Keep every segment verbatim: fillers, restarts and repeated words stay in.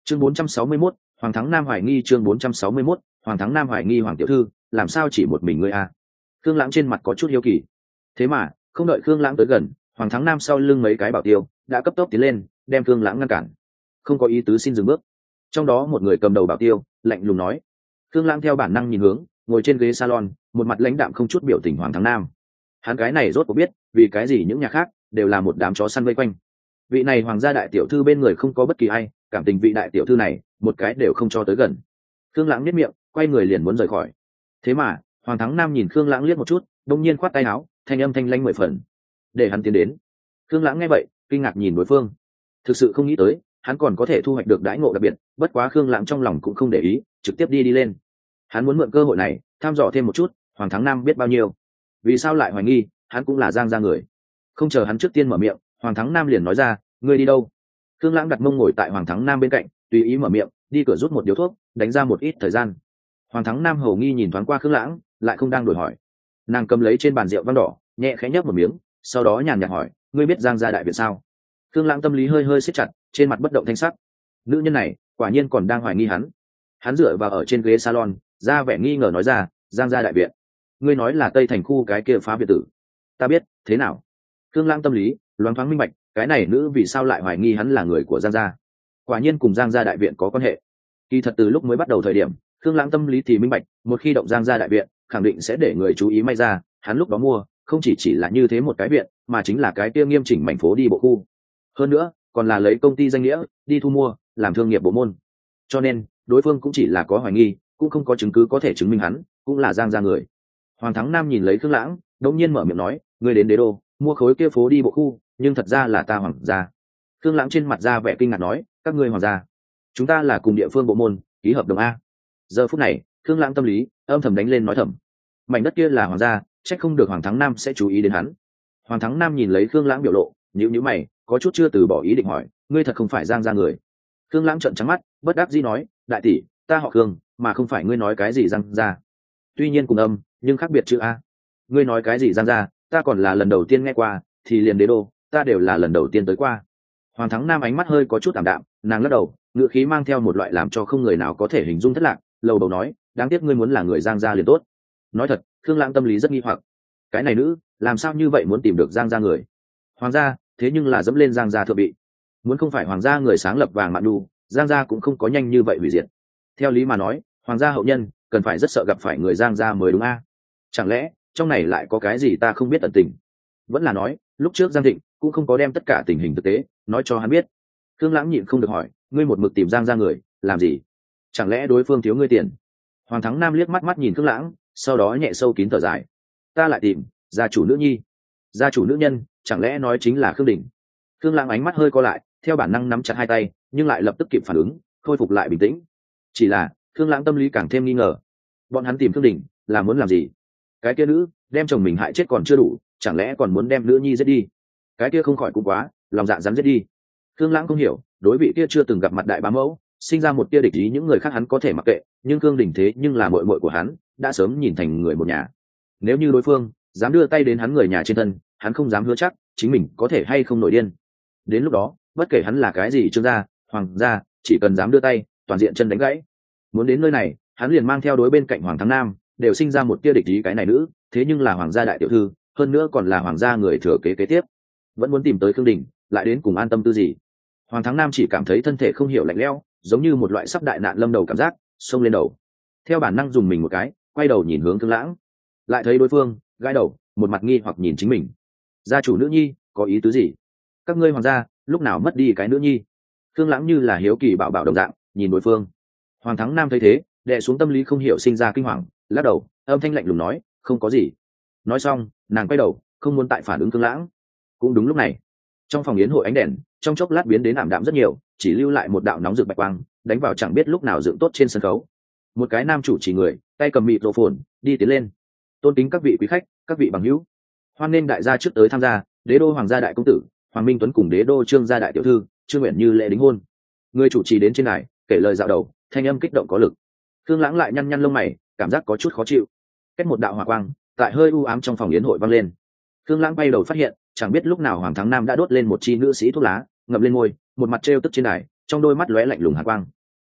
chương bốn trăm sáu mươi mốt, Hoàng Thắng Nam hoài nghi. Chương bốn trăm sáu mươi mốt, Hoàng Thắng Nam hoài nghi. Hoàng tiểu thư, làm sao chỉ một mình ngươi a? Khương Lãng trên mặt có chút hiếu kỳ. Thế mà không đợi Khương Lãng tới gần, Hoàng Thắng Nam sau lưng mấy cái bảo tiêu đã cấp tốc tiến lên, đem Khương Lãng ngăn cản. Không có ý tứ xin dừng bước. Trong đó một người cầm đầu bảo tiêu lạnh lùng nói. Khương Lãng theo bản năng nhìn hướng ngồi trên ghế salon, một mặt lãnh đạm không chút biểu tình Hoàng Thắng Nam. Hắn cái này rốt cuộc biết vì cái gì những nhà khác đều là một đám chó săn vây quanh. Vị này hoàng gia đại tiểu thư bên người không có bất kỳ ai, cảm tình vị đại tiểu thư này một cái đều không cho tới gần. Khương Lãng nhếch miệng, quay người liền muốn rời khỏi. Thế mà Hoàng Thắng Nam nhìn Khương Lãng liếc một chút, đột nhiên khoát tay áo, thanh âm thanh lãnh mười phần, để hắn tiến đến. Khương Lãng nghe vậy kinh ngạc nhìn đối phương, thực sự không nghĩ tới hắn còn có thể thu hoạch được đãi ngộ đặc biệt. Bất quá Khương Lãng trong lòng cũng không để ý, trực tiếp đi đi lên. Hắn muốn mượn cơ hội này thăm dò thêm một chút Hoàng Thắng Nam biết bao nhiêu, vì sao lại hoài nghi hắn cũng là Giang gia người. Không chờ hắn trước tiên mở miệng, Hoàng Thắng Nam liền nói ra, ngươi đi đâu? Khương Lãng đặt mông ngồi tại Hoàng Thắng Nam bên cạnh, tùy ý mở miệng, đi cửa rút một điếu thuốc, đánh ra một ít thời gian. Hoàng Thắng Nam hầu nghi nhìn thoáng qua Khương Lãng, lại không đang đổi hỏi. Nàng cầm lấy trên bàn rượu vang đỏ, nhẹ khẽ nhấp một miếng, sau đó nhàn nhạt hỏi, ngươi biết Giang gia đại viện sao? Khương Lãng tâm lý hơi hơi siết chặt, trên mặt bất động thanh sắc. Nữ nhân này quả nhiên còn đang hoài nghi hắn. Hắn dựa vào ở trên ghế salon, ra vẻ nghi ngờ nói ra, Giang gia đại viện? Ngươi nói là Tây Thành khu cái kia phá biệt tử? Ta biết, thế nào? Khương Lãng tâm lý loáng thoáng minh bạch, cái này nữ vì sao lại hoài nghi hắn là người của Giang gia? Quả nhiên cùng Giang gia đại viện có quan hệ. Kỳ thật từ lúc mới bắt đầu thời điểm, Khương Lãng tâm lý thì minh bạch, một khi động Giang gia đại viện, khẳng định sẽ để người chú ý may ra, hắn lúc đó mua, không chỉ chỉ là như thế một cái viện, mà chính là cái kia nghiêm chỉnh mảnh phố đi bộ khu. Hơn nữa, còn là lấy công ty danh nghĩa đi thu mua, làm thương nghiệp bộ môn. Cho nên, đối phương cũng chỉ là có hoài nghi, cũng không có chứng cứ có thể chứng minh hắn cũng là Giang gia người. Hoàng Thắng Nam nhìn lấy Khương Lãng, đột nhiên mở miệng nói, ngươi đến Đế đô mua khối kia phố đi bộ khu, nhưng thật ra là ta Hoàng gia. Khương Lãng trên mặt ra vẻ kinh ngạc nói, các ngươi Hoàng gia? Chúng ta là cùng địa phương bộ môn ký hợp đồng a. Giờ phút này Khương Lãng tâm lý âm thầm đánh lên nói thầm, mảnh đất kia là Hoàng gia, trách không được Hoàng Thắng Nam sẽ chú ý đến hắn. Hoàng Thắng Nam nhìn lấy Khương Lãng biểu lộ, nhíu nhíu mày, có chút chưa từ bỏ ý định hỏi, ngươi thật không phải Giang gia người? Khương Lãng trợn trắng mắt, bất đắc dĩ nói, đại tỷ, ta họ Khương, mà không phải ngươi nói cái gì Giang gia. Tuy nhiên cùng âm, nhưng khác biệt chữ a. Ngươi nói cái gì Giang gia, ta còn là lần đầu tiên nghe qua, thì liền Đế đô, ta đều là lần đầu tiên tới qua. Hoàng Thắng Nam ánh mắt hơi có chút ảm đạm, nàng lắc đầu, ngữ khí mang theo một loại làm cho không người nào có thể hình dung thất lạc, lầu đầu nói, đáng tiếc ngươi muốn là người Giang gia liền tốt. Nói thật, Khương Lãng tâm lý rất nghi hoặc, cái này nữ làm sao như vậy muốn tìm được Giang gia người? Hoàng gia thế nhưng là dẫm lên Giang gia thượng bị, muốn không phải Hoàng gia người sáng lập vàng mạn đu, Giang gia cũng không có nhanh như vậy hủy diệt. Theo lý mà nói, Hoàng gia hậu nhân cần phải rất sợ gặp phải người Giang gia mới đúng a. Chẳng lẽ trong này lại có cái gì ta không biết tận tình? Vẫn là nói lúc trước Giang Thịnh cũng không có đem tất cả tình hình thực tế nói cho hắn biết. Khương Lãng nhịn không được hỏi, ngươi một mực tìm Giang gia người làm gì? Chẳng lẽ đối phương thiếu ngươi tiền? Hoàng Thắng Nam liếc mắt mắt nhìn Khương Lãng, sau đó nhẹ sâu kín thở dài, ta lại tìm gia chủ nữ nhi. Gia chủ nữ nhân chẳng lẽ nói chính là Khương Đình? Khương Lãng ánh mắt hơi co lại, theo bản năng nắm chặt hai tay, nhưng lại lập tức kịp phản ứng, khôi phục lại bình tĩnh. Chỉ là Khương Lãng tâm lý càng thêm nghi ngờ, bọn hắn tìm Khương Đình là muốn làm gì? Cái kia nữ đem chồng mình hại chết còn chưa đủ, chẳng lẽ còn muốn đem nữ nhi giết đi? Cái kia không khỏi cũng quá lòng dạ dám giết đi. Khương Lãng không hiểu, đối vị kia chưa từng gặp mặt đại bá mẫu sinh ra một tia địch ý, những người khác hắn có thể mặc kệ, nhưng Khương Đình thế nhưng là muội muội của hắn, đã sớm nhìn thành người một nhà. Nếu như đối phương dám đưa tay đến hắn người nhà trên thân, hắn không dám hứa chắc chính mình có thể hay không nổi điên. Đến lúc đó, bất kể hắn là cái gì Trương gia, Hoàng gia, chỉ cần dám đưa tay, toàn diện chân đánh gãy. Muốn đến nơi này, hắn liền mang theo đối bên cạnh Hoàng Thắng Nam, đều sinh ra một tia địch ý, cái này nữ, thế nhưng là Hoàng gia đại tiểu thư, hơn nữa còn là Hoàng gia người thừa kế kế tiếp, vẫn muốn tìm tới Khương Đình, lại đến cùng an tâm tư gì? Hoàng Thắng Nam chỉ cảm thấy thân thể không hiểu lạnh lẽo, giống như một loại sắp đại nạn lâm đầu cảm giác xông lên đầu. Theo bản năng dùng mình một cái, quay đầu nhìn hướng Khương Lãng, lại thấy đối phương gãi đầu, một mặt nghi hoặc nhìn chính mình. Gia chủ nữ nhi có ý tứ gì? Các ngươi Hoàng gia lúc nào mất đi cái nữ nhi? Khương Lãng như là hiếu kỳ bảo bảo đồng dạng nhìn đối phương. Hoàng Thắng Nam thấy thế, đè xuống tâm lý không hiểu sinh ra kinh hoàng, lắc đầu, âm thanh lạnh lùng nói, không có gì. Nói xong, nàng quay đầu, không muốn tại phản ứng Khương Lãng. Cũng đúng lúc này, trong phòng yến hội ánh đèn trong chốc lát biến đến ảm đạm rất nhiều, chỉ lưu lại một đạo nóng rực bạch quang đánh vào chẳng biết lúc nào dựng tốt trên sân khấu. Một cái nam chủ chỉ người, tay cầm mịt rộ phồn, đi tiến lên, tôn kính các vị quý khách, các vị bằng hữu, hoan nghênh đại gia trước tới tham gia Đế đô Hoàng gia đại công tử Hoàng Minh Tuấn cùng Đế đô Trương gia đại tiểu thư Trương Uyển Như lễ đính hôn. Người chủ trì đến trên này kể lời dạo đầu, thanh âm kích động có lực. Khương Lãng lại nhăn nhăn lông mày, cảm giác có chút khó chịu. Kết một đạo hỏa quang tại hơi u ám trong phòng yến hội vang lên. Khương Lãng bay đầu phát hiện, chẳng biết lúc nào Hoàng Thắng Nam đã đốt lên một chi nữ sĩ thuốc lá, ngậm lên môi, một mặt trêu tức trên đài, trong đôi mắt lóe lạnh lùng hàn quang.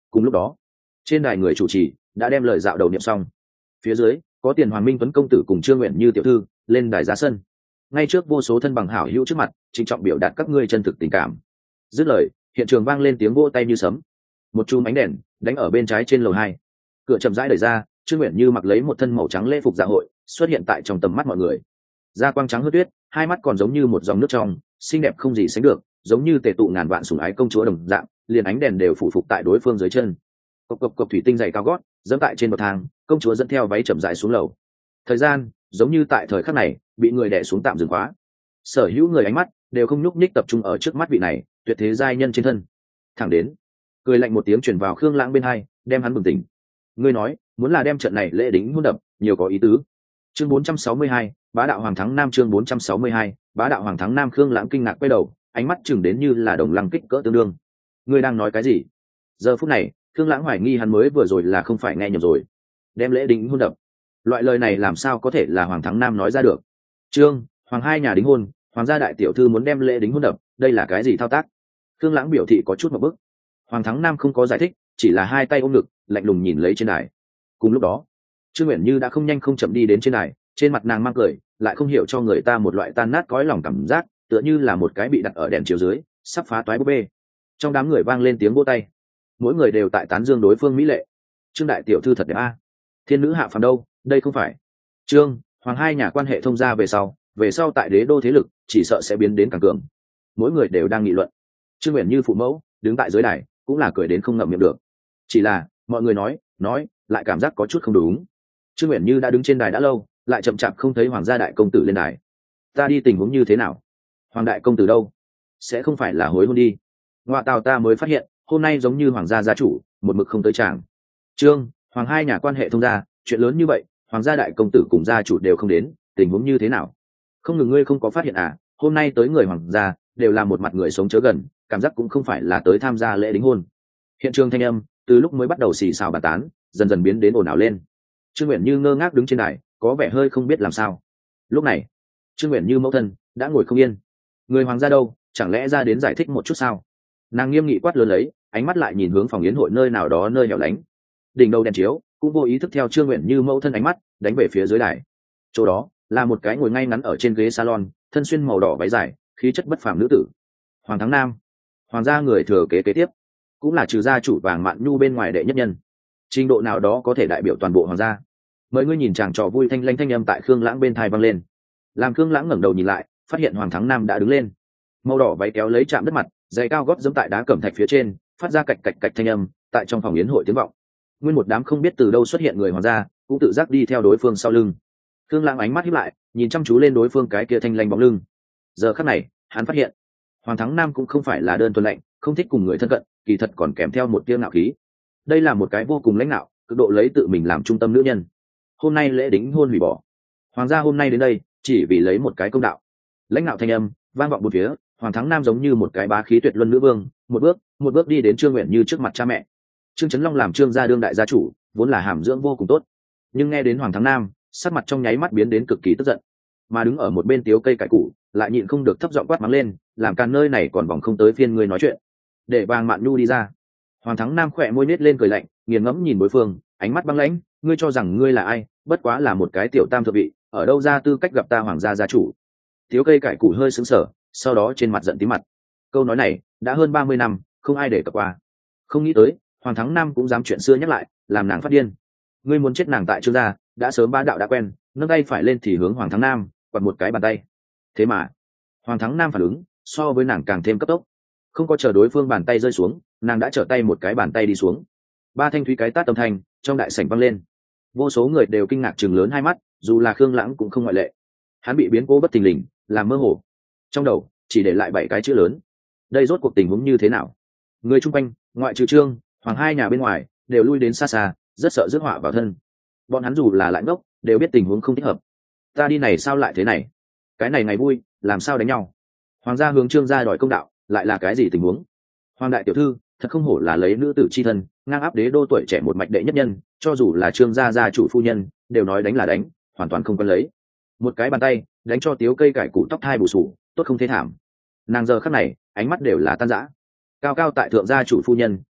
Cùng lúc đó, trên đài người chủ trì đã đem lời dạo đầu niệm xong. Phía dưới có Tiền Hoàng Minh Tuấn công tử cùng Trương Nguyện Như tiểu thư lên đài ra sân. Ngay trước vô số thân bằng hảo hữu trước mặt, trịnh trọng biểu đạt các ngươi chân thực tình cảm. Dứt lời, hiện trường vang lên tiếng vỗ tay như sấm. Một chùm ánh đèn đánh ở bên trái trên lầu hai. Cửa chậm rãi đẩy ra, Trương Nguyện Như mặc lấy một thân màu trắng lễ phục dạ hội, xuất hiện tại trong tầm mắt mọi người. Da quang trắng hớt tuyết, hai mắt còn giống như một dòng nước trong, xinh đẹp không gì sánh được, giống như tề tụ ngàn vạn sủng ái công chúa đồng dạng, liền ánh đèn đều phủ phục tại đối phương dưới chân. Cộc cộc cộc thủy tinh dày cao gót, dẫm tại trên bậc thang, công chúa dẫn theo váy chậm rãi xuống lầu. Thời gian, giống như tại thời khắc này, bị người đè xuống tạm dừng khóa. Sở hữu người ánh mắt đều không nhúc nhích tập trung ở trước mắt vị này, tuyệt thế giai nhân trên thân. Thẳng đến, cười lạnh một tiếng truyền vào Khương Lãng bên hai, đem hắn bừng tỉnh. Ngươi nói, muốn là đem trận này lễ đính hôn đập, nhiều có ý tứ. Chương bốn trăm sáu mươi hai, Bá đạo hoàng thắng nam chương bốn trăm sáu mươi hai, Bá đạo hoàng thắng nam Khương Lãng kinh ngạc quay đầu, ánh mắt chừng đến như là đồng lăng kích cỡ tương đương. Ngươi đang nói cái gì? Giờ phút này, Khương Lãng hoài nghi hắn mới vừa rồi là không phải nghe nhầm rồi. Đem lễ đính hôn đập. Loại lời này làm sao có thể là hoàng thắng nam nói ra được? Trương, hoàng hai nhà đính hôn, hoàng gia đại tiểu thư muốn đem lễ đính hôn đập, đây là cái gì thao tác? Khương Lãng biểu thị có chút một bức. Hoàng thắng nam không có giải thích, chỉ là hai tay ôm ngực, lạnh lùng nhìn lấy trên đài. Cùng lúc đó, Trương Uyển Như đã không nhanh không chậm đi đến trên đài, trên mặt nàng mang cười, lại không hiểu cho người ta một loại tan nát cõi lòng cảm giác, tựa như là một cái bị đặt ở đèn chiếu dưới, sắp phá toái búp bê. Trong đám người vang lên tiếng vỗ tay, mỗi người đều tại tán dương đối phương mỹ lệ. Trương đại tiểu thư thật đẹp a, thiên nữ hạ phàm đâu, đây không phải. Trương, hoàng hai nhà quan hệ thông gia về sau, về sau tại đế đô thế lực chỉ sợ sẽ biến đến càng cường. Mỗi người đều đang nghị luận. Trương Uyển Như phụ mẫu đứng tại dưới đài, cũng là cười đến không ngậm miệng được. Chỉ là mọi người nói nói lại cảm giác có chút không đúng. Trương Uyển Như đã đứng trên đài đã lâu, lại chậm chạp không thấy hoàng gia đại công tử lên đài. Ta đi tình huống như thế nào? Hoàng đại công tử đâu? Sẽ không phải là hối hôn đi? Ngoại tào ta mới phát hiện, hôm nay giống như hoàng gia gia chủ, một mực không tới chàng. Trương, hoàng hai nhà quan hệ thông gia, chuyện lớn như vậy, hoàng gia đại công tử cùng gia chủ đều không đến, tình huống như thế nào? Không ngừng ngươi không có phát hiện à? Hôm nay tới người hoàng gia đều là một mặt người sống chớ gần, cảm giác cũng không phải là tới tham gia lễ đính hôn. Hiện trường thanh âm từ lúc mới bắt đầu xì xào bàn tán, dần dần biến đến ồn ào lên. Trương Uyển Như ngơ ngác đứng trên đài, có vẻ hơi không biết làm sao. Lúc này, Trương Uyển Như mẫu thân đã ngồi không yên. Người hoàng gia đâu, chẳng lẽ ra đến giải thích một chút sao? Nàng nghiêm nghị quát lớn lấy, ánh mắt lại nhìn hướng phòng yến hội nơi nào đó nơi hẻo lánh. Đỉnh đầu đèn chiếu cũng vô ý thức theo Trương Uyển Như mẫu thân ánh mắt đánh về phía dưới đài. Chỗ đó là một cái ngồi ngay ngắn ở trên ghế salon, thân xuyên màu đỏ váy dài, khí chất bất phàm nữ tử. Hoàng thắng nam, hoàng gia người thừa kế kế tiếp, cũng là trừ gia chủ Vàng Mạn Nhu bên ngoài đệ nhất nhân, trình độ nào đó có thể đại biểu toàn bộ hoàng gia. Mời ngươi nhìn chàng trò vui thanh lanh thanh âm tại Khương Lãng bên tai vang lên. Làm Khương Lãng ngẩng đầu nhìn lại, phát hiện hoàng thắng nam đã đứng lên, màu đỏ váy kéo lấy chạm đất mặt, giày cao gót giẫm tại đá cẩm thạch phía trên, phát ra cạch cạch cạch thanh âm tại trong phòng yến hội tiếng vọng. Nguyên một đám không biết từ đâu xuất hiện người hoàng gia, cũng tự giác đi theo đối phương sau lưng. Khương Lãng ánh mắt híp lại, nhìn chăm chú lên đối phương cái kia thanh lanh bóng lưng. Giờ khắc này, hắn phát hiện, hoàng thắng nam cũng không phải là đơn thuần lạnh, không thích cùng người thân cận, kỳ thật còn kèm theo một tia ngạo khí. Đây là một cái vô cùng lãnh đạo, cực độ lấy tự mình làm trung tâm nữ nhân. Hôm nay lễ đính hôn hủy bỏ, hoàng gia hôm nay đến đây chỉ vì lấy một cái công đạo. Lãnh đạo thanh âm vang vọng bốn phía, hoàng thắng nam giống như một cái bá khí tuyệt luân nữ vương, một bước một bước đi đến Trương Uyển Như trước mặt cha mẹ. Trương Chấn Long làm Trương gia đương đại gia chủ, vốn là hàm dưỡng vô cùng tốt, nhưng nghe đến hoàng thắng nam, sắc mặt trong nháy mắt biến đến cực kỳ tức giận. Mà đứng ở một bên tiếu cây cải củ lại nhịn không được thấp giọng quát mắng lên, làm càn nơi này còn vòng không tới phiên ngươi nói chuyện. Để Vàng Mạn Nhu đi ra. Hoàng thắng nam khỏe môi nết lên cười lạnh, nghiền ngẫm nhìn đối phương, ánh mắt băng lãnh, ngươi cho rằng ngươi là ai, bất quá là một cái tiểu tam thượng vị, ở đâu ra tư cách gặp ta hoàng gia gia chủ. Tiếu cây cải củ hơi sững sờ, sau đó trên mặt giận tím mặt. Câu nói này đã hơn ba mươi năm không ai để cập qua. Không nghĩ tới hoàng thắng nam cũng dám chuyện xưa nhắc lại, làm nàng phát điên. Ngươi muốn chết nàng tại Trương gia, đã sớm bá đạo đã quen, nâng tay phải lên thì hướng hoàng thắng nam quạt một cái bàn tay. Thế mà hoàng thắng nam phản ứng so với nàng càng thêm cấp tốc, không có chờ đối phương bàn tay rơi xuống, nàng đã trở tay một cái bàn tay đi xuống. Ba thanh thúy cái tát âm thanh trong đại sảnh vang lên, vô số người đều kinh ngạc chừng lớn hai mắt, dù là Khương Lãng cũng không ngoại lệ. Hắn bị biến cố bất thình lình làm mơ hồ, trong đầu chỉ để lại bảy cái chữ lớn. Đây rốt cuộc tình huống như thế nào? Người chung quanh ngoại trừ Trương, hoàng hai nhà bên ngoài đều lui đến xa xa, rất sợ rước họa vào thân. Bọn hắn dù là lại ngốc đều biết tình huống không thích hợp. Ta đi này sao lại thế này? Cái này ngày vui làm sao đánh nhau? Hoàng gia hướng Trương gia đòi công đạo, lại là cái gì tình huống? Hoàng đại tiểu thư thật không hổ là lấy nữ tử chi thân ngang áp đế đô tuổi trẻ một mạch đệ nhất nhân, cho dù là Trương gia gia chủ phu nhân đều nói đánh là đánh, hoàn toàn không cần lấy. Một cái bàn tay đánh cho tiếu cây cải củ tóc thai bù sù, tốt không thế thảm. Nàng giờ khắc này ánh mắt đều là tan rã. Cao cao tại thượng gia chủ phu nhân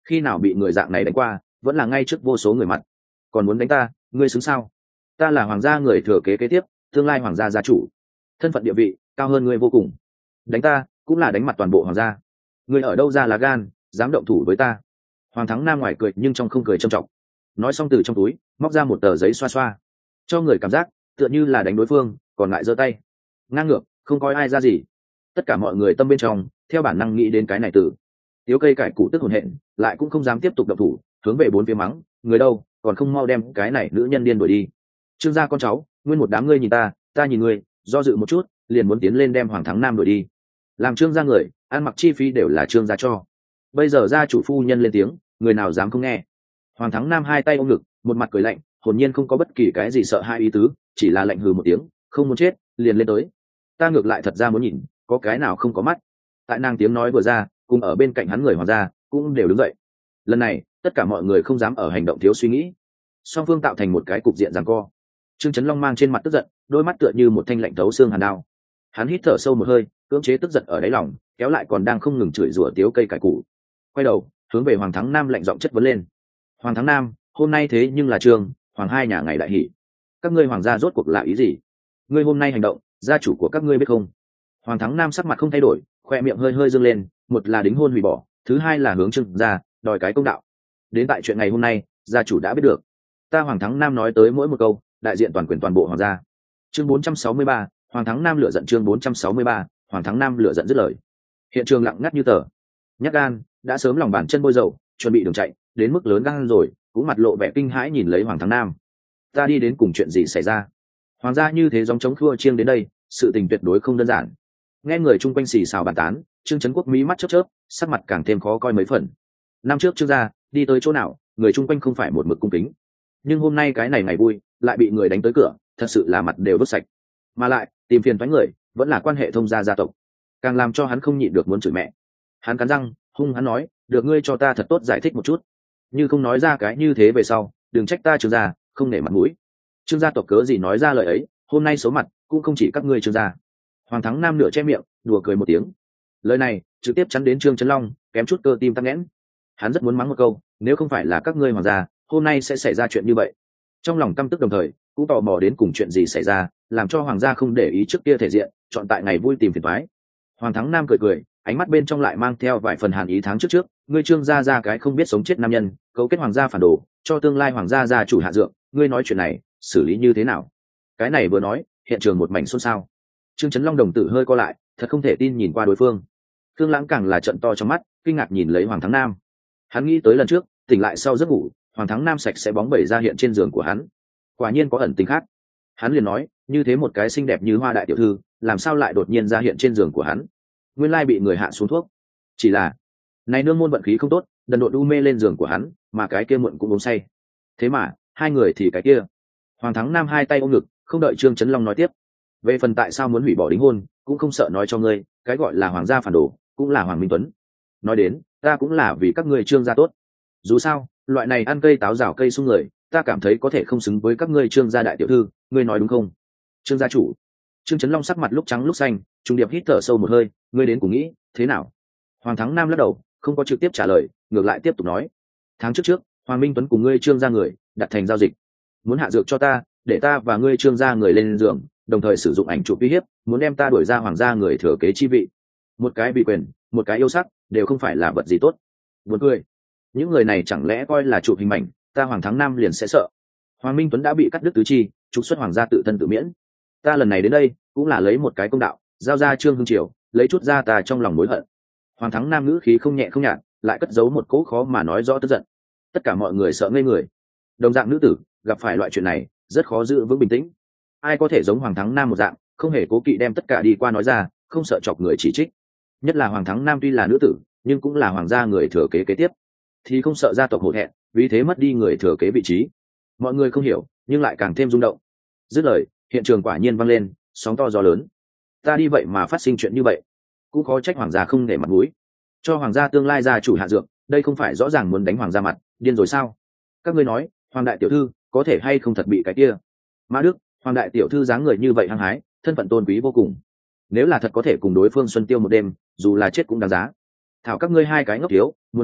khi nào bị người dạng này đánh qua, vẫn là ngay trước vô số người mặt. Còn muốn đánh ta, ngươi xứng sao? Ta là hoàng gia người thừa kế kế tiếp, tương lai hoàng gia gia chủ, thân phận địa vị cao hơn ngươi vô cùng. Đánh ta cũng là đánh mặt toàn bộ hoàng gia. Ngươi ở đâu ra lá gan, dám động thủ với ta? Hoàng Thắng Nam ngoài cười nhưng trong không cười trầm trọng. Nói xong từ trong túi móc ra một tờ giấy xoa xoa, cho người cảm giác tựa như là đánh đối phương còn ngại giơ tay. Ngang ngược, không coi ai ra gì. Tất cả mọi người tâm bên trong theo bản năng nghĩ đến cái này từ tiếu cây cải cụ tức hồn hện, lại cũng không dám tiếp tục động thủ, hướng về bốn phía mắng, người đâu, còn không mau đem cái này nữ nhân điên đuổi đi. Trương gia con cháu, nguyên một đám ngươi nhìn ta, ta nhìn ngươi, do dự một chút, liền muốn tiến lên đem Hoàng Thắng Nam đuổi đi. Làm Trương gia người, ăn mặc chi phí đều là Trương gia cho. Bây giờ gia chủ phu nhân lên tiếng, người nào dám không nghe. Hoàng Thắng Nam hai tay ôm ngực, một mặt cười lạnh, hồn nhiên không có bất kỳ cái gì sợ hai ý tứ, chỉ là lạnh hừ một tiếng, không muốn chết, liền lên tới. Ta ngược lại thật ra muốn nhìn, có cái nào không có mắt. Tại nàng tiếng nói vừa ra, cùng ở bên cạnh hắn người hoàng gia cũng đều đứng dậy. Lần này tất cả mọi người không dám ở hành động thiếu suy nghĩ, song phương tạo thành một cái cục diện giằng co. Trương Chấn Long mang trên mặt tức giận, đôi mắt tựa như một thanh lạnh thấu xương hàn đao. Hắn hít thở sâu một hơi, cưỡng chế tức giận ở đáy lòng, kéo lại còn đang không ngừng chửi rủa tiếu cây cải củ. Quay đầu hướng về Hoàng Thắng Nam lạnh giọng chất vấn lên. Hoàng Thắng Nam, hôm nay thế nhưng là Trương hoàng hai nhà ngày đại hỷ, các ngươi hoàng gia rốt cuộc là ý gì? Ngươi hôm nay hành động, gia chủ của các ngươi biết không? Hoàng Thắng Nam sắc mặt không thay đổi, khoe miệng hơi hơi dương lên, một là đính hôn hủy bỏ, thứ hai là hướng Trương gia đòi cái công đạo. Đến tại chuyện ngày hôm nay, gia chủ đã biết được. Ta Hoàng Thắng Nam nói tới mỗi một câu, đại diện toàn quyền toàn bộ hoàng gia. Chương bốn trăm sáu mươi ba, Hoàng Thắng Nam lửa giận. Chương bốn trăm sáu mươi ba, Hoàng Thắng Nam lửa giận dứt lời. Hiện trường lặng ngắt như tờ. Nhát gan, đã sớm lòng bàn chân bôi dầu, chuẩn bị đường chạy, đến mức lớn gan rồi, cũng mặt lộ vẻ kinh hãi nhìn lấy Hoàng Thắng Nam. Ta đi đến cùng chuyện gì xảy ra? Hoàng gia như thế gióng chống khua chiêng đến đây, sự tình tuyệt đối không đơn giản. Nghe người chung quanh xì xào bàn tán, Trương Trấn Quốc mí mắt chớp chớp, sắc mặt càng thêm khó coi mấy phần. Năm trước Trương gia đi tới chỗ nào, người chung quanh không phải một mực cung kính, nhưng hôm nay cái này ngày vui, lại bị người đánh tới cửa, thật sự là mặt đều đốt sạch. Mà lại tìm phiền toái người, vẫn là quan hệ thông gia gia tộc, càng làm cho hắn không nhịn được muốn chửi mẹ. Hắn cắn răng, hung hắn nói, được ngươi cho ta thật tốt giải thích một chút, như không nói ra cái như thế về sau, đừng trách ta Trương gia không nể mặt mũi. Trương gia tộc cớ gì nói ra lời ấy, hôm nay xấu mặt cũng không chỉ các ngươi Trương gia. Hoàng Thắng Nam nửa che miệng, đùa cười một tiếng. Lời này trực tiếp chắn đến Trương Chấn Long, kém chút cơ tim tắc nghẽn. Hắn rất muốn mắng một câu, nếu không phải là các ngươi hoàng gia, hôm nay sẽ xảy ra chuyện như vậy. Trong lòng căm tức đồng thời, cũng tò mò đến cùng chuyện gì xảy ra, làm cho hoàng gia không để ý trước kia thể diện, chọn tại ngày vui tìm phiền toái. Hoàng Thắng Nam cười cười, ánh mắt bên trong lại mang theo vài phần hàn ý. Tháng trước trước, ngươi Trương gia ra cái không biết sống chết nam nhân, cấu kết hoàng gia phản đồ, cho tương lai hoàng gia gia chủ hạ dượng, ngươi nói chuyện này xử lý như thế nào? Cái này vừa nói, hiện trường một mảnh xôn xao. Trương Chấn Long đồng tử hơi co lại, thật không thể tin nhìn qua đối phương. Khương Lãng càng là trận to trong mắt, kinh ngạc nhìn lấy Hoàng Thắng Nam. Hắn nghĩ tới lần trước tỉnh lại sau giấc ngủ, Hoàng Thắng Nam sạch sẽ bóng bẩy ra hiện trên giường của hắn, quả nhiên có ẩn tình khác. Hắn liền nói, như thế một cái xinh đẹp như hoa đại tiểu thư, làm sao lại đột nhiên ra hiện trên giường của hắn? Nguyên lai bị người hạ xuống thuốc. Chỉ là này nương môn vận khí không tốt, đần độn u mê lên giường của hắn, mà cái kia muộn cũng uống say. Thế mà hai người thì cái kia. Hoàng Thắng Nam hai tay ôm ngực, không đợi Trương Chấn Long nói tiếp. Về phần tại sao muốn hủy bỏ đính hôn, cũng không sợ nói cho ngươi, cái gọi là hoàng gia phản đồ, cũng là Hoàng Minh Tuấn. Nói đến, ta cũng là vì các ngươi Trương gia tốt. Dù sao, loại này ăn cây táo rào cây sung người, ta cảm thấy có thể không xứng với các ngươi Trương gia đại tiểu thư, ngươi nói đúng không? Trương gia chủ. Trương Chấn Long sắc mặt lúc trắng lúc xanh, trung điệp hít thở sâu một hơi, ngươi đến cùng nghĩ thế nào? Hoàng Thắng Nam lắc đầu, không có trực tiếp trả lời, ngược lại tiếp tục nói, tháng trước trước, Hoàng Minh Tuấn cùng ngươi Trương gia người đặt thành giao dịch, muốn hạ dược cho ta, để ta và ngươi Trương gia người lên giường, đồng thời sử dụng ảnh chụp uy hiếp, muốn đem ta đuổi ra hoàng gia người thừa kế chi vị. Một cái bị quyền, một cái yêu sắc, đều không phải là vật gì tốt. Buồn cười, những người này chẳng lẽ coi là chụp hình ảnh, ta Hoàng Thắng Nam liền sẽ sợ? Hoàng Minh Tuấn đã bị cắt đứt tứ chi, trục xuất hoàng gia tự thân tự miễn. Ta lần này đến đây cũng là lấy một cái công đạo, giao ra Trương Hưng Triều, lấy chút ra ta trong lòng mối hận. Hoàng Thắng Nam ngữ khí không nhẹ không nhạt, lại cất giấu một cỗ khó mà nói rõ tức giận. Tất cả mọi người sợ ngây người. Đồng dạng nữ tử gặp phải loại chuyện này rất khó giữ vững bình tĩnh. Ai có thể giống Hoàng Thắng Nam một dạng, không hề cố kỵ đem tất cả đi qua nói ra, không sợ chọc người chỉ trích. Nhất là Hoàng Thắng Nam tuy là nữ tử, nhưng cũng là hoàng gia người thừa kế kế tiếp, thì không sợ gia tộc hổ thẹn, vì thế mất đi người thừa kế vị trí. Mọi người không hiểu, nhưng lại càng thêm rung động. Dứt lời, hiện trường quả nhiên vang lên sóng to gió lớn. Ta đi vậy mà phát sinh chuyện như vậy, cũng khó trách hoàng gia không để mặt mũi, cho hoàng gia tương lai gia chủ hạ dược, đây không phải rõ ràng muốn đánh hoàng gia mặt, điên rồi sao? Các ngươi nói, hoàng đại tiểu thư có thể hay không thật bị cái kia? Mã Đức, hoàng đại tiểu thư dáng người như vậy hăng hái, thân phận tôn quý vô cùng, nếu là thật có thể cùng đối phương xuân tiêu một đêm, dù là chết cũng đáng giá. Thảo các ngươi hai cái ngốc thiếu, muốn chết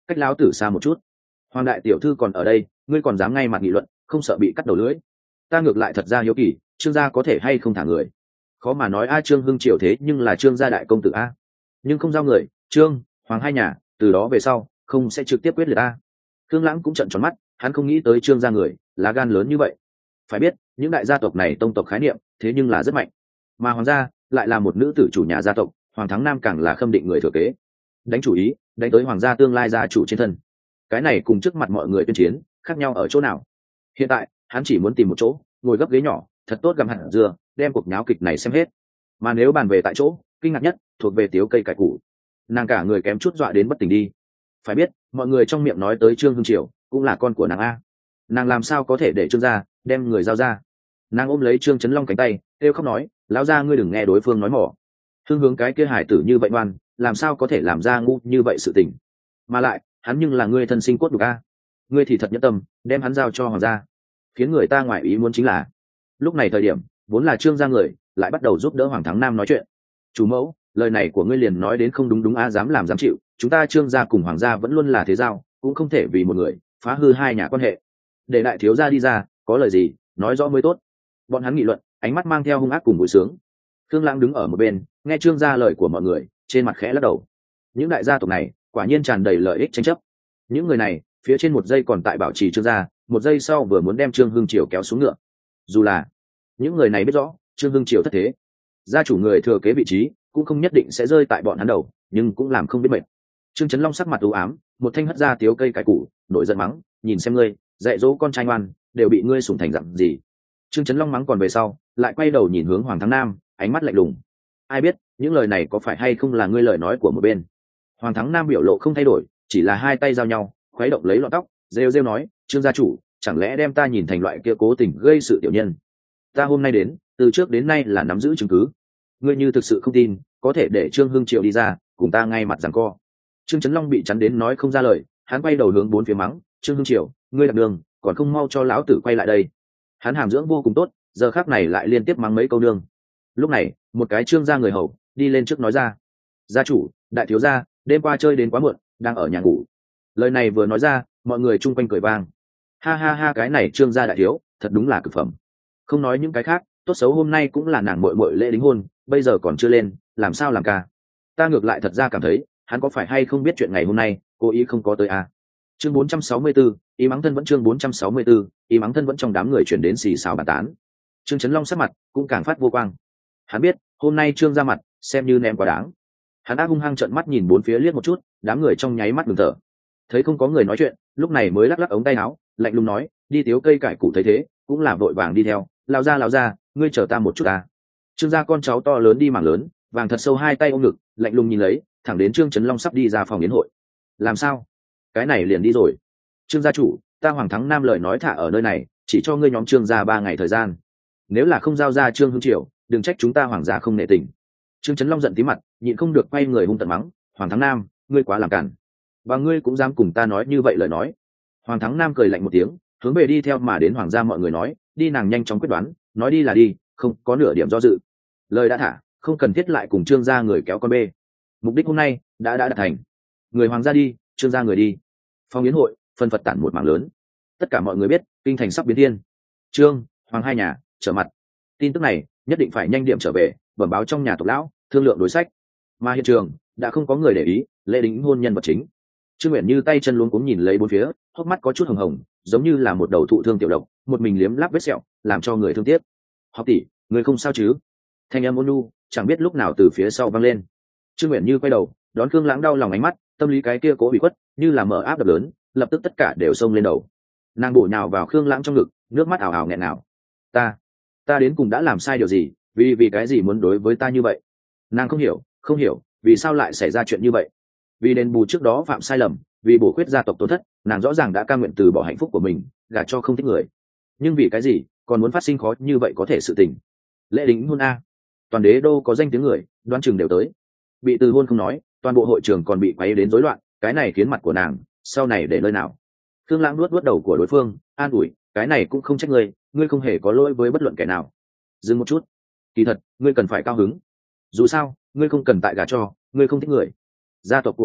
cách lão tử xa một chút. Hoàng đại tiểu thư còn ở đây, ngươi còn dám ngay mặt nghị luận, không sợ bị cắt đầu lưỡi? Ta ngược lại thật ra hiếu kỳ, trương gia có thể hay không thả người? Khó mà nói a, trương hưng triều thế nhưng là trương gia đại công tử a, nhưng không giao người, trương hoàng hai nhà từ đó về sau không sẽ trực tiếp quyết liệt a. Khương Lãng cũng trợn tròn mắt, hắn không nghĩ tới trương gia người lá gan lớn như vậy. Phải biết những đại gia tộc này tông tộc khái niệm thế nhưng là rất mạnh, mà hoàng gia lại là một nữ tử chủ nhà gia tộc, hoàng thắng nam càng là khâm định người thừa kế, đánh chủ ý đánh tới hoàng gia tương lai gia chủ trên thân. Cái này cùng trước mặt mọi người tuyên chiến khác nhau ở chỗ nào? Hiện tại hắn chỉ muốn tìm một chỗ ngồi gấp ghế nhỏ thật tốt gặm hạt dưa, đem cuộc nháo kịch này xem hết. Mà nếu bàn về tại chỗ, kinh ngạc nhất thuộc về Tiếu Cây Cải Củ. Nàng cả người kém chút dọa đến bất tỉnh đi. Phải biết mọi người trong miệng nói tới trương hưng triều cũng là con của nàng a, nàng làm sao có thể để trương gia đem người giao ra? Nàng ôm lấy trương chấn long cánh tay kêu khóc nói, lão gia ngươi đừng nghe đối phương nói mỏ, hương hướng cái kia hải tử như vậy ngoan, làm sao có thể làm ra ngu như vậy sự tình? Mà lại hắn nhưng là ngươi thân sinh cốt đục a, ngươi thì thật nhẫn tâm đem hắn giao cho hoàng gia. Khiến người ta ngoài ý muốn chính là lúc này thời điểm vốn là trương gia người lại bắt đầu giúp đỡ hoàng thắng nam nói chuyện. Chủ mẫu, lời này của ngươi liền nói đến không đúng đúng a, dám làm dám chịu, chúng ta trương gia cùng hoàng gia vẫn luôn là thế giao, cũng không thể vì một người phá hư hai nhà quan hệ. Để đại thiếu gia đi ra, có lời gì nói rõ mới tốt. Bọn hắn nghị luận, ánh mắt mang theo hung ác cùng vui sướng. Khương Lãng đứng ở một bên nghe trương gia lời của mọi người, trên mặt khẽ lắc đầu. Những đại gia tộc này quả nhiên tràn đầy lợi ích tranh chấp. Những người này phía trên một giây còn tại bảo trì trương gia, một giây sau vừa muốn đem trương hưng triều kéo xuống ngựa. Dù là những người này biết rõ trương hưng triều thất thế, gia chủ người thừa kế vị trí cũng không nhất định sẽ rơi tại bọn hắn đầu, nhưng cũng làm không biết mệt. Trương Chấn Long sắc mặt u ám, một thanh hất ra Tiếu Cây Cải Củ, nổi giận mắng, nhìn xem ngươi dạy dỗ con trai ngoan đều bị ngươi sủng thành dặn gì. Trương Chấn Long mắng còn về sau lại quay đầu nhìn hướng Hoàng Thắng Nam, ánh mắt lạnh lùng. Ai biết những lời này có phải hay không là ngươi lời nói của một bên? Hoàng Thắng Nam biểu lộ không thay đổi, chỉ là hai tay giao nhau khuấy động lấy lọn tóc, rêu rêu nói, Trương gia chủ chẳng lẽ đem ta nhìn thành loại kia cố tình gây sự tiểu nhân? Ta hôm nay đến từ trước đến nay là nắm giữ chứng cứ, ngươi như thực sự không tin có thể để Trương Hưng Triều đi ra cùng ta ngay mặt giằng co. Trương Chấn Long bị chắn đến nói không ra lời, hắn quay đầu hướng bốn phía mắng, Trương Hưng Triều, ngươi đặt đường còn không mau cho lão tử quay lại đây. Hắn hàm dưỡng vô cùng tốt, giờ khắc này lại liên tiếp mắng mấy câu nương. Lúc này một cái trương gia người hầu đi lên trước nói ra, gia chủ, đại thiếu gia đêm qua chơi đến quá muộn, đang ở nhà ngủ. Lời này vừa nói ra mọi người chung quanh cười vang, ha ha ha, cái này trương gia đại thiếu thật đúng là cực phẩm. Không nói những cái khác, tốt xấu hôm nay cũng là nàng muội muội lễ đính hôn, bây giờ còn chưa lên làm sao làm ca. Ta ngược lại thật ra cảm thấy hắn có phải hay không biết chuyện ngày hôm nay cố ý không có tới à. Chương bốn trăm sáu mươi 4, ý mắng thân vẫn chương bốn trăm sáu mươi 4, ý mắng thân vẫn trong đám người chuyển đến xì xào bàn tán. Trương Chấn Long sắc mặt cũng càng phát vô quang. Hắn biết hôm nay trương ra mặt xem như ném quá đáng. Hắn ác hung hăng trợn mắt nhìn bốn phía liếc một chút, đám người trong nháy mắt ngừng thở. Thấy không có người nói chuyện, lúc này mới lắc lắc ống tay áo, lạnh lùng nói, đi Tiếu Cây Cải Củ thấy thế cũng là vội vàng đi theo, lao ra lao ra, ngươi chờ ta một chút ta. Trương gia con cháu to lớn đi mảng lớn, vàng thật sâu hai tay ôm ngực, lạnh lùng nhìn lấy, thẳng đến Trương Chấn Long sắp đi ra phòng yến hội. Làm sao? Cái này liền đi rồi? Trương gia chủ, ta Hoàng Thắng Nam lời nói thả ở nơi này, chỉ cho ngươi nhóm Trương gia ba ngày thời gian. Nếu là không giao ra Trương Hưng Triều, đừng trách chúng ta Hoàng gia không nể tình. Trương Chấn Long giận tí mặt, nhịn không được quay người hung tận mắng, Hoàng Thắng Nam, ngươi quá làm cản. Và ngươi cũng dám cùng ta nói như vậy lời nói. Hoàng Thắng Nam cười lạnh một tiếng, hướng về đi theo mà đến Hoàng gia mọi người nói, đi nàng nhanh chóng quyết đoán, nói đi là đi, không có nửa điểm do dự. Lời đã thả, không cần thiết lại cùng Trương gia người kéo con bê. Mục đích hôm nay đã đã đạt thành. Người Hoàng gia đi, Trương gia người đi. Phòng yến hội phân phật tản một mảng lớn. Tất cả mọi người biết kinh thành sắp biến thiên. Trương, Hoàng hai nhà trở mặt. Tin tức này nhất định phải nhanh điểm trở về, bẩm báo trong nhà tộc lão, thương lượng đối sách. Mà hiện trường đã không có người để ý lễ đính hôn nhân vật chính. Trương Uyển Như tay chân luống cuống nhìn lấy bốn phía, hốc mắt có chút hồng hồng, giống như là một đầu thụ thương tiểu độc, một mình liếm láp vết sẹo, làm cho người thương tiếc. Học tỷ, người không sao chứ? Thanh âm ôn nhu chẳng biết lúc nào từ phía sau vang lên. Trương Uyển Như quay đầu đón Khương Lãng đau lòng ánh mắt, tâm lý cái kia cố bị khuất như là mở áp đập lớn, lập tức tất cả đều xông lên đầu. Nàng bổ nhào vào Khương Lãng trong ngực, nước mắt ảo ảo nghẹn ngào. Ta, ta đến cùng đã làm sai điều gì? Vì vì cái gì muốn đối với ta như vậy? Nàng không hiểu, không hiểu, vì sao lại xảy ra chuyện như vậy? Vì đền bù trước đó phạm sai lầm, vì bổ khuyết gia tộc tổn thất, nàng rõ ràng đã cam nguyện từ bỏ hạnh phúc của mình, gả cho không thích người. Nhưng vì cái gì còn muốn phát sinh khó như vậy có thể sự tình? Lễ đính hôn a, toàn đế đô có danh tiếng người, đoan chừng đều tới. Bị từ hôn không nói, toàn bộ hội trường còn bị quấy đến rối loạn, cái này khiến mặt của nàng sau này để nơi nào? Khương Lãng nuốt nuốt đầu của đối phương, an ủi, cái này cũng không trách ngươi, ngươi không hề có lỗi với bất luận kẻ nào. Dừng một chút, kỳ thật ngươi cần phải cao hứng. Dù sao ngươi không cần tại gả cho, ngươi không thích người, gia tộc của ngươi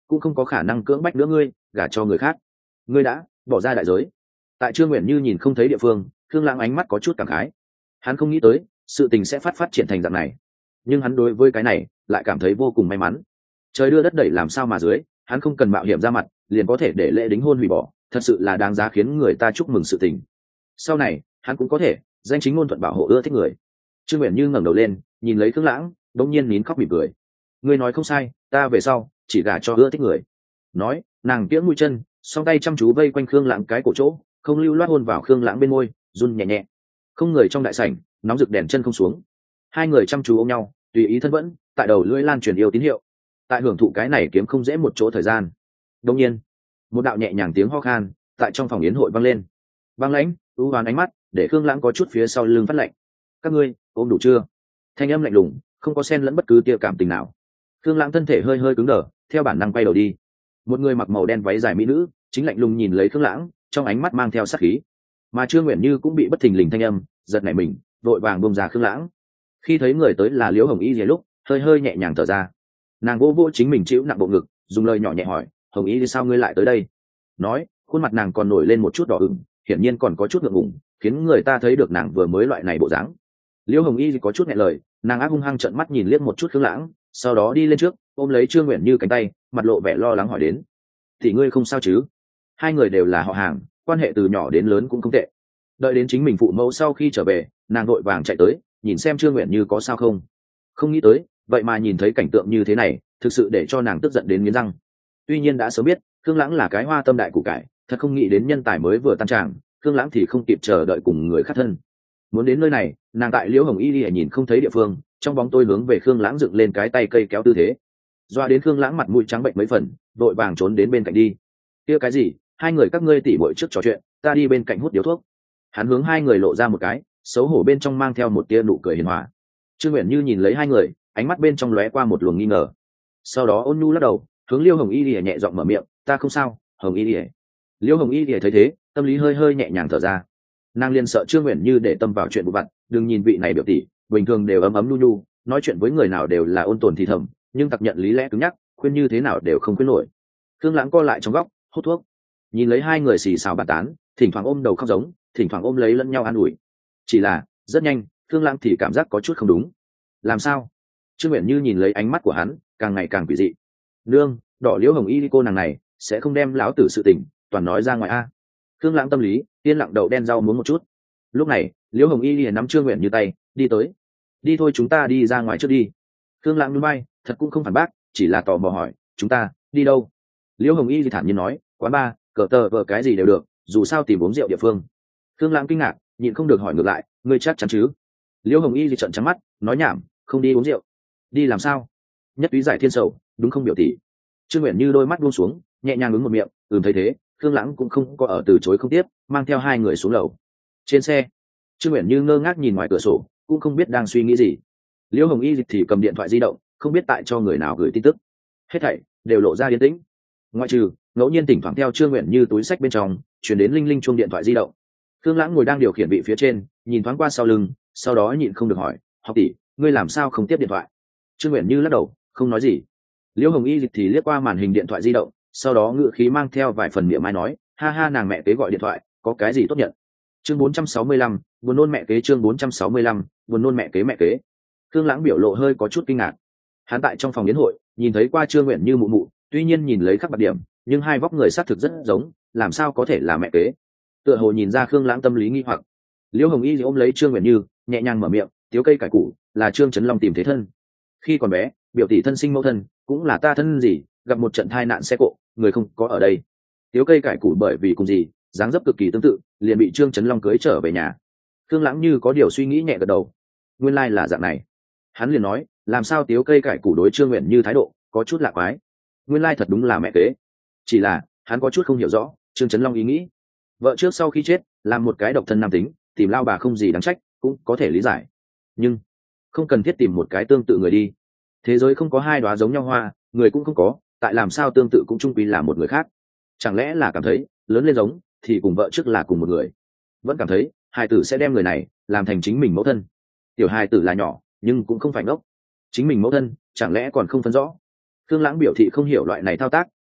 cũng không có khả năng cưỡng bách nữa ngươi gả cho người khác. Ngươi đã bỏ ra đại giới. Tại Trương Uyển Như nhìn không thấy địa phương, Khương Lãng ánh mắt có chút cảm khái. Hắn không nghĩ tới sự tình sẽ phát phát triển thành dạng này, nhưng hắn đối với cái này lại cảm thấy vô cùng may mắn. Trời đưa đất đẩy làm sao mà dưới, hắn không cần mạo hiểm ra mặt liền có thể để lễ đính hôn hủy bỏ, thật sự là đáng giá khiến người ta chúc mừng sự tình. Sau này hắn cũng có thể danh chính ngôn thuận bảo hộ ưa thích người. Trương Uyển Như ngẩng đầu lên nhìn lấy Khương Lãng, đống nhiên nín khóc mỉm cười. Ngươi nói không sai, ta về sau chỉ gả cho ưa thích người. Nói, nàng kiễng mũi chân, song tay chăm chú vây quanh Khương Lãng cái cổ chỗ, không lưu loát hôn vào Khương Lãng bên môi, run nhẹ nhẹ. Không người trong đại sảnh, nóng rực đèn chân không xuống. Hai người chăm chú ôm nhau, tùy ý thân vẫn, tại đầu lưỡi lan truyền yêu tín hiệu. Tại hưởng thụ cái này kiếm không dễ một chỗ thời gian. Đột nhiên, một đạo nhẹ nhàng tiếng ho khan tại trong phòng yến hội vang lên. Băng lãnh, u hoán ánh mắt, để Khương Lãng có chút phía sau lưng phát lạnh. Các ngươi ôm đủ chưa? Thanh âm lạnh lùng, không có xen lẫn bất cứ tia cảm tình nào. Khương Lãng thân thể hơi hơi cứng đờ, theo bản năng quay đầu đi. Một người mặc màu đen váy dài mỹ nữ, chính lạnh lùng nhìn lấy Khương Lãng, trong ánh mắt mang theo sát khí. Mà Trương Uyển Như cũng bị bất thình lình thanh âm giật nảy mình, vội vàng buông ra Khương Lãng. Khi thấy người tới là Liễu Hồng Y Lìa lúc, hơi hơi nhẹ nhàng thở ra. Nàng vô vô chính mình chịu nặng bộ ngực, dùng lời nhỏ nhẹ hỏi, Hồng Y sao ngươi lại tới đây? Nói, khuôn mặt nàng còn nổi lên một chút đỏ ửng, hiển nhiên còn có chút ngượng ngùng, khiến người ta thấy được nàng vừa mới loại này bộ dáng. Liễu Hồng Y có chút nghẹn lời, nàng ác hung hăng trợn mắt nhìn liếc một chút Khương Lãng, sau đó đi lên trước ôm lấy Trương Uyển Như cánh tay, mặt lộ vẻ lo lắng hỏi đến, thì ngươi không sao chứ? Hai người đều là họ hàng, quan hệ từ nhỏ đến lớn cũng không tệ. Đợi đến chính mình phụ mẫu sau khi trở về, nàng vội vàng chạy tới nhìn xem Trương Uyển Như có sao không. Không nghĩ tới vậy mà nhìn thấy cảnh tượng như thế này, thực sự để cho nàng tức giận đến nghiến răng. Tuy nhiên đã sớm biết Khương Lãng là cái hoa tâm đại củ cải, thật không nghĩ đến nhân tài mới vừa tan tràng, Khương Lãng thì không kịp chờ đợi cùng người khác thân. Muốn đến nơi này, nàng tại Liễu Hồng Y Lìa nhìn không thấy địa phương, trong bóng tôi hướng về Khương Lãng dựng lên cái tay cây kéo tư thế. Doa đến Khương Lãng mặt mũi trắng bệnh mấy phần, vội vàng trốn đến bên cạnh đi. Kia cái gì, hai người các ngươi tỉ muội trước trò chuyện, ta đi bên cạnh hút điếu thuốc. Hắn hướng hai người lộ ra một cái, xấu hổ bên trong mang theo một tia nụ cười hiền hòa. Trương Uyển Như nhìn lấy hai người, ánh mắt bên trong lóe qua một luồng nghi ngờ. Sau đó ôn nhu lắc đầu, hướng Liễu Hồng Y Lìa nhẹ giọng mở miệng, ta không sao, Hồng Y Lìa. Liễu Hồng Y Lìa thấy thế, tâm lý hơi hơi nhẹ nhàng thở ra. Nàng liền sợ Trương Uyển Như để tâm vào chuyện vụn vặt, đừng nhìn vị này biểu tỷ bình thường đều ấm ấm nhu nhu, nói chuyện với người nào đều là ôn tồn thì thầm, nhưng tặc nhận lý lẽ cứng nhắc, khuyên như thế nào đều không khuyên nổi. Khương Lãng co lại trong góc hút thuốc, nhìn lấy hai người xì xào bàn tán, thỉnh thoảng ôm đầu khóc giống, thỉnh thoảng ôm lấy lẫn nhau an ủi. Chỉ là rất nhanh Khương Lãng thì cảm giác có chút không đúng. Làm sao? Trương Uyển Như nhìn lấy ánh mắt của hắn càng ngày càng quỷ dị. Nương, đỏ Liễu Hồng Y cô nàng này sẽ không đem lão tử sự tình toàn nói ra ngoài a. Khương Lãng tâm lý yên lặng đậu đen rau muống một chút. Lúc này Liễu Hồng Y liền nắm Trương Uyển Như tay đi tới. Đi thôi, chúng ta đi ra ngoài trước đi. Khương Lãng nhún vai, thật cũng không phản bác, chỉ là tò mò hỏi, chúng ta đi đâu? Liễu Hồng Y thì thản nhiên nói, quán bar, cờ tờ vờ cái gì đều được, dù sao tìm uống rượu địa phương. Khương Lãng kinh ngạc, nhịn không được hỏi ngược lại, ngươi chắc chắn chứ? Liễu Hồng Y thì trợn trắng mắt, nói nhảm, không đi uống rượu. Đi làm sao? Nhất túy giải thiên sầu, đúng không biểu tỷ? Trương Uyển Như đôi mắt buông xuống, nhẹ nhàng ứng một miệng, ừm thấy thế. Khương Lãng cũng không có ở từ chối không tiếp, mang theo hai người xuống lầu. Trên xe, Trương Uyển Như ngơ ngác nhìn ngoài cửa sổ, cũng không biết đang suy nghĩ gì. Liễu Hồng Y thì cầm điện thoại di động, không biết tại cho người nào gửi tin tức. Hết thảy đều lộ ra yên tĩnh, ngoại trừ ngẫu nhiên thỉnh thoảng theo Trương Uyển Như túi sách bên trong chuyển đến linh linh chuông điện thoại di động. Khương Lãng ngồi đang điều khiển vị phía trên, nhìn thoáng qua sau lưng, sau đó nhịn không được hỏi, học tỷ, ngươi làm sao không tiếp điện thoại? Trương Uyển Như lắc đầu, không nói gì. Liễu Hồng Y thì liếc qua màn hình điện thoại di động, sau đó ngữ khí mang theo vài phần miệng mai nói, ha ha, nàng mẹ kế gọi điện thoại, có cái gì tốt nhận? Chương bốn trăm sáu mươi lăm, buồn nôn mẹ kế. Chương bốn trăm sáu mươi lăm, buồn nôn mẹ kế mẹ kế. Khương Lãng biểu lộ hơi có chút kinh ngạc. Hắn tại trong phòng yến hội nhìn thấy qua Trương Uyển Như mụ mụ, tuy nhiên nhìn lấy khắc đặc điểm, nhưng hai vóc người xác thực rất giống, làm sao có thể là mẹ kế? Tựa hồ nhìn ra Khương Lãng tâm lý nghi hoặc. Liễu Hồng Y ôm lấy Trương Uyển Như, nhẹ nhàng mở miệng, tiếu cây cải củ, là Trương Chấn Long tìm thế thân. Khi còn bé, biểu tỷ thân sinh mẫu thân, cũng là ta thân gì, gặp một trận tai nạn xe cộ, người không có ở đây. Tiếu cây cải củ bởi vì cùng gì, dáng dấp cực kỳ tương tự, liền bị Trương Chấn Long cưới trở về nhà. Khương Lãng như có điều suy nghĩ nhẹ gật đầu. Nguyên lai là dạng này. Hắn liền nói, làm sao tiếu cây cải củ đối Trương Uyển Như thái độ có chút lạ quái. Nguyên lai thật đúng là mẹ kế. Chỉ là hắn có chút không hiểu rõ Trương Chấn Long ý nghĩ. Vợ trước sau khi chết, làm một cái độc thân nam tính, tìm lao bà không gì đáng trách, cũng có thể lý giải. Nhưng không cần thiết tìm một cái tương tự người đi. Thế giới không có hai đóa giống nhau hoa, người cũng không có, tại làm sao tương tự cũng chung quy là một người khác. Chẳng lẽ là cảm thấy lớn lên giống thì cùng vợ trước là cùng một người, vẫn cảm thấy hài tử sẽ đem người này làm thành chính mình mẫu thân. Tiểu hài tử là nhỏ nhưng cũng không phải ngốc, chính mình mẫu thân chẳng lẽ còn không phân rõ? Khương Lãng biểu thị không hiểu loại này thao tác,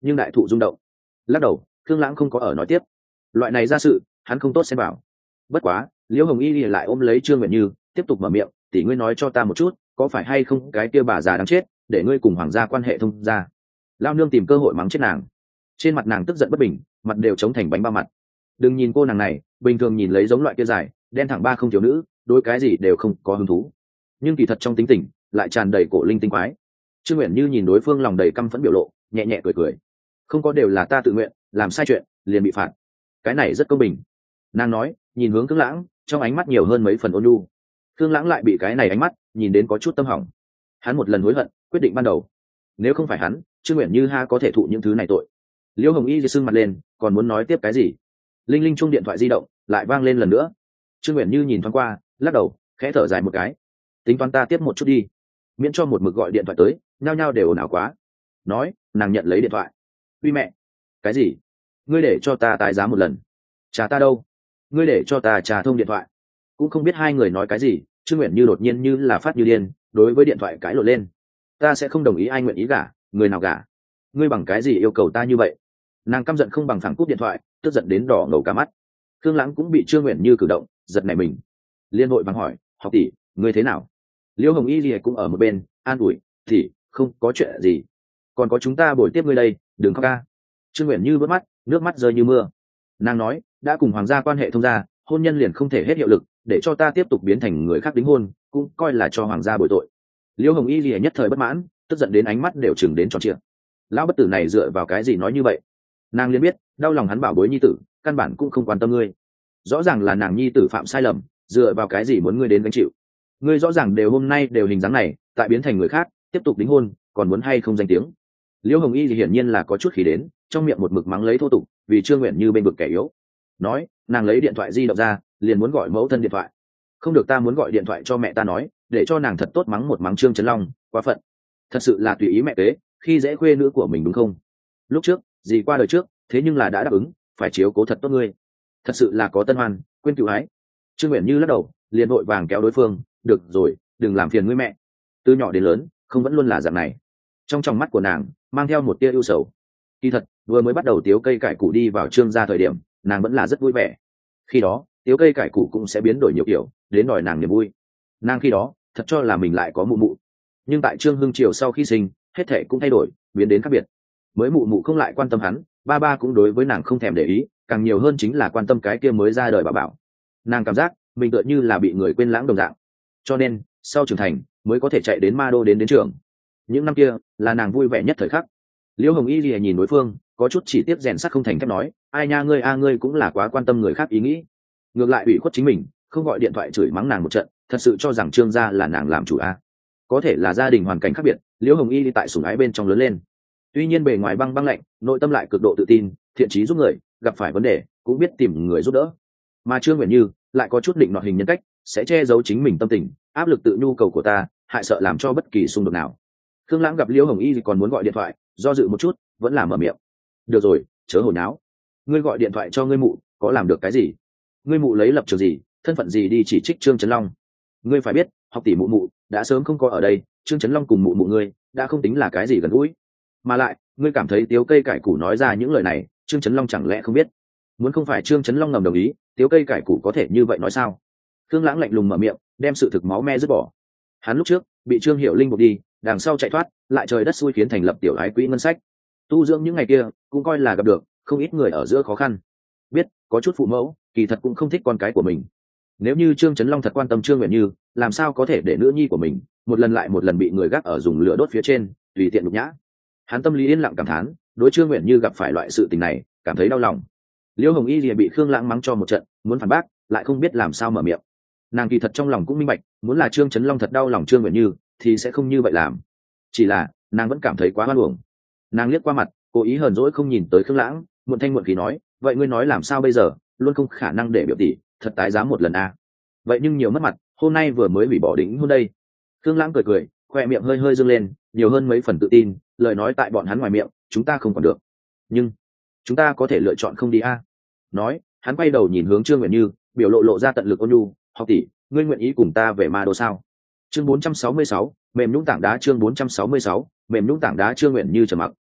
nhưng đại thụ rung động. Lắc đầu, Khương Lãng không có ở nói tiếp. Loại này ra sự, hắn không tốt xem vào. Bất quá, Liễu Hồng Y lại ôm lấy Trương Nguyện Như, tiếp tục mở miệng, tỷ ngươi nói cho ta một chút, có phải hay không cái kia bà già đáng chết, để ngươi cùng hoàng gia quan hệ thông ra. Lao nương tìm cơ hội mắng chết nàng. Trên mặt nàng tức giận bất bình, mặt đều trống thành bánh bao mặt. Đừng nhìn cô nàng này, bình thường nhìn lấy giống loại kia dài, đen thẳng ba không thiếu nữ, đối cái gì đều không có hứng thú. Nhưng kỳ thật trong tính tình, lại tràn đầy cổ linh tinh quái. Trương Nguyện Như nhìn đối phương lòng đầy căm phẫn biểu lộ, nhẹ nhẹ cười cười. Không có đều là ta tự nguyện, làm sai chuyện, liền bị phạt. Cái này rất công bình. Nàng nói, nhìn hướng Khương Lãng, trong ánh mắt nhiều hơn mấy phần ôn nhu. Khương Lãng lại bị cái này ánh mắt nhìn đến có chút tâm hỏng. Hắn một lần hối hận, quyết định ban đầu. Nếu không phải hắn, Trương Nguyện Như ha có thể thụ những thứ này tội. Liễu Hồng Y sưng mặt lên, còn muốn nói tiếp cái gì? Linh linh chuông điện thoại di động lại vang lên lần nữa. Trương Nguyện Như nhìn thoáng qua, lắc đầu, khẽ thở dài một cái. Tính toán ta tiếp một chút đi, miễn cho một mực gọi điện thoại tới, nhao nhao đều ồn ào quá. Nói, nàng nhận lấy điện thoại. Uy mẹ, cái gì? Ngươi để cho ta tái giá một lần? Trả ta đâu? Ngươi để cho ta trả thông điện thoại? Cũng không biết hai người nói cái gì, Trương Nguyện Như đột nhiên như là phát như điên, đối với điện thoại cãi lộn lên. Ta sẽ không đồng ý ai nguyện ý gả, người nào gả? Ngươi bằng cái gì yêu cầu ta như vậy? Nàng căm giận không bằng phẳng cúp điện thoại, tức giận đến đỏ ngầu cả mắt. Khương Lãng cũng bị Trương Nguyện Như cử động giật nảy mình, liên hội bằng hỏi, học tỷ, ngươi thế nào? Liễu Hồng Y Lìa cũng ở một bên an ủi, thì không có chuyện gì, còn có chúng ta bồi tiếp ngươi đây, đừng khóc ca. Trương Nguyện Như vớt mắt, nước mắt rơi như mưa. Nàng nói, đã cùng hoàng gia quan hệ thông gia, hôn nhân liền không thể hết hiệu lực, để cho ta tiếp tục biến thành người khác đính hôn, cũng coi là cho hoàng gia bồi tội. Liễu Hồng Y Lìa nhất thời bất mãn, tức giận đến ánh mắt đều chừng đến tròn trịa. Lão bất tử này dựa vào cái gì nói như vậy? Nàng liền biết, đau lòng hắn bảo bối nhi tử, căn bản cũng không quan tâm ngươi. Rõ ràng là nàng nhi tử phạm sai lầm, dựa vào cái gì muốn ngươi đến gánh chịu? Ngươi rõ ràng đều hôm nay đều hình dáng này, tại biến thành người khác, tiếp tục đính hôn, còn muốn hay không danh tiếng? Liễu Hồng Y thì hiển nhiên là có chút khí đến, trong miệng một mực mắng lấy thô tục, vì Trương Nguyện Như bên vực kẻ yếu. Nói, nàng lấy điện thoại di động ra, liền muốn gọi mẫu thân điện thoại. Không được, ta muốn gọi điện thoại cho mẹ ta nói, để cho nàng thật tốt mắng một mắng Trương Trấn Long, quá phận. Thật sự là tùy ý mẹ kế, khi dễ khuê nữ của mình đúng không? Lúc trước, gì qua đời trước, thế nhưng là đã đáp ứng, phải chiếu cố thật tốt ngươi. Thật sự là có tân hoan, quên cựu ái. Trương Nguyện Như lắc đầu, liền vội vàng kéo đối phương, được rồi, đừng làm phiền ngươi mẹ. Từ nhỏ đến lớn, không vẫn luôn là dạng này. Trong tròng mắt của nàng mang theo một tia ưu sầu. Kỳ thật, vừa mới bắt đầu tiếu cây cải củ đi vào Trương gia thời điểm, nàng vẫn là rất vui vẻ. Khi đó, tiếu cây cải củ cũng sẽ biến đổi nhiều kiểu, đến đòi nàng niềm vui. Nàng khi đó, thật cho là mình lại có mụ mụ. Nhưng tại Trương Hưng Triều sau khi sinh, hết thể cũng thay đổi, biến đến khác biệt. Mới mụ mụ không lại quan tâm hắn, ba ba cũng đối với nàng không thèm để ý, càng nhiều hơn chính là quan tâm cái kia mới ra đời bà bảo. Nàng cảm giác mình tựa như là bị người quên lãng đồng dạng. Cho nên, sau trưởng thành, mới có thể chạy đến ma đô đến đến trường. Những năm kia, là nàng vui vẻ nhất thời khắc. Liễu Hồng Y lìa nhìn đối phương, có chút chỉ tiếp rèn sắt không thành thép nói, ai nha, ngươi a ngươi cũng là quá quan tâm người khác ý nghĩ. Ngược lại ủy khuất chính mình, không gọi điện thoại chửi mắng nàng một trận, thật sự cho rằng Trương gia là nàng làm chủ a. Có thể là gia đình hoàn cảnh khác biệt, Liễu Hồng Y đi tại sủng ái bên trong lớn lên. Tuy nhiên bề ngoài băng băng lạnh, nội tâm lại cực độ tự tin, thiện chí giúp người, gặp phải vấn đề cũng biết tìm người giúp đỡ. Mà Trương Nguyện Như lại có chút định nọt hình nhân cách, sẽ che giấu chính mình tâm tình, áp lực tự nhu cầu của ta, hại sợ làm cho bất kỳ xung đột nào. Khương Lãng gặp Liễu Hồng Y còn muốn gọi điện thoại, do dự một chút, vẫn là mở miệng. Được rồi, chớ hồi náo. Ngươi gọi điện thoại cho ngươi mụ, có làm được cái gì? Ngươi mụ lấy lập trường gì, thân phận gì đi chỉ trích Trương Trấn Long? Ngươi phải biết, học tỷ mụ mụ đã sớm không có ở đây, Trương Trấn Long cùng mụ mụ ngươi đã không tính là cái gì gần gũi. Mà lại, ngươi cảm thấy Tiếu Cây Cải Củ nói ra những lời này, Trương Trấn Long chẳng lẽ không biết? Muốn không phải Trương Trấn Long ngầm đồng ý, Tiếu Cây Cải Củ có thể như vậy nói sao? Khương Lãng lạnh lùng mở miệng, đem sự thực máu me dứt bỏ. Hắn lúc trước bị Trương Hiểu Linh buộc đi, đằng sau chạy thoát, lại trời đất xui khiến thành lập tiểu ái quỹ ngân sách. Tu dưỡng những ngày kia, cũng coi là gặp được không ít người ở giữa khó khăn. Biết, có chút phụ mẫu, kỳ thật cũng không thích con cái của mình. Nếu như Trương Trấn Long thật quan tâm Trương Nguyện Như, làm sao có thể để nữ nhi của mình một lần lại một lần bị người gác ở dùng lửa đốt phía trên, tùy tiện nhục nhã. Hắn tâm lý yên lặng cảm thán, đối Trương Nguyện Như gặp phải loại sự tình này, cảm thấy đau lòng. Liễu Hồng Y lìa bị Khương Lãng mắng cho một trận, muốn phản bác, lại không biết làm sao mở miệng. Nàng kỳ thật trong lòng cũng minh bạch, muốn là Trương Trấn Long thật đau lòng Trương Nguyện Như, thì sẽ không như vậy làm. Chỉ là, nàng vẫn cảm thấy quá hoan uổng. Nàng liếc qua mặt, cố ý hờn dỗi không nhìn tới Khương Lãng, muộn thanh muộn khí nói, vậy ngươi nói làm sao bây giờ, luôn không khả năng để biểu tỷ thật tái giá một lần à? Vậy nhưng nhiều mất mặt, hôm nay vừa mới hủy bỏ đính hôn đây. Khương Lãng cười cười, khoe miệng hơi hơi dâng lên, nhiều hơn mấy phần tự tin, lời nói tại bọn hắn ngoài miệng, chúng ta không còn được. Nhưng, chúng ta có thể lựa chọn không đi a. À? Nói, hắn quay đầu nhìn hướng Trương Nguyện Như, biểu lộ lộ ra tận lực ôn nhu, học tỷ, ngươi nguyện ý cùng ta về ma đô sao? Chương bốn trăm sáu mươi sáu, mềm nhũn tảng đá. Chương bốn trăm sáu mươi sáu, mềm nhũn tảng đá. Trương Nguyện Như trầm mặc.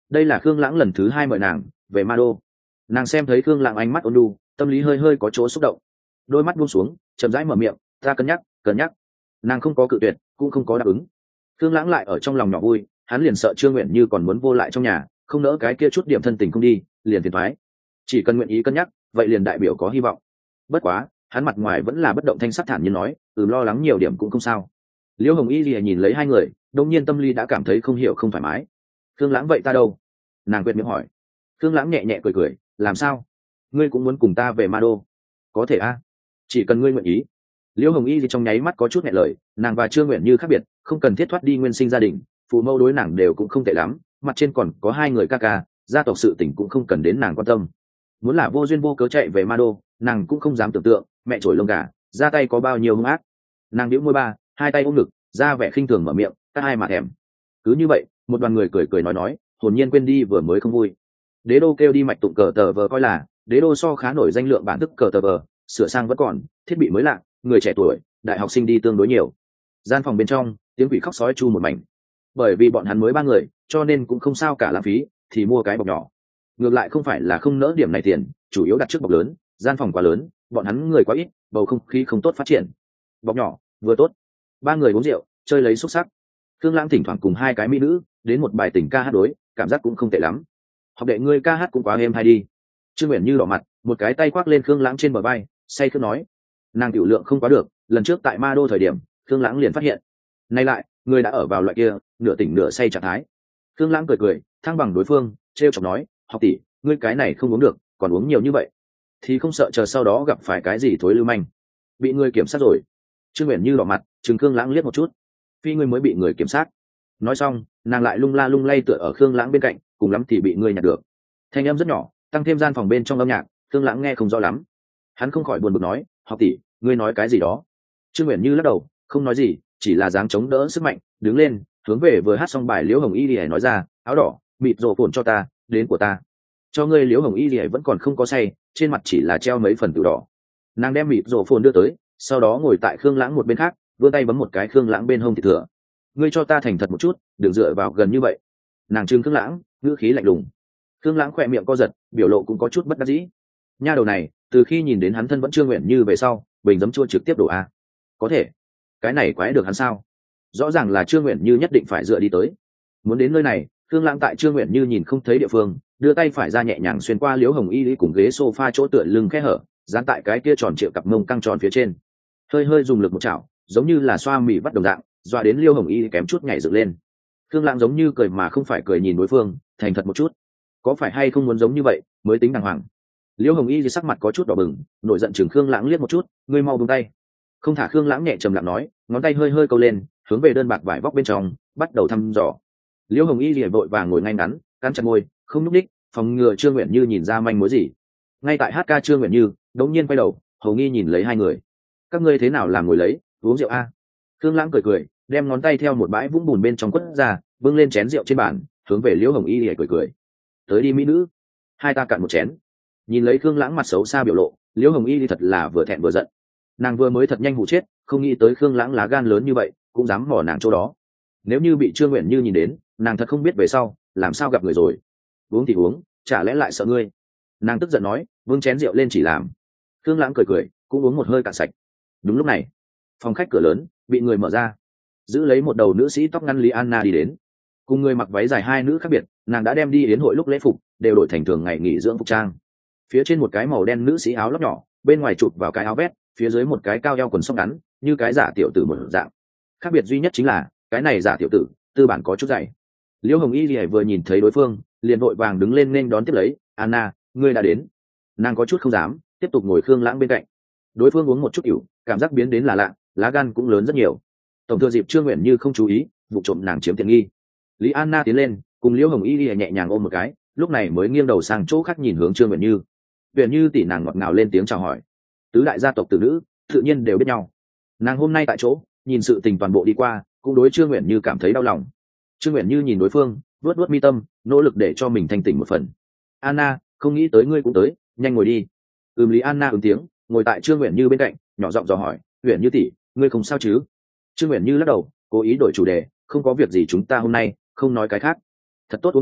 đây là khương lãng lần thứ hai mời nàng về ma đô. Nàng xem thấy khương lãng ánh mắt ôn nhu, tâm lý hơi hơi có chỗ xúc động, đôi mắt buông xuống chậm rãi mở miệng, ta cân nhắc cân nhắc. Nàng không có cự tuyệt cũng không có đáp ứng. Khương lãng lại ở trong lòng nhỏ vui, hắn liền sợ Trương Nguyện Như còn muốn vô lại trong nhà, không nỡ cái kia chút điểm thân tình không đi liền phiền thoái. Chỉ cần nguyện ý cân nhắc vậy liền đại biểu có hy vọng. Bất quá hắn mặt ngoài vẫn là bất động thanh sắc thản nhiên nói, ừ, lo lắng nhiều điểm cũng không sao. Liễu Hồng Y lìa nhìn lấy hai người, đột nhiên tâm lý đã cảm thấy không hiểu không thoải mái. Khương lãng vậy ta đâu? Nàng quệt miệng hỏi. Khương lãng nhẹ nhẹ cười cười, làm sao, ngươi cũng muốn cùng ta về ma đô? Có thể a, chỉ cần ngươi nguyện ý. Liễu Hồng Y thì trong nháy mắt có chút nghẹn lời, nàng và Trương Nguyện Như khác biệt, không cần thiết thoát đi nguyên sinh gia đình, phụ mẫu đối nàng đều cũng không tệ lắm, mặt trên còn có hai người ca ca, gia tộc sự tình cũng không cần đến nàng quan tâm. Muốn là vô duyên vô cớ chạy về ma đô, nàng cũng không dám tưởng tượng mẹ trổi lông gà ra tay có bao nhiêu hung ác. Nàng đĩu môi ba, hai tay ôm ngực, ra vẻ khinh thường mở miệng, các ai mà thèm. Cứ như vậy một đoàn người cười cười nói nói, hồn nhiên quên đi vừa mới không vui. Đế đô kêu đi mạch tụng cờ tờ vờ coi là đế đô so khá nổi danh lượng bản thức cờ tờ vờ, sửa sang vẫn còn, thiết bị mới lạ, người trẻ tuổi đại học sinh đi tương đối nhiều. Gian phòng bên trong tiếng quỷ khóc sói chu một mảnh, bởi vì bọn hắn mới ba người cho nên cũng không sao cả lãng phí, thì mua cái bọc nhỏ. Ngược lại không phải là không nỡ điểm này tiền, chủ yếu đặt trước bọc lớn, gian phòng quá lớn, bọn hắn người quá ít, bầu không khí không tốt phát triển. Bọc nhỏ vừa tốt. Ba người uống rượu chơi lấy xúc sắc. Khương Lãng thỉnh thoảng cùng hai cái mỹ nữ đến một bài tình ca hát đối, cảm giác cũng không tệ lắm. Học đệ ngươi ca hát cũng quá êm hay đi. Trương Nguyện Như đỏ mặt, một cái tay khoác lên Khương Lãng trên bờ vai, say khước nói. Nàng tiểu lượng không quá được, lần trước tại ma đô thời điểm Khương Lãng liền phát hiện. Nay lại người đã ở vào loại kia nửa tỉnh nửa say trạng thái. Khương Lãng cười cười thăng bằng đối phương, trêu chọc nói, học tỷ ngươi cái này không uống được, còn uống nhiều như vậy thì không sợ chờ sau đó gặp phải cái gì thối lưu manh, bị người kiểm sát rồi. Trương Nguyện Như đỏ mặt chừng Khương Lãng liếc một chút, phi ngươi mới bị người kiểm sát. Nói xong nàng lại lung la lung lay tựa ở Khương Lãng bên cạnh, cùng lắm thì bị ngươi nhặt được. Thanh âm rất nhỏ, tăng thêm gian phòng bên trong âm nhạc, Khương Lãng nghe không rõ lắm. Hắn không khỏi buồn bực nói, học tỷ ngươi nói cái gì đó. Trương Nguyện Như lắc đầu không nói gì, chỉ là dáng chống đỡ sức mạnh đứng lên, hướng về vừa hát xong bài Liễu Hồng Y Lìa nói ra, áo đỏ mịt rồ phồn cho ta, đến của ta. Cho ngươi. Liễu Hồng Y Lìa vẫn còn không có say, trên mặt chỉ là treo mấy phần tự đỏ. Nàng đem mịt rồ phồn đưa tới, sau đó ngồi tại Khương Lãng một bên khác, vươn tay bấm một cái Khương Lãng bên hông thì thừa. Ngươi cho ta thành thật một chút, đừng dựa vào gần như vậy. Nàng trừng Khương Lãng, ngữ khí lạnh lùng. Khương Lãng khỏe miệng co giật, biểu lộ cũng có chút bất đắc dĩ. Nha đầu này từ khi nhìn đến hắn thân vẫn Trương Nguyện Như về sau, bình giấm chua trực tiếp đổ a. Có thể cái này quái được hắn sao? Rõ ràng là Trương Nguyện Như nhất định phải dựa đi tới. Muốn đến nơi này, Khương Lãng tại Trương Nguyện Như nhìn không thấy địa phương, đưa tay phải ra nhẹ nhàng xuyên qua Liễu Hồng Y Lý cùng ghế sofa chỗ tựa lưng khe hở, dán tại cái kia tròn trịa cặp mông căng tròn phía trên, hơi hơi dùng lực một chảo, giống như là xoa mì vắt đồng dạng, dọa đến Liễu Hồng Y kém chút nhảy dựng lên. Khương Lãng giống như cười mà không phải cười nhìn đối phương, thành thật một chút, có phải hay không muốn giống như vậy mới tính đàng hoàng. Liễu Hồng Y thì sắc mặt có chút đỏ bừng, nổi giận chừng Khương Lãng liếc một chút, ngươi mau buông tay. Không thả. Khương Lãng nhẹ trầm lặng nói, ngón tay hơi hơi câu lên, hướng về đơn bạc vải vóc bên trong bắt đầu thăm dò. Liễu Hồng Y liền vội vàng ngồi ngay ngắn, cắn chặt môi, không nhúc nhích, phòng ngừa Trương Nguyện Như nhìn ra manh mối gì. Ngay tại hát ca Trương Nguyện Như đống nhiên quay đầu, hầu nghi nhìn lấy hai người. Các ngươi thế nào làm ngồi lấy uống rượu a? Khương Lãng cười cười, đem ngón tay theo một bãi vũng bùn bên trong quất ra, bưng lên chén rượu trên bàn, hướng về Liễu Hồng Y liền cười cười. Tới đi mỹ nữ, hai ta cạn một chén. Nhìn lấy Khương Lãng mặt xấu xa biểu lộ, Liễu Hồng Y thì thật là vừa thẹn vừa giận. Nàng vừa mới thật nhanh hụ chết, không nghĩ tới Khương Lãng lá gan lớn như vậy, cũng dám mò nàng chỗ đó. Nếu như bị Trương Nguyện Như nhìn đến, nàng thật không biết về sau làm sao gặp người rồi. Uống thì uống, chả lẽ lại sợ ngươi? Nàng tức giận nói, vương chén rượu lên chỉ làm. Khương Lãng cười cười, cũng uống một hơi cạn sạch. Đúng lúc này, phòng khách cửa lớn bị người mở ra, giữ lấy một đầu nữ sĩ tóc ngắn Lý Anna đi đến. Cùng người mặc váy dài hai nữ khác biệt, nàng đã đem đi yến hội lúc lễ phục đều đổi thành thường ngày nghỉ dưỡng phục trang. Phía trên một cái màu đen nữ sĩ áo lót nhỏ, bên ngoài chụp vào cái áo vest, phía dưới một cái cao eo quần sóc ngắn, như cái giả tiểu tử một dạng. Khác biệt duy nhất chính là cái này giả tiểu tử tư bản có chút dày. Liễu Hồng Y Lìa vừa nhìn thấy đối phương, liền vội vàng đứng lên nên đón tiếp lấy, Anna, ngươi đã đến. Nàng có chút không dám tiếp tục ngồi Khương Lãng bên cạnh. Đối phương uống một chút rượu, cảm giác biến đến là lạ, lá gan cũng lớn rất nhiều. Tổng thừa dịp Trương Nguyện Như không chú ý, vụ trộm nàng chiếm tiện nghi. Lý Anna tiến lên, cùng Liễu Hồng Y Lìa nhẹ nhàng ôm một cái, lúc này mới nghiêng đầu sang chỗ khác nhìn hướng Trương Nguyện Như. Nguyện Như tỷ nàng ngọt ngào lên tiếng chào hỏi. Tứ đại gia tộc tử nữ tự nhiên đều biết nhau. Nàng hôm nay tại chỗ nhìn sự tình toàn bộ đi qua, cũng đối Trương Nguyện Như cảm thấy đau lòng. Trương Nguyện Như nhìn đối phương, vuốt vuốt mi tâm, nỗ lực để cho mình thanh tỉnh một phần. Anna, không nghĩ tới ngươi cũng tới, nhanh ngồi đi. Ừm. Lý Anna ứng tiếng, ngồi tại Trương Nguyện Như bên cạnh, nhỏ giọng dò hỏi, Nguyện Như tỷ, ngươi không sao chứ? Trương Nguyện Như lắc đầu, cố ý đổi chủ đề, không có việc gì, chúng ta hôm nay không nói cái khác. Thật tốt uống rượu,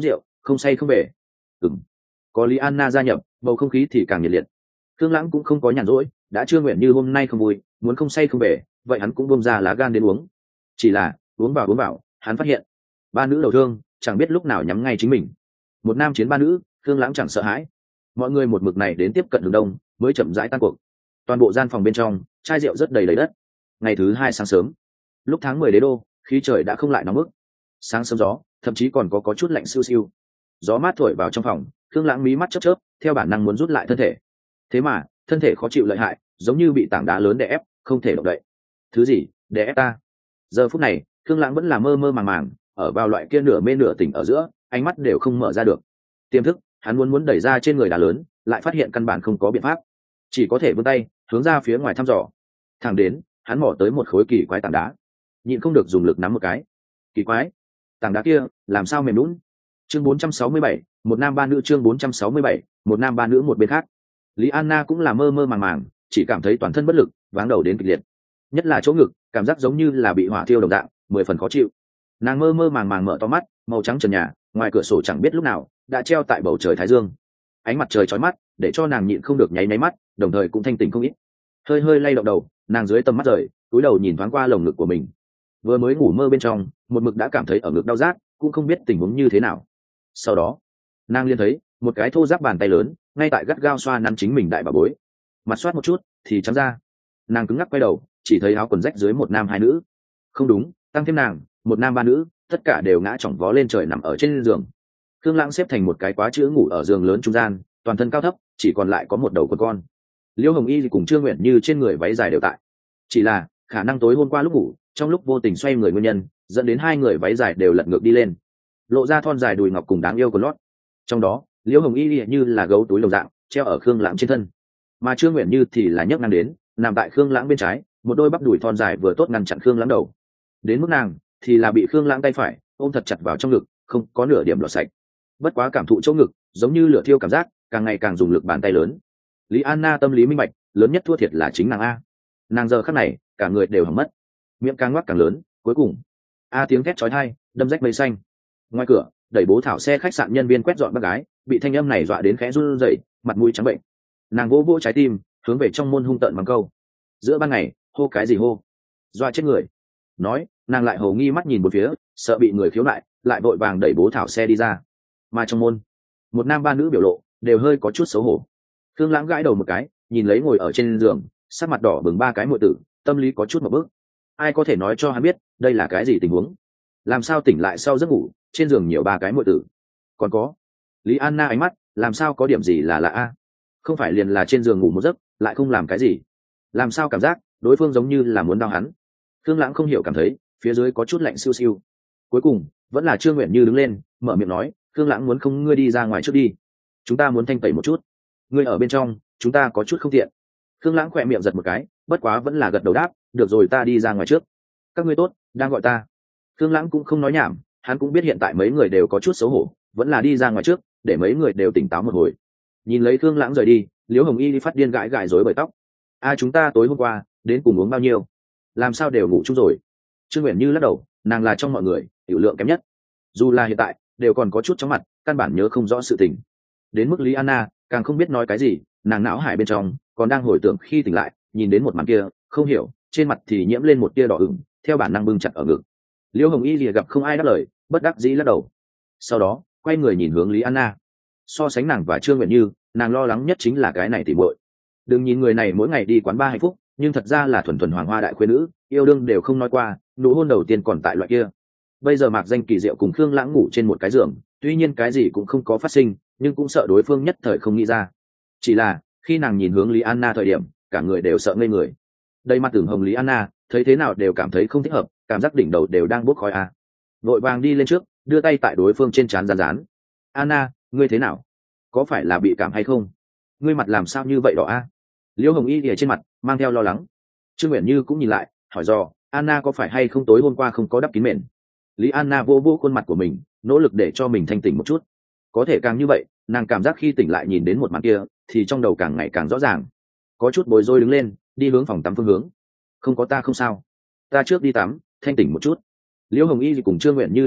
không say không về. Ừm, có Lý Anna gia nhập, bầu không khí thì càng nhiệt liệt. Khương Lãng cũng không có nhàn rỗi, đã chưa nguyện như hôm nay không vui, muốn không say không về, vậy hắn cũng buông ra lá gan đến uống. Chỉ là uống vào uống vào, hắn phát hiện ba nữ đầu thương chẳng biết lúc nào nhắm ngay chính mình. Một nam chiến ba nữ, Khương Lãng chẳng sợ hãi. Mọi người một mực này đến tiếp cận hướng đông, mới chậm rãi tan cuộc. Toàn bộ gian phòng bên trong, chai rượu rất đầy đầy đất. Ngày thứ hai sáng sớm, lúc tháng mười đế đô, khí trời đã không lại nóng bức. Sáng sớm gió, thậm chí còn có có chút lạnh siêu siêu. Gió mát thổi vào trong phòng, Khương Lãng mí mắt chớp chớp, theo bản năng muốn rút lại thân thể. Thế mà, thân thể khó chịu lợi hại, giống như bị tảng đá lớn đè ép, không thể động đậy. Thứ gì đè ép ta? Giờ phút này, Khương Lãng vẫn là mơ mơ màng màng, ở vào loại kia nửa mê nửa tỉnh ở giữa, ánh mắt đều không mở ra được. Tiềm thức, hắn muốn muốn đẩy ra trên người đá lớn, lại phát hiện căn bản không có biện pháp, chỉ có thể vươn tay hướng ra phía ngoài thăm dò. Thẳng đến, hắn mò tới một khối kỳ quái tảng đá, nhịn không được dùng lực nắm một cái. Kỳ quái, tảng đá kia làm sao mềm lún? Chương bốn trăm sáu mươi bảy, một nam ba nữ. Chương bốn trăm sáu mươi bảy, một nam ba nữ. Một bên khác, Lý Anna cũng là mơ mơ màng màng, chỉ cảm thấy toàn thân bất lực, váng đầu đến kịch liệt, nhất là chỗ ngực, cảm giác giống như là bị hỏa thiêu đồng dạng, mười phần khó chịu. Nàng mơ mơ màng màng mở to mắt, màu trắng trần nhà, ngoài cửa sổ chẳng biết lúc nào đã treo tại bầu trời thái dương, ánh mặt trời chói mắt, để cho nàng nhịn không được nháy nháy mắt, đồng thời cũng thanh tỉnh không ít. Hơi hơi lay động đầu, nàng dưới tầm mắt rời, cúi đầu nhìn thoáng qua lồng ngực của mình. Vừa mới ngủ mơ bên trong, một mực đã cảm thấy ở ngực đau rát, cũng không biết tình huống như thế nào. Sau đó, nàng liền thấy một cái thô ráp bàn tay lớn, ngay tại gắt gao xoa nắn chính mình đại bà bối. Mặt soát một chút, thì trắng ra. Nàng cứng ngắc quay đầu, chỉ thấy áo quần rách dưới một nam hai nữ. Không đúng, tăng thêm nàng, một nam ba nữ, tất cả đều ngã chỏng vó lên trời nằm ở trên giường. Khương Lãng xếp thành một cái quá chữ ngủ ở giường lớn trung gian, toàn thân cao thấp, chỉ còn lại có một đầu quần con. Liễu Hồng Y cùng Trương Nguyện Như trên người váy dài đều tại. Chỉ là khả năng tối hôm qua lúc ngủ, trong lúc vô tình xoay người nguyên nhân, dẫn đến hai người váy dài đều lật ngược đi lên, lộ ra thon dài đùi ngọc cùng đáng yêu của lót. Trong đó, Liễu Hồng Y như là gấu túi lồng dạng, treo ở Khương Lãng trên thân, mà Trương Nguyện Như thì là nhấc ngang đến, nằm tại Khương Lãng bên trái, một đôi bắp đùi thon dài vừa tốt ngăn chặn Khương Lãng đầu. Đến mức nàng thì là bị Khương Lãng tay phải ôm thật chặt vào trong ngực, không có nửa điểm lọt sạch. Bất quá cảm thụ chỗ ngực, giống như lửa thiêu cảm giác, càng ngày càng dùng lực bàn tay lớn. Lý Anna tâm lý minh bạch, lớn nhất thua thiệt là chính nàng a. Nàng giờ khắc này, cả người đều hỏng mất, miệng càng ngoác càng lớn, cuối cùng a tiếng thét chói tai, đâm rách mây xanh. Ngoài cửa, đẩy bố thảo xe khách sạn nhân viên quét dọn bác gái, bị thanh âm này dọa đến khẽ run rẩy, mặt mũi trắng bệnh. Nàng vỗ vỗ trái tim, hướng về trong môn hung tợn bằng câu: giữa ban ngày, hô cái gì hô, dọa chết người. Nói, nàng lại hầu nghi mắt nhìn một phía, sợ bị người khiếu lại, lại vội vàng đẩy bố thảo xe đi ra. Mà trong môn, một nam ba nữ biểu lộ đều hơi có chút xấu hổ. Khương Lãng gãi đầu một cái, nhìn lấy ngồi ở trên giường, sắc mặt đỏ bừng ba cái muội tử, tâm lý có chút một bước. Ai có thể nói cho hắn biết đây là cái gì tình huống? Làm sao tỉnh lại sau giấc ngủ, trên giường nhiều ba cái muội tử? Còn có, Lý Anna ánh mắt, làm sao có điểm gì là lạ a? Không phải liền là trên giường ngủ một giấc, lại không làm cái gì? Làm sao cảm giác đối phương giống như là muốn đau hắn? Khương Lãng không hiểu cảm thấy phía dưới có chút lạnh siêu siêu. Cuối cùng vẫn là Trương Nguyện Như đứng lên, mở miệng nói: Khương Lãng muốn không ngươi đi ra ngoài trước đi, chúng ta muốn thanh tẩy một chút, ngươi ở bên trong chúng ta có chút không tiện. Khương Lãng khỏe miệng giật một cái, bất quá vẫn là gật đầu đáp: được rồi, ta đi ra ngoài trước. Các ngươi tốt, đang gọi ta. Khương Lãng cũng không nói nhảm, hắn cũng biết hiện tại mấy người đều có chút xấu hổ, vẫn là đi ra ngoài trước, để mấy người đều tỉnh táo một hồi. Nhìn lấy Khương Lãng rời đi, Liễu Hồng Y đi phát điên gãi gãi rối bời tóc: a chúng ta tối hôm qua đến cùng uống bao nhiêu, làm sao đều ngủ chung rồi? Trương Uyển Như lắc đầu, nàng là trong mọi người tiểu lượng kém nhất, dù là hiện tại đều còn có chút chóng mặt, căn bản nhớ không rõ sự tình. Đến mức Lý Anna càng không biết nói cái gì, nàng não hải bên trong còn đang hồi tưởng khi tỉnh lại nhìn đến một màn kia, không hiểu trên mặt thì nhiễm lên một tia đỏ ửng, theo bản năng bưng chặt ở ngực. Liễu Hồng Y lìa gặp không ai đáp lời, bất đắc dĩ lắc đầu, sau đó quay người nhìn hướng Lý Anna. So sánh nàng và Trương Uyển Như, nàng lo lắng nhất chính là cái này tỉ muội. Đừng nhìn người này mỗi ngày đi quán ba hạnh phúc, nhưng thật ra là thuần thuần hoàng hoa đại khuê nữ, yêu đương đều không nói qua, nụ hôn đầu tiên còn tại loại kia. Bây giờ Mạc Danh Kỳ Diệu cùng Khương Lãng ngủ trên một cái giường, tuy nhiên cái gì cũng không có phát sinh, nhưng cũng sợ đối phương nhất thời không nghĩ ra. Chỉ là khi nàng nhìn hướng Lý Anna thời điểm, cả người đều sợ ngây người. Đây mặt tưởng hồng Lý Anna thấy thế nào đều cảm thấy không thích hợp, cảm giác đỉnh đầu đều đang bốc khói a. Vội vàng đi lên trước, đưa tay tại đối phương trên trán rán rán. Anna, ngươi thế nào? Có phải là bị cảm hay không? Ngươi mặt làm sao như vậy đỏ a? Liễu Hồng Y thì trên mặt mang theo lo lắng. Trương Uyển Như cũng nhìn lại, hỏi dò: Anna có phải hay không tối hôm qua không có đắp kín mền? Lý Anna vô vô khuôn mặt của mình, nỗ lực để cho mình thanh tỉnh một chút. Có thể càng như vậy, nàng cảm giác khi tỉnh lại nhìn đến một màn kia, thì trong đầu càng ngày càng rõ ràng. Có chút bối rối đứng lên, đi hướng phòng tắm phương hướng. Không có, ta không sao, ta trước đi tắm, thanh tỉnh một chút. Liễu Hồng Y cùng Trương Uyển Như liếc nhau,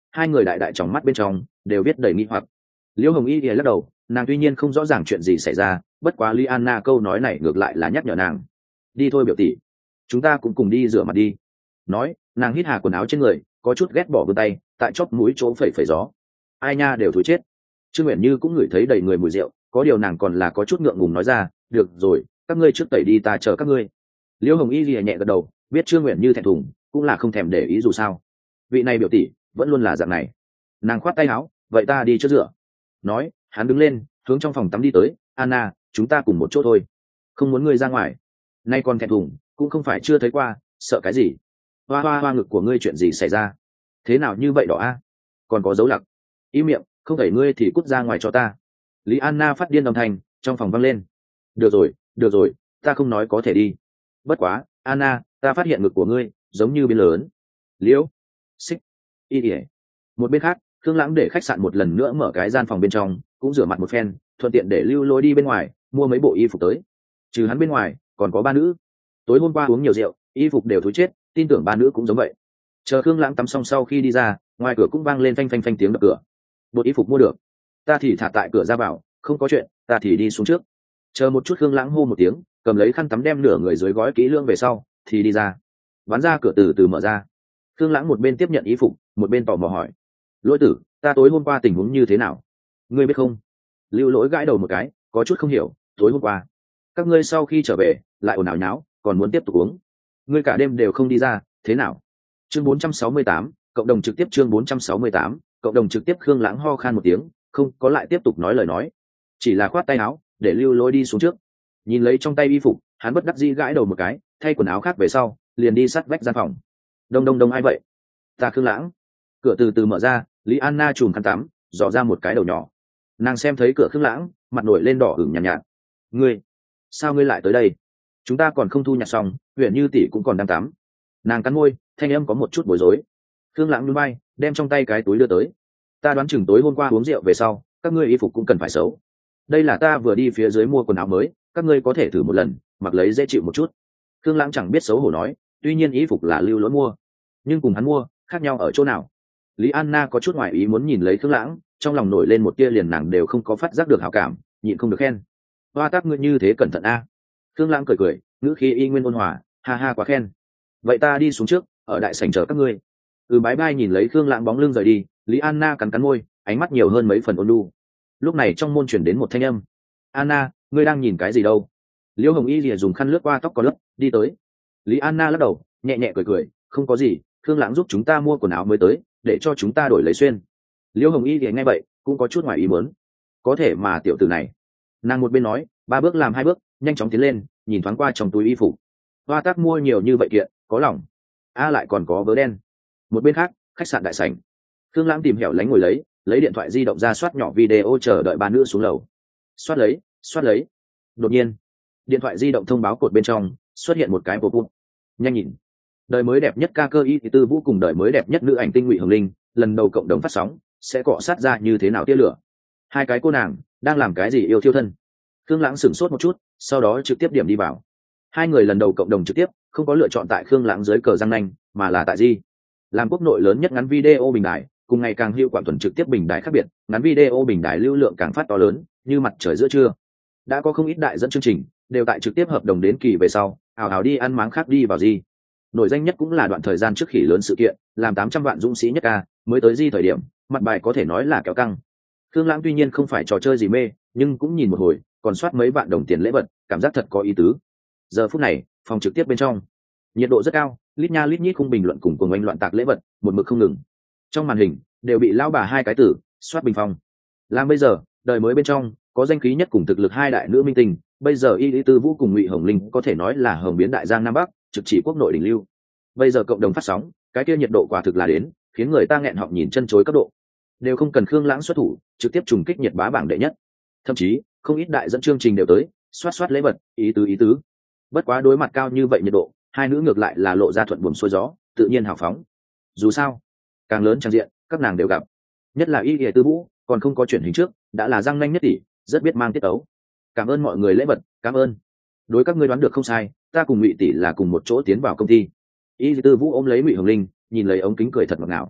hai người đại đại tròng mắt bên trong đều viết đầy nghi hoặc. Liễu Hồng Y thì lắc đầu, nàng tuy nhiên không rõ ràng chuyện gì xảy ra, bất quá Lý Anna câu nói này ngược lại là nhắc nhở nàng. Đi thôi biểu tỷ, chúng ta cũng cùng đi rửa mặt đi. Nói, nàng hít hà quần áo trên người, có chút ghét bỏ vươn tay, tại chóp mũi chỗ phẩy phẩy gió. Ai nha đều thối chết. Trương Uyển Như cũng ngửi thấy đầy người mùi rượu, có điều nàng còn là có chút ngượng ngùng nói ra, được rồi, các ngươi trước tẩy đi, ta chờ các ngươi. Liễu Hồng Y lìa nhẹ gật đầu, biết Trương Uyển Như thẹn thùng, cũng là không thèm để ý dù sao. Vị này biểu tỷ vẫn luôn là dạng này. Nàng khoát tay áo, vậy ta đi trước rửa. Nói, hắn đứng lên, hướng trong phòng tắm đi tới. Anna, chúng ta cùng một chỗ thôi, không muốn ngươi ra ngoài. Nay còn thẹn thùng, cũng không phải chưa thấy qua, sợ cái gì? Hoa hoa hoa ngực của ngươi chuyện gì xảy ra? Thế nào như vậy đỏ a? Còn có dấu lặc. Ý miệng, không đẩy ngươi thì cút ra ngoài cho ta. Lý Anna phát điên âm thanh trong phòng vang lên. Được rồi, được rồi, ta không nói có thể đi. Bất quá, Anna, ta phát hiện ngực của ngươi giống như biến lớn. Liễu, xích, y ỉa. Một bên khác, Khương Lãng để khách sạn một lần nữa mở cái gian phòng bên trong, cũng rửa mặt một phen, thuận tiện để lưu lối đi bên ngoài mua mấy bộ y phục tới. Trừ hắn bên ngoài, còn có ba nữ. Tối hôm qua uống nhiều rượu, y phục đều thối chết, tin tưởng ba nữ cũng giống vậy. Chờ Khương Lãng tắm xong sau khi đi ra, ngoài cửa cũng vang lên phanh phanh phanh tiếng đập cửa. Bộ y phục mua được. Ta thì thả tại cửa ra vào, không có chuyện, ta thì đi xuống trước. Chờ một chút, Khương Lãng hô một tiếng, cầm lấy khăn tắm đem nửa người dưới gói kỹ lưỡng về sau, thì đi ra. Ván ra cửa từ từ mở ra. Khương Lãng một bên tiếp nhận y phục, một bên tò mò hỏi: Lỗi tử, ta tối hôm qua tình huống như thế nào? Ngươi biết không? Lưu Lỗi gãi đầu một cái, có chút không hiểu. Tối hôm qua, các ngươi sau khi trở về lại ồn ào nháo, còn muốn tiếp tục uống. Ngươi cả đêm đều không đi ra, thế nào? Chương bốn trăm sáu mươi tám, cộng đồng trực tiếp. Chương bốn trăm sáu mươi tám, cộng đồng trực tiếp. Khương Lãng ho khan một tiếng, không có lại tiếp tục nói lời nói, chỉ là khoát tay áo để Lưu Lỗi đi xuống trước. Nhìn lấy trong tay y phục, hắn bất đắc dĩ gãi đầu một cái, thay quần áo khác về sau, liền đi sát vách gian phòng. Đông đông đông, ai vậy? Ta Khương Lãng. Cửa từ từ mở ra, Lý Anna chùm khăn tắm, dò ra một cái đầu nhỏ. Nàng xem thấy cửa Khương Lãng, mặt nổi lên đỏ ửng nhàn nhạt, nhạt. Ngươi, sao ngươi lại tới đây? Chúng ta còn không thu nhặt xong, Uyển Như tỷ cũng còn đang tắm. Nàng cắn môi, thanh âm có một chút bối rối. Khương Lãng nhún vai, đem trong tay cái túi đưa tới. Ta đoán chừng tối hôm qua uống rượu về sau, các ngươi y phục cũng cần phải xấu. Đây là ta vừa đi phía dưới mua quần áo mới, các ngươi có thể thử một lần, mặc lấy dễ chịu một chút. Khương Lãng chẳng biết xấu hổ nói, tuy nhiên y phục là Lưu Lỗi mua, nhưng cùng hắn mua khác nhau ở chỗ nào? Lý Anna có chút ngoài ý muốn nhìn lấy Khương Lãng, trong lòng nổi lên một tia liền nàng đều không có phát giác được hảo cảm, nhịn không được khen. Hoa tác ngươi như thế cẩn thận a. À. Khương Lãng cười cười, ngữ khí y nguyên ôn hòa, ha ha quá khen. Vậy ta đi xuống trước, ở đại sảnh chờ các ngươi. Ừ, bái bai. Nhìn lấy Khương Lãng bóng lưng rời đi, Lý Anna cắn cắn môi, ánh mắt nhiều hơn mấy phần ôn nhu. Lúc này trong môn truyền đến một thanh âm. Anna, ngươi đang nhìn cái gì đâu? Liễu Hồng Y lìa dùng khăn lướt qua tóc có lớp, đi tới. Lý Anna lắc đầu, nhẹ nhẹ cười cười, không có gì, Khương Lãng giúp chúng ta mua quần áo mới tới, để cho chúng ta đổi lấy xuyên. Liễu Hồng Y lìa nghe vậy, cũng có chút ngoài ý muốn. Có thể mà tiểu tử này. Nàng một bên nói, ba bước làm hai bước, nhanh chóng tiến lên, nhìn thoáng qua trong túi y phục. Hoa tác mua nhiều như vậy kiện, có lòng. A lại còn có vớ đen. Một bên khác, khách sạn đại sảnh. Khương Lãng tìm hẻo lánh ngồi lấy, lấy điện thoại di động ra soát nhỏ video chờ đợi ba nữ xuống lầu. Soát lấy, soát lấy. Đột nhiên, điện thoại di động thông báo cột bên trong xuất hiện một cái bộ bút. Nhanh nhìn, đời mới đẹp nhất ca cơ y tư vũ cùng đời mới đẹp nhất nữ ảnh tinh Ngụy Hồng Linh lần đầu cộng đồng phát sóng, sẽ cọ sát ra như thế nào tia lửa? Hai cái cô nàng đang làm cái gì yêu thiêu thân? Khương Lãng sửng sốt một chút, sau đó trực tiếp điểm đi vào. Hai người lần đầu cộng đồng trực tiếp, không có lựa chọn tại Khương Lãng dưới cờ răng nanh, mà là tại Di, làm quốc nội lớn nhất ngắn video bình đài, cùng ngày càng hiệu quả tuần trực tiếp bình đài khác biệt, ngắn video bình đài lưu lượng càng phát to lớn, như mặt trời giữa trưa. Đã có không ít đại dẫn chương trình đều tại trực tiếp hợp đồng đến kỳ về sau, ào ào đi ăn máng khác đi vào Di. Nổi danh nhất cũng là đoạn thời gian trước khỉ lớn sự kiện, làm tám trăm vạn dũng sĩ nhất ca, mới tới Di thời điểm, mặt bài có thể nói là kéo căng. Khương Lãng tuy nhiên không phải trò chơi gì mê, nhưng cũng nhìn một hồi, còn soát mấy vạn đồng tiền lễ vật, cảm giác thật có ý tứ. Giờ phút này, phòng trực tiếp bên trong, nhiệt độ rất cao, lít nha lít nhít khung bình luận cùng cuồng oanh loạn tạc lễ vật, một mực không ngừng. Trong màn hình đều bị lao bà hai cái tử soát bình phong. Làm bây giờ, đời mới bên trong có danh khí nhất cùng thực lực hai đại nữ minh tinh, bây giờ Y Lý Tư Vũ cùng Ngụy Hồng Linh có thể nói là hồng biến đại giang nam bắc, trực chỉ quốc nội đỉnh lưu. Bây giờ cộng đồng phát sóng, cái kia nhiệt độ quả thực là đến, khiến người ta nghẹn họng nhìn chân chối cấp độ. Đều không cần Khương Lãng xuất thủ, trực tiếp trùng kích nhiệt bá bảng đệ nhất. Thậm chí, không ít đại dẫn chương trình đều tới, soát soát lễ vật, ý tứ ý tứ. Bất quá đối mặt cao như vậy nhiệt độ, hai nữ ngược lại là lộ ra thuận buồm xuôi gió, tự nhiên hào phóng. Dù sao, càng lớn trang diện, các nàng đều gặp. Nhất là Y Lý Tư Vũ, còn không có chuyển hình trước, đã là răng nanh nhất tỷ, rất biết mang tiết tấu. Cảm ơn mọi người lễ vật, cảm ơn. Đối các ngươi đoán được không sai, ta cùng Ngụy tỷ là cùng một chỗ tiến vào công ty. Y Lý Tư Vũ ôm lấy Ngụy Hồng Linh, nhìn lấy ống kính cười thật ngọt ngào.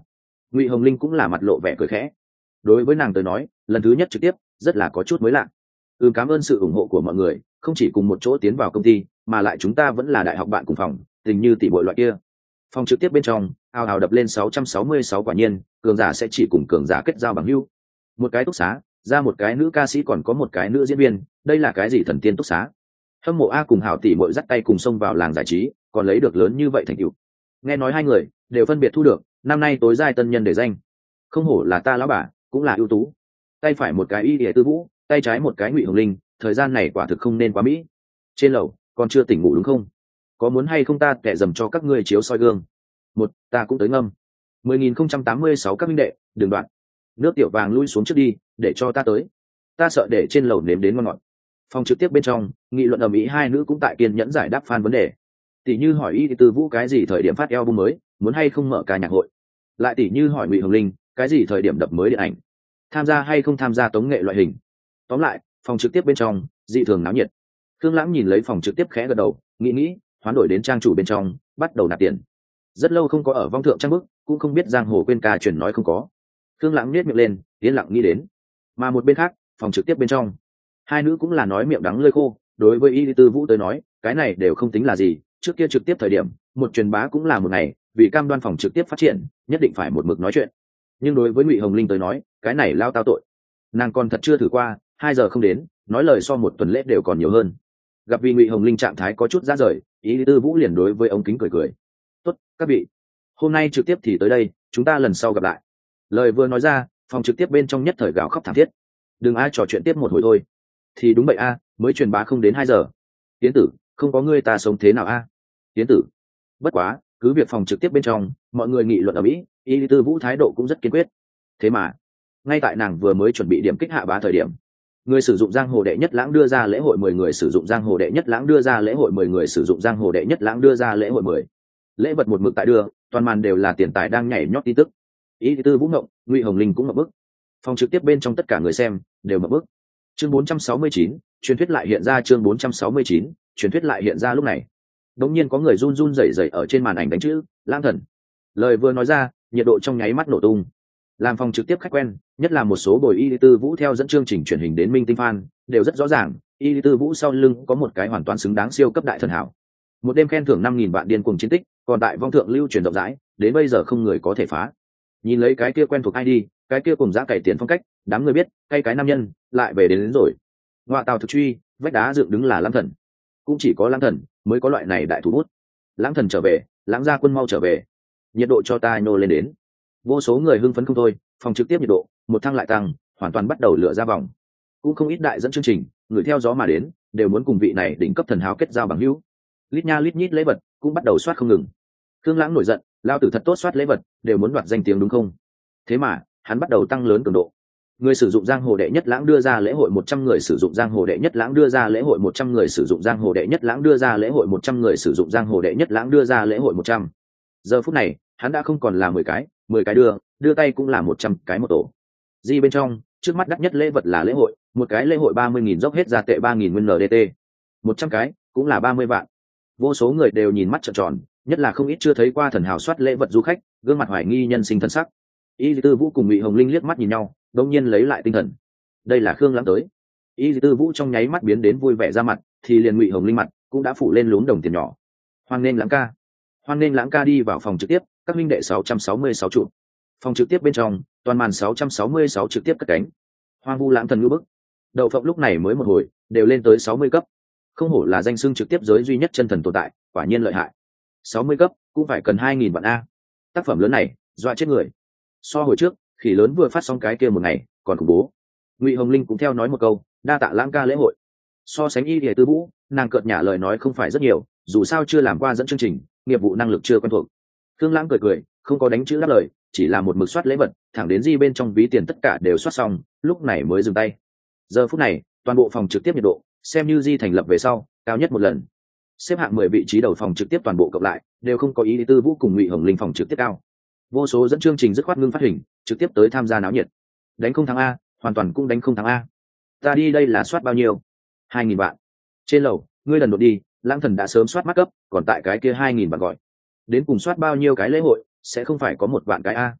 Ngụy Hồng Linh cũng là mặt lộ vẻ cười khẽ. Đối với nàng tới nói, lần thứ nhất trực tiếp rất là có chút mới lạ. Ừ, cảm ơn sự ủng hộ của mọi người, không chỉ cùng một chỗ tiến vào công ty mà lại chúng ta vẫn là đại học bạn cùng phòng, tình như tỷ muội loại kia. Phòng trực tiếp bên trong ào ào đập lên sáu trăm sáu mươi sáu, quả nhiên cường giả sẽ chỉ cùng cường giả kết giao bằng hữu. Một cái túc xá ra một cái nữ ca sĩ, còn có một cái nữ diễn viên, đây là cái gì thần tiên túc xá. Hâm mộ A cùng Hảo tỷ muội dắt tay cùng xông vào làng giải trí, còn lấy được lớn như vậy thành tựu. Nghe nói hai người đều phân biệt thu được năm nay tối giai tân nhân để danh, không hổ là ta lão bà, cũng là ưu tú. Tay phải một cái Y Địa Tư Vũ, tay trái một cái Ngụy Hồng Linh, thời gian này quả thực không nên quá mỹ. Trên lầu còn chưa tỉnh ngủ đúng không? Có muốn hay không ta kẻ dầm cho các ngươi chiếu soi gương? Một, ta cũng tới ngâm. Mười nghìn không trăm tám mươi sáu các minh đệ, đường đoạn. Nước tiểu vàng lui xuống trước đi, để cho ta tới. Ta sợ để trên lầu nếm đến ngon ngọt. Phòng trực tiếp bên trong, nghị luận ầm ĩ, hai nữ cũng tại kiên nhẫn giải đáp fan vấn đề. Tỷ như hỏi Y Tư Vũ cái gì thời điểm phát album mới, muốn hay không mở ca nhạc hội. Lại tỷ như hỏi Ngụy Hồng Linh cái gì thời điểm đập mới điện ảnh, tham gia hay không tham gia tống nghệ loại hình. Tóm lại, phòng trực tiếp bên trong dị thường náo nhiệt. Khương Lãng nhìn lấy phòng trực tiếp khẽ gật đầu, nghĩ nghĩ, hoán đổi đến trang chủ bên trong, bắt đầu nạp tiền. Rất lâu không có ở vong thượng trang bức, cũng không biết giang hồ quên ca truyền nói không có. Khương Lãng nhếch miệng lên, yên lặng nghĩ đến. Mà một bên khác, phòng trực tiếp bên trong, hai nữ cũng là nói miệng đắng lưỡi khô. Đối với Y Tư Vũ tới nói, cái này đều không tính là gì. Trước kia trực tiếp thời điểm, một truyền bá cũng là một ngày, vì cam đoan phòng trực tiếp phát triển, nhất định phải một mực nói chuyện. Nhưng đối với Ngụy Hồng Linh tới nói, cái này lao tao tội. Nàng còn thật chưa thử qua, hai giờ không đến, nói lời so một tuần lễ đều còn nhiều hơn. Gặp vì Ngụy Hồng Linh trạng thái có chút ra rời, Y Tư Vũ liền đối với ống kính cười cười. Tốt, các vị, hôm nay trực tiếp thì tới đây, chúng ta lần sau gặp lại. Lời vừa nói ra, phòng trực tiếp bên trong nhất thời gào khóc thảm thiết. Đừng ai trò chuyện tiếp một hồi thôi. Thì đúng vậy a, mới truyền bá không đến hai giờ. Tiến tử, không có ngươi ta sống thế nào a? Tiến tử. Bất quá, cứ việc phòng trực tiếp bên trong, mọi người nghị luận ở mỹ, Y Tư Vũ thái độ cũng rất kiên quyết. Thế mà, ngay tại nàng vừa mới chuẩn bị điểm kích hạ bá thời điểm, người sử dụng giang hồ đệ nhất lãng đưa ra lễ hội mười người sử dụng giang hồ đệ nhất lãng đưa ra lễ hội mười người sử dụng giang hồ đệ nhất lãng đưa ra lễ hội mười. Lễ vật một mực tại đưa, toàn màn đều là tiền tài đang nhảy nhót tin tức. Y Tư Vũ ngộng, Ngụy Hồng Linh cũng ngậm bức. Phòng trực tiếp bên trong tất cả người xem đều ngậm bức. Chương bốn trăm sáu mươi chín, truyền thuyết lại hiện ra. Chương bốn trăm sáu mươi chín, truyền thuyết lại hiện ra. Lúc này, đột nhiên có người run run rẩy rẩy ở trên màn ảnh đánh chữ Lãng Thần. Lời vừa nói ra, nhiệt độ trong nháy mắt nổ tung. Làm phòng trực tiếp khách quen, nhất là một số bồi Y Tư Vũ theo dẫn chương trình truyền hình đến minh tinh fan, đều rất rõ ràng, Y Tư Vũ sau lưng có một cái hoàn toàn xứng đáng siêu cấp đại thần hảo. Một đêm khen thưởng năm nghìn vạn điên cuồng chiến tích, còn tại vong thượng lưu truyền rộng rãi, đến bây giờ không người có thể phá. Nhìn lấy cái kia quen thuộc i đê, cái kia cùng giá cày tiền phong cách, đám người biết, cái cái nam nhân lại về đến, đến rồi. Ngoại tàu thực truy, vách đá dựng đứng là Lãng Thần. Cũng chỉ có Lãng Thần mới có loại này đại thủ bút. Lãng Thần trở về, Lãng gia quân mau trở về. Nhiệt độ cho ta nhô lên đến. Vô số người hưng phấn không thôi, phòng trực tiếp nhiệt độ một thăng lại tăng, hoàn toàn bắt đầu lửa ra vòng. Cũng không ít đại dẫn chương trình, người theo gió mà đến, đều muốn cùng vị này đỉnh cấp thần háo kết giao bằng hữu. Lít nha lít nhít lễ vật cũng bắt đầu soát không ngừng. Khương Lãng nổi giận, lao tử thật tốt soát lễ vật, đều muốn đoạt danh tiếng đúng không? Thế mà, hắn bắt đầu tăng lớn cường độ. Người sử dụng giang hồ đệ nhất lãng đưa ra lễ hội một trăm người sử dụng giang hồ đệ nhất lãng đưa ra lễ hội một trăm người sử dụng giang hồ đệ nhất lãng đưa ra lễ hội một trăm người sử dụng giang hồ đệ nhất lãng đưa ra lễ hội một trăm. Giờ phút này, hắn đã không còn là mười cái, mười cái đưa, đưa tay cũng là một trăm cái một tổ. Di bên trong, trước mắt đắt nhất lễ vật là lễ hội, một cái lễ hội ba mươi nghìn dốc hết ra tệ ba nghìn nguyên en đê tê. một trăm cái cũng là ba mươi vạn. Vô số người đều nhìn mắt trợn tròn, nhất là không ít chưa thấy qua thần hào soát lễ vật du khách, gương mặt hoài nghi nhân sinh thân sắc. Y Tư Vũ cùng Ngụy Hồng Linh liếc mắt nhìn nhau, đột nhiên lấy lại tinh thần. Đây là Khương Lãng tới. Y Tư Vũ trong nháy mắt biến đến vui vẻ ra mặt, thì liền Ngụy Hồng Linh mặt cũng đã phủ lên lúm đồng tiền nhỏ. Hoan nghênh Lãng ca. Hoan nghênh Lãng ca đi vào phòng trực tiếp, các huynh đệ sáu trăm sáu mươi sáu trụ. Phòng trực tiếp bên trong, toàn màn sáu trăm sáu mươi sáu trực tiếp cất cánh. Hoang vu Lãng thần ngư bức. Đậu phộng lúc này mới một hồi, đều lên tới sáu mươi cấp. Không hổ là danh xưng trực tiếp giới duy nhất chân thần tồn tại, quả nhiên lợi hại. sáu mươi cấp cũng phải cần hai nghìn vạn a. Tác phẩm lớn này, dọa chết người. So hồi trước, khỉ lớn vừa phát xong cái kia một ngày, còn khủng bố. Ngụy Hồng Linh cũng theo nói một câu, đa tạ Lãng ca lễ hội. So sánh Y Lìa Tư Vũ, nàng cợt nhả lời nói không phải rất nhiều, dù sao chưa làm qua dẫn chương trình, nghiệp vụ năng lực chưa quen thuộc. Khương Lãng cười cười, không có đánh chữ đáp lời, chỉ là một mực soát lễ vật, thẳng đến Di bên trong ví tiền tất cả đều soát xong, lúc này mới dừng tay. Giờ phút này, toàn bộ phòng trực tiếp nhiệt độ, xem như Di thành lập về sau, cao nhất một lần. Xếp hạng mười vị trí đầu phòng trực tiếp toàn bộ cộng lại, đều không có Y Tư Vũ cùng Ngụy Hồng Linh phòng trực tiếp cao. Vô số dẫn chương trình dứt khoát ngưng phát hình, trực tiếp tới tham gia náo nhiệt. Đánh không thắng a, hoàn toàn cũng đánh không thắng a. Ta đi đây là soát bao nhiêu? hai nghìn vạn. Trên lầu, ngươi lần đột đi, Lãng Thần đã sớm soát mắc cấp, còn tại cái kia hai nghìn vạn gọi. Đến cùng soát bao nhiêu cái lễ hội, sẽ không phải có một vạn cái a.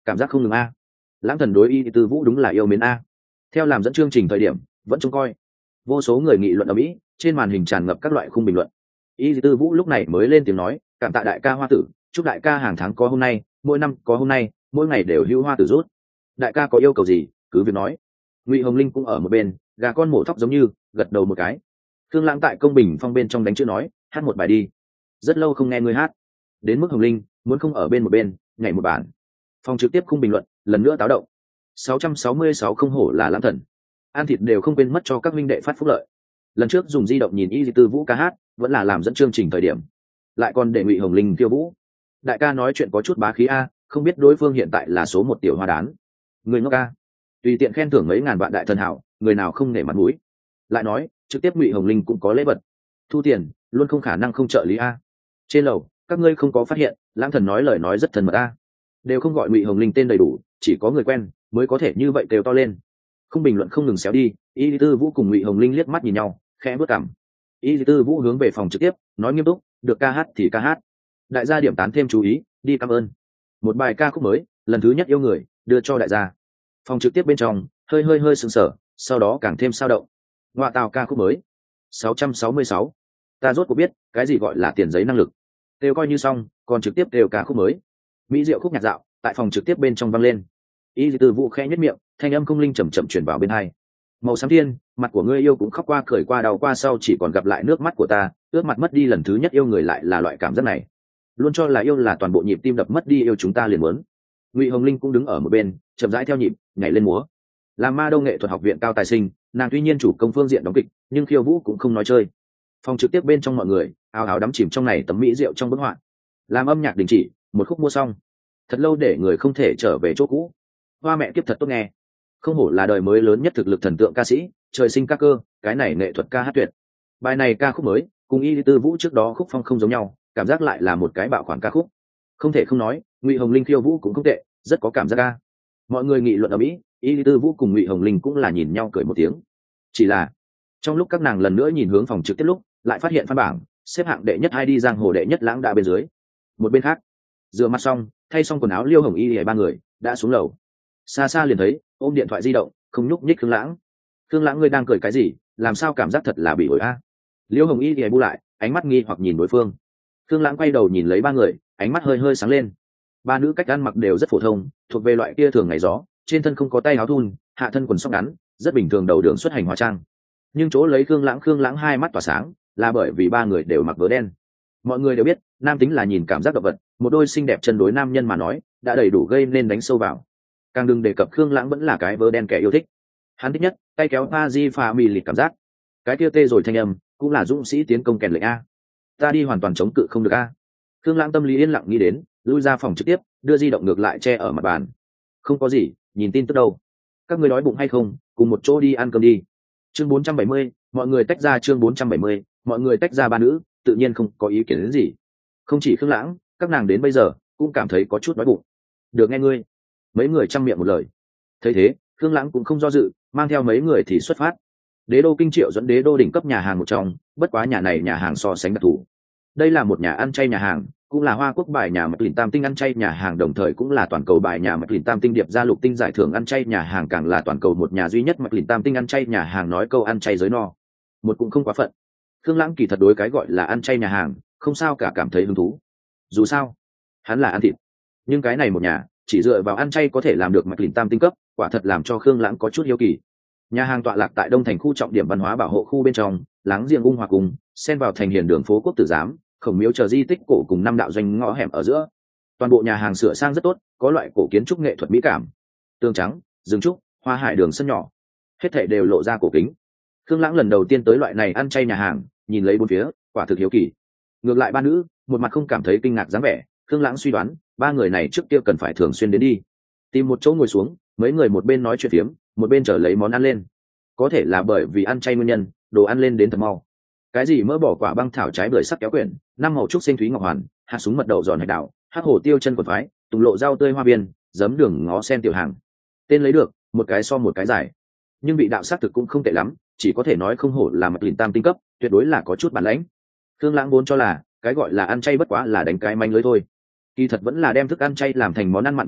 cảm giác không ngừng a. Lãng Thần đối Y Tư Vũ đúng là yêu mến a. Theo làm dẫn chương trình thời điểm vẫn trông coi, vô số người nghị luận ở mỹ, trên màn hình tràn ngập các loại khung bình luận. Y Tư Vũ lúc này mới lên tiếng nói, cảm tạ đại ca Hoa Tử, chúc đại ca hàng tháng có hôm nay, mỗi năm có hôm nay, mỗi ngày đều hưu Hoa Tử rút. Đại ca có yêu cầu gì cứ việc nói. Ngụy Hồng Linh cũng ở một bên, gà con mổ thóc giống như gật đầu một cái. Thương Lãng tại công bình phong bên trong đánh chữ nói, hát một bài đi, rất lâu không nghe ngươi hát. Đến mức Hồng Linh muốn không ở bên một bên nhảy một bản. Phòng trực tiếp khung bình luận lần nữa táo động. sáu trăm sáu mươi sáu không hổ là Lãng Thần, ăn thịt đều không quên mất cho các minh đệ phát phúc lợi. Lần trước dùng di động nhìn Y Tư Vũ ca hát, vẫn là làm dẫn chương trình thời điểm, lại còn để Ngụy Hồng Linh khiêu vũ. Đại ca nói chuyện có chút bá khí a, không biết đối phương hiện tại là số một tiểu hoa đán. Người ngốc ca, tùy tiện khen thưởng mấy ngàn vạn đại thần hảo, người nào không nể mặt mũi. Lại nói trực tiếp Ngụy Hồng Linh cũng có lễ vật, thu tiền luôn không khả năng không trợ lý a. Trên lầu các ngươi không có phát hiện Lãng Thần nói lời nói rất thân mật a, đều không gọi Ngụy Hồng Linh tên đầy đủ, chỉ có người quen mới có thể như vậy kêu to lên. Không bình luận không ngừng xéo đi. Y Tư Vũ cùng Ngụy Hồng Linh liếc mắt nhìn nhau, khẽ bước cảm. Y Tư Vũ hướng về phòng trực tiếp nói nghiêm túc, được ca hát thì ca hát, đại gia điểm tán thêm chú ý, đi cảm ơn. Một bài ca khúc mới, lần thứ nhất yêu người, đưa cho đại gia. Phòng trực tiếp bên trong hơi hơi hơi sừng sờ, sau đó càng thêm sao động. Ngoại tào ca khúc mới sáu trăm sáu mươi sáu, ta rốt cuộc biết cái gì gọi là tiền giấy năng lực. Đều coi như xong, còn trực tiếp đều ca khúc mới. Mỹ diệu khúc nhạc dạo tại phòng trực tiếp bên trong vang lên. Y Tư Vũ khẽ nhất miệng, thanh âm không linh chậm chậm truyền vào bên hai. Màu xám thiên, mặt của ngươi yêu cũng khóc qua cười qua đau qua sau chỉ còn gặp lại nước mắt của ta, ướt mặt mất đi lần thứ nhất yêu người lại là loại cảm giác này. Luôn cho là yêu là toàn bộ nhịp tim đập mất đi yêu chúng ta liền muốn. Ngụy Hồng Linh cũng đứng ở một bên, chậm rãi theo nhịp, nhảy lên múa. Là Ma Đô nghệ thuật học viện cao tài sinh, nàng tuy nhiên chủ công phương diện đóng kịch, nhưng khiêu vũ cũng không nói chơi. Phòng trực tiếp bên trong mọi người ào ào đắm chìm trong này tấm mỹ diệu trong bức họa. Làm âm nhạc đình chỉ, một khúc mua xong. Thật lâu để người không thể trở về chỗ cũ. Hoa mẹ kiếp thật tốt nghe, không hổ là đời mới lớn nhất thực lực thần tượng ca sĩ, trời sinh ca cơ, cái này nghệ thuật ca hát tuyệt. Bài này ca khúc mới cùng Y Tư Vũ trước đó khúc phong không giống nhau, cảm giác lại là một cái bạo khoản ca khúc. Không thể không nói Ngụy Hồng Linh khiêu vũ cũng không tệ, rất có cảm giác ca. Mọi người nghị luận ở mỹ, Y Tư Vũ cùng Ngụy Hồng Linh cũng là nhìn nhau cười một tiếng. Chỉ là trong lúc các nàng lần nữa nhìn hướng phòng trực tiếp lúc, lại phát hiện phan bảng xếp hạng đệ nhất hai đi giang hồ đệ nhất Lãng đã bên dưới. Một bên khác, rửa mặt xong thay xong quần áo Liêu Hồng Y ba người đã xuống lầu. Xa xa liền thấy ôm điện thoại di động không nhúc nhích Khương Lãng. Khương Lãng, ngươi đang cười cái gì, làm sao cảm giác thật là bị ổi a. Liêu Hồng Y thì bu lại, ánh mắt nghi hoặc nhìn đối phương. Khương Lãng quay đầu nhìn lấy ba người, ánh mắt hơi hơi sáng lên. Ba nữ cách ăn mặc đều rất phổ thông, thuộc về loại kia thường ngày gió, trên thân không có tay áo thun, hạ thân quần sóc ngắn, rất bình thường đầu đường xuất hành hóa trang. Nhưng chỗ lấy Khương Lãng, Khương Lãng hai mắt tỏa sáng, là bởi vì ba người đều mặc vớ đen. Mọi người đều biết, nam tính là nhìn cảm giác động vật, một đôi xinh đẹp chân đối nam nhân mà nói, đã đầy đủ gây nên đánh sâu vào. Càng đừng đề cập Khương Lãng vẫn là cái vớ đen kẻ yêu thích. Hắn thích nhất tay kéo pa di pha mì lịt cảm giác. Cái kia tê rồi thanh âm, cũng là dũng sĩ tiến công kèn lệnh a. Ta đi hoàn toàn chống cự không được a. Khương Lãng tâm lý yên lặng nghĩ đến, lui ra phòng trực tiếp, đưa di động ngược lại che ở mặt bàn. Không có gì, nhìn tin tức đâu. Các ngươi đói bụng hay không, cùng một chỗ đi ăn cơm đi. Chương bốn trăm bảy mươi, mọi người tách ra. Chương bốn trăm bảy mươi, mọi người tách ra. Ba nữ tự nhiên không có ý kiến đến gì. Không chỉ Khương Lãng, các nàng đến bây giờ cũng cảm thấy có chút đói bụng. Được nghe ngươi. Mấy người chăm miệng một lời. Thấy thế, Khương Lãng cũng không do dự, mang theo mấy người thì xuất phát. Đế đô Kinh Triệu dẫn đế đô đỉnh cấp nhà hàng một trong, bất quá nhà này nhà hàng so sánh đặc thù. Đây là một nhà ăn chay nhà hàng, cũng là Hoa Quốc bài nhà Mạch Lìn Tam Tinh ăn chay nhà hàng, đồng thời cũng là toàn cầu bài nhà Mạch Lìn Tam Tinh điệp ra lục tinh giải thưởng ăn chay nhà hàng, càng là toàn cầu một nhà duy nhất Mạch Lìn Tam Tinh ăn chay nhà hàng. Nói câu ăn chay giới no, một cũng không quá phận. Khương Lãng kỳ thật đối cái gọi là ăn chay nhà hàng không sao cả cảm thấy hứng thú. Dù sao, hắn là ăn thịt, nhưng cái này một nhà chỉ dựa vào ăn chay có thể làm được Mạch Lìn Tam Tinh cấp, quả thật làm cho Khương Lãng có chút hiếu kỳ. Nhà hàng tọa lạc tại Đông Thành khu trọng điểm văn hóa bảo hộ khu bên trong, láng giềng ung hòa cùng xen vào thành hiền đường phố Quốc Tử Giám, Khổng Miếu chờ di tích cổ cùng năm đạo doanh ngõ hẻm ở giữa. Toàn bộ nhà hàng sửa sang rất tốt, có loại cổ kiến trúc nghệ thuật mỹ cảm. Tường trắng, rừng trúc, hoa hải đường sân nhỏ, hết thảy đều lộ ra cổ kính. Khương Lãng lần đầu tiên tới loại này ăn chay nhà hàng, nhìn lấy bốn phía, quả thực hiếu kỳ. Ngược lại ba nữ, một mặt không cảm thấy kinh ngạc dáng vẻ. Khương Lãng suy đoán, ba người này trước kia cần phải thường xuyên đến đi. Tìm một chỗ ngồi xuống, mấy người một bên nói chuyện phiếm, một bên chở lấy món ăn lên. Có thể là bởi vì ăn chay nguyên nhân, đồ ăn lên đến thật mau. Cái gì mỡ bỏ quả băng thảo trái bưởi sắc kéo quyển, năm màu trúc xanh thúy ngọc hoàn, hạt súng mật đậu giòn hạch đảo, hắc hổ tiêu chân quần phái, tùng lộ rau tươi hoa biên, giấm đường ngó sen tiểu hàng. Tên lấy được, một cái so một cái dài. Nhưng vị đạo sắc thực cũng không tệ lắm, chỉ có thể nói không hổ là Mạch Lìn Tam Tinh cấp, tuyệt đối là có chút bản lãnh. Khương Lãng vốn cho là cái gọi là ăn chay bất quá là đánh cái manh lưới thôi, kỳ thật vẫn là đem thức ăn chay làm thành món ăn mặn vị đạo.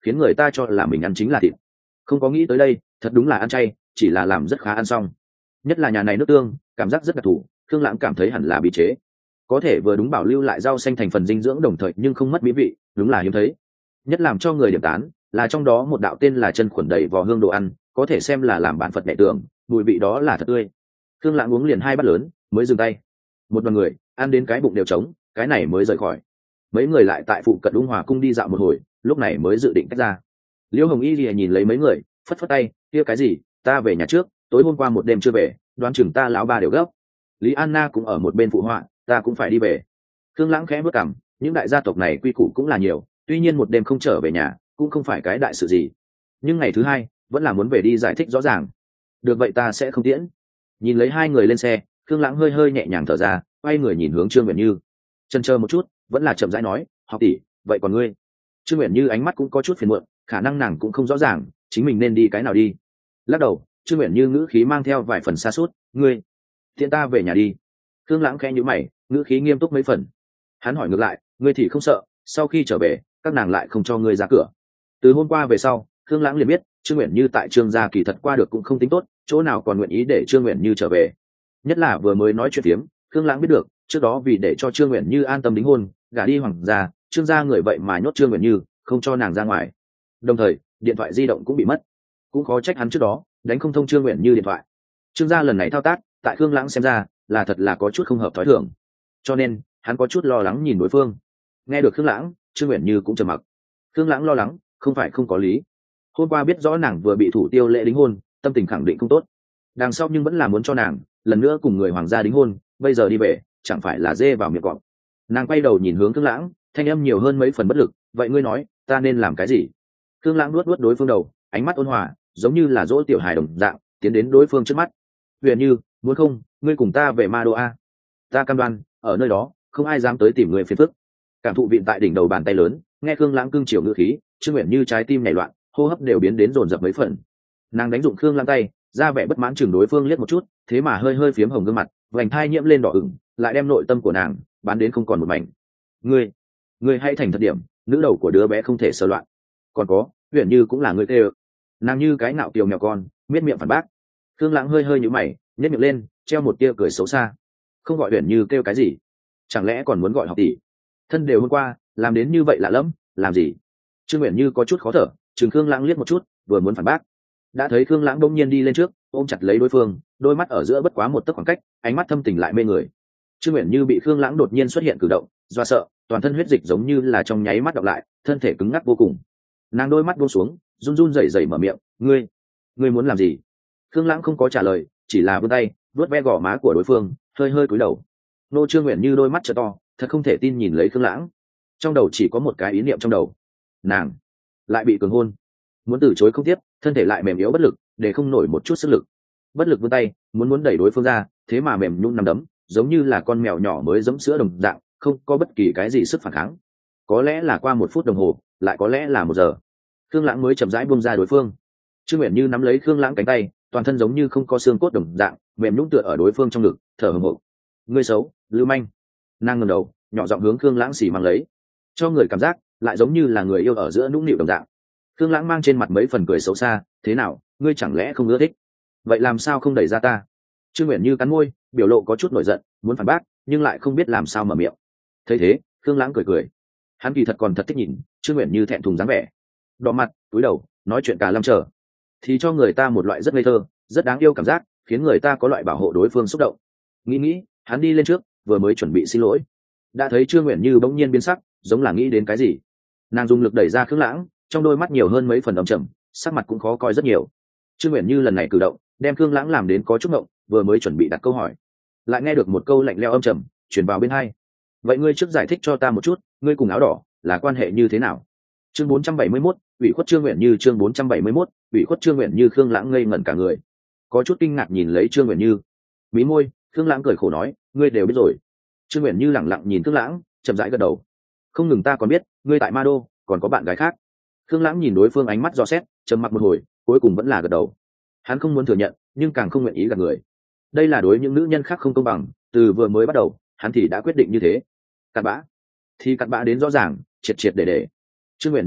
khiến người ta cho là mình ăn chính là thịt. Không có nghĩ tới đây, thật đúng là ăn chay, chỉ là làm rất khá ăn xong. Nhất là nhà này nước tương, cảm giác rất đặc thù, Khương Lãng cảm thấy hẳn là bị chế. Có thể vừa đúng bảo lưu lại rau xanh thành phần dinh dưỡng đồng thời nhưng không mất mỹ vị, đúng là hiếm thấy. Nhất làm cho người điểm tán là trong đó một đạo tên là chân khuẩn đầy vò hương đồ ăn, có thể xem là làm bản Phật đệ tưởng, mùi vị đó là thật tươi. Khương Lãng uống liền hai bát lớn, mới dừng tay. Một đoàn người ăn đến cái bụng đều trống, cái này mới rời khỏi. Mấy người lại tại phụ cận Ung Hòa cung đi dạo một hồi, lúc này mới dự định tách ra. Liễu Hồng Y lìa nhìn lấy mấy người, phất phất tay, kia cái gì, ta về nhà trước, tối hôm qua một đêm chưa về, đoán chừng ta lão ba đều gấp. Lý Anna cũng ở một bên phụ họa, ta cũng phải đi về. Khương Lãng khẽ bước cằm, những đại gia tộc này quy củ cũng là nhiều, tuy nhiên một đêm không trở về nhà cũng không phải cái đại sự gì, nhưng ngày thứ hai vẫn là muốn về đi giải thích rõ ràng. Được vậy ta sẽ không tiễn. Nhìn lấy hai người lên xe, Khương Lãng hơi hơi nhẹ nhàng thở ra, quay người nhìn hướng Trương Uyển Như. Chần chờ một chút, vẫn là chậm rãi nói, học tỷ, vậy còn ngươi? Trương Uyển Như ánh mắt cũng có chút phiền muộn, khả năng nàng cũng không rõ ràng chính mình nên đi cái nào đi. Lắc đầu, Trương Uyển Như ngữ khí mang theo vài phần xa suốt, ngươi tiện ta về nhà đi. Khương Lãng khẽ nhíu mày, ngữ khí nghiêm túc mấy phần. Hắn hỏi ngược lại, ngươi thì không sợ sau khi trở về các nàng lại không cho ngươi ra cửa? Từ hôm qua về sau, Khương Lãng liền biết Trương Uyển Như tại Trương gia kỳ thật qua được cũng không tính tốt, chỗ nào còn nguyện ý để Trương Uyển Như trở về. Nhất là vừa mới nói chuyện phiếm, Khương Lãng biết được trước đó vì để cho Trương Uyển Như an tâm đính hôn, gả đi Hoàng gia, Trương gia người vậy mà nhốt Trương Uyển Như, không cho nàng ra ngoài. Đồng thời, điện thoại di động cũng bị mất, cũng khó trách hắn trước đó đánh không thông Trương Uyển Như điện thoại. Trương gia lần này thao tác, tại Khương Lãng xem ra là thật là có chút không hợp thói thường, cho nên hắn có chút lo lắng nhìn đối phương. Nghe được Khương Lãng, Trương Uyển Như cũng trầm mặc. Khương Lãng lo lắng không phải không có lý. Hôm qua biết rõ nàng vừa bị thủ tiêu lễ đính hôn, tâm tình khẳng định không tốt, đằng sau nhưng vẫn là muốn cho nàng lần nữa cùng người Hoàng gia đính hôn, bây giờ đi về chẳng phải là dê vào miệng cọp. Nàng quay đầu nhìn hướng Khương Lãng, thanh âm nhiều hơn mấy phần bất lực, vậy ngươi nói ta nên làm cái gì? Khương Lãng nuốt nuốt đối phương đầu, ánh mắt ôn hòa, giống như là dỗ tiểu hài đồng dạng, tiến đến đối phương trước mắt. Uyển Như, muốn không ngươi cùng ta về Ma Đô a? Ta cam đoan ở nơi đó không ai dám tới tìm người phiền phức. Cảm thụ vịn tại đỉnh đầu bàn tay lớn, nghe Khương Lãng cương chiều ngữ khí, Trương Uyển Như trái tim nảy loạn, hô hấp đều biến đến dồn dập mấy phần. Nàng đánh dụng Khương Lãng tay, ra vẻ bất mãn chừng đối phương liếc một chút, thế mà hơi hơi phiếm hồng gương mặt, vành thai nhiễm lên đỏ ửng, lại đem nội tâm của nàng bán đến không còn một mảnh. Ngươi, ngươi hãy thành thật điểm, nữ đầu của đứa bé không thể sơ loạn. Còn có, Uyển Như cũng là người tê. Nàng như cái ngạo kiều mèo con, miết miệng phản bác. Khương Lãng hơi hơi nhíu mày, nhếch miệng lên, treo một tia cười xấu xa. Không gọi Uyển Như kêu cái gì? Chẳng lẽ còn muốn gọi học tỷ? Thân đều hôm qua làm đến như vậy lạ lẫm, làm gì? Trương Uyển Như có chút khó thở, chừng Khương Lãng liếc một chút, vừa muốn phản bác, đã thấy Khương Lãng bỗng nhiên đi lên trước, ôm chặt lấy đối phương, đôi mắt ở giữa bất quá một tấc khoảng cách, ánh mắt thâm tình lại mê người. Trương Uyển Như bị Khương Lãng đột nhiên xuất hiện cử động do sợ, toàn thân huyết dịch giống như là trong nháy mắt đọc lại, thân thể cứng ngắc vô cùng. Nàng đôi mắt buông xuống, run run rẩy rẩy mở miệng, "Ngươi, ngươi muốn làm gì?" Khương Lãng không có trả lời, chỉ là vươn tay vuốt ve gò má của đối phương, hơi hơi cúi đầu. Nô Trương Uyển Như đôi mắt trợ to, thật không thể tin nhìn lấy Khương Lãng, trong đầu chỉ có một cái ý niệm trong đầu, nàng lại bị cường hôn. Muốn từ chối không tiếp, thân thể lại mềm yếu bất lực, để không nổi một chút sức lực. Bất lực vươn tay muốn muốn đẩy đối phương ra, thế mà mềm nhũn nằm đấm, giống như là con mèo nhỏ mới giẫm sữa đồng dạng, không có bất kỳ cái gì sức phản kháng. Có lẽ là qua một phút đồng hồ, lại có lẽ là một giờ, Khương Lãng mới chậm rãi buông ra đối phương. Trương Uyển Như nắm lấy Khương Lãng cánh tay, toàn thân giống như không có xương cốt đồng dạng, mềm nhũn tựa ở đối phương trong ngực, thở hổn hộc. "Ngươi xấu, lưu manh." Nàng ngẩng đầu, nhỏ giọng hướng Khương Lãng xì mang lấy, cho người cảm giác lại giống như là người yêu ở giữa nũng nịu đồng dạng. Khương Lãng mang trên mặt mấy phần cười xấu xa, "Thế nào, ngươi chẳng lẽ không ưa thích? Vậy làm sao không đẩy ra ta?" Trương Uyển Như cắn môi, biểu lộ có chút nổi giận, muốn phản bác, nhưng lại không biết làm sao mở miệng. Thấy thế, Khương Lãng cười cười. Hắn kỳ thật còn thật thích nhìn Trương Uyển Như thẹn thùng dáng vẻ, đỏ mặt, cúi đầu, nói chuyện cả lâm trở, thì cho người ta một loại rất ngây thơ, rất đáng yêu cảm giác, khiến người ta có loại bảo hộ đối phương xúc động. Nghĩ nghĩ, hắn đi lên trước, vừa mới chuẩn bị xin lỗi, đã thấy Trương Uyển Như bỗng nhiên biến sắc, giống là nghĩ đến cái gì. Nàng dùng lực đẩy ra Khương Lãng, trong đôi mắt nhiều hơn mấy phần âm trầm, sắc mặt cũng khó coi rất nhiều. Trương Uyển Như lần này cử động, đem Khương Lãng làm đến có chút ngộng, vừa mới chuẩn bị đặt câu hỏi, lại nghe được một câu lạnh lẽo âm trầm truyền vào bên tai. "Vậy ngươi trước giải thích cho ta một chút, ngươi cùng áo đỏ là quan hệ như thế nào?" Chương bốn trăm bảy mươi mốt, ủy khuất Trương Uyển Như. Chương bốn trăm bảy mươi mốt, ủy khuất Trương Uyển Như. Khương Lãng ngây ngẩn cả người, có chút kinh ngạc nhìn lấy Trương Uyển Như. Mí môi, Khương Lãng cười khổ nói, "Ngươi đều biết rồi." Trương Uyển Như lẳng lặng nhìn Khương Lãng, chậm rãi gật đầu, "Không ngừng ta còn biết, ngươi tại Ma Đô còn có bạn gái khác." Khương Lãng nhìn đối phương ánh mắt dò xét, trầm mặc một hồi, cuối cùng vẫn là gật đầu. Hắn không muốn thừa nhận, nhưng càng không nguyện ý gạt người. Đây là đối những nữ nhân khác không công bằng, từ vừa mới bắt đầu, hắn thì đã quyết định như thế. Cặn bã, thì cặn bã đến rõ ràng, triệt triệt để để. Trương Uyển Như mặt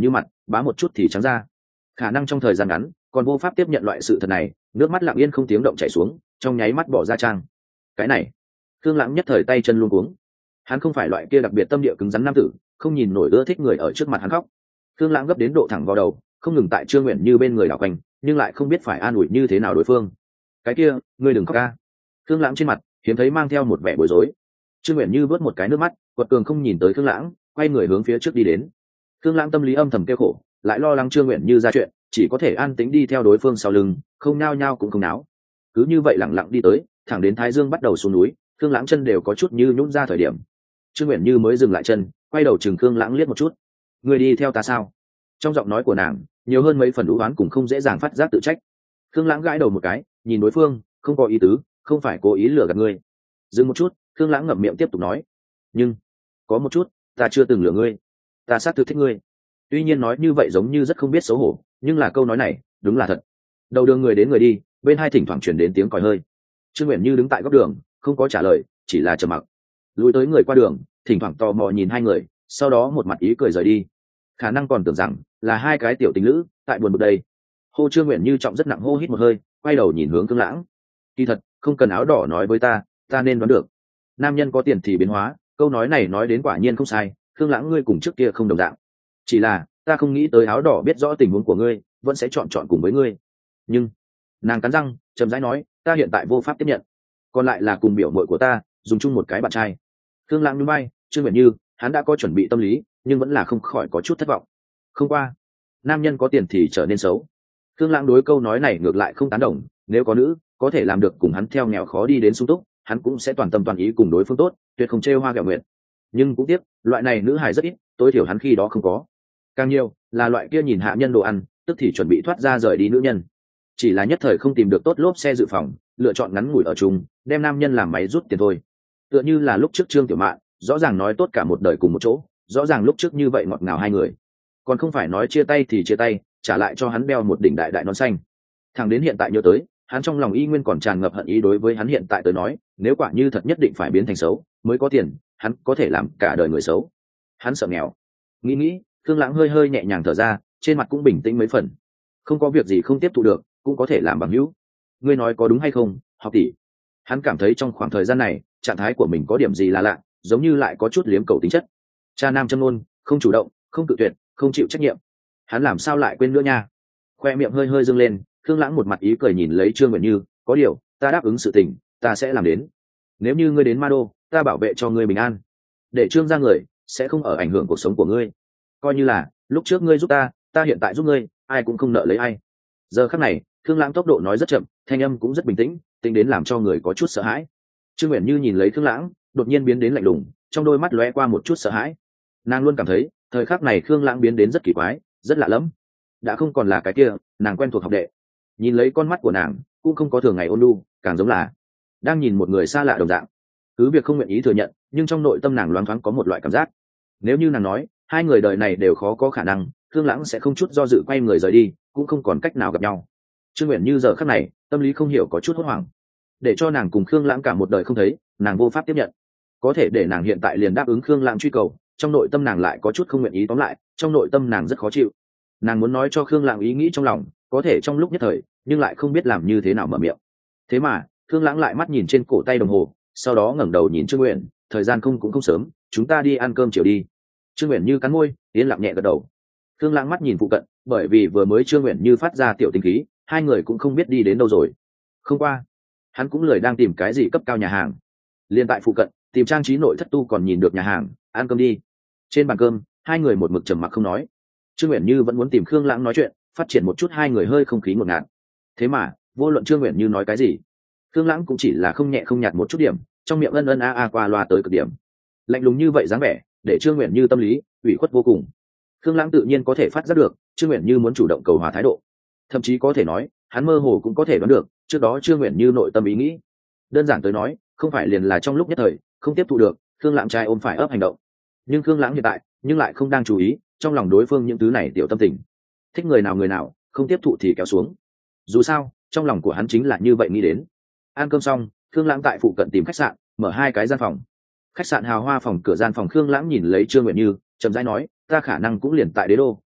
bá một chút thì trắng ra. Khả năng trong thời gian ngắn còn vô pháp tiếp nhận loại sự thật này, nước mắt lặng yên không tiếng động chảy xuống, trong nháy mắt bỏ ra trang. Cái này, Thương Lãng nhất thời tay chân luống cuống. Hắn không phải loại kia đặc biệt tâm địa cứng rắn nam tử, không nhìn nổi ưa thích người ở trước mặt hắn khóc. Thương Lãng gấp đến độ thẳng vào đầu, không ngừng tại Trương Nguyện Như bên người đảo quanh, nhưng lại không biết phải an ủi như thế nào đối phương. Cái kia, ngươi đừng khóc ca. Thương Lãng trên mặt hiếm thấy mang theo một vẻ bối rối. Trương Nguyện Như vớt một cái nước mắt, quật cường không nhìn tới Thương Lãng, quay người hướng phía trước đi đến. Thương Lãng tâm lý âm thầm kêu khổ, lại lo lắng Trương Nguyện Như ra chuyện, chỉ có thể an tĩnh đi theo đối phương sau lưng, không nao nhao cũng không náo. Cứ như vậy lặng lặng đi tới, thẳng đến Thái Dương bắt đầu xuống núi, Thương Lãng chân đều có chút như nhũn ra thời điểm. Trương Nguyện Như mới dừng lại chân, quay đầu chừng Thương Lãng liếc một chút. Người đi theo ta sao? Trong giọng nói của nàng nhiều hơn mấy phần u oán cùng không dễ dàng phát giác tự trách. Thương Lãng gãi đầu một cái, nhìn đối phương, không có ý tứ, không phải cố ý lừa gạt ngươi. Dừng một chút, Thương Lãng ngậm miệng tiếp tục nói, nhưng có một chút, ta chưa từng lừa ngươi, ta xác thực thích ngươi. Tuy nhiên nói như vậy giống như rất không biết xấu hổ, nhưng là câu nói này đúng là thật. Đầu đường người đến người đi, bên hai thỉnh thoảng truyền đến tiếng còi hơi. Trương Nguyện Như đứng tại góc đường, không có trả lời, chỉ là trầm mặc. Lùi tới người qua đường, thỉnh thoảng tò mò nhìn hai người, sau đó một mặt ý cười rời đi. Khả năng còn tưởng rằng là hai cái tiểu tình lữ tại buồn bực đây. Hô Trương Nguyện Như trọng rất nặng hô hít một hơi, quay đầu nhìn hướng Thương Lãng. Kỳ thật, không cần áo đỏ nói với ta, ta nên đoán được. Nam nhân có tiền thì biến hóa, câu nói này nói đến quả nhiên không sai. Thương Lãng ngươi cùng trước kia không đồng dạng. Chỉ là ta không nghĩ tới áo đỏ biết rõ tình huống của ngươi, vẫn sẽ chọn chọn cùng với ngươi. Nhưng nàng cắn răng, chậm rãi nói, ta hiện tại vô pháp tiếp nhận. Còn lại là cùng biểu muội của ta, dùng chung một cái bạn trai. Thương Lãng nhún vai, Trương Nguyện Như, hắn đã có chuẩn bị tâm lý, nhưng vẫn là không khỏi có chút thất vọng. Không qua, nam nhân có tiền thì trở nên xấu. Thương Lãng đối câu nói này ngược lại không tán đồng, nếu có nữ có thể làm được cùng hắn theo nghèo khó đi đến sung túc, hắn cũng sẽ toàn tâm toàn ý cùng đối phương tốt, tuyệt không trêu hoa ghẹo nguyện. Nhưng cũng tiếc, loại này nữ hài rất ít, tối thiểu hắn khi đó không có. Càng nhiều là loại kia nhìn hạ nhân đồ ăn, tức thì chuẩn bị thoát ra rời đi nữ nhân. Chỉ là nhất thời không tìm được tốt lốp xe dự phòng, lựa chọn ngắn ngủi ở chung, đem nam nhân làm máy rút tiền thôi. Tựa như là lúc trước Trương Tiểu Mạn, rõ ràng nói tốt cả một đời cùng một chỗ, rõ ràng lúc trước như vậy ngọt ngào hai người, còn không phải nói chia tay thì chia tay, trả lại cho hắn đeo một đỉnh đại đại nón xanh. Thằng đến hiện tại nhớ tới, hắn trong lòng y nguyên còn tràn ngập hận ý đối với hắn hiện tại tới nói, nếu quả như thật nhất định phải biến thành xấu mới có tiền, hắn có thể làm cả đời người xấu. Hắn sợ nghèo. Nghĩ nghĩ, Thương Lãng hơi hơi nhẹ nhàng thở ra, trên mặt cũng bình tĩnh mấy phần. Không có việc gì không tiếp thu được, cũng có thể làm bằng hữu. Ngươi nói có đúng hay không, học tỷ? Hắn cảm thấy trong khoảng thời gian này, trạng thái của mình có điểm gì là lạ, giống như lại có chút liếm cầu tính chất. Cha nam châm ngôn, không chủ động, không tự tuyệt, không chịu trách nhiệm. Hắn làm sao lại quên nữa nha? Khoe miệng hơi hơi dâng lên, Thương Lãng một mặt ý cười nhìn lấy Trương Nguyện Như, có điều, ta đáp ứng sự tình, ta sẽ làm đến. Nếu như ngươi đến Ma Đô, ta bảo vệ cho ngươi bình an. Để Trương gia người sẽ không ở ảnh hưởng cuộc sống của ngươi. Coi như là lúc trước ngươi giúp ta, ta hiện tại giúp ngươi, ai cũng không nợ lấy ai. Giờ khắc này, Thương Lãng tốc độ nói rất chậm, thanh âm cũng rất bình tĩnh, tính đến làm cho người có chút sợ hãi. Trương Nguyện Như nhìn lấy Thương Lãng, đột nhiên biến đến lạnh lùng, trong đôi mắt lóe qua một chút sợ hãi. Nàng luôn cảm thấy, thời khắc này Thương Lãng biến đến rất kỳ quái, rất lạ lẫm. Đã không còn là cái kia, nàng quen thuộc học đệ. Nhìn lấy con mắt của nàng, cũng không có thường ngày ôn nhu, càng giống là đang nhìn một người xa lạ đồng dạng. Cứ việc không nguyện ý thừa nhận, nhưng trong nội tâm nàng loáng thoáng có một loại cảm giác. Nếu như nàng nói, hai người đời này đều khó có khả năng, Thương Lãng sẽ không chút do dự quay người rời đi, cũng không còn cách nào gặp nhau. Trương Nguyện Như giờ khắc này, tâm lý không hiểu có chút hốt hoảng. Để cho nàng cùng Khương Lãng cả một đời không thấy, nàng vô pháp tiếp nhận. Có thể để nàng hiện tại liền đáp ứng Khương Lãng truy cầu, trong nội tâm nàng lại có chút không nguyện ý, tóm lại, trong nội tâm nàng rất khó chịu. Nàng muốn nói cho Khương Lãng ý nghĩ trong lòng, có thể trong lúc nhất thời, nhưng lại không biết làm như thế nào mở miệng. Thế mà, Khương Lãng lại mắt nhìn trên cổ tay đồng hồ, sau đó ngẩng đầu nhìn Trương Nguyện, thời gian không cũng không sớm, chúng ta đi ăn cơm chiều đi. Trương Nguyện Như cắn môi, yên lặng nhẹ gật đầu. Khương Lãng mắt nhìn phụ cận, bởi vì vừa mới Trương Nguyện Như phát ra tiểu tình khí, hai người cũng không biết đi đến đâu rồi. Không qua, hắn cũng lười đang tìm cái gì cấp cao nhà hàng. Liên tại phụ cận, tìm trang trí nội thất tu còn nhìn được nhà hàng, ăn cơm đi. Trên bàn cơm, hai người một mực trầm mặc không nói. Trương Nguyện Như vẫn muốn tìm Khương Lãng nói chuyện, phát triển một chút hai người hơi không khí ngột ngạt. Thế mà, vô luận Trương Nguyện Như nói cái gì, Khương Lãng cũng chỉ là không nhẹ không nhạt một chút điểm, trong miệng ân ân a a qua loa tới cực điểm. Lạnh lùng như vậy dáng vẻ, để Trương Nguyện Như tâm lý ủy khuất vô cùng. Khương Lãng tự nhiên có thể phát giác được, Trương Nguyện Như muốn chủ động cầu hòa thái độ. Thậm chí có thể nói, hắn mơ hồ cũng có thể đoán được, trước đó Trương Nguyện Như nội tâm ý nghĩ. Đơn giản tới nói, không phải liền là trong lúc nhất thời, không tiếp thu được, Khương Lãng trai ôm phải ấp hành động. Nhưng Khương Lãng hiện tại, nhưng lại không đang chú ý, trong lòng đối phương những thứ này tiểu tâm tình. Thích người nào người nào, không tiếp thụ thì kéo xuống. Dù sao, trong lòng của hắn chính là như vậy nghĩ đến. Ăn cơm xong, Khương Lãng tại phụ cận tìm khách sạn, mở hai cái gian phòng. Khách sạn hào hoa phòng cửa gian phòng Khương Lãng nhìn lấy Trương Nguyện Như, chậm rãi nói, ta khả năng cũng liền tại Đế Đô,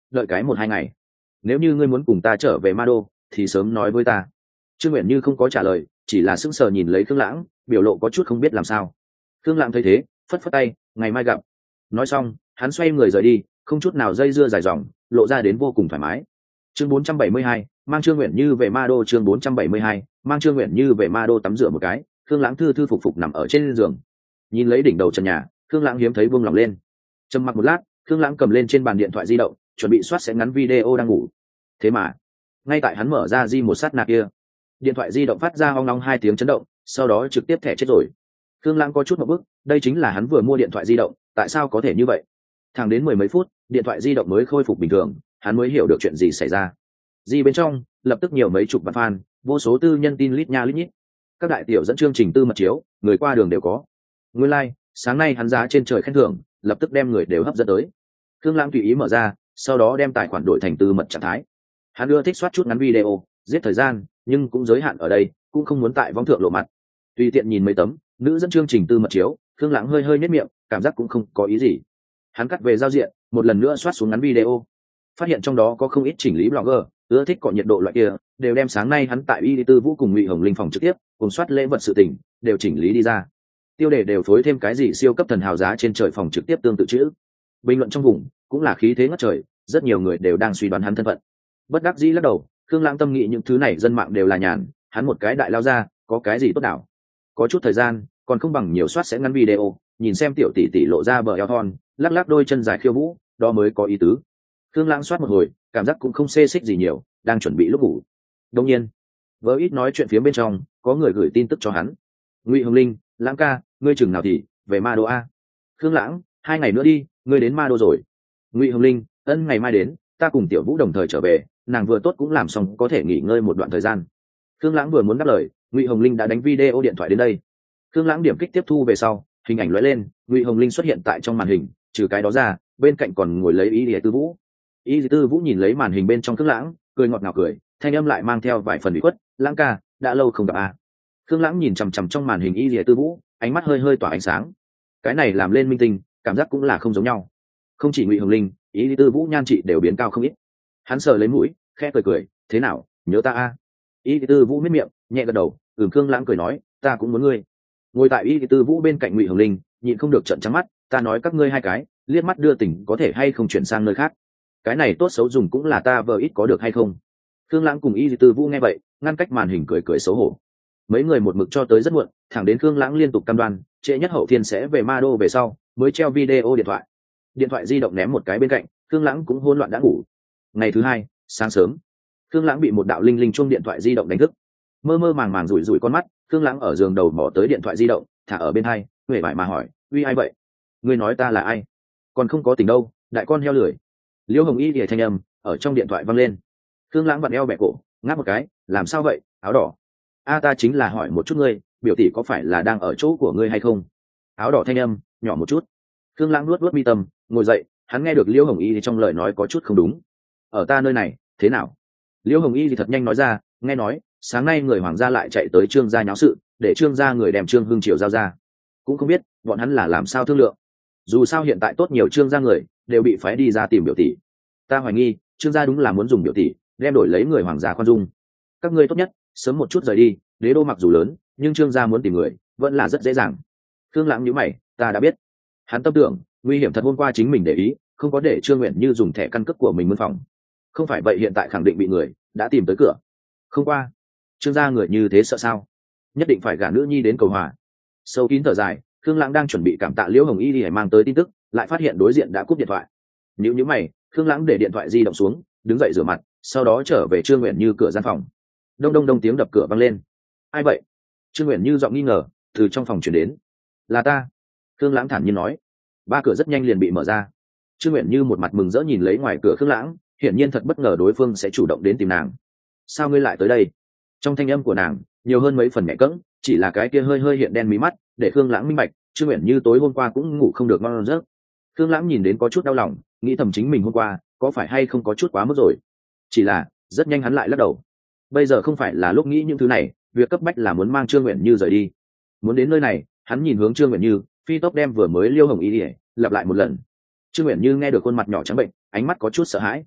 đợi cái một hai ngày. Nếu như ngươi muốn cùng ta trở về ma đô thì sớm nói với ta. Trương Uyển Như không có trả lời, chỉ là sững sờ nhìn lấy Khương Lãng, biểu lộ có chút không biết làm sao. Khương Lãng thấy thế, phất phất tay, ngày mai gặp. Nói xong, hắn xoay người rời đi, không chút nào dây dưa dài dòng, lộ ra đến vô cùng thoải mái. Chương bốn trăm bảy mươi hai, mang Trương Uyển Như về ma đô. Chương bốn trăm bảy mươi hai, mang Trương Uyển Như về ma đô. Tắm rửa một cái, Khương Lãng thư thư phục phục nằm ở trên giường, nhìn lấy đỉnh đầu trần nhà, Khương Lãng hiếm thấy buông lòng lên. Trầm mặc một lát, Khương Lãng cầm lên trên bàn điện thoại di động, chuẩn bị soát sẽ ngắn video đang ngủ. Thế mà, ngay tại hắn mở ra di một sát na kia, điện thoại di động phát ra hoang long hai tiếng chấn động, sau đó trực tiếp thẻ chết rồi. Khương Lãng có chút một bước, đây chính là hắn vừa mua điện thoại di động, tại sao có thể như vậy? Thẳng đến mười mấy phút, điện thoại di động mới khôi phục bình thường, hắn mới hiểu được chuyện gì xảy ra. Di bên trong, lập tức nhiều mấy chục vạn fan, vô số tư nhân tin lít nha lít nhít. Các đại tiểu dẫn chương trình tư mật chiếu, người qua đường đều có. Nguyên lai, like, sáng nay hắn giá trên trời khen thưởng, lập tức đem người đều hấp dẫn tới. Khương Lãng tùy ý mở ra, sau đó đem tài khoản đổi thành tư mật trạng thái. Hắn ưa thích soát chút ngắn video, giết thời gian, nhưng cũng giới hạn ở đây, cũng không muốn tại vong thượng lộ mặt. Tùy tiện nhìn mấy tấm nữ dẫn chương trình tư mật chiếu, Khương Lãng hơi hơi nhếch miệng, cảm giác cũng không có ý gì. Hắn cắt về giao diện, một lần nữa soát xuống ngắn video, phát hiện trong đó có không ít chỉnh lý blogger ưa thích cọ nhiệt độ loại kia, đều đem sáng nay hắn tại y tư vũ cùng Ngụy Hồng Linh phòng trực tiếp cùng soát lễ vật sự tình đều chỉnh lý đi ra. Tiêu đề đều phối thêm cái gì siêu cấp thần hào giá trên trời phòng trực tiếp tương tự chữ. Bình luận trong vùng cũng là khí thế ngất trời, rất nhiều người đều đang suy đoán hắn thân phận. Bất đắc dĩ lắc đầu, Khương Lãng tâm nghĩ những thứ này dân mạng đều là nhàn, hắn một cái đại lao ra, có cái gì tốt đảo. Có chút thời gian, còn không bằng nhiều soát sẽ ngắn video, nhìn xem tiểu tỷ tỷ lộ ra bờ eo thon, lắc lắc đôi chân dài khiêu vũ, đó mới có ý tứ. Khương Lãng soát một hồi, cảm giác cũng không xê xích gì nhiều, đang chuẩn bị lúc ngủ. Đương nhiên, với ít nói chuyện phía bên trong, có người gửi tin tức cho hắn. Ngụy Hồng Linh, Lãng ca, ngươi chừng nào thì về ma đô a? Khương Lãng, hai ngày nữa đi, ngươi đến ma đô rồi. Ngụy Hồng Linh, ân ngày mai đến, ta cùng Tiểu Vũ đồng thời trở về, nàng vừa tốt cũng làm xong có thể nghỉ ngơi một đoạn thời gian. Khương Lãng vừa muốn đáp lời, Ngụy Hồng Linh đã đánh video điện thoại đến đây. Khương Lãng điểm kích tiếp thu về sau, hình ảnh lóe lên, Ngụy Hồng Linh xuất hiện tại trong màn hình, trừ cái đó ra, bên cạnh còn ngồi lấy Y Lìa Tư Vũ. Y Lìa Tư Vũ nhìn lấy màn hình bên trong Khương Lãng, cười ngọt ngào cười, thanh âm lại mang theo vài phần ủy khuất, "Lãng ca, đã lâu không gặp a." À. Khương Lãng nhìn chằm chằm trong màn hình Y Lìa Tư Vũ, ánh mắt hơi hơi tỏa ánh sáng. Cái này làm lên minh tinh, cảm giác cũng là không giống nhau. Không chỉ Ngụy Hồng Linh, Y Lìa Tư Vũ nhan trị đều biến cao không ít. Hắn sờ lấy mũi, khẽ cười cười, "Thế nào, nhớ ta a?" À? Y Lìa Tư Vũ miết miệng, nhẹ gật đầu, ừm. Khương Lãng cười nói, "Ta cũng muốn ngươi." Ngồi tại Y Lìa Tư Vũ bên cạnh Ngụy Hồng Linh, nhịn không được trợn trắng mắt, "Ta nói các ngươi hai cái, liếc mắt đưa tình có thể hay không chuyển sang nơi khác. Cái này tốt xấu dùng cũng là ta vờ ít có được hay không?" Khương Lãng cùng Y Lìa Tư Vũ nghe vậy, ngăn cách màn hình cười cười xấu hổ. Mấy người một mực cho tới rất muộn, thẳng đến Khương Lãng liên tục cam đoan, trễ nhất hậu thiên sẽ về ma đô về sau, mới treo video điện thoại. Điện thoại di động ném một cái bên cạnh, Khương Lãng cũng hỗn loạn đã ngủ. Ngày thứ hai, sáng sớm, Khương Lãng bị một đạo linh linh chuông điện thoại di động đánh thức. Mơ mơ màng màng rủi rủi con mắt, Khương Lãng ở giường đầu mò tới điện thoại di động, thả ở bên hai, huệ vải mà hỏi, "Uy ai vậy? Ngươi nói ta là ai? Còn không có tỉnh đâu, đại con heo lười." Liễu Hồng Y thì thanh âm ở trong điện thoại vang lên. Khương Lãng vặn eo bẻ cổ, ngáp một cái, "Làm sao vậy, áo đỏ?" "A ta chính là hỏi một chút ngươi, biểu tỷ có phải là đang ở chỗ của ngươi hay không?" Áo đỏ thanh âm nhỏ một chút. Khương Lãng nuốt nuốt mi tâm, ngồi dậy, hắn nghe được Liễu Hồng Y thì trong lời nói có chút không đúng. "Ở ta nơi này, thế nào?" Liễu Hồng Y thì thật nhanh nói ra, "Nghe nói sáng nay người hoàng gia lại chạy tới Trương gia nháo sự, để Trương gia người đem Trương Hưng Triều giao ra. Cũng không biết bọn hắn là làm sao thương lượng. Dù sao hiện tại tốt nhiều Trương gia người đều bị phái đi ra tìm biểu tỷ. Ta hoài nghi Trương gia đúng là muốn dùng biểu tỷ đem đổi lấy người hoàng gia khoan dung. Các ngươi tốt nhất sớm một chút rời đi, đế đô mặc dù lớn, nhưng Trương gia muốn tìm người vẫn là rất dễ dàng." Khương Lãng nhíu mày, "Ta đã biết." Hắn tâm tưởng, nguy hiểm thật, hôm qua chính mình để ý, không có để Trương Nguyện Như dùng thẻ căn cước của mình mướn phòng. Không phải vậy hiện tại khẳng định bị người đã tìm tới cửa. Không qua, Trương gia người như thế sợ sao? Nhất định phải gả nữ nhi đến cầu hòa. Sâu kín thở dài, Khương Lãng đang chuẩn bị cảm tạ Liễu Hồng Y đi mang tới tin tức, lại phát hiện đối diện đã cúp điện thoại. Nhíu nhíu mày, Khương Lãng để điện thoại di động xuống, đứng dậy rửa mặt, sau đó trở về Trương Nguyện Như cửa gian phòng. Đông đông đông tiếng đập cửa vang lên. "Ai vậy?" Trương Nguyện Như giọng nghi ngờ từ trong phòng truyền đến. "Là ta." Khương Lãng thản nhiên nói. Ba cửa rất nhanh liền bị mở ra. Trương Nguyện Như một mặt mừng rỡ nhìn lấy ngoài cửa Khương Lãng, hiển nhiên thật bất ngờ đối phương sẽ chủ động đến tìm nàng. "Sao ngươi lại tới đây?" Trong thanh âm của nàng nhiều hơn mấy phần nhẹ cẫng, chỉ là cái kia hơi hơi hiện đen mí mắt để Khương Lãng minh bạch, Trương Uyển Như tối hôm qua cũng ngủ không được ngon giấc. Khương Lãng nhìn đến có chút đau lòng, nghĩ thầm chính mình hôm qua có phải hay không có chút quá mức rồi. Chỉ là rất nhanh hắn lại lắc đầu. Bây giờ không phải là lúc nghĩ những thứ này, việc cấp bách là muốn mang Trương Uyển Như rời đi. Muốn đến nơi này, hắn nhìn hướng Trương Uyển Như, phi tốc đem vừa mới Liêu Hồng Y đi lặp lại một lần. Trương Uyển Như nghe được khuôn mặt nhỏ trắng bệnh, ánh mắt có chút sợ hãi.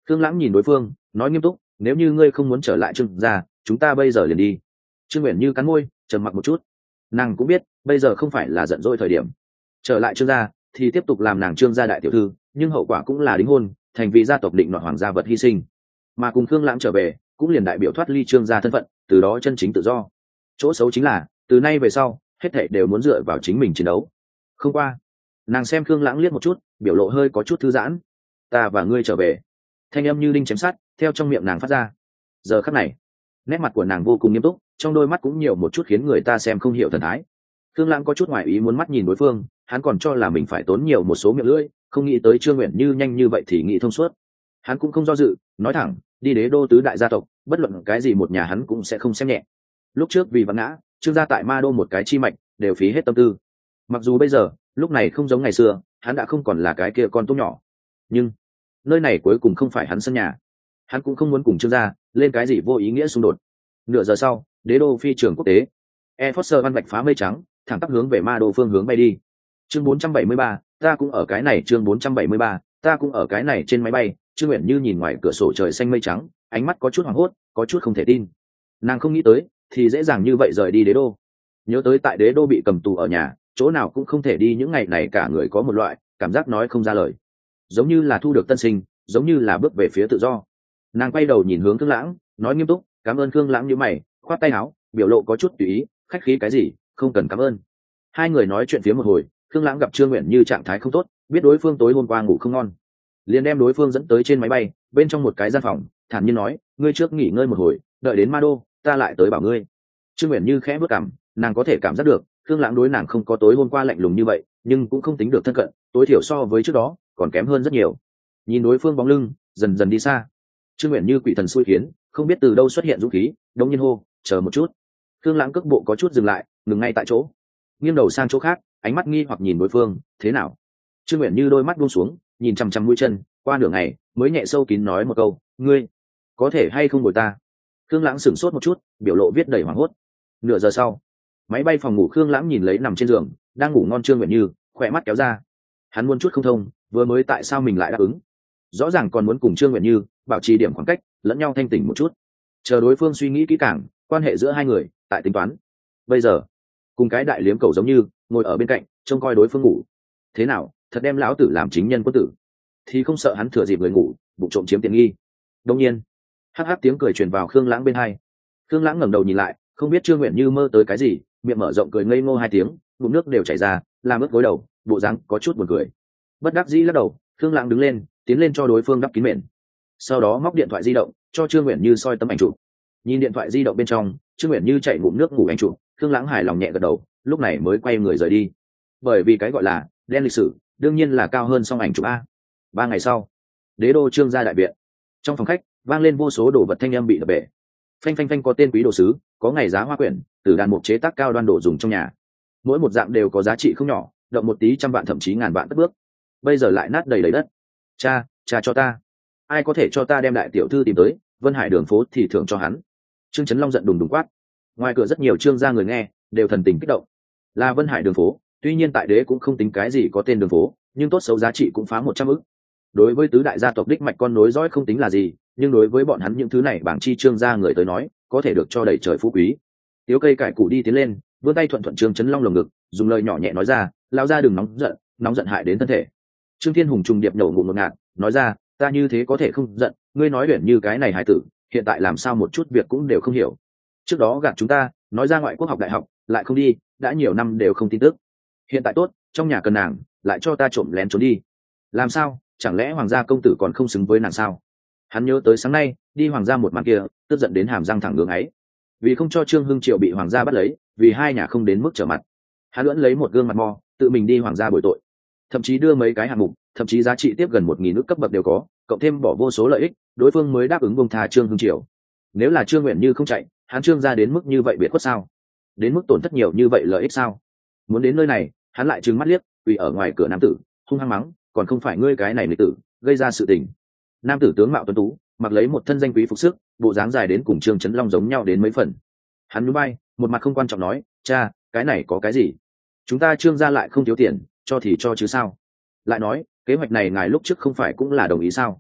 Khương Lãng nhìn đối phương nói nghiêm túc, nếu như ngươi không muốn trở lại Trương gia, chúng ta bây giờ liền đi. Trương Uyển Như cắn môi trầm mặc một chút, nàng cũng biết bây giờ không phải là giận dỗi thời điểm. Trở lại Trương gia thì tiếp tục làm nàng Trương gia đại tiểu thư, nhưng hậu quả cũng là đính hôn, thành vì gia tộc định đoạt hoàng gia vật hy sinh. Mà cùng Khương Lãng trở về cũng liền đại biểu thoát ly Trương gia thân phận, từ đó chân chính tự do. Chỗ xấu chính là từ nay về sau hết thảy đều muốn dựa vào chính mình chiến đấu. Không qua, nàng xem Khương Lãng liếc một chút, biểu lộ hơi có chút thư giãn. Ta và ngươi trở về. Thanh âm như đinh chém sắt theo trong miệng nàng phát ra. Giờ khắc này, nét mặt của nàng vô cùng nghiêm túc, trong đôi mắt cũng nhiều một chút khiến người ta xem không hiểu thần thái. Khương Lãng có chút ngoài ý muốn mắt nhìn đối phương, hắn còn cho là mình phải tốn nhiều một số miệng lưỡi, không nghĩ tới Trương Uyển Như nhanh như vậy thì nghĩ thông suốt. Hắn cũng không do dự, nói thẳng, đi đế đô tứ đại gia tộc, bất luận cái gì một nhà hắn cũng sẽ không xem nhẹ. Lúc trước vì Văn Ngã, Trương gia tại Ma Đô một cái chi mạch, đều phí hết tâm tư. Mặc dù bây giờ, lúc này không giống ngày xưa, hắn đã không còn là cái kia con tốt nhỏ, nhưng nơi này cuối cùng không phải hắn sân nhà, hắn cũng không muốn cùng Trương gia lên cái gì vô ý nghĩa xung đột. Nửa giờ sau, đế đô phi trường quốc tế, Air Force văn vạch phá mây trắng, thẳng tắp hướng về Ma Đô phương hướng bay đi. Chương bốn trăm bảy mươi ba, ta cũng ở cái này. Chương bốn trăm bảy mươi ba, ta cũng ở cái này. Trên máy bay, Trương Uyển Như nhìn ngoài cửa sổ trời xanh mây trắng, ánh mắt có chút hoảng hốt, có chút không thể tin. Nàng không nghĩ tới thì dễ dàng như vậy rời đi đế đô. Nhớ tới tại đế đô bị cầm tù ở nhà, chỗ nào cũng không thể đi, những ngày này cả người có một loại cảm giác nói không ra lời, giống như là thu được tân sinh, giống như là bước về phía tự do. Nàng quay đầu nhìn hướng Khương Lãng, nói nghiêm túc, cảm ơn. Khương Lãng nhíu mày, khoát tay áo, biểu lộ có chút tùy ý, khách khí cái gì, không cần cảm ơn. Hai người nói chuyện phía một hồi, Khương Lãng gặp Trương Uyển Như trạng thái không tốt, biết đối phương tối hôm qua ngủ không ngon, liền đem đối phương dẫn tới trên máy bay, bên trong một cái gian phòng, thản nhiên nói, ngươi trước nghỉ ngơi một hồi, đợi đến Ma Đô, ta lại tới bảo ngươi. Trương Uyển Như khẽ bước cằm, nàng có thể cảm giác được Khương Lãng đối nàng không có tối hôm qua lạnh lùng như vậy, nhưng cũng không tính được thân cận, tối thiểu so với trước đó còn kém hơn rất nhiều. Nhìn đối phương bóng lưng dần dần đi xa, Trương Uyển Như quỷ thần xui khiến, không biết từ đâu xuất hiện dũng khí, đông nhiên hô, chờ một chút. Khương Lãng cước bộ có chút dừng lại, ngừng ngay tại chỗ, nghiêng đầu sang chỗ khác, ánh mắt nghi hoặc nhìn đối phương, thế nào? Trương Uyển Như đôi mắt buông xuống, nhìn chằm chằm mũi chân, qua nửa ngày mới nhẹ sâu kín nói một câu, ngươi có thể hay không bồi ta? Khương Lãng sửng sốt một chút, biểu lộ viết đầy hoảng hốt. Nửa giờ sau, máy bay phòng ngủ, Khương Lãng nhìn lấy nằm trên giường đang ngủ ngon Trương Uyển Như, khỏe mắt kéo ra. Hắn muốn chút không thông, vừa mới tại sao mình lại đáp ứng? Rõ ràng còn muốn cùng Trương Uyển Như bảo trì điểm khoảng cách, lẫn nhau thanh tỉnh một chút, chờ đối phương suy nghĩ kỹ càng, quan hệ giữa hai người tại tính toán. Bây giờ cùng cái đại liếm cầu giống như ngồi ở bên cạnh trông coi đối phương ngủ. Thế nào, thật đem lão tử làm chính nhân quân tử, thì không sợ hắn thừa dịp người ngủ bụng trộm chiếm tiện nghi? Đông nhiên hắc hắc tiếng cười truyền vào Khương Lãng bên hai. Khương Lãng ngẩng đầu nhìn lại, không biết Trương Uyển Như mơ tới cái gì, miệng mở rộng cười ngây ngô hai tiếng, bụng nước đều chảy ra, làm ướt gối đầu, bộ dáng có chút buồn cười. Bất đắc dĩ lắc đầu, Khương Lãng đứng lên, tiến lên cho đối phương đắp kín mền, sau đó móc điện thoại di động cho Trương Uyển Như soi tấm ảnh chụp. Nhìn điện thoại di động bên trong Trương Uyển Như chảy ngụm nước ngủ ảnh chụp, Khương Lãng hài lòng nhẹ gật đầu, lúc này mới quay người rời đi. Bởi vì cái gọi là đen lịch sử đương nhiên là cao hơn song ảnh chụp a. Ba ngày sau, đế đô Trương gia đại viện, trong phòng khách vang lên vô số đồ vật thanh âm bị đập bể. Phanh phanh phanh, có tên quý đồ sứ, có ngày giá hoa quyển, từ đàn mục chế tác cao đoan đồ dùng trong nhà, mỗi một dạng đều có giá trị không nhỏ, động một tí trăm vạn thậm chí ngàn vạn tất bước. Bây giờ lại nát đầy đầy đất. Cha, cha cho ta, ai có thể cho ta đem đại tiểu thư tìm tới, Vân Hải đường phố thì thưởng cho hắn. Trương Chấn Long giận đùng đùng quát. Ngoài cửa rất nhiều Trương gia người nghe đều thần tình kích động. Là Vân Hải đường phố, tuy nhiên tại đế cũng không tính cái gì có tên đường phố, nhưng tốt xấu giá trị cũng phá một trăm ức. Đối với tứ đại gia tộc đích mạch con nối dõi không tính là gì, nhưng đối với bọn hắn những thứ này bảng chi Trương gia người tới nói, có thể được cho đầy trời phú quý. Tiếu Cây cải củ đi tiến lên, vươn tay thuận thuận Trương Chấn Long lồng ngực, dùng lời nhỏ nhẹ nói ra, lão gia đừng nóng giận, nóng giận hại đến thân thể. Trương Thiên Hùng trùng điệp nổ ngụm một ngạt, nói ra, ta như thế có thể không giận, ngươi nói Uyển Như cái này hài tử, hiện tại làm sao một chút việc cũng đều không hiểu. Trước đó gạt chúng ta, nói ra ngoại quốc học đại học, lại không đi, đã nhiều năm đều không tin tức. Hiện tại tốt, trong nhà cần nàng, lại cho ta trộm lén trốn đi. Làm sao, chẳng lẽ hoàng gia công tử còn không xứng với nàng sao? Hắn nhớ tới sáng nay đi hoàng gia một màn kia, tức giận đến hàm răng thẳng ngưỡng ấy. Vì không cho Trương Hưng Triệu bị hoàng gia bắt lấy, vì hai nhà không đến mức trở mặt, hắn lẫn lấy một gương mặt mo, tự mình đi hoàng gia bồi tội, thậm chí đưa mấy cái hạng mục, thậm chí giá trị tiếp gần một nghìn ức cấp bậc đều có, cộng thêm bỏ vô số lợi ích, đối phương mới đáp ứng buông tha Trương Hưng Triệu. Nếu là Trương Uyển Như không chạy, hắn Trương gia đến mức như vậy biệt khuất sao? Đến mức tổn thất nhiều như vậy lợi ích sao? Muốn đến nơi này, hắn lại trừng mắt liếc, quỳ ở ngoài cửa nam tử, hung hăng mắng, còn không phải ngươi cái này nghịch tử gây ra sự tình. Nam tử tướng mạo tuấn tú, mặc lấy một thân danh quý phục sức, bộ dáng dài đến cùng Trương Chấn Long giống nhau đến mấy phần. Hắn nhún vai, một mặt không quan trọng nói, cha, cái này có cái gì? Chúng ta Trương gia lại không thiếu tiền, cho thì cho chứ sao? Lại nói, kế hoạch này ngài lúc trước không phải cũng là đồng ý sao?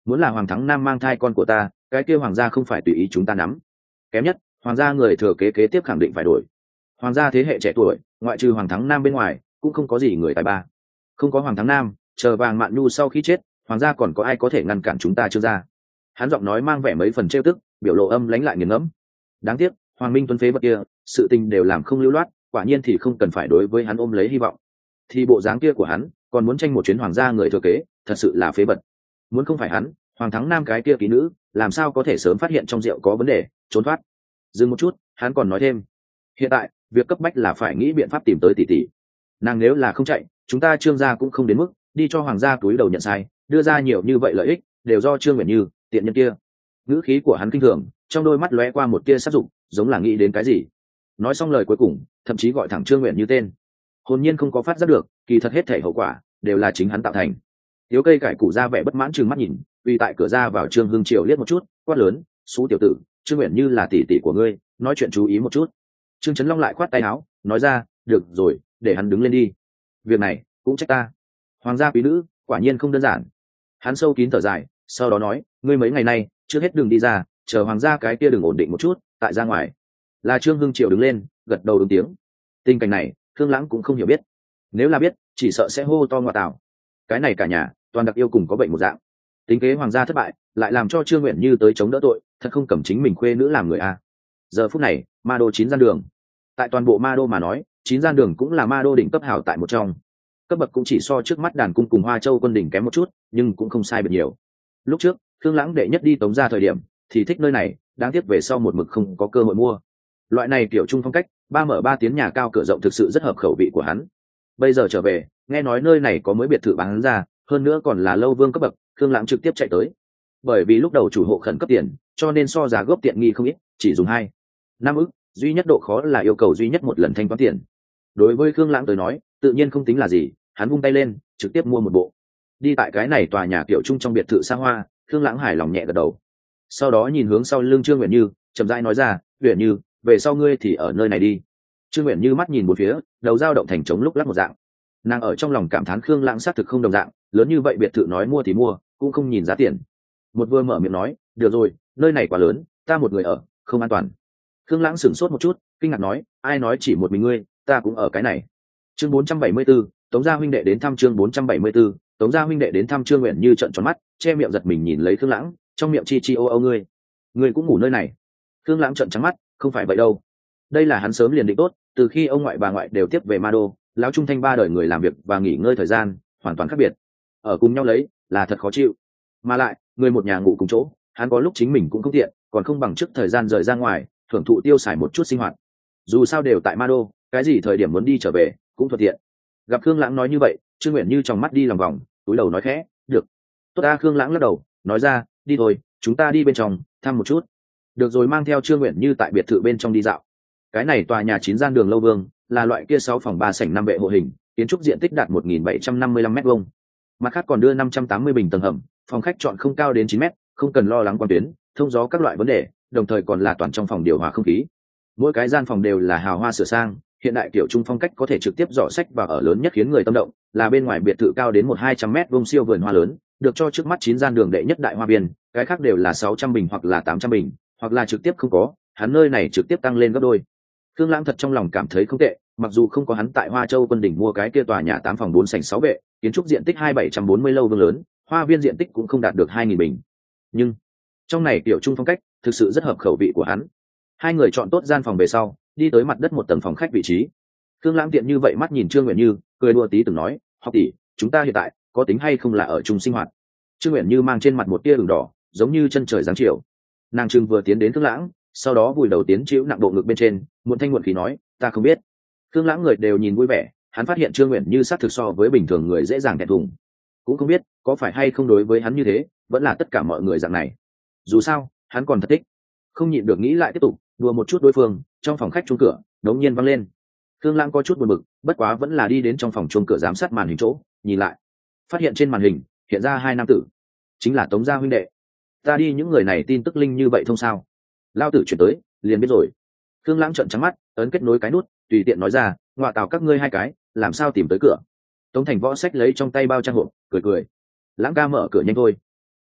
muốn là Hoàng Thắng Nam mang thai con của ta, cái kia hoàng gia không phải tùy ý chúng ta nắm. Kém nhất, hoàng gia người thừa kế kế tiếp khẳng định phải đổi. Hoàng gia thế hệ trẻ tuổi, ngoại trừ Hoàng Thắng Nam bên ngoài, cũng không có gì người tài ba. Không có Hoàng Thắng Nam, chờ Vàng Mạn Nhu sau khi chết, hoàng gia còn có ai có thể ngăn cản chúng ta chưa ra? Hắn giọng nói mang vẻ mấy phần trêu tức, biểu lộ âm lãnh lại nghiền ngẫm. Đáng tiếc, Hoàng Minh Tuấn phế vật kia, sự tình đều làm không lưu loát, quả nhiên thì không cần phải đối với hắn ôm lấy hy vọng. Thì bộ dáng kia của hắn, còn muốn tranh một chuyến hoàng gia người thừa kế, thật sự là phế vật. Muốn không phải hắn, Hoàng Thắng Nam cái kia kỹ nữ, làm sao có thể sớm phát hiện trong rượu có vấn đề, trốn thoát. Dừng một chút, hắn còn nói thêm, hiện tại, việc cấp bách là phải nghĩ biện pháp tìm tới tỷ tỷ. Nàng nếu là không chạy, chúng ta Trương gia cũng không đến mức đi cho hoàng gia túi đầu nhận sai, đưa ra nhiều như vậy lợi ích, đều do Trương Uyển Như, tiện nhân kia. Ngữ khí của hắn kinh thường, trong đôi mắt lóe qua một tia sát dục, giống là nghĩ đến cái gì. Nói xong lời cuối cùng, thậm chí gọi thẳng Trương Uyển Như tên. Hồn nhiên không có phát giác được, kỳ thật hết thảy hậu quả đều là chính hắn tạo thành. Tiếu Cây cải củ ra vẻ bất mãn trừng mắt nhìn, vì tại cửa ra vào Trương Hưng Triều liếc một chút, quát lớn, "Sú tiểu tử, Trương Uyển Như là tỷ tỷ của ngươi, nói chuyện chú ý một chút." Trương Chấn Long lại khoát tay áo, nói ra, "Được rồi, để hắn đứng lên đi. Việc này cũng trách ta. Hoàng gia quý nữ, quả nhiên không đơn giản." Hắn sâu kín thở dài, sau đó nói, "Ngươi mấy ngày nay, trước hết đừng đi ra, chờ hoàng gia cái kia đừng ổn định một chút, tại ra ngoài." Là Trương Hưng Triều đứng lên, gật đầu ứng tiếng. Tình cảnh này, Thương Lãng cũng không hiểu biết. Nếu là biết, chỉ sợ sẽ hô to ngoại tảo. Cái này cả nhà, toàn đặc yêu cùng có bệnh một dạng. Tính kế hoàng gia thất bại, lại làm cho Trương Uyển Như tới chống đỡ tội, thật không cầm chính mình khuê nữ làm người a. Giờ phút này, ma đô chín gian đường. Tại toàn bộ ma đô mà nói, chín gian đường cũng là ma đô đỉnh cấp hảo tại một trong. Cấp bậc cũng chỉ so trước mắt đàn cung cùng Hoa Châu quân đỉnh kém một chút, nhưng cũng không sai biệt nhiều. Lúc trước, Thương Lãng đệ nhất đi Tống gia thời điểm, thì thích nơi này, đáng tiếc về sau một mực không có cơ hội mua. Loại này kiểu trung phong cách, ba mở ba tiến nhà cao cửa rộng thực sự rất hợp khẩu vị của hắn. Bây giờ trở về, nghe nói nơi này có mới biệt thự bán ra, hơn nữa còn là lâu vương cấp bậc, Thương Lãng trực tiếp chạy tới. Bởi vì lúc đầu chủ hộ khẩn cấp tiền, cho nên so giá gốc tiện nghi không ít, chỉ dùng hai năm ức, duy nhất độ khó là yêu cầu duy nhất một lần thanh toán tiền. Đối với Thương Lãng tới nói, tự nhiên không tính là gì, hắn vung tay lên, trực tiếp mua một bộ. Đi tại cái này tòa nhà kiểu trung trong biệt thự xa hoa, Thương Lãng hài lòng nhẹ gật đầu. Sau đó nhìn hướng sau lưng Trương Uyển Như, chậm rãi nói ra, "Uyển Như, về sau ngươi thì ở nơi này đi." Trương Uyển Như mắt nhìn bốn phía, đầu dao động thành trống lúc lắc một dạng. Nàng ở trong lòng cảm thán Khương Lãng xác thực không đồng dạng, lớn như vậy biệt thự nói mua thì mua, cũng không nhìn giá tiền. Một vừa mở miệng nói, "Được rồi, nơi này quá lớn, ta một người ở, không an toàn." Khương Lãng sửng sốt một chút, kinh ngạc nói, "Ai nói chỉ một mình ngươi, ta cũng ở cái này." Chương bốn trăm bảy mươi 4, Tống gia huynh đệ đến thăm. Chương bốn trăm bảy mươi 4, Tống gia huynh đệ đến thăm. Trương Uyển Như trợn tròn mắt, che miệng giật mình nhìn lấy Khương Lãng, trong miệng chi chi ô ô, "Ngươi, ngươi cũng ngủ nơi này?" Khương Lãng trợn trắng mắt, "Không phải vậy đâu. Đây là hắn sớm liền định tốt, từ khi ông ngoại bà ngoại đều tiếp về Ma Đô, lão trung thanh ba đời người làm việc và nghỉ ngơi thời gian hoàn toàn khác biệt. Ở cùng nhau lấy, là thật khó chịu. Mà lại, người một nhà ngủ cùng chỗ, hắn có lúc chính mình cũng không tiện, còn không bằng trước thời gian rời ra ngoài, thưởng thụ tiêu xài một chút sinh hoạt. Dù sao đều tại Ma Đô, cái gì thời điểm muốn đi trở về, cũng thuận tiện." Gặp Khương Lãng nói như vậy, Trương Uyển Như trong mắt đi lòng vòng, túi đầu nói khẽ, "Được." Tốt ta. Khương Lãng lắc đầu, nói ra, "Đi thôi, chúng ta đi bên trong, thăm một chút." Được rồi, mang theo Trương Uyển Như tại biệt thự bên trong đi dạo. Cái này tòa nhà chín gian đường lâu vương, là loại kia sáu phòng ba sảnh năm vệ hộ hình, kiến trúc diện tích đạt một nghìn bảy trăm năm mươi lăm mét vuông. Mặt khác còn đưa năm trăm tám mươi bình tầng hầm, phòng khách chọn không cao đến chín mét, không cần lo lắng quan tuyến, thông gió các loại vấn đề, đồng thời còn là toàn trong phòng điều hòa không khí. Mỗi cái gian phòng đều là hào hoa sửa sang, hiện đại kiểu trung phong cách có thể trực tiếp dò sách và ở lớn nhất khiến người tâm động, là bên ngoài biệt thự cao đến một hai trăm mét vuông siêu vườn hoa lớn, được cho trước mắt chín gian đường đệ nhất đại hoa viên, cái khác đều là sáu trăm bình hoặc là tám trăm bình, hoặc là trực tiếp không có, hắn nơi này trực tiếp tăng lên gấp đôi. Khương Lãng thật trong lòng cảm thấy không tệ, mặc dù không có hắn tại Hoa Châu quân đỉnh mua cái kia tòa nhà tám phòng bốn sảnh sáu vệ, kiến trúc diện tích hai nghìn bảy trăm bốn mươi lâu vương lớn, hoa viên diện tích cũng không đạt được hai nghìn bình. Nhưng trong này tiểu trung phong cách thực sự rất hợp khẩu vị của hắn. Hai người chọn tốt gian phòng về sau, đi tới mặt đất một tầng phòng khách vị trí. Khương Lãng tiện như vậy mắt nhìn Trương Uyển Như, cười đùa tí từng nói, "Học tỷ, chúng ta hiện tại có tính hay không là ở chung sinh hoạt?" Trương Uyển Như mang trên mặt một tia ửng đỏ, giống như chân trời giáng chiều. Nàng trưng vừa tiến đến Khương Lãng, sau đó vùi đầu tiến chịu nặng bộ ngực bên trên, muộn thanh muộn khí nói, "Ta không biết." Khương Lãng người đều nhìn vui vẻ, hắn phát hiện Trương Uyển Như sát thực so với bình thường người dễ dàng thẹn thùng. Cũng không biết có phải hay không đối với hắn như thế, vẫn là tất cả mọi người dạng này. Dù sao, hắn còn thật thích. Không nhịn được nghĩ lại tiếp tục đùa một chút đối phương. Trong phòng khách chuông cửa đống nhiên vang lên. Khương Lãng có chút buồn bực, bất quá vẫn là đi đến trong phòng chuông cửa giám sát màn hình chỗ, nhìn lại, phát hiện trên màn hình hiện ra hai nam tử, chính là Tống gia huynh đệ. Ta đi, những người này tin tức linh như vậy thông sao? Lao tử chuyển tới, liền biết rồi. Khương Lãng trợn trắng mắt, ấn kết nối cái nút, tùy tiện nói ra, "Ngoại tào các ngươi hai cái, làm sao tìm tới cửa?" Tống Thành Võ xách lấy trong tay bao trang hộp, cười cười, "Lãng ca mở cửa nhanh thôi."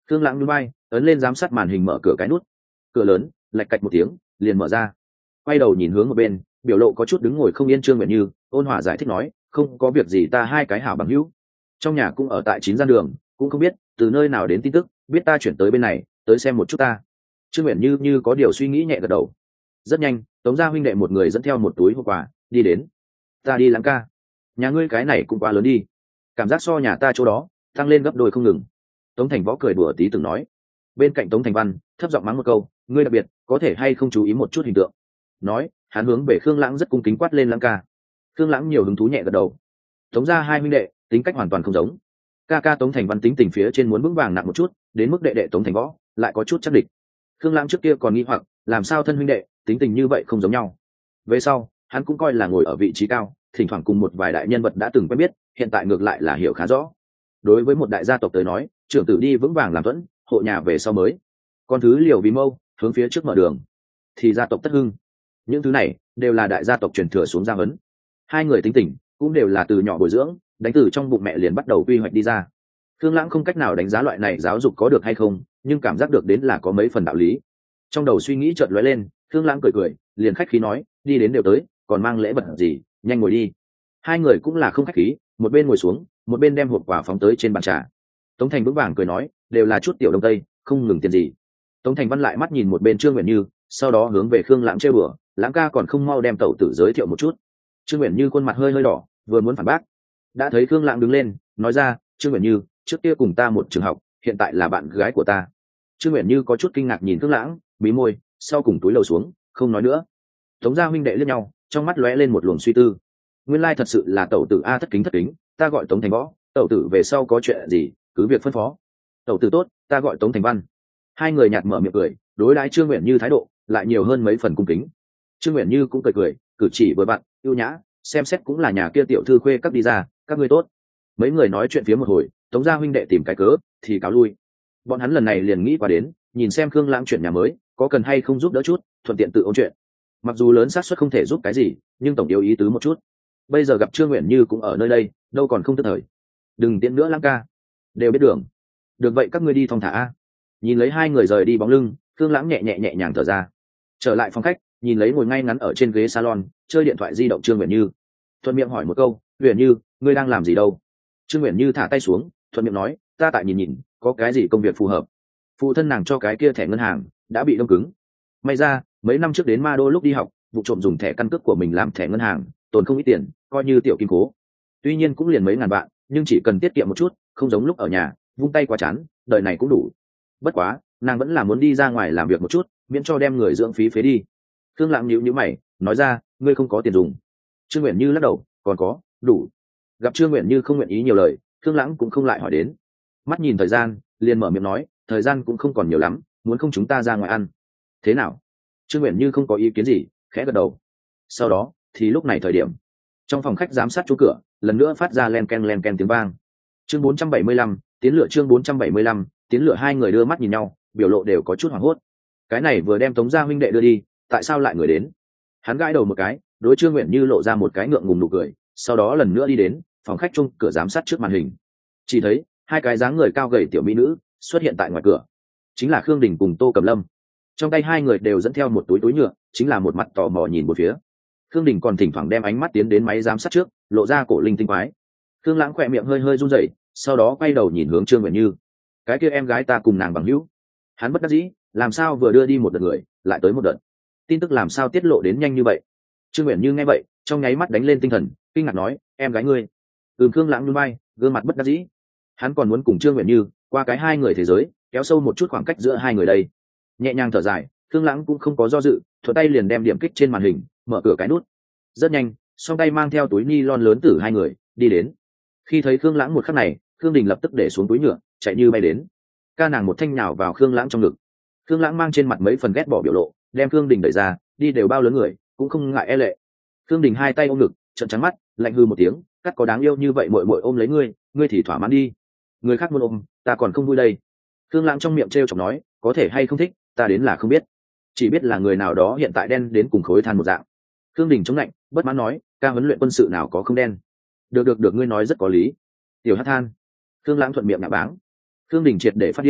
Khương Lãng nhún vai, ấn lên giám sát màn hình mở cửa cái nút. Cửa lớn lạch cạch một tiếng liền mở ra. Quay đầu nhìn hướng một bên, biểu lộ có chút đứng ngồi không yên Trương Nguyện Như, ôn hòa giải thích nói, không có việc gì, ta hai cái hảo bằng hữu, trong nhà cũng ở tại chín gian đường, cũng không biết từ nơi nào đến tin tức, biết ta chuyển tới bên này, tới xem một chút ta. Trương Nguyện Như như có điều suy nghĩ nhẹ gật đầu. Rất nhanh, Tống gia huynh đệ một người dẫn theo một túi hộp quà đi đến. Ta đi Lãng ca, nhà ngươi cái này cũng quá lớn đi, cảm giác so nhà ta chỗ đó tăng lên gấp đôi không ngừng. Tống Thành Võ cười đùa tí từng nói. Bên cạnh Tống Thành Văn thấp giọng mắng một câu, ngươi đặc biệt có thể hay không chú ý một chút hình tượng. Nói hắn hướng về Khương Lãng rất cung kính quát lên, Lãng ca. Khương Lãng nhiều hứng thú nhẹ gật đầu. Tống gia hai huynh đệ tính cách hoàn toàn không giống. Ca ca Tống Thành Văn tính tình phía trên muốn vững vàng nặng một chút, đến mức đệ đệ Tống Thành Võ lại có chút chắc địch. Khương Lãng trước kia còn nghi hoặc làm sao thân huynh đệ tính tình như vậy không giống nhau. Về sau hắn cũng coi là ngồi ở vị trí cao, thỉnh thoảng cùng một vài đại nhân vật đã từng quen biết, hiện tại ngược lại là hiểu khá rõ. Đối với một đại gia tộc tới nói, trưởng tử đi vững vàng làm thuẫn, hộ nhà về sau mới, con thứ liều vì mâu hướng phía trước mở đường, thì gia tộc tất hưng. Những thứ này đều là đại gia tộc truyền thừa xuống gia huấn. Hai người tính tình cũng đều là từ nhỏ bồi dưỡng, đánh từ trong bụng mẹ liền bắt đầu quy hoạch đi ra. Khương Lãng không cách nào đánh giá loại này giáo dục có được hay không, nhưng cảm giác được đến là có mấy phần đạo lý. Trong đầu suy nghĩ chợt lóe lên, Khương Lãng cười cười, liền khách khí nói, đi đến đều tới, còn mang lễ vật gì, nhanh ngồi đi. Hai người cũng là không khách khí, một bên ngồi xuống, một bên đem hộp quà phóng tới trên bàn trà. Tống Thành vững vàng cười nói, đều là chút tiểu đông tây, không ngừng tiền gì. Tống Thành Văn lại mắt nhìn một bên Trương Uyển Như, sau đó hướng về Khương Lãng trêu bừa, Lãng ca còn không mau đem tẩu tử giới thiệu một chút. Trương Uyển Như khuôn mặt hơi hơi đỏ, vừa muốn phản bác, đã thấy Khương Lãng đứng lên, nói ra, Trương Uyển Như trước kia cùng ta một trường học, hiện tại là bạn gái của ta. Trương Uyển Như có chút kinh ngạc nhìn Khương Lãng, mí môi, sau cùng túi lầu xuống, không nói nữa. Tống gia huynh đệ liếc nhau, trong mắt lóe lên một luồng suy tư. Nguyên lai thật sự là tẩu tử a, thất kính thất kính, ta gọi Tống Thành Võ, tẩu tử về sau có chuyện gì cứ việc phân phó. Tẩu tử tốt, ta gọi Tống Thành Văn. Hai người nhạt mở miệng cười, đối đãi Trương Uyển Như thái độ lại nhiều hơn mấy phần cung kính. Trương Uyển Như cũng cười cười, cử chỉ vừa vặn, ưu nhã, xem xét cũng là nhà kia tiểu thư khuê các đi ra, các ngươi tốt. Mấy người nói chuyện phía một hồi, Tống gia huynh đệ tìm cái cớ thì cáo lui. Bọn hắn lần này liền nghĩ qua đến, nhìn xem Khương Lãng chuyển nhà mới, có cần hay không giúp đỡ chút, thuận tiện tự ôn chuyện. Mặc dù lớn xác suất không thể giúp cái gì, nhưng tổng yếu ý tứ một chút. Bây giờ gặp Trương Uyển Như cũng ở nơi đây, đâu còn không tức thời. Đừng tiễn nữa Lãng ca, đều biết đường. Được vậy các ngươi đi thong thả a. Nhìn lấy hai người rời đi bóng lưng, Khương Lãng nhẹ nhẹ nhẹ nhàng thở ra. Trở lại phòng khách, nhìn lấy ngồi ngay ngắn ở trên ghế salon, chơi điện thoại di động Trương Uyển Như, thuận miệng hỏi một câu, Uyển Như, ngươi đang làm gì đâu? Trương Uyển Như thả tay xuống, thuận miệng nói, ta tại nhìn nhìn, có cái gì công việc phù hợp. Phụ thân nàng cho cái kia thẻ ngân hàng đã bị đông cứng. May ra, mấy năm trước đến Ma Đô lúc đi học, vụ trộm dùng thẻ căn cước của mình làm thẻ ngân hàng, tồn không ít tiền, coi như tiểu kim cố. Tuy nhiên cũng liền mấy ngàn vạn, nhưng chỉ cần tiết kiệm một chút, không giống lúc ở nhà, vung tay quá chán, đời này cũng đủ. Bất quá, nàng vẫn là muốn đi ra ngoài làm việc một chút, miễn cho đem người dưỡng phí phế đi. Khương Lãng nhíu nhíu mày, nói ra, ngươi không có tiền dùng. Trương Uyển Như lắc đầu, còn có, đủ. Gặp Trương Uyển Như không nguyện ý nhiều lời, Khương Lãng cũng không lại hỏi đến. Mắt nhìn thời gian, liền mở miệng nói, thời gian cũng không còn nhiều lắm, muốn không chúng ta ra ngoài ăn. Thế nào? Trương Uyển Như không có ý kiến gì, khẽ gật đầu. Sau đó, thì lúc này thời điểm, trong phòng khách giám sát chỗ cửa, lần nữa phát ra len ken len ken tiếng vang. Chương bốn trăm bảy mươi lăm, tiến lửa chương bốn trăm bảy mươi lăm, tiến lửa hai người đưa mắt nhìn nhau, biểu lộ đều có chút hoảng hốt. Cái này vừa đem Tống gia huynh đệ đưa đi, tại sao lại người đến? Hắn gãi đầu một cái, đối Trương Uyển Như lộ ra một cái ngượng ngùng nụ cười, sau đó lần nữa đi đến phòng khách chung cửa giám sát trước màn hình. Chỉ thấy hai cái dáng người cao gầy tiểu mỹ nữ xuất hiện tại ngoài cửa, chính là Khương Đình cùng Tô Cẩm Lâm. Trong tay hai người đều dẫn theo một túi túi nhựa, chính là một mặt tò mò nhìn một phía. Khương Đình còn thỉnh thoảng đem ánh mắt tiến đến máy giám sát trước, lộ ra cổ linh tinh quái. Khương Lãng khỏe miệng hơi hơi run rẩy, sau đó quay đầu nhìn hướng Trương Uyển Như. Cái kia em gái ta cùng nàng bằng hữu. Hắn bất đắc dĩ, làm sao vừa đưa đi một đợt người, lại tới một đợt. Tin tức làm sao tiết lộ đến nhanh như vậy? Trương Uyển Như nghe vậy, trong nháy mắt đánh lên tinh thần, kinh ngạc nói, em gái ngươi? Ừm. Khương Lãng nhún vai, gương mặt bất đắc dĩ. Hắn còn muốn cùng Trương Uyển Như qua cái hai người thế giới, kéo sâu một chút khoảng cách giữa hai người đây. Nhẹ nhàng thở dài, Khương Lãng cũng không có do dự, thuận tay liền đem điểm kích trên màn hình, mở cửa cái nút. Rất nhanh, song tay mang theo túi ni lon lớn từ hai người đi đến. Khi thấy Khương Lãng một khắc này, Khương Đình lập tức để xuống túi nhựa, chạy như bay đến. Ca nàng một thanh nhào vào Khương Lãng trong ngực. Khương Lãng mang trên mặt mấy phần ghét bỏ biểu lộ, đem Khương Đình đẩy ra, đi đều bao lớn người, cũng không ngại e lệ. Khương Đình hai tay ôm ngực, trợn trắng mắt, lạnh hư một tiếng, cắt có đáng yêu như vậy muội muội ôm lấy ngươi, ngươi thì thỏa mãn đi. Người khác muốn ôm, ta còn không vui đây. Khương Lãng trong miệng trêu chọc nói, có thể hay không thích, ta đến là không biết, chỉ biết là người nào đó hiện tại đen đến cùng khối than một dạng. Khương Đình chống lạnh, bất mãn nói, ca huấn luyện quân sự nào có không đen. Được được được, ngươi nói rất có lý. Tiểu Hắc than. Khương Lãng thuận miệng nhạ báng. Khương Đình triệt để phát điên,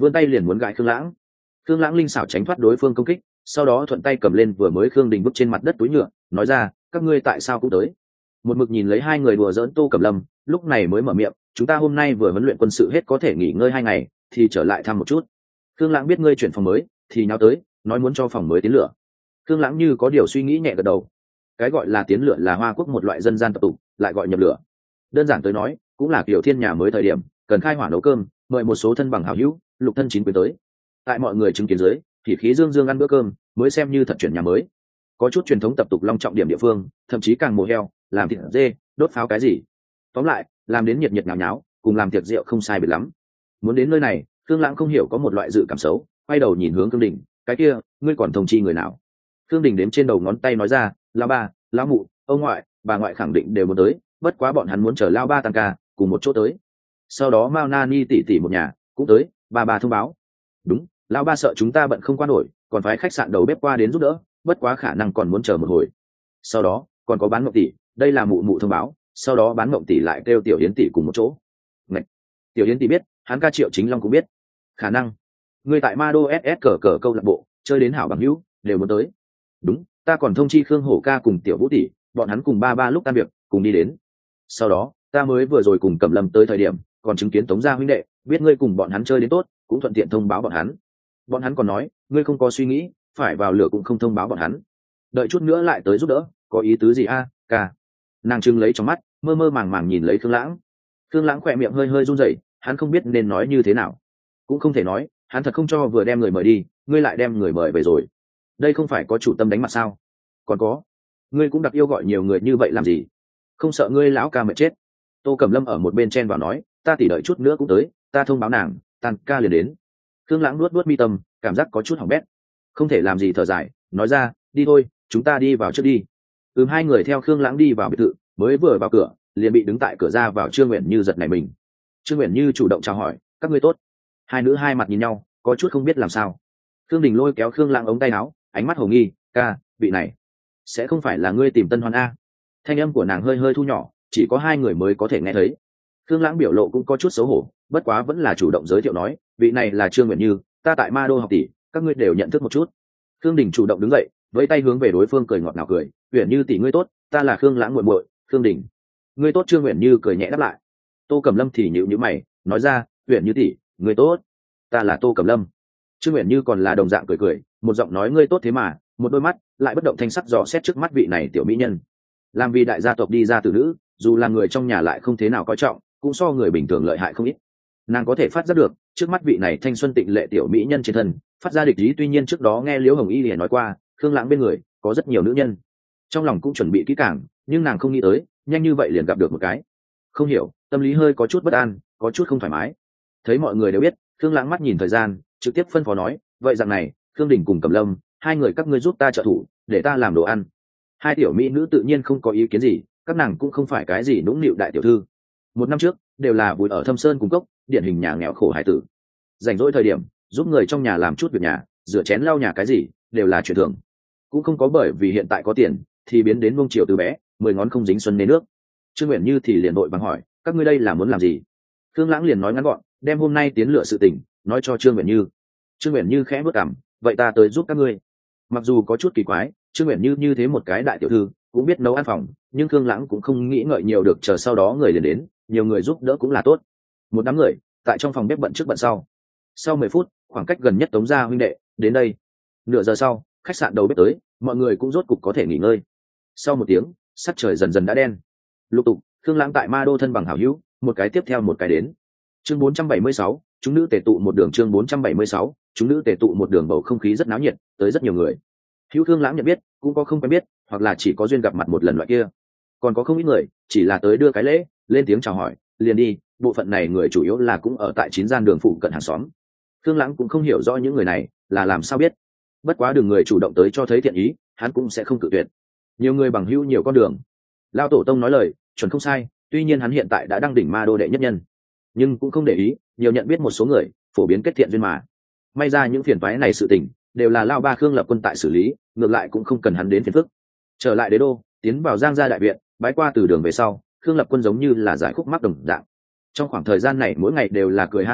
vươn tay liền muốn gãi khương lãng. Khương lãng linh xảo tránh thoát đối phương công kích, sau đó thuận tay cầm lên vừa mới khương đình vứt trên mặt đất túi nhựa, nói ra, các ngươi tại sao cũng tới? Một mực nhìn lấy hai người đùa giỡn Tô Cẩm Lâm, lúc này mới mở miệng, chúng ta hôm nay vừa huấn luyện quân sự hết có thể nghỉ ngơi hai ngày, thì trở lại thăm một chút. Khương lãng biết ngươi chuyển phòng mới, thì nháo tới, nói muốn cho phòng mới tiến lửa. Khương lãng như có điều suy nghĩ nhẹ gật đầu. Cái gọi là tiến lửa là Hoa Quốc một loại dân gian tập tục, lại gọi nhập lửa. Đơn giản tới nói, cũng là kiểu thiên nhà mới thời điểm, cần khai hỏa nấu cơm, mời một số thân bằng hảo hữu, lục thân chín quyến tới. Tại mọi người chứng kiến dưới, thì khí dương dương ăn bữa cơm, mới xem như thật chuyển nhà mới. Có chút truyền thống tập tục long trọng điểm địa phương, thậm chí càng mổ heo, làm thịt dê, đốt pháo cái gì. Tóm lại, làm đến nhiệt nhiệt nháo nháo, cùng làm tiệc rượu không sai biệt lắm. Muốn đến nơi này, Khương Lãng không hiểu có một loại dự cảm xấu, quay đầu nhìn hướng Khương Đình, cái kia, ngươi còn thông chi người nào? Khương Đình đếm trên đầu ngón tay nói ra, lão ba, lão mụ, ông ngoại, bà ngoại khẳng định đều muốn tới, bất quá bọn hắn muốn chờ lão ba tăng ca, cùng một chỗ tới. Sau đó Mao Na Ni tỷ tỷ một nhà cũng tới, bà bà thông báo. Đúng, lão ba sợ chúng ta bận không qua nổi, còn phải khách sạn đầu bếp qua đến giúp đỡ, bất quá khả năng còn muốn chờ một hồi. Sau đó còn có Bán Ngọc tỷ, đây là mụ mụ thông báo, sau đó Bán Ngọc tỷ lại kêu Tiểu Yến tỷ cùng một chỗ. Ngạch. Tiểu Yến tỷ biết, hắn ca Triệu Chính Long cũng biết. Khả năng người tại Ma Đô ét ét cờ cờ câu lạc bộ chơi đến hảo bằng hữu đều muốn tới. Đúng, ta còn thông chi Khương Hổ ca cùng Tiểu Vũ tỷ, bọn hắn cùng ba ba lúc tan việc cùng đi đến. Sau đó ta mới vừa rồi cùng Cẩm Lâm tới thời điểm, còn chứng kiến Tống gia huynh đệ, biết ngươi cùng bọn hắn chơi đến tốt, cũng thuận tiện thông báo bọn hắn. Bọn hắn còn nói, ngươi không có suy nghĩ, phải vào lửa cũng không thông báo bọn hắn. Đợi chút nữa lại tới giúp đỡ, có ý tứ gì a, ca? Nàng trừng lấy trong mắt, mơ mơ màng màng nhìn lấy Khương Lãng. Khương Lãng khỏe miệng hơi hơi run rẩy, hắn không biết nên nói như thế nào. Cũng không thể nói, hắn thật không cho vừa đem người mời đi, ngươi lại đem người mời về rồi. Đây không phải có chủ tâm đánh mặt sao? Còn có, ngươi cũng đặc yêu gọi nhiều người như vậy làm gì? Không sợ ngươi lão ca mệt chết? Tô Cẩm Lâm ở một bên chen vào nói, ta tỉ đợi chút nữa cũng tới, ta thông báo nàng, tan ca liền đến. Khương Lãng nuốt nuốt mi tâm, cảm giác có chút hỏng bét, không thể làm gì thở dài, nói ra, đi thôi, chúng ta đi vào trước đi. Ừm, hai người theo Khương Lãng đi vào biệt thự, mới vừa vào cửa, liền bị đứng tại cửa ra vào Trương Uyển Như giật nảy mình. Trương Uyển Như chủ động chào hỏi, các ngươi tốt. Hai nữ hai mặt nhìn nhau, có chút không biết làm sao. Khương Đình lôi kéo Khương Lãng ống tay áo, ánh mắt hồ nghi, ca, vị này sẽ không phải là ngươi tìm Tân Hoan a? Thanh âm của nàng hơi hơi thu nhỏ, chỉ có hai người mới có thể nghe thấy. Khương Lãng biểu lộ cũng có chút xấu hổ, bất quá vẫn là chủ động giới thiệu nói, vị này là Trương Uyển Như, ta tại Ma Đô học tỷ, các ngươi đều nhận thức một chút. Khương Đình chủ động đứng dậy, với tay hướng về đối phương cười ngọt ngào cười, Uyển Như tỷ ngươi tốt, ta là Khương Lãng muội muội, Khương Đình. Ngươi tốt. Trương Uyển Như cười nhẹ đáp lại. Tô Cẩm Lâm thì nhíu nhíu mày, nói ra, Uyển Như tỷ, ngươi tốt, ta là Tô Cẩm Lâm. Trương Uyển Như còn là đồng dạng cười cười, một giọng nói ngươi tốt thế mà, một đôi mắt lại bất động thanh sắc dò xét trước mắt vị này tiểu mỹ nhân. Làm vì đại gia tộc đi ra từ nữ, dù là người trong nhà lại không thế nào coi trọng, cũng so người bình thường lợi hại không ít. Nàng có thể phát giác được, trước mắt vị này thanh xuân tịnh lệ tiểu mỹ nhân trên thân phát ra địch ý. Tuy nhiên trước đó nghe Liễu Hồng Y liền nói qua, Khương Lãng bên người có rất nhiều nữ nhân, trong lòng cũng chuẩn bị kỹ càng, nhưng nàng không nghĩ tới nhanh như vậy liền gặp được một cái. Không hiểu, tâm lý hơi có chút bất an, có chút không thoải mái. Thấy mọi người đều biết, Khương Lãng mắt nhìn thời gian, trực tiếp phân phó nói, vậy rằng này, Khương Đình cùng Cẩm Lâm, hai người các ngươi giúp ta trợ thủ, để ta làm đồ ăn. Hai tiểu mỹ nữ tự nhiên không có ý kiến gì, các nàng cũng không phải cái gì nũng nịu đại tiểu thư. Một năm trước đều là vùi ở Thâm Sơn cung cốc, điển hình nhà nghèo khổ hải tử. Rảnh rỗi thời điểm giúp người trong nhà làm chút việc nhà, rửa chén lau nhà cái gì đều là chuyện thường. Cũng không có bởi vì hiện tại có tiền thì biến đến nuông chiều từ bé, mười ngón không dính xuân nê nước. Trương Uyển Như thì liền đội bằng hỏi, các ngươi đây là muốn làm gì? Khương Lãng liền nói ngắn gọn, đem hôm nay tiến lựa sự tình nói cho Trương Uyển Như. Trương Uyển Như khẽ bước cằm, vậy ta tới giúp các ngươi. Mặc dù có chút kỳ quái, Trương Uyển Như như thế một cái đại tiểu thư cũng biết nấu ăn phòng, nhưng Khương Lãng cũng không nghĩ ngợi nhiều được, chờ sau đó người liền đến, nhiều người giúp đỡ cũng là tốt. Một đám người tại trong phòng bếp bận trước bận sau. Sau mười phút, khoảng cách gần nhất Tống gia huynh đệ đến đây. Nửa giờ sau, khách sạn đầu bếp tới, mọi người cũng rốt cục có thể nghỉ ngơi. Sau một tiếng, sắc trời dần dần đã đen. Lục tục, Khương Lãng tại Ma Đô thân bằng hảo hữu, một cái tiếp theo một cái đến. Chương bốn trăm bảy mươi sáu, chúng nữ tề tụ một đường. Chương bốn trăm bảy mươi sáu, chúng nữ tề tụ một đường, bầu không khí rất náo nhiệt, tới rất nhiều người. Hữu Khương Lãng nhận biết, cũng có không quen biết, hoặc là chỉ có duyên gặp mặt một lần loại kia. Còn có không ít người, chỉ là tới đưa cái lễ, lên tiếng chào hỏi, liền đi. Bộ phận này người chủ yếu là cũng ở tại chín gian đường phụ cận hàng xóm. Khương Lãng cũng không hiểu rõ những người này là làm sao biết, bất quá đường người chủ động tới cho thấy thiện ý, hắn cũng sẽ không cự tuyệt. Nhiều người bằng hữu nhiều con đường. Lao tổ tông nói lời chuẩn không sai, tuy nhiên hắn hiện tại đã đăng đỉnh Ma Đô đệ nhất nhân, nhưng cũng không để ý, nhiều nhận biết một số người, phổ biến kết thiện duyên mà. May ra những phiền toái này sự tình đều là Lao ba Khương Lập Quân tại xử lý, ngược lại cũng không cần hắn đến phiền phức. Trở lại đế đô, tiến vào Giang gia đại viện, bái qua từ đường về sau, Khương Lập Quân giống như là giải khúc mắc đồng dạng. Trong khoảng thời gian này mỗi ngày đều là cười ha hả,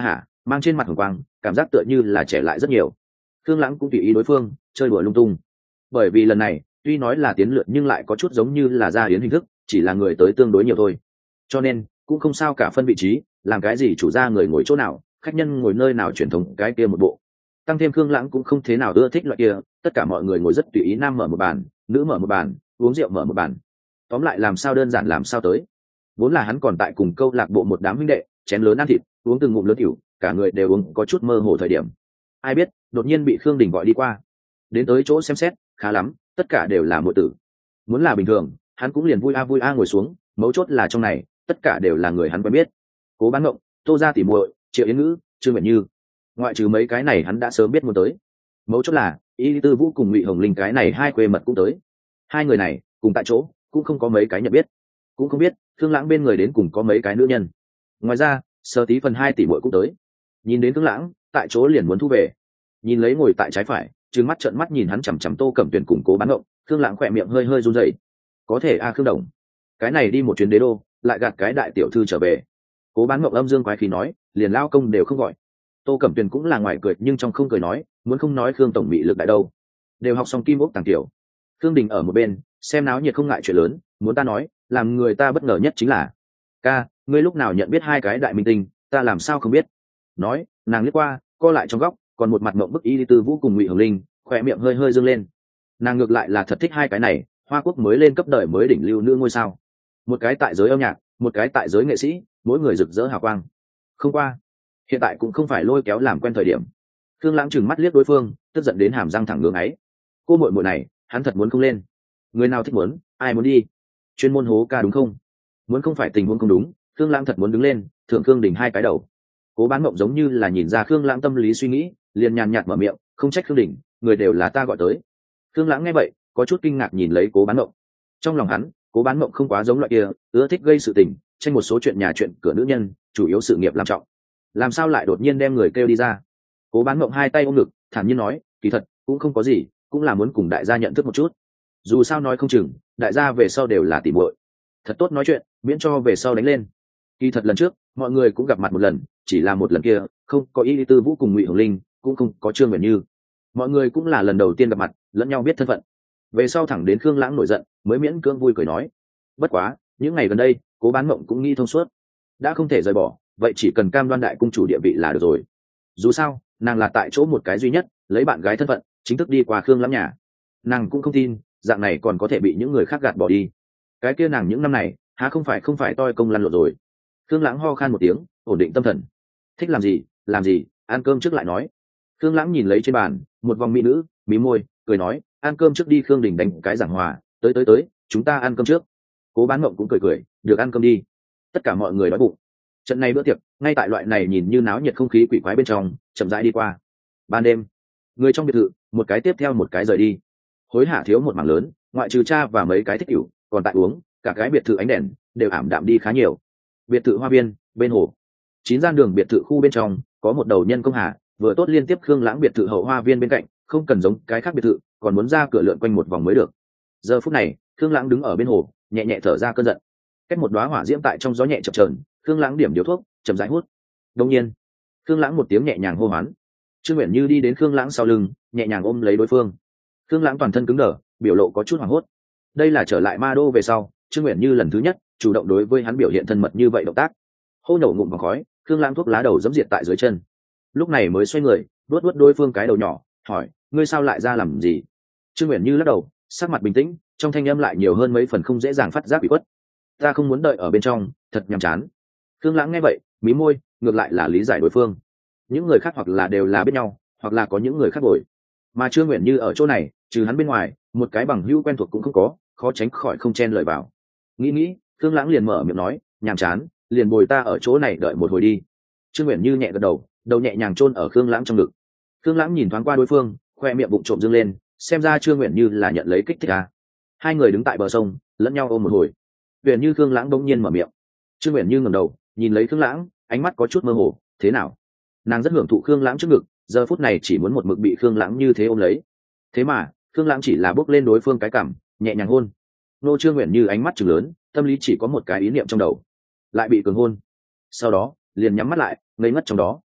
mang trên mặt hồng quang, cảm giác tựa như là trẻ lại rất nhiều. Khương Lãng cũng tùy ý đối phương chơi đùa lung tung, bởi vì lần này tuy nói là tiến lượt nhưng lại có chút giống như là gia yến hình thức, chỉ là người tới tương đối nhiều thôi, cho nên cũng không sao cả phân vị trí, làm cái gì chủ gia người ngồi chỗ nào, khách nhân ngồi nơi nào truyền thống cái kia một bộ. Tăng thêm Khương Lãng cũng không thế nào ưa thích loại kia, tất cả mọi người ngồi rất tùy ý, nam mở một bàn, nữ mở một bàn, uống rượu mở một bàn, tóm lại làm sao đơn giản làm sao tới. Vốn là hắn còn tại cùng câu lạc bộ một đám huynh đệ chén lớn ăn thịt, uống từng ngụm lớn tiểu, cả người đều uống có chút mơ hồ thời điểm, ai biết đột nhiên bị Khương Đình gọi đi qua. Đến tới chỗ xem xét, khá lắm, tất cả đều là muội tử. Muốn là bình thường hắn cũng liền vui a vui a ngồi xuống, mấu chốt là trong này tất cả đều là người hắn quen biết. Cố Bán Ngộng, Tô Gia tỷ muội, Triệu Yến Ngữ, Trương Nguyệt Như, ngoại trừ mấy cái này hắn đã sớm biết muốn tới. Mấu chốt là Y Tư Vũ cùng Ngụy Hồng Linh cái này hai quê mật cũng tới. Hai người này cùng tại chỗ cũng không có mấy cái nhận biết, cũng không biết Khương Lãng bên người đến cùng có mấy cái nữ nhân. Ngoài ra Sơ Tí phần hai tỷ muội cũng tới. Nhìn đến Khương Lãng tại chỗ liền muốn thu về, nhìn lấy ngồi tại trái phải trừng mắt trợn mắt nhìn hắn chằm chằm Tô Cẩm Tuyền cùng Cố Bán Ngộng, Khương Lãng khỏe miệng hơi hơi run rẩy. Có thể a à, Khương Đồng, cái này đi một chuyến đế đô lại gạt cái đại tiểu thư trở về. Cố Bán Ngộng âm dương quái khí nói, liền lao công đều không gọi. Tô Cẩm Tuyền cũng là ngoài cười nhưng trong không cười nói, muốn không nói Khương tổng bị lực đại đâu, đều học xong kim ốc tàng tiểu. Khương Đình ở một bên xem náo nhiệt không ngại chuyện lớn, muốn ta nói làm người ta bất ngờ nhất chính là, ca ngươi lúc nào nhận biết hai cái đại minh tinh, ta làm sao không biết. Nói nàng liếc qua co lại trong góc còn một mặt mộng bức Y Tư Vũ cùng Ngụy Hồng Linh, khỏe miệng hơi hơi dương lên. Nàng ngược lại là thật thích hai cái này Hoa Quốc mới lên cấp đời mới đỉnh lưu nữ ngôi sao, một cái tại giới âm nhạc, một cái tại giới nghệ sĩ, mỗi người rực rỡ hào quang. Không qua hiện tại cũng không phải lôi kéo làm quen thời điểm. Khương Lãng trừng mắt liếc đối phương, tức giận đến hàm răng thẳng ngưỡng ấy. Cô muội muội này hắn thật muốn không lên, người nào thích muốn ai muốn đi, chuyên môn hố ca đúng không? Muốn không phải tình huống không đúng, Khương Lãng thật muốn đứng lên thượng Khương Đình hai cái đầu. Cố Bán Mộng giống như là nhìn ra Khương Lãng tâm lý suy nghĩ, liền nhàn nhạt mở miệng, không trách Khương Đình, người đều là ta gọi tới. Khương Lãng nghe vậy có chút kinh ngạc nhìn lấy Cố Bán Mộng. Trong lòng hắn Cố Bán Mộng không quá giống loại kia ưa thích gây sự tình, tranh một số chuyện nhà chuyện cửa nữ nhân, chủ yếu sự nghiệp làm trọng, làm sao lại đột nhiên đem người kêu đi ra. Cố Bán Mộng hai tay ôm ngực thản nhiên nói, kỳ thật cũng không có gì, cũng là muốn cùng đại gia nhận thức một chút, dù sao nói không chừng đại gia về sau đều là tỉ muội, thật tốt nói chuyện, miễn cho về sau đánh lên. Kỳ thật lần trước mọi người cũng gặp mặt một lần, chỉ là một lần kia không có Y Tư Vũ cùng Ngụy Hồng Linh, cũng không có Trương Nguyệt Như, mọi người cũng là lần đầu tiên gặp mặt, lẫn nhau biết thân phận. Về sau thẳng đến Khương Lãng nổi giận mới miễn cưỡng vui cười nói, bất quá những ngày gần đây Cố Bán Mộng cũng nghĩ thông suốt, đã không thể rời bỏ, vậy chỉ cần cam đoan đại cung chủ địa vị là được rồi. Dù sao nàng là tại chỗ một cái duy nhất lấy bạn gái thân phận chính thức đi qua Khương Lãng nhà, nàng cũng không tin dạng này còn có thể bị những người khác gạt bỏ đi. Cái kia nàng những năm này há không phải không phải toi công lăn lộn rồi. Khương Lãng ho khan một tiếng, ổn định tâm thần. Thích làm gì làm gì, ăn cơm trước lại nói. Khương Lãng nhìn lấy trên bàn một vòng mỹ nữ, mí môi cười nói, ăn cơm trước đi. Khương Đình đánh cái giảng hòa, tới tới tới chúng ta ăn cơm trước. Cố Bán Mộng cũng cười cười, được ăn cơm đi. Tất cả mọi người đói bụng. Trận này bữa tiệc ngay tại loại này nhìn như náo nhiệt không khí quỷ quái bên trong chậm rãi đi qua. Ban đêm người trong biệt thự một cái tiếp theo một cái rời đi, hối hả thiếu một mảng lớn, ngoại trừ cha và mấy cái thích cửu còn tại uống, cả cái biệt thự ánh đèn đều ảm đạm đi khá nhiều. Biệt thự hoa viên bên hồ, chín gian đường biệt thự khu bên trong có một đầu nhân công hà vừa tốt liên tiếp Khương Lãng biệt thự hậu hoa viên bên cạnh, không cần giống cái khác biệt thự còn muốn ra cửa lượn quanh một vòng mới được. Giờ phút này Khương Lãng đứng ở bên hồ nhẹ nhẹ thở ra cơn giận, cách một đóa hỏa diễm tại trong gió nhẹ chập chờn. Khương Lãng điểm điếu thuốc chậm rãi hút. Đột nhiên Khương Lãng một tiếng nhẹ nhàng hô hoán, Trương Uyển Như đi đến Khương Lãng sau lưng nhẹ nhàng ôm lấy đối phương. Khương Lãng toàn thân cứng đờ, biểu lộ có chút hoảng hốt. Đây là trở lại Ma Đô về sau Trương Uyển Như lần thứ nhất chủ động đối với hắn biểu hiện thân mật như vậy động tác. Hô nổ ngụm vòng khói, Khương Lãng thuốc lá đầu dẫm diệt tại dưới chân, lúc này mới xoay người vuốt vuốt đối phương cái đầu nhỏ, hỏi, ngươi sao lại ra làm gì? Trương Uyển Như lắc đầu, sắc mặt bình tĩnh, trong thanh âm lại nhiều hơn mấy phần không dễ dàng phát giác bị quất. Ta không muốn đợi ở bên trong, thật nhàm chán. Khương Lãng nghe vậy mí môi, ngược lại là lý giải đối phương. Những người khác hoặc là đều là biết nhau, hoặc là có những người khác bồi, mà Trương Uyển Như ở chỗ này trừ hắn bên ngoài một cái bằng hữu quen thuộc cũng không có, khó tránh khỏi không chen lời vào. Nghĩ nghĩ Khương Lãng liền mở miệng nói, nhàm chán liền bồi ta ở chỗ này đợi một hồi đi. Trương Uyển Như nhẹ gật đầu, đầu nhẹ nhàng chôn ở Khương Lãng trong ngực. Khương Lãng nhìn thoáng qua đối phương, khoe miệng bụng trộm dương lên, xem ra Trương Uyển Như là nhận lấy kích thích à. Hai người đứng tại bờ sông lẫn nhau ôm một hồi. Uyển Như Khương Lãng bỗng nhiên mở miệng. Trương Uyển Như ngẩng đầu nhìn lấy Khương Lãng, ánh mắt có chút mơ hồ, thế nào? Nàng rất hưởng thụ Khương Lãng trước ngực, giờ phút này chỉ muốn một mực bị Khương Lãng như thế ôm lấy. Thế mà Khương Lãng chỉ là bước lên đối phương cái cằm, nhẹ nhàng hôn. Nô Trương Uyển Như ánh mắt trừng lớn, tâm lý chỉ có một cái ý niệm trong đầu, lại bị cường hôn. Sau đó liền nhắm mắt lại ngây ngất trong đó.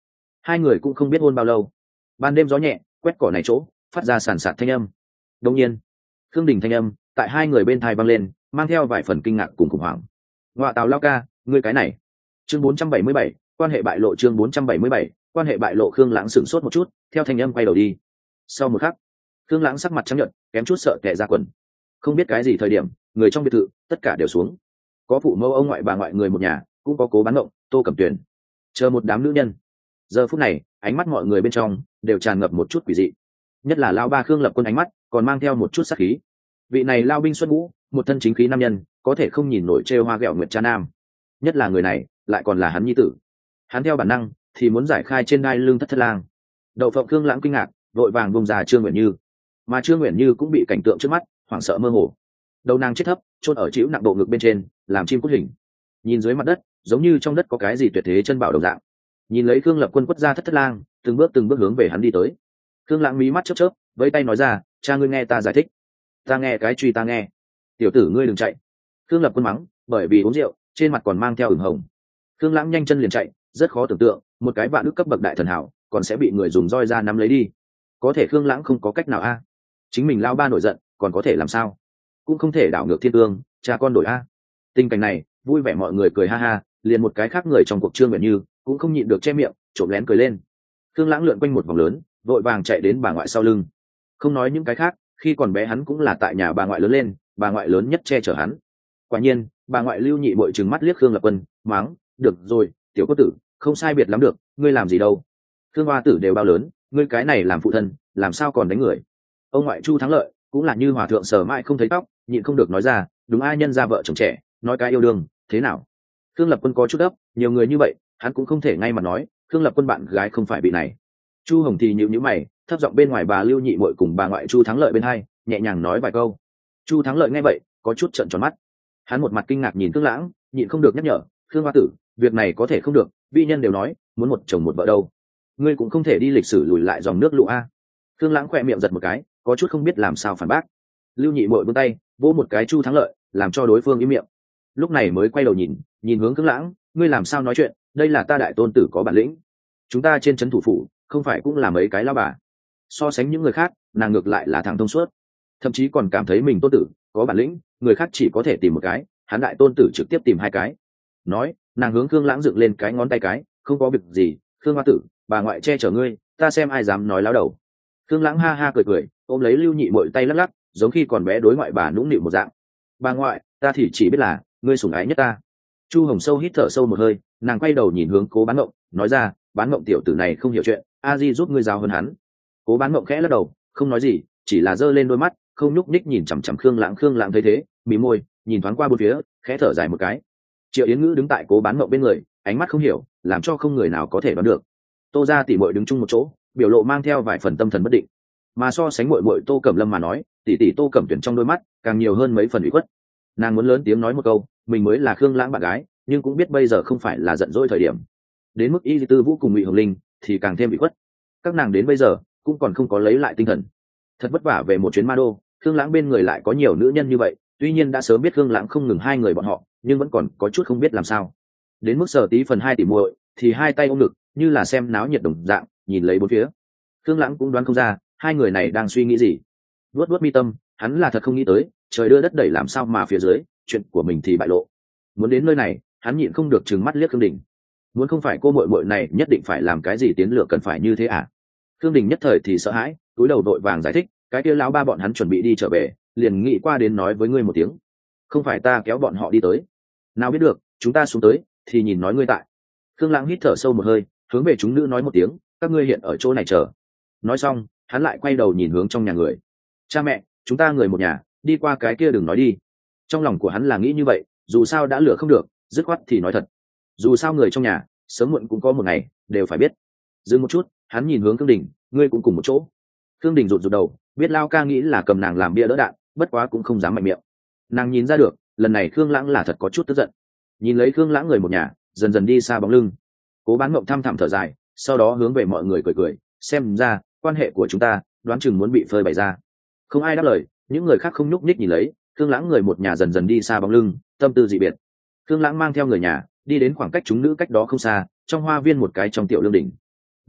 hai người cũng không biết hôn bao lâu. Ban đêm gió nhẹ quét cỏ này chỗ, phát ra sàn sạt thanh âm. Đột nhiên Khương Đình thanh âm tại hai người bên tai vang lên, mang theo vài phần kinh ngạc cùng khủng hoảng. Ngoại tào lao ca, ngươi cái này. Chương bốn trăm bảy mươi bảy, quan hệ bại lộ. Chương bốn trăm bảy mươi bảy, quan hệ bại lộ. Khương Lãng sửng sốt một chút, theo thanh âm quay đầu đi. Sau một khắc, Khương Lãng sắc mặt trắng nhợt, kém chút sợ tè ra quần. Không biết cái gì thời điểm, người trong biệt thự tất cả đều xuống. Có phụ mẫu ông ngoại bà ngoại người một nhà, cũng có Cố Bán Ngộng, Tô Cẩm Tuyền, chờ một đám nữ nhân. Giờ phút này, ánh mắt mọi người bên trong đều tràn ngập một chút quỷ dị, nhất là lão ba Khương Lập Quân ánh mắt còn mang theo một chút sát khí. Vị này lao binh xuất ngũ, một thân chính khí nam nhân, có thể không nhìn nổi trêu hoa ghẹo nguyệt cha nam, nhất là người này lại còn là hắn nhi tử. Hắn theo bản năng thì muốn giải khai trên đai lưng thất thất lang. Đậu phộng Khương Lãng kinh ngạc, vội vàng bông ra Trương Nguyện Như, mà Trương Nguyện Như cũng bị cảnh tượng trước mắt hoảng sợ mơ hồ. Đầu nàng chết thấp, chôn ở chịu nặng bộ ngực bên trên, làm chim cút hình. Nhìn dưới mặt đất, giống như trong đất có cái gì tuyệt thế chân bảo đồng dạng. Nhìn lấy Khương Lập Quân quất ra thất thất lang, từng bước từng bước hướng về hắn đi tới. Khương Lãng mí mắt chớp chớp, với tay nói ra, cha ngươi nghe ta giải thích. Ta nghe cái truy ta nghe. Tiểu tử ngươi đừng chạy. Khương Lập Quân mắng, bởi vì uống rượu, trên mặt còn mang theo ửng hồng. Khương Lãng nhanh chân liền chạy, rất khó tưởng tượng, một cái vạn ức cấp bậc đại thần hảo, còn sẽ bị người dùng roi ra nắm lấy đi. Có thể Khương Lãng không có cách nào a. Chính mình lao ba nổi giận, còn có thể làm sao? Cũng không thể đảo ngược thiên ương, cha con đổi a. Tình cảnh này, vui vẻ mọi người cười ha ha, liền một cái khác người trong cuộc Trương Nguyện Như cũng không nhịn được che miệng, trộm lén cười lên. Khương Lãng lượn quanh một vòng lớn, vội vàng chạy đến bà ngoại sau lưng. Không nói những cái khác, khi còn bé hắn cũng là tại nhà bà ngoại lớn lên, bà ngoại lớn nhất che chở hắn. Quả nhiên, bà ngoại Lưu Nhị bội trừng mắt liếc Khương Lập Quân, mắng, "Được rồi, tiểu cô tử, không sai biệt lắm được, ngươi làm gì đâu? Khương Hoa tử đều bao lớn, ngươi cái này làm phụ thân, làm sao còn đánh người?" Ông ngoại Chu Thắng Lợi cũng là như hòa thượng sờ mãi không thấy tóc, nhịn không được nói ra, "Đúng ai nhân ra vợ chồng trẻ, nói cái yêu đương, thế nào?" Khương Lập Quân có chút ấp, nhiều người như vậy, hắn cũng không thể ngay mặt nói, Khương Lập Quân bạn gái không phải bị này. Chu Hồng thì nhíu nhíu mày, thấp giọng bên ngoài bà Lưu Nhị muội cùng bà ngoại Chu Thắng Lợi bên hai, nhẹ nhàng nói vài câu. Chu Thắng Lợi nghe vậy, có chút trợn tròn mắt. Hắn một mặt kinh ngạc nhìn Khương Lãng, nhịn không được nhắc nhở, "Khương Hoa tử, việc này có thể không được, vi nhân đều nói, muốn một chồng một vợ đâu. Ngươi cũng không thể đi lịch sử lùi lại dòng nước lũ a." Khương Lãng khẽ miệng giật một cái, có chút không biết làm sao phản bác. Lưu Nhị muội vươn tay, vỗ một cái Chu Thắng Lợi, làm cho đối phương im miệng. Lúc này mới quay đầu nhìn, nhìn hướng Khương Lãng, "Ngươi làm sao nói chuyện, đây là ta đại tôn tử có bản lĩnh. Chúng ta trên trấn thủ phủ, không phải cũng là mấy cái lao bà. So sánh những người khác, nàng ngược lại là thẳng thông suốt, thậm chí còn cảm thấy mình tôn tử có bản lĩnh, người khác chỉ có thể tìm một cái, hắn đại tôn tử trực tiếp tìm hai cái." Nói, nàng hướng Khương Lãng dựng lên cái ngón tay cái, "Không có việc gì, Khương Hoa tử, bà ngoại che chở ngươi, ta xem ai dám nói láo đầu." Khương Lãng ha ha cười cười, ôm lấy Lưu Nhị muội tay lắc lắc, giống khi còn bé đối ngoại bà nũng nịu một dạng. "Bà ngoại, ta thì chỉ biết là ngươi sủng ái nhất ta." Chu Hồng sâu hít thở sâu một hơi, nàng quay đầu nhìn hướng Cố Bán Ngộng, nói ra, "Bán Ngộng tiểu tử này không hiểu chuyện, a di giúp ngươi giáo hơn hắn." Cố Bán Ngộng khẽ lắc đầu, không nói gì, chỉ là giơ lên đôi mắt, không nhúc nhích nhìn chằm chằm Khương Lãng. Khương Lãng thấy thế, mím môi, nhìn thoáng qua bốn phía, khẽ thở dài một cái. Triệu Yến Ngữ đứng tại Cố Bán Ngộng bên người, ánh mắt không hiểu, làm cho không người nào có thể đoán được. Tô gia tỷ muội đứng chung một chỗ, biểu lộ mang theo vài phần tâm thần bất định. Mà so sánh muội muội Tô Cẩm Lâm mà nói, tỷ tỷ Tô Cẩm Tuyển trong đôi mắt càng nhiều hơn mấy phần ủy khuất. Nàng muốn lớn tiếng nói một câu, mình mới là Khương Lãng bạn gái, nhưng cũng biết bây giờ không phải là giận dỗi thời điểm. Đến mức Y Tư Vũ cùng Ngụy Hồng Linh thì càng thêm bị khuất. Các nàng đến bây giờ cũng còn không có lấy lại tinh thần. Thật vất vả về một chuyến ma đô, Khương Lãng bên người lại có nhiều nữ nhân như vậy, tuy nhiên đã sớm biết Khương Lãng không ngừng hai người bọn họ, nhưng vẫn còn có chút không biết làm sao. Đến mức Sở Tí phần hai tỷ muội thì hai tay ôm ngực, như là xem náo nhiệt đồng dạng, nhìn lấy bốn phía. Khương Lãng cũng đoán không ra, hai người này đang suy nghĩ gì. Vuốt vuốt mi tâm, hắn là thật không nghĩ tới, trời đưa đất đẩy làm sao mà phía dưới, chuyện của mình thì bại lộ. Muốn đến nơi này, hắn nhịn không được trừng mắt liếc Khương Đình. Muốn không phải cô muội muội này nhất định phải làm cái gì tiến lược cần phải như thế à? Khương Đình nhất thời thì sợ hãi, túi đầu đội vàng giải thích, cái kia lão ba bọn hắn chuẩn bị đi trở về, liền nghĩ qua đến nói với ngươi một tiếng. Không phải ta kéo bọn họ đi tới. Nào biết được, chúng ta xuống tới, thì nhìn nói ngươi tại. Khương Lãng hít thở sâu một hơi, hướng về chúng nữ nói một tiếng, các ngươi hiện ở chỗ này chờ. Nói xong, hắn lại quay đầu nhìn hướng trong nhà người. Cha mẹ, chúng ta người một nhà, đi qua cái kia đừng nói đi. Trong lòng của hắn là nghĩ như vậy, dù sao đã lừa không được, dứt khoát thì nói thật. Dù sao người trong nhà, sớm muộn cũng có một ngày, đều phải biết. Dừng một chút, hắn nhìn hướng Khương Đình, ngươi cũng cùng một chỗ. Khương Đình rụt rụt đầu, biết Lao ca nghĩ là cầm nàng làm bia đỡ đạn, bất quá cũng không dám mạnh miệng. Nàng nhìn ra được, lần này Khương Lãng là thật có chút tức giận. Nhìn lấy Khương Lãng người một nhà, dần dần đi xa bóng lưng. Cố Bán Ngộng thăm thẳm thở dài, sau đó hướng về mọi người cười cười, xem ra quan hệ của chúng ta đoán chừng muốn bị phơi bày ra. Không ai đáp lời, những người khác không nhúc nhích nhìn lấy. Khương Lãng người một nhà dần dần đi xa bóng lưng, tâm tư dị biệt. Khương Lãng mang theo người nhà đi đến khoảng cách chúng nữ cách đó không xa, trong hoa viên một cái trong tiểu lương đỉnh.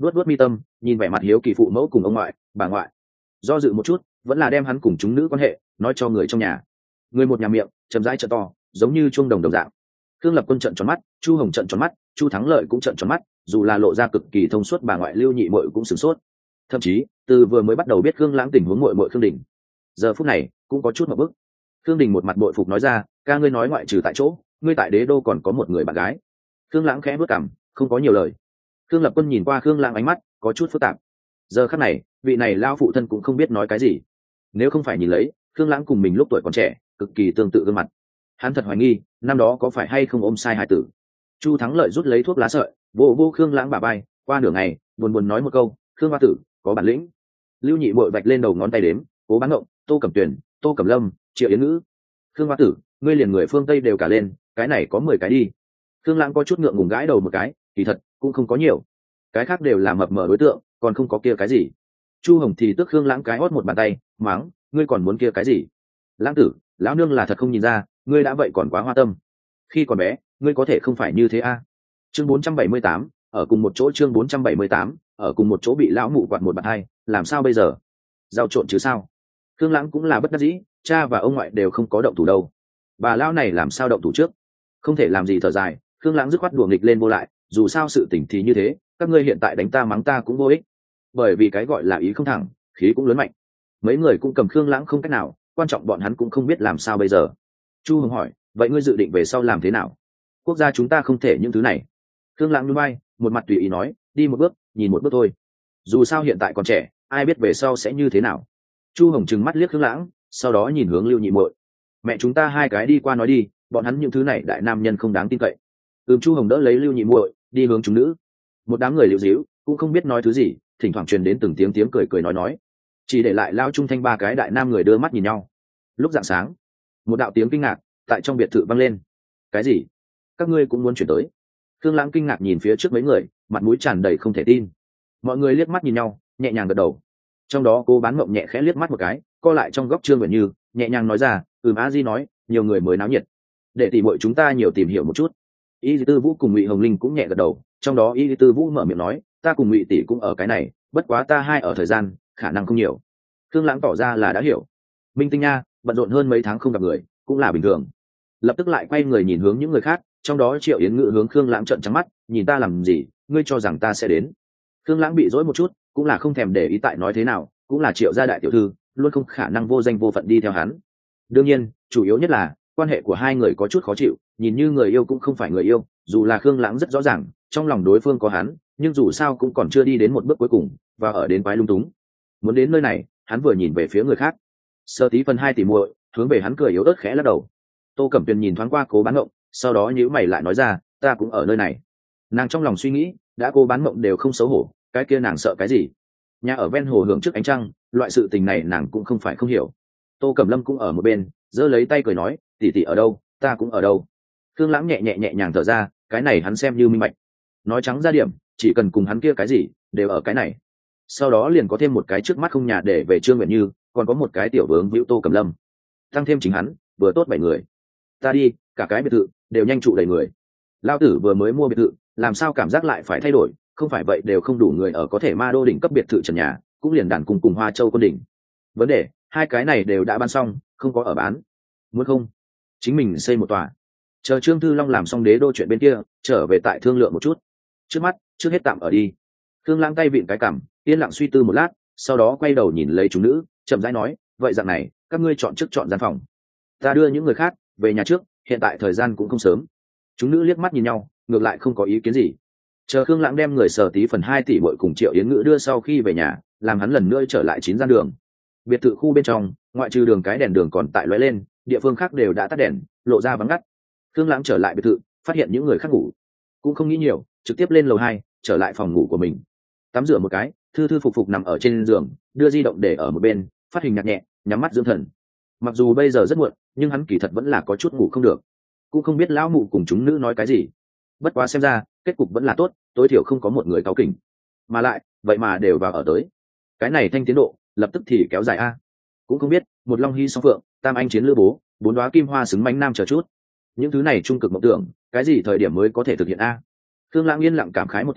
luốt luốt mi tâm, nhìn vẻ mặt hiếu kỳ phụ mẫu cùng ông ngoại bà ngoại, do dự một chút vẫn là đem hắn cùng chúng nữ quan hệ nói cho người trong nhà. Người một nhà miệng chậm rãi trợ to, giống như chuông đồng đồng dạng. Khương Lập Quân trợn tròn mắt, Chu Hồng trợn tròn mắt, Chu Thắng Lợi cũng trợn tròn mắt, dù là lộ ra cực kỳ thông suốt bà ngoại Lưu Nhị Muội cũng sửng sốt. Thậm chí từ vừa mới bắt đầu biết Khương Lãng tình huống muội muội Khương Đình, giờ phút này cũng có chút ngượng bức. Khương Đình một mặt bội phục nói ra, ca ngươi nói ngoại trừ tại chỗ, ngươi tại Đế Đô còn có một người bạn gái. Khương Lãng khẽ bước cằm, không có nhiều lời. Khương Lập Quân nhìn qua Khương Lãng ánh mắt có chút phức tạp. Giờ khắc này vị này lao phụ thân cũng không biết nói cái gì. Nếu không phải nhìn lấy Khương Lãng cùng mình lúc tuổi còn trẻ cực kỳ tương tự gương mặt, hắn thật hoài nghi năm đó có phải hay không ôm sai hài tử. Chu Thắng Lợi rút lấy thuốc lá sợi vô vô Khương Lãng bả vai, qua nửa ngày buồn buồn nói một câu, Khương Hoa tử có bản lĩnh. Lưu Nhị Muội vạch lên đầu ngón tay đếm, Cố Bán Ngộng, Tô Cẩm Tuyền, Tô Cẩm Lâm, Triệu Yến Ngữ. Khương Hoa tử ngươi liền người phương Tây đều cả lên, cái này có mười cái đi. Khương Lãng có chút ngượng ngùng gãi đầu một cái, kỳ thật cũng không có nhiều, cái khác đều là mập mờ đối tượng, còn không có kia cái gì. Chu Hồng thì tức Khương Lãng cái hót một bàn tay, mắng, ngươi còn muốn kia cái gì? Lãng tử, lão nương là thật không nhìn ra, ngươi đã vậy còn quá hoa tâm. Khi còn bé ngươi có thể không phải như thế a. À? Chương bốn trăm bảy mươi tám, ở cùng một chỗ. Chương bốn trăm bảy mươi tám, ở cùng một chỗ bị lão mụ quạt một bàn hai, làm sao bây giờ? Giao trộn chứ sao? Khương Lãng cũng là bất đắc dĩ, cha và ông ngoại đều không có động thủ đâu, bà lão này làm sao động thủ trước? Không thể làm gì thở dài. Khương Lãng dứt khoát đùa nghịch lên vô lại, dù sao sự tình thì như thế, các ngươi hiện tại đánh ta mắng ta cũng vô ích, bởi vì cái gọi là ý không thẳng khí cũng lớn mạnh. Mấy người cũng cầm Khương Lãng không cách nào, quan trọng bọn hắn cũng không biết làm sao bây giờ. Chu Hồng hỏi, vậy ngươi dự định về sau làm thế nào? Quốc gia chúng ta không thể những thứ này. Khương Lãng nhún vai, một mặt tùy ý nói, đi một bước nhìn một bước thôi, dù sao hiện tại còn trẻ, ai biết về sau sẽ như thế nào. Chu Hồng trừng mắt liếc Khương Lãng, sau đó nhìn hướng Lưu Nhị Muội, mẹ chúng ta hai cái đi qua nói đi, bọn hắn những thứ này đại nam nhân không đáng tin cậy. Ừm. Chu Hồng đỡ lấy Lưu Nhị Muội đi hướng chúng nữ. Một đám người liễu díu cũng không biết nói thứ gì, thỉnh thoảng truyền đến từng tiếng tiếng cười cười nói nói, chỉ để lại lao trung thanh ba cái đại nam người đưa mắt nhìn nhau. Lúc rạng sáng, một đạo tiếng kinh ngạc tại trong biệt thự vang lên. Cái gì? Các ngươi cũng muốn chuyển tới? Khương Lãng kinh ngạc nhìn phía trước mấy người, mặt mũi tràn đầy không thể tin. Mọi người liếc mắt nhìn nhau, nhẹ nhàng gật đầu. Trong đó Cố Bán Mộng nhẹ khẽ liếc mắt một cái, co lại trong góc Trương Uyển Như, nhẹ nhàng nói ra, ừm. A Di nói, nhiều người mới náo nhiệt, để tỉ muội chúng ta nhiều tìm hiểu một chút. Y Tư Vũ cùng Ngụy Hồng Linh cũng nhẹ gật đầu, trong đó Y Tư Vũ mở miệng nói, ta cùng Ngụy tỷ cũng ở cái này, bất quá ta hai ở thời gian khả năng không nhiều. Khương Lãng tỏ ra là đã hiểu. Minh Tinh nha, bận rộn hơn mấy tháng không gặp người cũng là bình thường. Lập tức lại quay người nhìn hướng những người khác, trong đó Triệu Yến Ngữ hướng Khương Lãng trợn trắng mắt, nhìn ta làm gì, ngươi cho rằng ta sẽ đến? Khương Lãng bị dỗi một chút, cũng là không thèm để ý tại nói thế nào, cũng là Triệu gia đại tiểu thư, luôn không khả năng vô danh vô phận đi theo hắn. Đương nhiên chủ yếu nhất là quan hệ của hai người có chút khó chịu, nhìn như người yêu cũng không phải người yêu, dù là Khương Lãng rất rõ ràng trong lòng đối phương có hắn, nhưng dù sao cũng còn chưa đi đến một bước cuối cùng, và ở đến quái lung túng. Muốn đến nơi này, hắn vừa nhìn về phía người khác, Sơ Tí Phân hai tỷ muội hướng về hắn cười yếu ớt khẽ lắc đầu. Tô Cẩm Tuyền nhìn thoáng qua Cố Bán Mộng, sau đó nhíu mày lại nói ra, ta cũng ở nơi này. Nàng trong lòng suy nghĩ, đã Cố Bán Mộng đều không xấu hổ, cái kia nàng sợ cái gì? Nhà ở ven hồ hưởng trước ánh trăng, loại sự tình này nàng cũng không phải không hiểu. Tô Cẩm Lâm cũng ở một bên, giơ lấy tay cười nói, tỷ tỷ ở đâu, ta cũng ở đâu. Khương Lãng nhẹ nhẹ nhẹ nhàng thở ra, cái này hắn xem như minh bạch. Nói trắng ra điểm, chỉ cần cùng hắn kia cái gì, đều ở cái này. Sau đó liền có thêm một cái trước mắt không nhà để về Trương Uyển Như, còn có một cái tiểu vướng víu Tô Cẩm Lâm. Tăng thêm chính hắn, vừa tốt bảy người. Ta đi, cả cái biệt thự đều nhanh trụ đầy người. Lao tử vừa mới mua biệt thự, làm sao cảm giác lại phải thay đổi, không phải vậy đều không đủ người ở, có thể ma đô đỉnh cấp biệt thự trần nhà, cũng liền đàn cùng cùng Hoa Châu Quân đỉnh. Vấn đề, hai cái này đều đã bán xong, không có ở bán. Muốn không, chính mình xây một tòa. Chờ Trương Thư Long làm xong Đế Đô chuyện bên kia, trở về tại thương lượng một chút. Trước mắt, trước hết tạm ở đi. Khương Lãng tay vịn cái cằm, yên lặng suy tư một lát, sau đó quay đầu nhìn lấy chúng nữ, chậm rãi nói, vậy dạng này, các ngươi chọn trước chọn gian phòng, ta đưa những người khác về nhà trước, hiện tại thời gian cũng không sớm. Chúng nữ liếc mắt nhìn nhau, ngược lại không có ý kiến gì. Chờ Khương Lãng đem người Sở Tí Phần hai tỷ muội cùng Triệu Yến Ngữ đưa sau khi về nhà, làm hắn lần nữa trở lại chín gian đường. Biệt thự khu bên trong, ngoại trừ đường cái đèn đường còn tại lóe lên, địa phương khác đều đã tắt đèn, lộ ra vắng ngắt. Khương Lãng trở lại biệt thự, phát hiện những người khác ngủ, cũng không nghĩ nhiều, trực tiếp lên lầu hai, trở lại phòng ngủ của mình. Tắm rửa một cái, thư thư phục phục nằm ở trên giường, đưa di động để ở một bên, phát hình nhạc nhẹ, nhắm mắt dưỡng thần. Mặc dù bây giờ rất muộn, nhưng hắn kỳ thật vẫn là có chút ngủ không được, cũng không biết lão mụ cùng chúng nữ nói cái gì. Bất quá xem ra kết cục vẫn là tốt, tối thiểu không có một người cáu kỉnh, mà lại vậy mà đều vào ở tới, cái này thanh tiến độ lập tức thì kéo dài a. Cũng không biết một long hy song phượng, tam anh chiến lữ bố, bốn đoá kim hoa xứng mánh nam chờ chút, những thứ này trung cực mộng tưởng, cái gì thời điểm mới có thể thực hiện a? Khương Lãng yên lặng cảm khái một tiếng,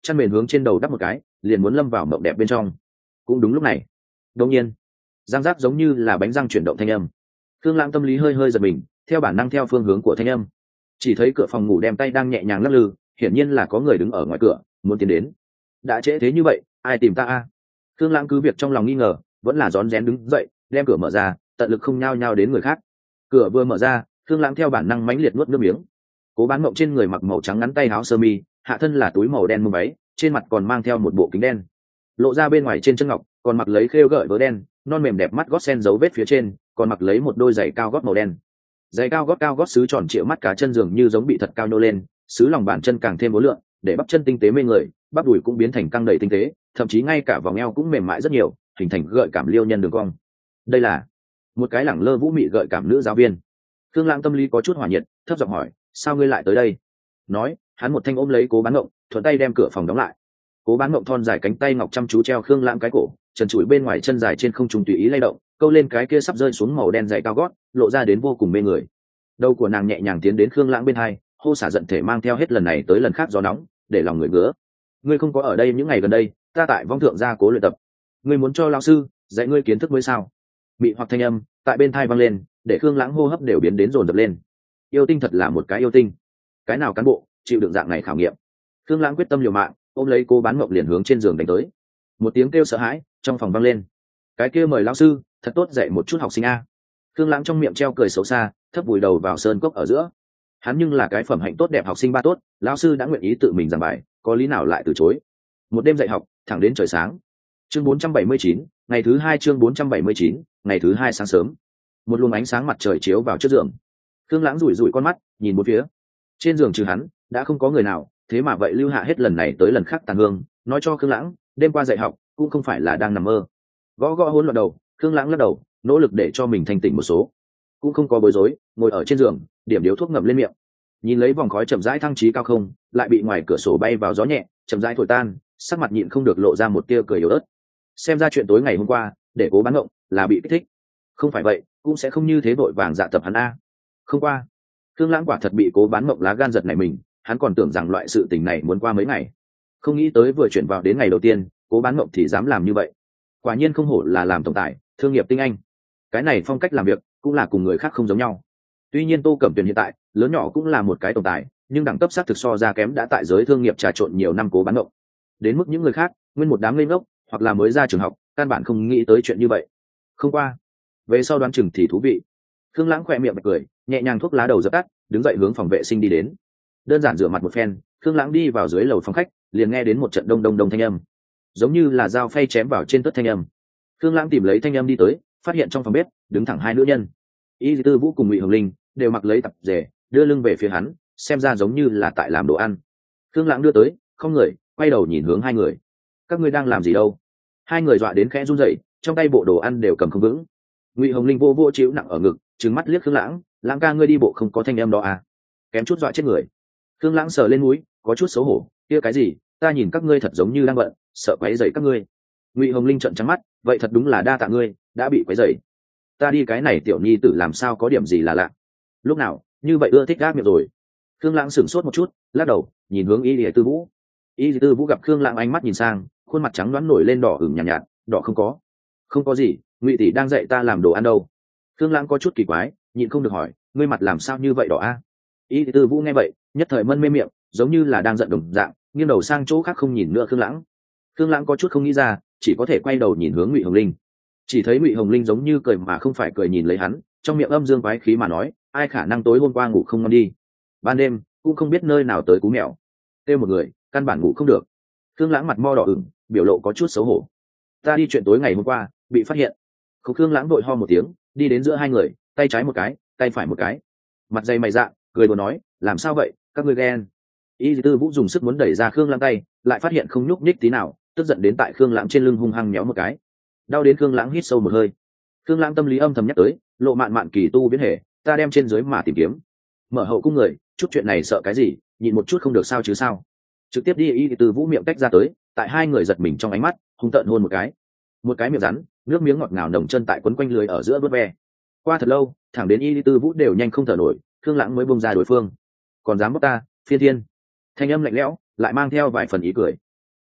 chăn mền hướng trên đầu đắp một cái, liền muốn lâm vào mộng đẹp bên trong. Cũng đúng lúc này, đột nhiên răng rác giống như là bánh răng chuyển động thanh âm. Khương Lãng tâm lý hơi hơi giật mình, theo bản năng theo phương hướng của thanh âm, chỉ thấy cửa phòng ngủ đem tay đang nhẹ nhàng lắc lư, hiển nhiên là có người đứng ở ngoài cửa muốn tiến đến. Đã trễ thế như vậy, ai tìm ta a? Khương Lãng cứ việc trong lòng nghi ngờ, vẫn là rón rén đứng dậy đem cửa mở ra, tận lực không nhao nhao đến người khác. Cửa vừa mở ra, Khương Lãng theo bản năng mãnh liệt nuốt nước miếng. Cố Bán Mộng trên người mặc màu trắng ngắn tay áo sơ mi, hạ thân là túi màu đen mông váy, trên mặt còn mang theo một bộ kính đen, lộ ra bên ngoài trên chân ngọc còn mặc lấy khêu gợi vớ đen, non mềm đẹp mắt gót sen dấu vết phía trên còn mặc lấy một đôi giày cao gót màu đen. Giày cao gót cao gót sứ tròn trịa, mắt cá chân dường như giống bị thật cao nô lên, sứ lòng bàn chân càng thêm uốn lượn, để bắp chân tinh tế mê người, bắp đùi cũng biến thành căng đầy tinh tế, thậm chí ngay cả vòng eo cũng mềm mại rất nhiều, hình thành gợi cảm liêu nhân đường cong. Đây là một cái lẳng lơ vũ mị gợi cảm nữ giáo viên. Khương Lãng tâm lý có chút hỏa nhiệt, thấp giọng hỏi, sao ngươi lại tới đây? Nói, hắn một thanh ôm lấy Cố Bán Mộng, thuận tay đem cửa phòng đóng lại. Cố Bán Mộng thon dài cánh tay ngọc chăm chú treo Khương Lãng cái cổ, trần trụi bên ngoài chân dài trên không trung tùy ý lay động, câu lên cái kia sắp rơi xuống màu đen dày cao gót, lộ ra đến vô cùng mê người. Đầu của nàng nhẹ nhàng tiến đến Khương Lãng bên hai, hô xả giận thể mang theo hết lần này tới lần khác gió nóng, để lòng người ngứa. Ngươi không có ở đây những ngày gần đây, ta tại Vong Thượng gia cố luyện tập. Ngươi muốn cho lão sư dạy ngươi kiến thức mới sao? Mị hoặc thanh âm tại bên thai vang lên, để Khương Lãng hô hấp đều biến đến dồn dập lên. Yêu tinh thật là một cái yêu tinh. Cái nào cán bộ chịu đựng dạng này khảo nghiệm? Khương Lãng quyết tâm liều mạng, ôm lấy Cố Bán Mộng liền hướng trên giường đánh tới. Một tiếng kêu sợ hãi trong phòng vang lên. Cái kia mời lão sư thật tốt dạy một chút học sinh a. Khương Lãng trong miệng treo cười xấu xa, thấp vùi đầu vào sơn cốc ở giữa. Hắn nhưng là cái phẩm hạnh tốt đẹp học sinh ba tốt, lão sư đã nguyện ý tự mình giảng bài, có lý nào lại từ chối? Một đêm dạy học thẳng đến trời sáng. Chương bốn trăm bảy mươi chín, ngày thứ hai. Chương bốn trăm bảy mươi chín, ngày thứ hai sáng sớm. Một luồng ánh sáng mặt trời chiếu vào trước giường. Khương Lãng rủi rủi con mắt, nhìn bốn phía. Trên giường trừ hắn, đã không có người nào, thế mà vậy lưu hạ hết lần này tới lần khác tàn hương, nói cho Khương Lãng, đêm qua dạy học cũng không phải là đang nằm mơ. Gõ gõ hỗn loạn đầu, Khương Lãng lắc đầu, nỗ lực để cho mình thanh tỉnh một số. Cũng không có bối rối, ngồi ở trên giường, điểm điếu thuốc ngậm lên miệng. Nhìn lấy vòng khói chậm rãi thăng trí cao không, lại bị ngoài cửa sổ bay vào gió nhẹ, chậm rãi thổi tan, sắc mặt nhịn không được lộ ra một tia cười yếu ớt. Xem ra chuyện tối ngày hôm qua, để Cố Bán Mộng là bị kích thích. Không phải vậy, cũng sẽ không như thế vội vàng dạ tập hắn a. Không qua, Khương Lãng quả thật bị Cố Bán Mộng lá gan giật này mình, hắn còn tưởng rằng loại sự tình này muốn qua mấy ngày. Không nghĩ tới vừa chuyển vào đến ngày đầu tiên, Cố Bán Mộng thì dám làm như vậy. Quả nhiên không hổ là làm tổng tài, thương nghiệp tinh anh. Cái này phong cách làm việc cũng là cùng người khác không giống nhau. Tuy nhiên Tô Cẩm Tuyền hiện tại lớn nhỏ cũng là một cái tổng tài, nhưng đẳng cấp xác thực so ra kém đã tại giới thương nghiệp trà trộn nhiều năm Cố Bán Mộng. Đến mức những người khác nguyên một đám ngây ngốc, hoặc là mới ra trường học, căn bản không nghĩ tới chuyện như vậy. Không qua, về sau đoán chừng thì thú vị. Khương Lãng khỏe miệng bật cười, nhẹ nhàng thuốc lá đầu dập tắt, đứng dậy hướng phòng vệ sinh đi đến. Đơn giản rửa mặt một phen, Khương Lãng đi vào dưới lầu phòng khách, liền nghe đến một trận đông đông đông thanh âm, giống như là dao phay chém vào trên tất thanh âm. Khương Lãng tìm lấy thanh âm đi tới, phát hiện trong phòng bếp đứng thẳng hai nữ nhân. Y Tư Vũ cùng Ngụy Hồng Linh đều mặc lấy tập rể, đưa lưng về phía hắn, xem ra giống như là tại làm đồ ăn. Khương Lãng đưa tới, không người, quay đầu nhìn hướng hai người. Các ngươi đang làm gì đâu? Hai người dọa đến khẽ run rẩy, trong tay bộ đồ ăn đều cầm không vững. Ngụy Hồng Linh vô vô chịu nặng ở ngực, trừng mắt liếc Khương Lãng, Lãng ca ngươi đi bộ không có thanh âm đó à? Kém chút dọa chết người. Khương Lãng sờ lên mũi, có chút xấu hổ, kia cái gì, ta nhìn các ngươi thật giống như đang bận, sợ quấy rầy các ngươi. Ngụy Hồng Linh trợn trắng mắt, vậy thật đúng là đa tạ ngươi, đã bị quấy rầy. Ta đi cái này tiểu nhi tử làm sao có điểm gì là lạ. Lúc nào, như vậy ưa thích gác miệng rồi. Khương Lãng sửng sốt một chút, lắc đầu, nhìn hướng Y Tư Vũ. Y Tư Vũ gặp Khương Lãng ánh mắt nhìn sang, khuôn mặt trắng đoán nổi lên đỏ ửng nhàn nhạt, nhạt, đỏ không có. Không có gì, Ngụy tỷ đang dạy ta làm đồ ăn đâu. Khương Lãng có chút kỳ quái, nhịn không được hỏi, ngươi mặt làm sao như vậy đỏ a? Y Tư Vũ nghe vậy, nhất thời mân mê miệng, giống như là đang giận đồng dạng, nghiêng đầu sang chỗ khác không nhìn nữa Khương Lãng. Khương Lãng có chút không nghĩ ra, chỉ có thể quay đầu nhìn hướng Ngụy Hồng Linh. Chỉ thấy Ngụy Hồng Linh giống như cười mà không phải cười nhìn lấy hắn, trong miệng âm dương quái khí mà nói, ai khả năng tối hôm qua ngủ không ngon đi. Ban đêm cũng không biết nơi nào tới cú mèo, kêu một người, căn bản ngủ không được. Khương Lãng mặt mo đỏ ửng, biểu lộ có chút xấu hổ. Ta đi chuyện tối ngày hôm qua, bị phát hiện. Không. Khương Lãng đội ho một tiếng, đi đến giữa hai người, tay trái một cái, tay phải một cái, mặt dày mày dạ, cười đùa nói, làm sao vậy, các ngươi ghen? Y Tư Vũ dùng sức muốn đẩy ra Khương Lãng tay, lại phát hiện không nhúc nhích tí nào, tức giận đến tại Khương Lãng trên lưng hung hăng méo một cái, đau đến Khương Lãng hít sâu một hơi. Khương Lãng tâm lý âm thầm nhắc tới, lộ mạn mạn kỳ tu biến hệ, ta đem trên dưới mà tìm kiếm. Mở hậu cung người, chút chuyện này sợ cái gì, nhịn một chút không được sao chứ sao? Trực tiếp đi. Y Tư Vũ miệng tách ra tới, tại hai người giật mình trong ánh mắt, hung tợn hôn một cái, một cái miệng rắn, nước miếng ngọt ngào nồng chân tại quấn quanh lưới ở giữa vớt ve. Qua thật lâu, thẳng đến Y Tư Vũ đều nhanh không thở nổi, Khương Lãng mới buông ra đối phương. Còn dám bóc ta, phiên thiên. Thanh âm lạnh lẽo, lại mang theo vài phần ý cười.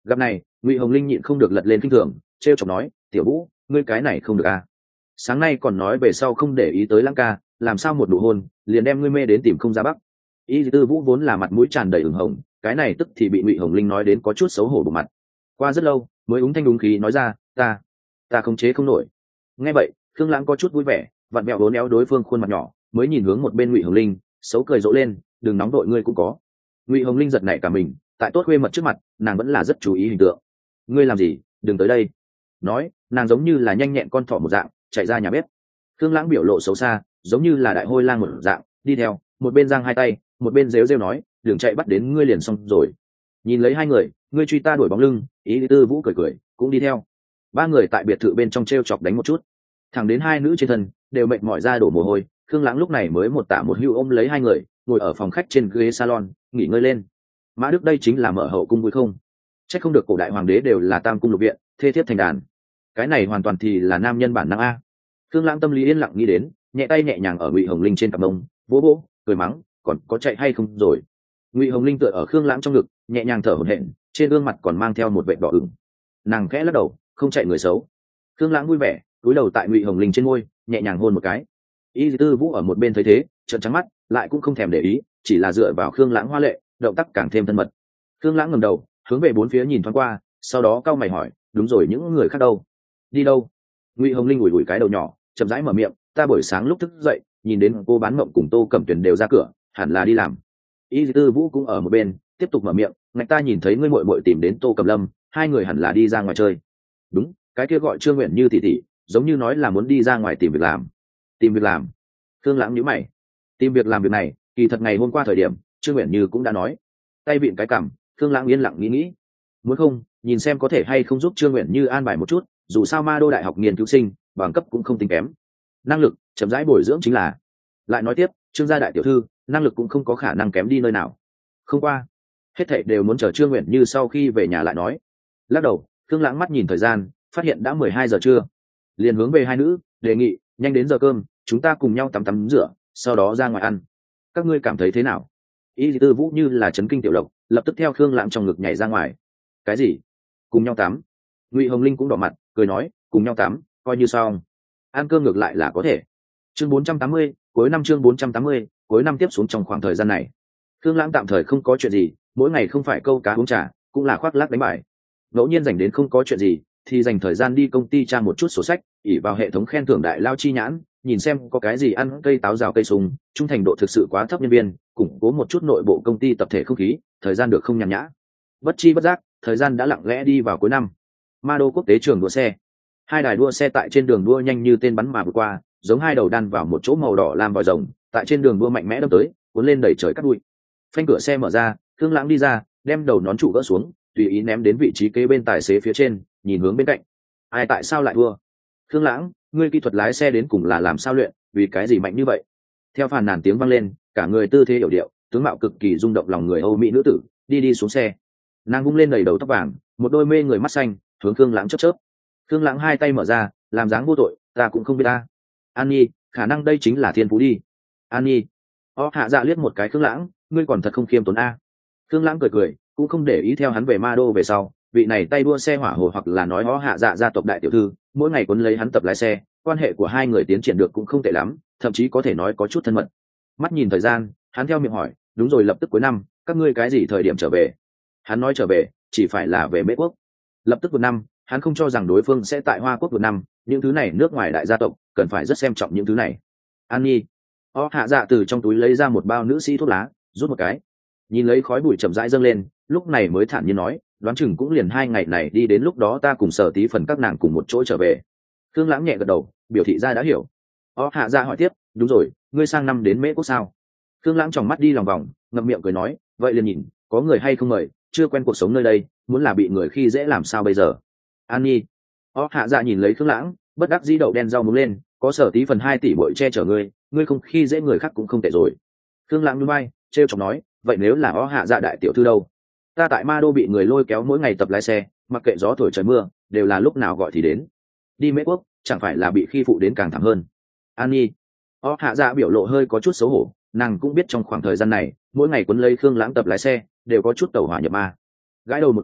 Gặp này, Ngụy Hồng Linh nhịn không được lật lên kinh thường, trêu chọc nói, tiểu vũ, ngươi cái này không được à. Sáng nay còn nói về sau không để ý tới Lãng ca, làm sao một nụ hôn liền đem ngươi mê đến tìm không ra bắc. Y Tư Vũ vốn là mặt mũi tràn đầy ửng hồng, cái này tức thì bị Ngụy Hồng Linh nói đến có chút xấu hổ bộ mặt. Qua rất lâu mới úng thanh đúng khí nói ra, ta ta khống chế không nổi. Nghe vậy, Khương Lãng có chút vui vẻ, vặn mẹo vốn éo đối phương khuôn mặt nhỏ, mới nhìn hướng một bên Ngụy Hồng Linh, xấu cười rộ lên, đừng nóng đội ngươi cũng có. Ngụy Hồng Linh giật nảy cả mình, tại tốt khuê mật trước mặt, nàng vẫn là rất chú ý hình tượng. Ngươi làm gì, đừng tới đây. Nói, nàng giống như là nhanh nhẹn con thỏ một dạng, chạy ra nhà bếp. Khương Lãng biểu lộ xấu xa, giống như là đại hôi lang một dạng, đi theo, một bên giang hai tay, một bên rêu rêu nói, đường chạy bắt đến ngươi liền xong rồi. Nhìn lấy hai người, ngươi truy ta đuổi bóng lưng, Ý Tư Vũ cười cười, cũng đi theo. Ba người tại biệt thự bên trong treo chọc đánh một chút, thẳng đến hai nữ trên thân đều mệt mỏi ra đổ mồ hôi. Khương Lãng lúc này mới một tả một hữu ôm lấy hai người, ngồi ở phòng khách trên ghế salon, nghỉ ngơi lên. Mã Đức đây chính là mở hậu cung vui không? Chắc không được cổ đại hoàng đế đều là tam cung lục viện, thê thiếp thành đàn. Cái này hoàn toàn thì là nam nhân bản năng a. Khương Lãng tâm lý yên lặng nghĩ đến, nhẹ tay nhẹ nhàng ở Ngụy Hồng Linh trên cặp mông, vỗ vỗ, cười mắng, còn có chạy hay không rồi. Ngụy Hồng Linh tựa ở Khương Lãng trong ngực, nhẹ nhàng thở hổn hển, trên gương mặt còn mang theo một vệt đỏ ửng. Nàng khẽ lắc đầu, không chạy người xấu. Khương Lãng vui vẻ, cúi đầu tại Ngụy Hồng Linh trên môi, nhẹ nhàng hôn một cái. Y Tư Vũ ở một bên thấy thế, trợn trắng mắt, lại cũng không thèm để ý, chỉ là dựa vào Khương Lãng hoa lệ, động tác càng thêm thân mật. Khương Lãng ngẩng đầu, hướng về bốn phía nhìn thoáng qua, sau đó cau mày hỏi, đúng rồi, những người khác đâu? Đi đâu? Ngụy Hồng Linh ủi ủi cái đầu nhỏ, chậm rãi mở miệng, ta buổi sáng lúc thức dậy, nhìn đến cô bán mộng cùng Tô Cẩm Tuyền đều ra cửa, hẳn là đi làm. Y Tư Vũ cũng ở một bên, tiếp tục mở miệng, ngạch ta nhìn thấy ngươi muội muội tìm đến Tô Cẩm Lâm, hai người hẳn là đi ra ngoài chơi. Đúng, cái kia gọi Trương Nguyện Như tỷ tỷ, giống như nói là muốn đi ra ngoài tìm việc làm. Tìm việc làm? Khương Lãng nhíu mày. Tìm việc làm việc này, kỳ thật ngày hôm qua thời điểm, Trương Nguyện Như cũng đã nói. Tay vịn cái cằm, Khương Lãng yên lặng nghĩ nghĩ. Muốn không, nhìn xem có thể hay không giúp Trương Nguyện Như an bài một chút, dù sao Ma Đô đại học nghiên cứu sinh, bằng cấp cũng không tính kém. Năng lực, chậm rãi bồi dưỡng chính là. Lại nói tiếp, Trương gia đại tiểu thư, năng lực cũng không có khả năng kém đi nơi nào. Không qua, hết thảy đều muốn chờ Trương Nguyện Như sau khi về nhà lại nói. Lắc đầu, Khương Lãng mắt nhìn thời gian, phát hiện đã mười hai giờ trưa. Liền hướng về hai nữ, đề nghị, nhanh đến giờ cơm, chúng ta cùng nhau tắm tắm rửa, sau đó ra ngoài ăn. Các ngươi cảm thấy thế nào? Y Tư Vũ như là chấn kinh tiểu lộc, lập tức theo Khương Lãng trong ngực nhảy ra ngoài. Cái gì? Cùng nhau tắm? Ngụy Hồng Linh cũng đỏ mặt, cười nói, cùng nhau tắm, coi như xong. Ăn cơm ngược lại là có thể. Chương bốn trăm tám mươi, cuối năm chương bốn trăm tám mươi, cuối năm tiếp xuống trong khoảng thời gian này. Khương Lãng tạm thời không có chuyện gì, mỗi ngày không phải câu cá uống trà, cũng là khoác lác đánh bài. Ngẫu nhiên dành đến không có chuyện gì, thì dành thời gian đi công ty tra một chút sổ sách, ỷ vào hệ thống khen thưởng đại lao chi nhãn, nhìn xem có cái gì ăn cây táo rào cây sung, trung thành độ thực sự quá thấp nhân viên, củng cố một chút nội bộ công ty tập thể không khí, thời gian được không nhàn nhã. Bất chi bất giác, thời gian đã lặng lẽ đi vào cuối năm. Ma Đô quốc tế trường đua xe, hai đài đua xe tại trên đường đua nhanh như tên bắn mà vượt qua, giống hai đầu đan vào một chỗ màu đỏ làm vòi rồng, tại trên đường đua mạnh mẽ đâm tới, cuốn lên đẩy trời cắt bụi. Phanh cửa xe mở ra, Khương Lãng đi ra, đem đầu nón trụ gỡ xuống, tùy ý ném đến vị trí kế bên tài xế phía trên, nhìn hướng bên cạnh. Ai tại sao lại thua? Khương Lãng, ngươi kỹ thuật lái xe đến cùng là làm sao luyện, vì cái gì mạnh như vậy? Theo phàn nàn tiếng vang lên, cả người tư thế hiểu điệu, tướng mạo cực kỳ rung động lòng người Âu mỹ nữ tử, đi đi xuống xe. Nàng vung lên đầy đầu tóc vàng, một đôi mê người mắt xanh, hướng Khương Lãng chớp chớp. Khương Lãng hai tay mở ra, làm dáng vô tội, ta cũng không biết ta. An Nhi, khả năng đây chính là thiên phú đi. An Nhi. Ó Hạ Dạ liếc một cái Khương Lãng, ngươi còn thật không khiêm tốn a. Khương Lãng cười cười, cũng không để ý theo hắn về Ma Đô về sau, vị này tay đua xe hỏa hồ hoặc là nói Ó Hạ Dạ gia tộc đại tiểu thư, mỗi ngày cuốn lấy hắn tập lái xe, quan hệ của hai người tiến triển được cũng không tệ lắm, thậm chí có thể nói có chút thân mật. Mắt nhìn thời gian, hắn theo miệng hỏi, đúng rồi, lập tức cuối năm, các ngươi cái gì thời điểm trở về? Hắn nói trở về, chỉ phải là về Mễ quốc. Lập tức vượt năm, hắn không cho rằng đối phương sẽ tại Hoa quốc vượt năm, những thứ này nước ngoài đại gia tộc cần phải rất xem trọng những thứ này. An Nhi. Ó Hạ Dạ từ trong túi lấy ra một bao nữ sĩ thuốc lá, rút một cái, nhìn lấy khói bụi chậm rãi dâng lên, lúc này mới thản nhiên nói, đoán chừng cũng liền hai ngày này đi, đến lúc đó ta cùng Sở Tí phần các nàng cùng một chỗ trở về. Khương Lãng nhẹ gật đầu, biểu thị ra đã hiểu. Ó Hạ Dạ hỏi tiếp, đúng rồi, ngươi sang năm đến Mễ quốc sao? Khương Lãng tròng mắt đi lòng vòng, ngậm miệng cười nói, vậy liền nhìn có người hay không mời, chưa quen cuộc sống nơi đây, muốn là bị người khi dễ làm sao bây giờ? An Nhi. Ó Hạ Dạ nhìn lấy Khương Lãng, bất đắc dĩ đậu đen rau muống lên, có Sở Tí phần hai tỷ bội che chở ngươi, ngươi không khi dễ người khác cũng không tệ rồi. Khương Lãng nhún vai, trêu chọc nói, vậy nếu là Ó Hạ Dạ đại tiểu thư đâu? Ta tại Ma Đô bị người lôi kéo mỗi ngày tập lái xe, mặc kệ gió thổi trời mưa, đều là lúc nào gọi thì đến. Đi Mễ quốc, chẳng phải là bị khi phụ đến càng thảm hơn. An Nhi. Ó Hạ Dạ biểu lộ hơi có chút xấu hổ, nàng cũng biết trong khoảng thời gian này, mỗi ngày quấn lấy Khương Lãng tập lái xe, đều có chút tẩu hỏa nhập ma. Gãi đầu một cái,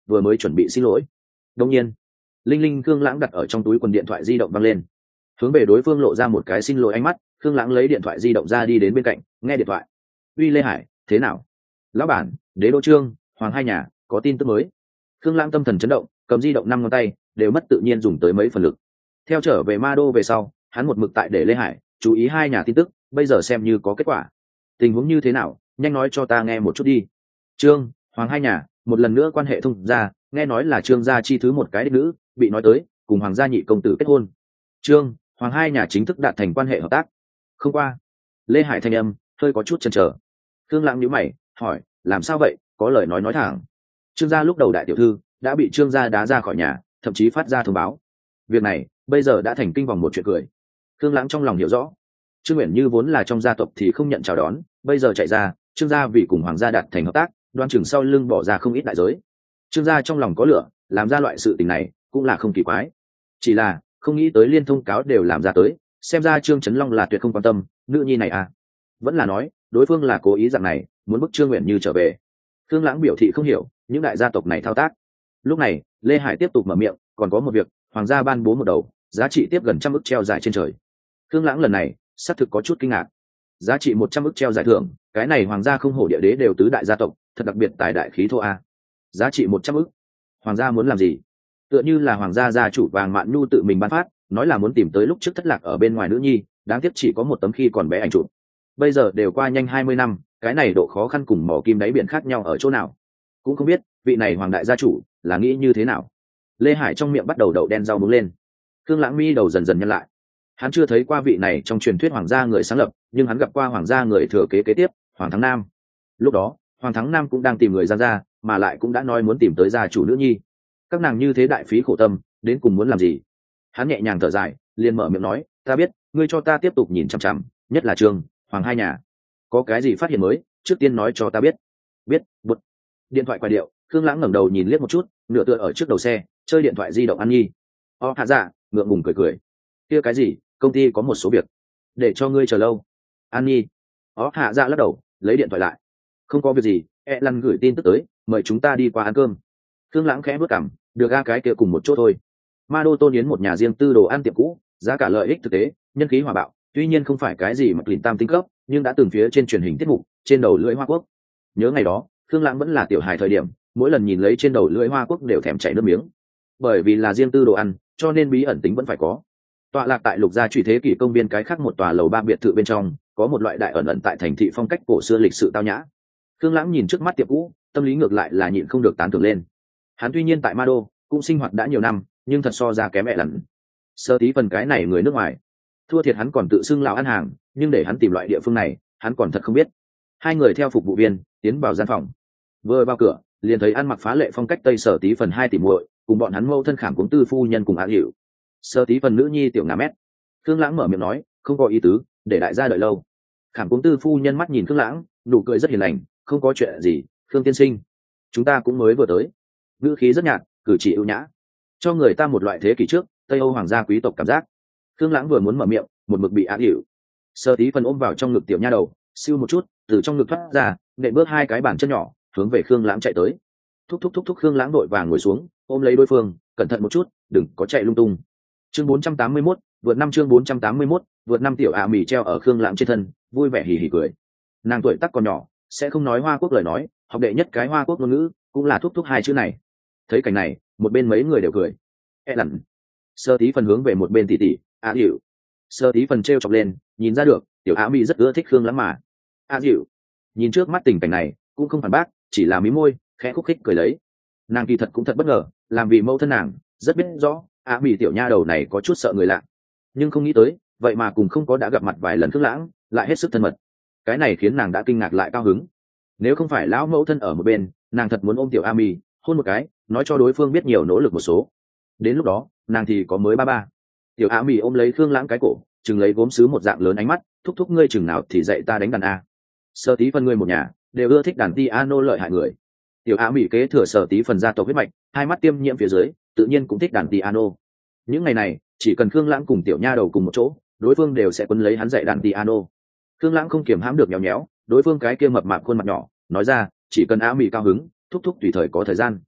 vừa mới chuẩn bị xin lỗi. Đông nhiên linh linh Khương Lãng đặt ở trong túi quần điện thoại di động văng lên, hướng về đối phương lộ ra một cái xin lỗi ánh mắt. Khương Lãng lấy điện thoại di động ra đi đến bên cạnh nghe điện thoại. Uy Lê Hải, thế nào? Lão bản, Đế Đô Trương, Hoàng hai nhà có tin tức mới. Khương Lãng tâm thần chấn động, cầm di động năm ngón tay đều mất tự nhiên dùng tới mấy phần lực. Theo trở về Ma Đô về sau, hắn một mực tại để Lê Hải chú ý hai nhà tin tức, bây giờ xem như có kết quả. Tình huống như thế nào, nhanh nói cho ta nghe một chút đi. Trương, Hoàng hai nhà một lần nữa quan hệ thông ra, nghe nói là Trương gia chi thứ một cái đích nữ bị nói tới cùng Hoàng gia nhị công tử kết hôn. Trương, Hoàng hai nhà chính thức đạt thành quan hệ hợp tác. Không qua. Lê Hải thanh âm hơi có chút chần chờ. Khương Lãng nhíu mày hỏi, làm sao vậy, có lời nói nói thẳng. Trương gia lúc đầu đại tiểu thư đã bị Trương gia đá ra khỏi nhà, thậm chí phát ra thông báo. Việc này bây giờ đã thành kinh vòng một chuyện cười. Khương Lãng trong lòng hiểu rõ, Trương Uyển Như vốn là trong gia tộc thì không nhận chào đón, bây giờ chạy ra, Trương gia vì cùng Hoàng gia đạt thành hợp tác, đoan chừng sau lưng bỏ ra không ít đại giới. Trương gia trong lòng có lửa, làm ra loại sự tình này cũng là không kỳ quái. Chỉ là không nghĩ tới liên thông cáo đều làm ra tới, xem ra Trương Chấn Long là tuyệt không quan tâm nữ nhi này à. Vẫn là nói đối phương là cố ý dạng này, muốn bức Trương Uyển Như trở về. Khương Lãng biểu thị không hiểu những đại gia tộc này thao tác. Lúc này Lê Hải tiếp tục mở miệng, còn có một việc, Hoàng gia ban bố một đầu giá trị tiếp gần trăm ức treo giải trên trời. Khương Lãng lần này xác thực có chút kinh ngạc. Giá trị một trăm ức treo giải thưởng, cái này Hoàng gia không hổ địa đế đều tứ đại gia tộc, thật đặc biệt tài đại khí thô a. Giá trị một trăm ức. Hoàng gia muốn làm gì? Tựa như là Hoàng gia gia chủ Vàng Mạn Nhu tự mình ban phát, nói là muốn tìm tới lúc trước thất lạc ở bên ngoài nữ nhi, đáng tiếc chỉ có một tấm khi còn bé ảnh chụp. Bây giờ đều qua nhanh hai mươi năm, cái này độ khó khăn cùng mỏ kim đáy biển khác nhau ở chỗ nào? Cũng không biết vị này Hoàng đại gia chủ là nghĩ như thế nào. Lê Hải trong miệng bắt đầu đậu đen rau muống lên. Khương Lãng mi đầu dần dần nhăn lại. Hắn chưa thấy qua vị này trong truyền thuyết Hoàng gia người sáng lập, nhưng hắn gặp qua Hoàng gia người thừa kế kế tiếp, Hoàng Thắng Nam. Lúc đó Hoàng Thắng Nam cũng đang tìm người ra ra, mà lại cũng đã nói muốn tìm tới gia chủ nữ nhi. Các nàng như thế đại phí khổ tâm, đến cùng muốn làm gì? Hắn nhẹ nhàng thở dài, liền mở miệng nói, ta biết, ngươi cho ta tiếp tục nhìn chằm chằm, nhất là Trương, Hoàng hai nhà. Có cái gì phát hiện mới, trước tiên nói cho ta biết. Biết, bút. Điện thoại quay điệu, Khương Lãng ngẩng đầu nhìn liếc một chút, nửa tựa ở trước đầu xe, chơi điện thoại di động ăn nhi. O hạ dạ, ngượng ngùng cười cười. Kia cái gì, công ty có một số việc, để cho ngươi chờ lâu. An nhi. O hạ dạ lắc đầu, lấy điện thoại lại. Không có việc gì, e lăn gửi tin tức tới, mời chúng ta đi qua ăn cơm. Khương Lãng khẽ bước cằm, được ga cái kia cùng một chỗ thôi. Ma Đô Tôn Yến một nhà riêng tư đồ ăn tiệm cũ, giá cả lợi ích thực tế, nhân khí hòa bạo, tuy nhiên không phải cái gì mà lìn tam tính cấp, nhưng đã từng phía trên truyền hình tiết mục, trên đầu lưỡi Hoa Quốc. Nhớ ngày đó, Khương Lãng vẫn là tiểu hài thời điểm, mỗi lần nhìn lấy trên đầu lưỡi Hoa Quốc đều thèm chảy nước miếng. Bởi vì là riêng tư đồ ăn, cho nên bí ẩn tính vẫn phải có. Tọa lạc tại Lục Gia Trụy Thế Kỷ công viên cái khác một tòa lầu ba biệt thự bên trong, có một loại đại ẩn ẩn tại thành thị phong cách cổ xưa lịch sự tao nhã. Khương Lãng nhìn trước mắt tiệm cũ, tâm lý ngược lại là nhịn không được tán thưởng lên. Hắn tuy nhiên tại Ma Đô cũng sinh hoạt đã nhiều năm, nhưng thật so ra kém mẹ lần. Sơ tí phần cái này người nước ngoài, thua thiệt hắn còn tự xưng lão ăn hàng, nhưng để hắn tìm loại địa phương này, hắn còn thật không biết. Hai người theo phục vụ viên tiến vào gian phòng, vừa vào cửa liền thấy ăn mặc phá lệ phong cách tây Sở tí phần hai tỷ muội cùng bọn hắn mâu thân Khảm Cuống tư phu nhân cùng Á Hiểu. Sơ tí phần nữ nhi tiểu ngà mét. Khương Lãng mở miệng nói, không có ý tứ, để đại gia đợi lâu. Khảm Cuống tư phu nhân mắt nhìn Khương Lãng, nụ cười rất hiền lành, không có chuyện gì, Khương tiên sinh, chúng ta cũng mới vừa tới. Ngữ khí rất nhạt, cử chỉ ưu nhã, cho người ta một loại thế kỷ trước Tây Âu hoàng gia quý tộc cảm giác. Khương Lãng vừa muốn mở miệng, một mực bị Á Hiểu Sơ tí phần ôm vào trong ngực tiểu nha đầu, siêu một chút từ trong ngực thoát ra, nện bước hai cái bàn chân nhỏ hướng về Khương Lãng chạy tới. Thúc thúc thúc thúc Khương Lãng đội vàng ngồi xuống, ôm lấy đối phương, cẩn thận một chút, đừng có chạy lung tung. Chương bốn trăm tám mươi mốt, vượt năm chương bốn trăm tám mươi mốt, vượt năm tiểu ạ mì treo ở Khương Lãng trên thân, vui vẻ hì hì cười. Nàng tuổi tác còn nhỏ, sẽ không nói Hoa Quốc lời nói, học đệ nhất cái Hoa Quốc ngôn ngữ cũng là thúc thúc hai chữ này. Thấy cảnh này, một bên mấy người đều cười. E lặn. Sơ tí phần hướng về một bên tỷ tỷ, Á Hiểu. Sơ tí phần treo chọc lên, nhìn ra được, tiểu Á mì rất ưa thích Khương Lãng mà. Á Hiểu nhìn trước mắt tình cảnh này, cũng không phản bác, chỉ là mí môi, khẽ khúc khích cười lấy. Nàng kỳ thật cũng thật bất ngờ, làm vì mẫu thân nàng rất biết rõ Á mì tiểu nha đầu này có chút sợ người lạ, nhưng không nghĩ tới vậy mà cùng không có đã gặp mặt vài lần Khương Lãng lại hết sức thân mật. Cái này khiến nàng đã kinh ngạc lại cao hứng. Nếu không phải lão mẫu thân ở một bên, nàng thật muốn ôm tiểu A mì hôn một cái, nói cho đối phương biết nhiều nỗ lực một số. Đến lúc đó nàng thì có mới ba ba. Tiểu A mì ôm lấy Khương Lãng cái cổ, chừng lấy gốm sứ một dạng lớn ánh mắt, thúc thúc ngươi chừng nào thì dạy ta đánh đàn a. Sơ tí phần ngươi một nhà đều ưa thích đàn piano lợi hại người. Tiểu A mì kế thừa Sở tí phần gia tộc huyết mạch, hai mắt tiêm nhiễm phía dưới, tự nhiên cũng thích đàn piano. Những ngày này chỉ cần Khương Lãng cùng tiểu nha đầu cùng một chỗ, đối phương đều sẽ quấn lấy hắn dạy đàn piano. Khương Lãng không kiềm hãm được nhéo nhéo đối phương cái kia mập mạp khuôn mặt nhỏ, nói ra, chỉ cần A mì cao hứng, thúc thúc tùy thời có thời gian.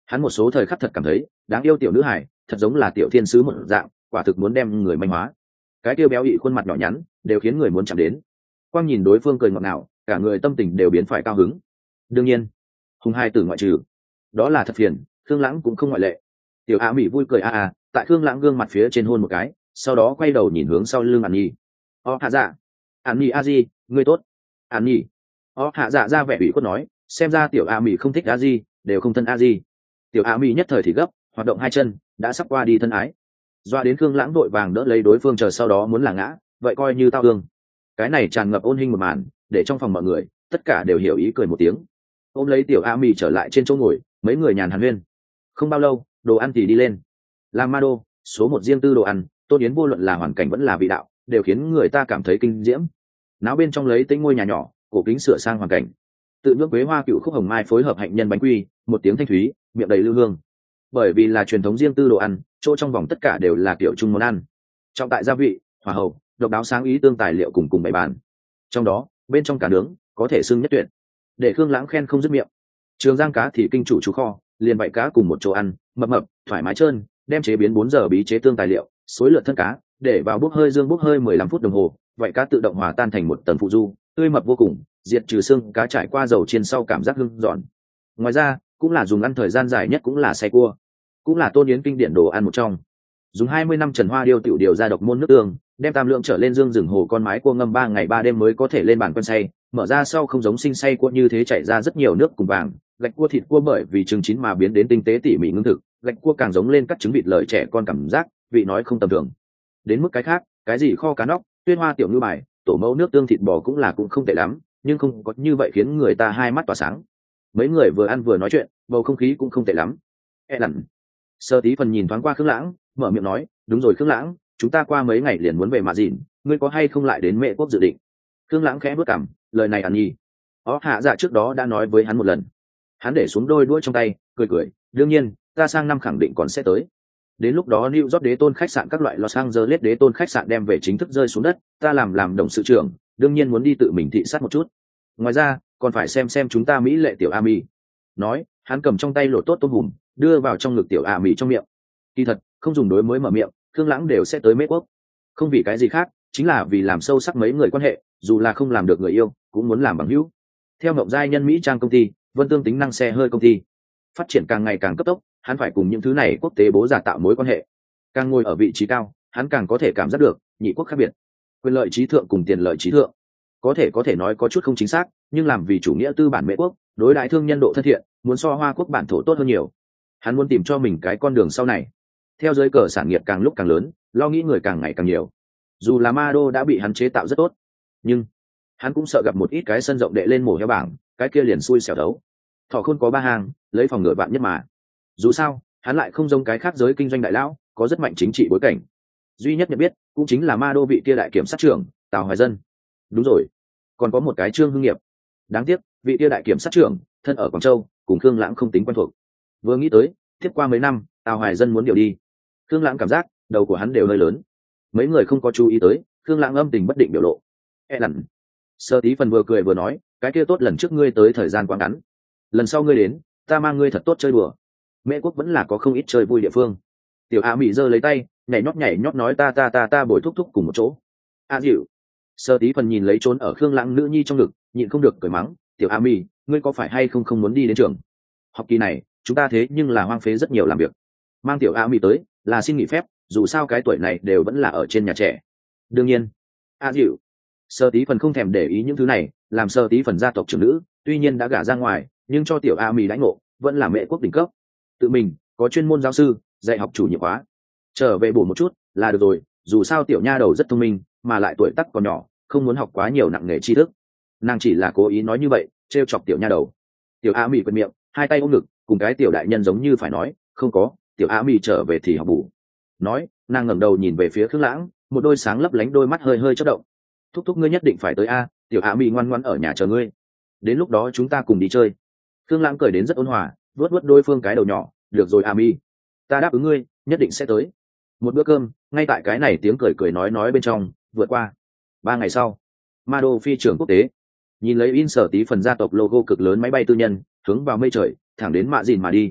Hắn một số thời khắc thật cảm thấy đáng yêu tiểu nữ hải thật giống là tiểu thiên sứ một dạng, quả thực muốn đem người manh hóa. Cái tiêu béo ị khuôn mặt nhỏ nhắn đều khiến người muốn chạm đến. Quang nhìn đối phương cười ngọt ngào, cả người tâm tình đều biến phải cao hứng. Đương nhiên hùng hai tử ngoại trừ, đó là thật phiền, Khương Lãng cũng không ngoại lệ. Tiểu a mỹ vui cười a a tại Khương Lãng gương mặt phía trên hôn một cái, sau đó quay đầu nhìn hướng sau lưng An Nhi. Ó hạ dạ, An Nhi a di, ngươi tốt. An Nhi. Ó hạ dạ ra vẻ ủy khuất nói, xem ra tiểu a mỹ không thích a di, đều không thân a di. Tiểu a mỹ nhất thời thì gấp, hoạt động hai chân, đã sắp qua đi thân ái. Doa đến Khương Lãng đội vàng đỡ lấy đối phương, chờ sau đó muốn là ngã, vậy coi như tao thương. Cái này tràn ngập ôn hình một màn, để trong phòng mọi người tất cả đều hiểu ý cười một tiếng. Ôm lấy tiểu a mỹ trở lại trên chỗ ngồi, mấy người nhàn hàn huyên. Không bao lâu, đồ ăn thì đi lên. Làm ma đô số một riêng tư đồ ăn, Tôn Yến vô luận là hoàn cảnh vẫn là vị đạo, đều khiến người ta cảm thấy kinh diễm. Náo bên trong lấy tĩnh ngôi nhà nhỏ, cổ kính sửa sang hoàn cảnh. Tự nước quế hoa cựu khúc hồng mai phối hợp hạnh nhân bánh quy, một tiếng thanh thúy, miệng đầy lưu hương. Bởi vì là truyền thống riêng tư đồ ăn, chỗ trong vòng tất cả đều là kiểu chung món ăn. Trọng tại gia vị, hỏa hậu, độc đáo sáng ý tương tài liệu cùng cùng bày bàn. Trong đó, bên trong cá nướng, có thể xưng nhất tuyệt. Để Khương Lãng khen không dứt miệng. Trường Giang cá thì kinh chủ chú kho, liền bậy cá cùng một chỗ ăn, mập mập, thoải mái trơn, đem chế biến bốn giờ bí chế tương tài liệu, xối lượt thân cá, để vào bốc hơi dương bốc hơi mười lăm phút đồng hồ, vậy cá tự động hòa tan thành một tầng phụ du, tươi mập vô cùng, diệt trừ xương cá trải qua dầu chiên sau cảm giác hương giòn. Ngoài ra, cũng là dùng ăn thời gian dài nhất cũng là xay cua, cũng là Tôn Yến kinh điển đồ ăn một trong. Dùng hai mươi năm Trần Hoa điêu tiểu điều ra độc môn nước tương, đem tam lượng trở lên dương rừng hồ con mái cua ngâm ba ngày ba đêm mới có thể lên bàn quen xay, mở ra sau không giống sinh xay cua như thế chảy ra rất nhiều nước cùng vàng, gạch cua thịt cua bởi vì trứng chín mà biến đến tinh tế tỉ mỉ ngưng thực, gạch cua càng giống lên cắt trứng vịt lợi trẻ con cảm giác, vị nói không tầm thường. Đến mức cái khác, cái gì kho cá nóc, tuyết hoa tiểu ngư bài, tổ mẫu nước tương thịt bò cũng là cũng không tệ lắm, nhưng không có như vậy khiến người ta hai mắt tỏa sáng. Mấy người vừa ăn vừa nói chuyện, bầu không khí cũng không tệ lắm. E lặn. Sơ Tí Phần nhìn thoáng qua Khương Lãng, mở miệng nói, đúng rồi Khương Lãng, chúng ta qua mấy ngày liền muốn về Mạ Dìn, ngươi có hay không lại đến Mễ Quốc dự định? Khương Lãng khẽ bước cằm, lời này An Nhi. Ó hạ dạ trước đó đã nói với hắn một lần. Hắn để xuống đôi đũa trong tay, cười cười, đương nhiên, ta sang năm khẳng định còn sẽ tới. Đến lúc đó New York đế tôn khách sạn các loại Los Angeles đế tôn khách sạn đem về chính thức rơi xuống đất, ta làm làm đồng sự trưởng, đương nhiên muốn đi tự mình thị sát một chút. Ngoài ra, còn phải xem xem chúng ta mỹ lệ tiểu A Mi. Nói, hắn cầm trong tay lột tốt tôm hùm, đưa vào trong ngực tiểu A Mi trong miệng. Kỳ thật, không dùng đối mới mở miệng, Khương Lãng đều sẽ tới Mễ Quốc. Không vì cái gì khác, chính là vì làm sâu sắc mấy người quan hệ, dù là không làm được người yêu, cũng muốn làm bằng hữu. Theo Ngộng Giai Nhân Mỹ Trang công ty, Vân Tương tính năng xe hơi công ty, phát triển càng ngày càng cấp tốc, hắn phải cùng những thứ này quốc tế bố giả tạo mối quan hệ. Càng ngồi ở vị trí cao, hắn càng có thể cảm giác được nhị quốc khác biệt, quyền lợi trí thượng cùng tiền lợi trí thượng. Có thể có thể nói có chút không chính xác, nhưng làm vì chủ nghĩa tư bản Mễ Quốc, đối đãi thương nhân độ thân thiện, muốn so Hoa Quốc bản thổ tốt hơn nhiều. Hắn muốn tìm cho mình cái con đường sau này. Theo giới cờ sản nghiệp càng lúc càng lớn, lo nghĩ người càng ngày càng nhiều. Dù là Ma Đô đã bị hắn chế tạo rất tốt, nhưng hắn cũng sợ gặp một ít cái sân rộng đệ lên mổ heo bảng, cái kia liền xui xẻo đấu. Thỏ khôn có ba hàng, lấy phòng ngừa vạn nhất mà. Dù sao, hắn lại không giống cái khác giới kinh doanh đại lão, có rất mạnh chính trị bối cảnh. Duy nhất nhận biết cũng chính là Ma Đô vị kia đại kiểm sát trưởng Tào Hoài Dân. Đúng rồi, còn có một cái Trương Hưng Nghiệp. Đáng tiếc, vị kia đại kiểm sát trưởng thân ở Quảng Châu, cùng Khương Lãng không tính quen thuộc. Vừa nghĩ tới, tiếp qua mấy năm, Tào Hoài Dân muốn điều đi. Khương Lãng cảm giác đầu của hắn đều hơi lớn. Mấy người không có chú ý tới, Khương Lãng âm tình bất định biểu lộ. E lặn. Sơ Tí Phần vừa cười vừa nói, cái kia tốt lần trước ngươi tới thời gian quá ngắn, lần sau ngươi đến, ta mang ngươi thật tốt chơi đùa. Mễ Quốc vẫn là có không ít chơi vui địa phương. Tiểu A Mỹ giơ lấy tay, nhảy nhót nhảy nhót nói ta ta ta ta bồi thúc thúc cùng một chỗ. A dịu. Sơ Tí Phần nhìn lấy trốn ở Khương Lãng nữ nhi trong ngực, nhịn không được cười mắng, tiểu A Mỹ, ngươi có phải hay không không muốn đi đến trường? Học kỳ này, chúng ta thế nhưng là hoang phế rất nhiều làm việc. Mang tiểu A Mỹ tới, là xin nghỉ phép, dù sao cái tuổi này đều vẫn là ở trên nhà trẻ. Đương nhiên. A dịu. Sơ Tí Phần không thèm để ý những thứ này, làm Sơ Tí Phần gia tộc trưởng nữ, tuy nhiên đã gả ra ngoài, nhưng cho tiểu A Mỹ đãi ngộ vẫn là Mễ Quốc đỉnh cấp. Tự mình có chuyên môn giáo sư dạy học chủ nhiệm khóa, trở về bổ một chút là được rồi. Dù sao tiểu nha đầu rất thông minh, mà lại tuổi tác còn nhỏ, không muốn học quá nhiều nặng nghề tri thức. Nàng chỉ là cố ý nói như vậy, trêu chọc tiểu nha đầu. Tiểu A Mỹ quệt miệng, hai tay ôm ngực, cùng cái tiểu đại nhân giống như phải nói, không có, tiểu A Mỹ trở về thì học bù. Nói, nàng ngẩng đầu nhìn về phía Khương Lãng, một đôi sáng lấp lánh đôi mắt hơi hơi chớp động. Thúc thúc ngươi nhất định phải tới a, tiểu A Mỹ ngoan ngoãn ở nhà chờ ngươi. Đến lúc đó chúng ta cùng đi chơi. Khương Lãng cười đến rất ôn hòa, vuốt vuốt đôi phương cái đầu nhỏ, được rồi A Mỹ, ta đáp ứng ngươi, nhất định sẽ tới. Một bữa cơm, ngay tại cái này tiếng cười cười nói nói bên trong, vượt qua. Ba ngày sau, Ma Đô phi trường quốc tế, nhìn lấy in Sở Tí Phần gia tộc logo cực lớn máy bay tư nhân, hướng vào mây trời, thẳng đến Mạ Dìn mà đi.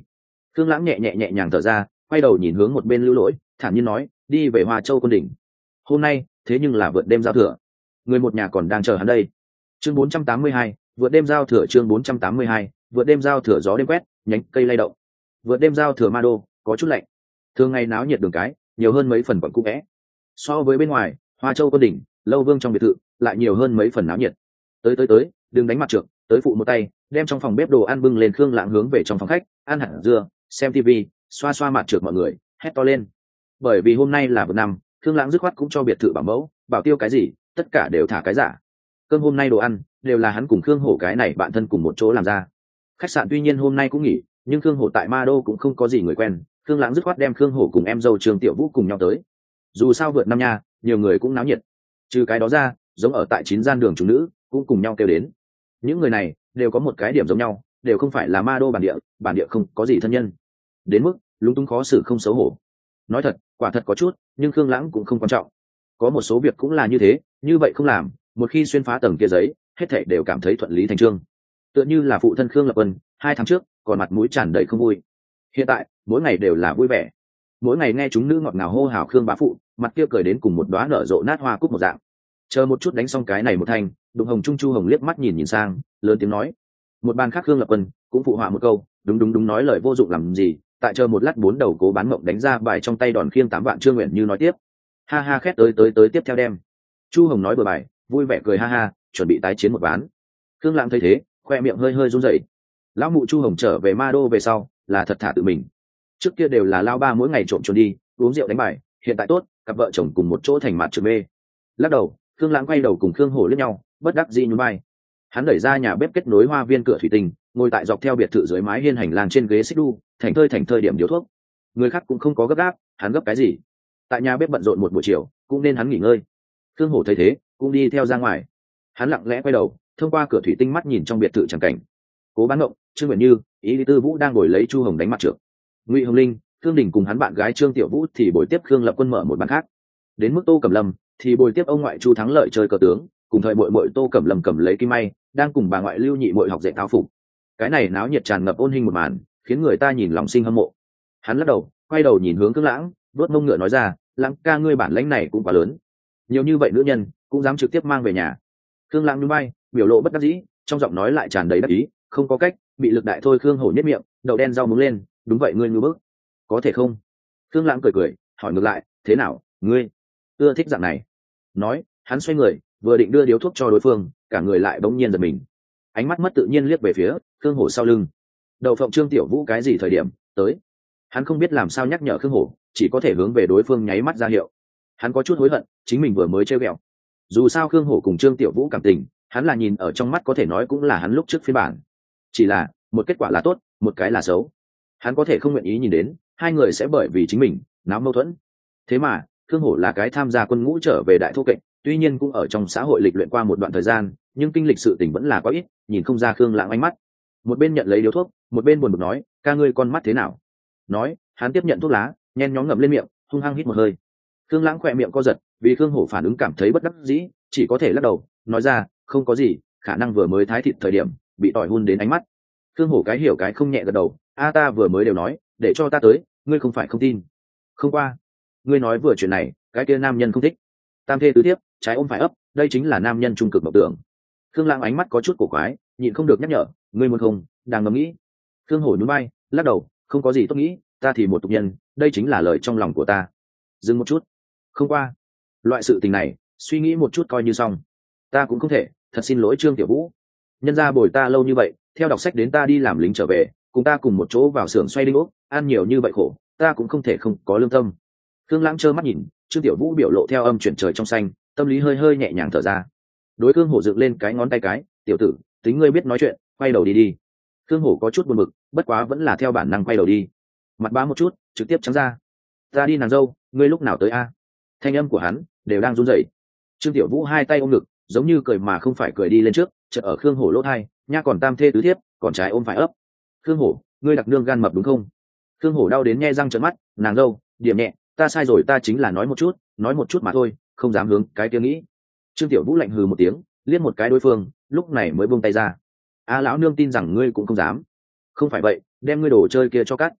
Khương Lãng nhẹ nhẹ nhẹ nhàng thở ra, quay đầu nhìn hướng một bên Lưu Lỗi, thản nhiên nói, đi về Hoa Châu Quân đỉnh. Hôm nay thế nhưng là vượt đêm giao thừa, người một nhà còn đang chờ hắn đây. Chương bốn trăm tám mươi hai, vượt đêm giao thừa. Chương bốn trăm tám mươi hai, vượt đêm giao thừa. Gió đêm quét, nhánh cây lay động. Vượt đêm giao thừa Ma Đô có chút lạnh, thường ngày náo nhiệt đường cái nhiều hơn mấy phần quận cũ vẽ. So với bên ngoài, Hoa Châu Quân đỉnh, Lâu Vương trong biệt thự lại nhiều hơn mấy phần náo nhiệt. Tới tới tới, đừng đánh mặt trượng, tới phụ một tay, đem trong phòng bếp đồ ăn bưng lên. Khương Lãng hướng về trong phòng khách, ăn hạt dưa, xem tivi, xoa xoa mặt trượng mọi người, hét to lên. Bởi vì hôm nay là vượt năm, Khương Lãng dứt khoát cũng cho biệt thự bảo mẫu, bảo tiêu cái gì, tất cả đều thả cái giả. Cơm hôm nay đồ ăn đều là hắn cùng Khương Hổ cái này bạn thân cùng một chỗ làm ra. Khách sạn tuy nhiên hôm nay cũng nghỉ, nhưng Khương Hổ tại Ma Đô cũng không có gì người quen, Khương Lãng dứt khoát đem Khương Hổ cùng em dâu Trương Tiểu Vũ cùng nhau tới. Dù sao vượt năm nha, nhiều người cũng náo nhiệt. Trừ cái đó ra, giống ở tại chín gian đường chúng nữ cũng cùng nhau kêu đến. Những người này đều có một cái điểm giống nhau, đều không phải là Ma Đô bản địa, bản địa không có gì thân nhân. Đến mức lúng túng khó xử không xấu hổ. Nói thật, quả thật có chút, nhưng Khương Lãng cũng không quan trọng. Có một số việc cũng là như thế, như vậy không làm, một khi xuyên phá tầng kia giấy, hết thảy đều cảm thấy thuận lý thành chương. Tựa như là phụ thân Khương Lập Vân, hai tháng trước, còn mặt mũi tràn đầy không vui. Hiện tại, mỗi ngày đều là vui vẻ. Mỗi ngày nghe chúng nữ ngọt ngào hô hào Khương bá phụ, mặt kia cười đến cùng một đóa nở rộ nát hoa cúc một dạng. Chờ một chút đánh xong cái này một thành, Đụng Hồng Trung Chu Hồng liếc mắt nhìn nhìn sang, lớn tiếng nói. Một bàn khác Khương Lập Vân cũng phụ họa một câu, đúng đúng đúng, nói lời vô dụng làm gì, tại chờ một lát bốn đầu cố bán mộng đánh ra bài trong tay đòn khiêng tám vạn. Trương Nguyện Như nói tiếp. Ha ha, khét tới tới tới tiếp theo đem. Chu Hồng nói bừa bài, vui vẻ cười ha ha, chuẩn bị tái chiến một ván. Khương Lãng thấy thế, khoe miệng hơi hơi run rẩy. Lão mụ Chu Hồng trở về Ma Đô về sau, là thật thà tự mình. Trước kia đều là lao ba mỗi ngày trộm trốn đi, uống rượu đánh bài, hiện tại tốt, cặp vợ chồng cùng một chỗ thành mặt trường mê. Lắc đầu, Khương Lãng quay đầu cùng Khương Hổ liếc nhau, bất đắc dĩ nhún vai. Hắn đẩy ra nhà bếp kết nối hoa viên cửa thủy tinh, ngồi tại dọc theo biệt thự dưới mái hiên hành lang trên ghế xích đu, thành thơi thành thơi điểm điếu thuốc. Người khác cũng không có gấp gáp, hắn gấp cái gì? Tại nhà bếp bận rộn một buổi chiều, cũng nên hắn nghỉ ngơi. Khương Hổ thấy thế, cũng đi theo ra ngoài. Hắn lặng lẽ quay đầu, thông qua cửa thủy tinh mắt nhìn trong biệt thự chẳng cảnh. Cố Bán Ngộng, Trương Nguyện Như, Ý Lý Tư Vũ đang ngồi lấy Chu Hồng đánh mặt trượng. Ngụy Hồng Linh, Thương Đình cùng hắn bạn gái Trương Tiểu Vũ thì bồi tiếp Khương Lập Quân mở một bàn khác. Đến mức Tô Cẩm Lâm thì bồi tiếp ông ngoại Chu Thắng Lợi chơi cờ tướng, cùng thời muội muội Tô Cẩm Lâm cầm lấy kim may, đang cùng bà ngoại Lưu Nhị muội học dệt tháo phục. Cái này náo nhiệt tràn ngập ôn hình một màn, khiến người ta nhìn lòng sinh hâm mộ. Hắn lắc đầu, quay đầu nhìn hướng Khương Lãng, vuốt mông ngựa nói ra, Lãng ca, ngươi bản lãnh này cũng quá lớn, nhiều như vậy nữ nhân cũng dám trực tiếp mang về nhà. Khương Lãng nhún vai, biểu lộ bất đắc dĩ, trong giọng nói lại tràn đầy đắc ý, không có cách, bị lực đại thôi. Khương Hổ nhếch miệng, đậu đen rau muống lên, đúng vậy, ngươi ngu bức, có thể không? Khương Lãng cười cười, hỏi ngược lại, thế nào, ngươi ưa thích dạng này? Nói, hắn xoay người, vừa định đưa điếu thuốc cho đối phương, cả người lại bỗng nhiên giật mình, ánh mắt mất tự nhiên liếc về phía Khương Hổ sau lưng. Đầu Phộng Trương Tiểu Vũ cái gì thời điểm tới? Hắn không biết làm sao nhắc nhở Khương Hổ, chỉ có thể hướng về đối phương nháy mắt ra hiệu. Hắn có chút hối hận, chính mình vừa mới trêu ghẹo. Dù sao Khương Hổ cùng Trương Tiểu Vũ cảm tình, hắn là nhìn ở trong mắt, có thể nói cũng là hắn lúc trước phiên bản. Chỉ là một kết quả là tốt, một cái là xấu. Hắn có thể không nguyện ý nhìn đến hai người sẽ bởi vì chính mình náo mâu thuẫn. Thế mà Khương Hổ là cái tham gia quân ngũ trở về đại thô kệch, tuy nhiên cũng ở trong xã hội lịch luyện qua một đoạn thời gian, nhưng kinh lịch sự tình vẫn là quá ít, nhìn không ra Khương Lãng ánh mắt. Một bên nhận lấy điếu thuốc, một bên buồn bực nói, ca ngươi con mắt thế nào? Nói, hắn tiếp nhận thuốc lá, nhen nhóm ngậm lên miệng, hung hăng hít một hơi. Khương Lãng khỏe miệng co giật, vì Khương Hổ phản ứng cảm thấy bất đắc dĩ, chỉ có thể lắc đầu, nói ra, không có gì, khả năng vừa mới thái thịt thời điểm bị tỏi hun đến ánh mắt. Khương Hổ cái hiểu cái không nhẹ gật đầu, a ta vừa mới đều nói, để cho ta tới, ngươi không phải không tin. Không qua, ngươi nói vừa chuyện này, cái kia nam nhân không thích. Tam thê tứ thiếp, trái ôm phải ấp, đây chính là nam nhân trung cực mộng tưởng. Khương Lãng ánh mắt có chút cổ quái, nhịn không được nhắc nhở, ngươi muốn không, đang ngẫm nghĩ. Khương Hổ nhún vai, lắc đầu, không có gì tốt nghĩ, ta thì một tục nhân, đây chính là lời trong lòng của ta. Dừng một chút, không qua, loại sự tình này, suy nghĩ một chút coi như xong. Ta cũng không thể, thật xin lỗi Trương Tiểu Vũ, nhân gia bồi ta lâu như vậy, theo đọc sách đến ta đi làm lính trở về, cùng ta cùng một chỗ vào xưởng xoay đinh ốc, ăn nhiều như vậy khổ, ta cũng không thể không có lương tâm. Khương Lãng trơ mắt nhìn Trương Tiểu Vũ biểu lộ theo âm chuyển trời trong xanh, tâm lý hơi hơi nhẹ nhàng thở ra. Đối Khương Hổ dựng lên cái ngón tay cái, tiểu tử, tính ngươi biết nói chuyện, quay đầu đi đi. Khương Hổ có chút buồn bực, bất quá vẫn là theo bản năng quay đầu đi. Mặt bá một chút, trực tiếp trắng ra. Ta đi nàng dâu, ngươi lúc nào tới a? Thanh âm của hắn đều đang run rẩy. Trương Tiểu Vũ hai tay ôm ngực, giống như cười mà không phải cười đi lên trước, chợt ở Khương Hổ lỗ tai, nha còn tam thê tứ thiếp, còn trái ôm phải ấp. Khương Hổ, ngươi đặc nương gan mập đúng không? Khương Hổ đau đến nhe răng trợn mắt, nàng dâu, điểm nhẹ, ta sai rồi, ta chính là nói một chút, nói một chút mà thôi, không dám hướng cái kia nghĩ. Trương Tiểu Vũ lạnh hừ một tiếng, liếc một cái đối phương, lúc này mới buông tay ra. A lão nương tin rằng ngươi cũng không dám. Không phải vậy, đem ngươi đồ chơi kia cho cắt.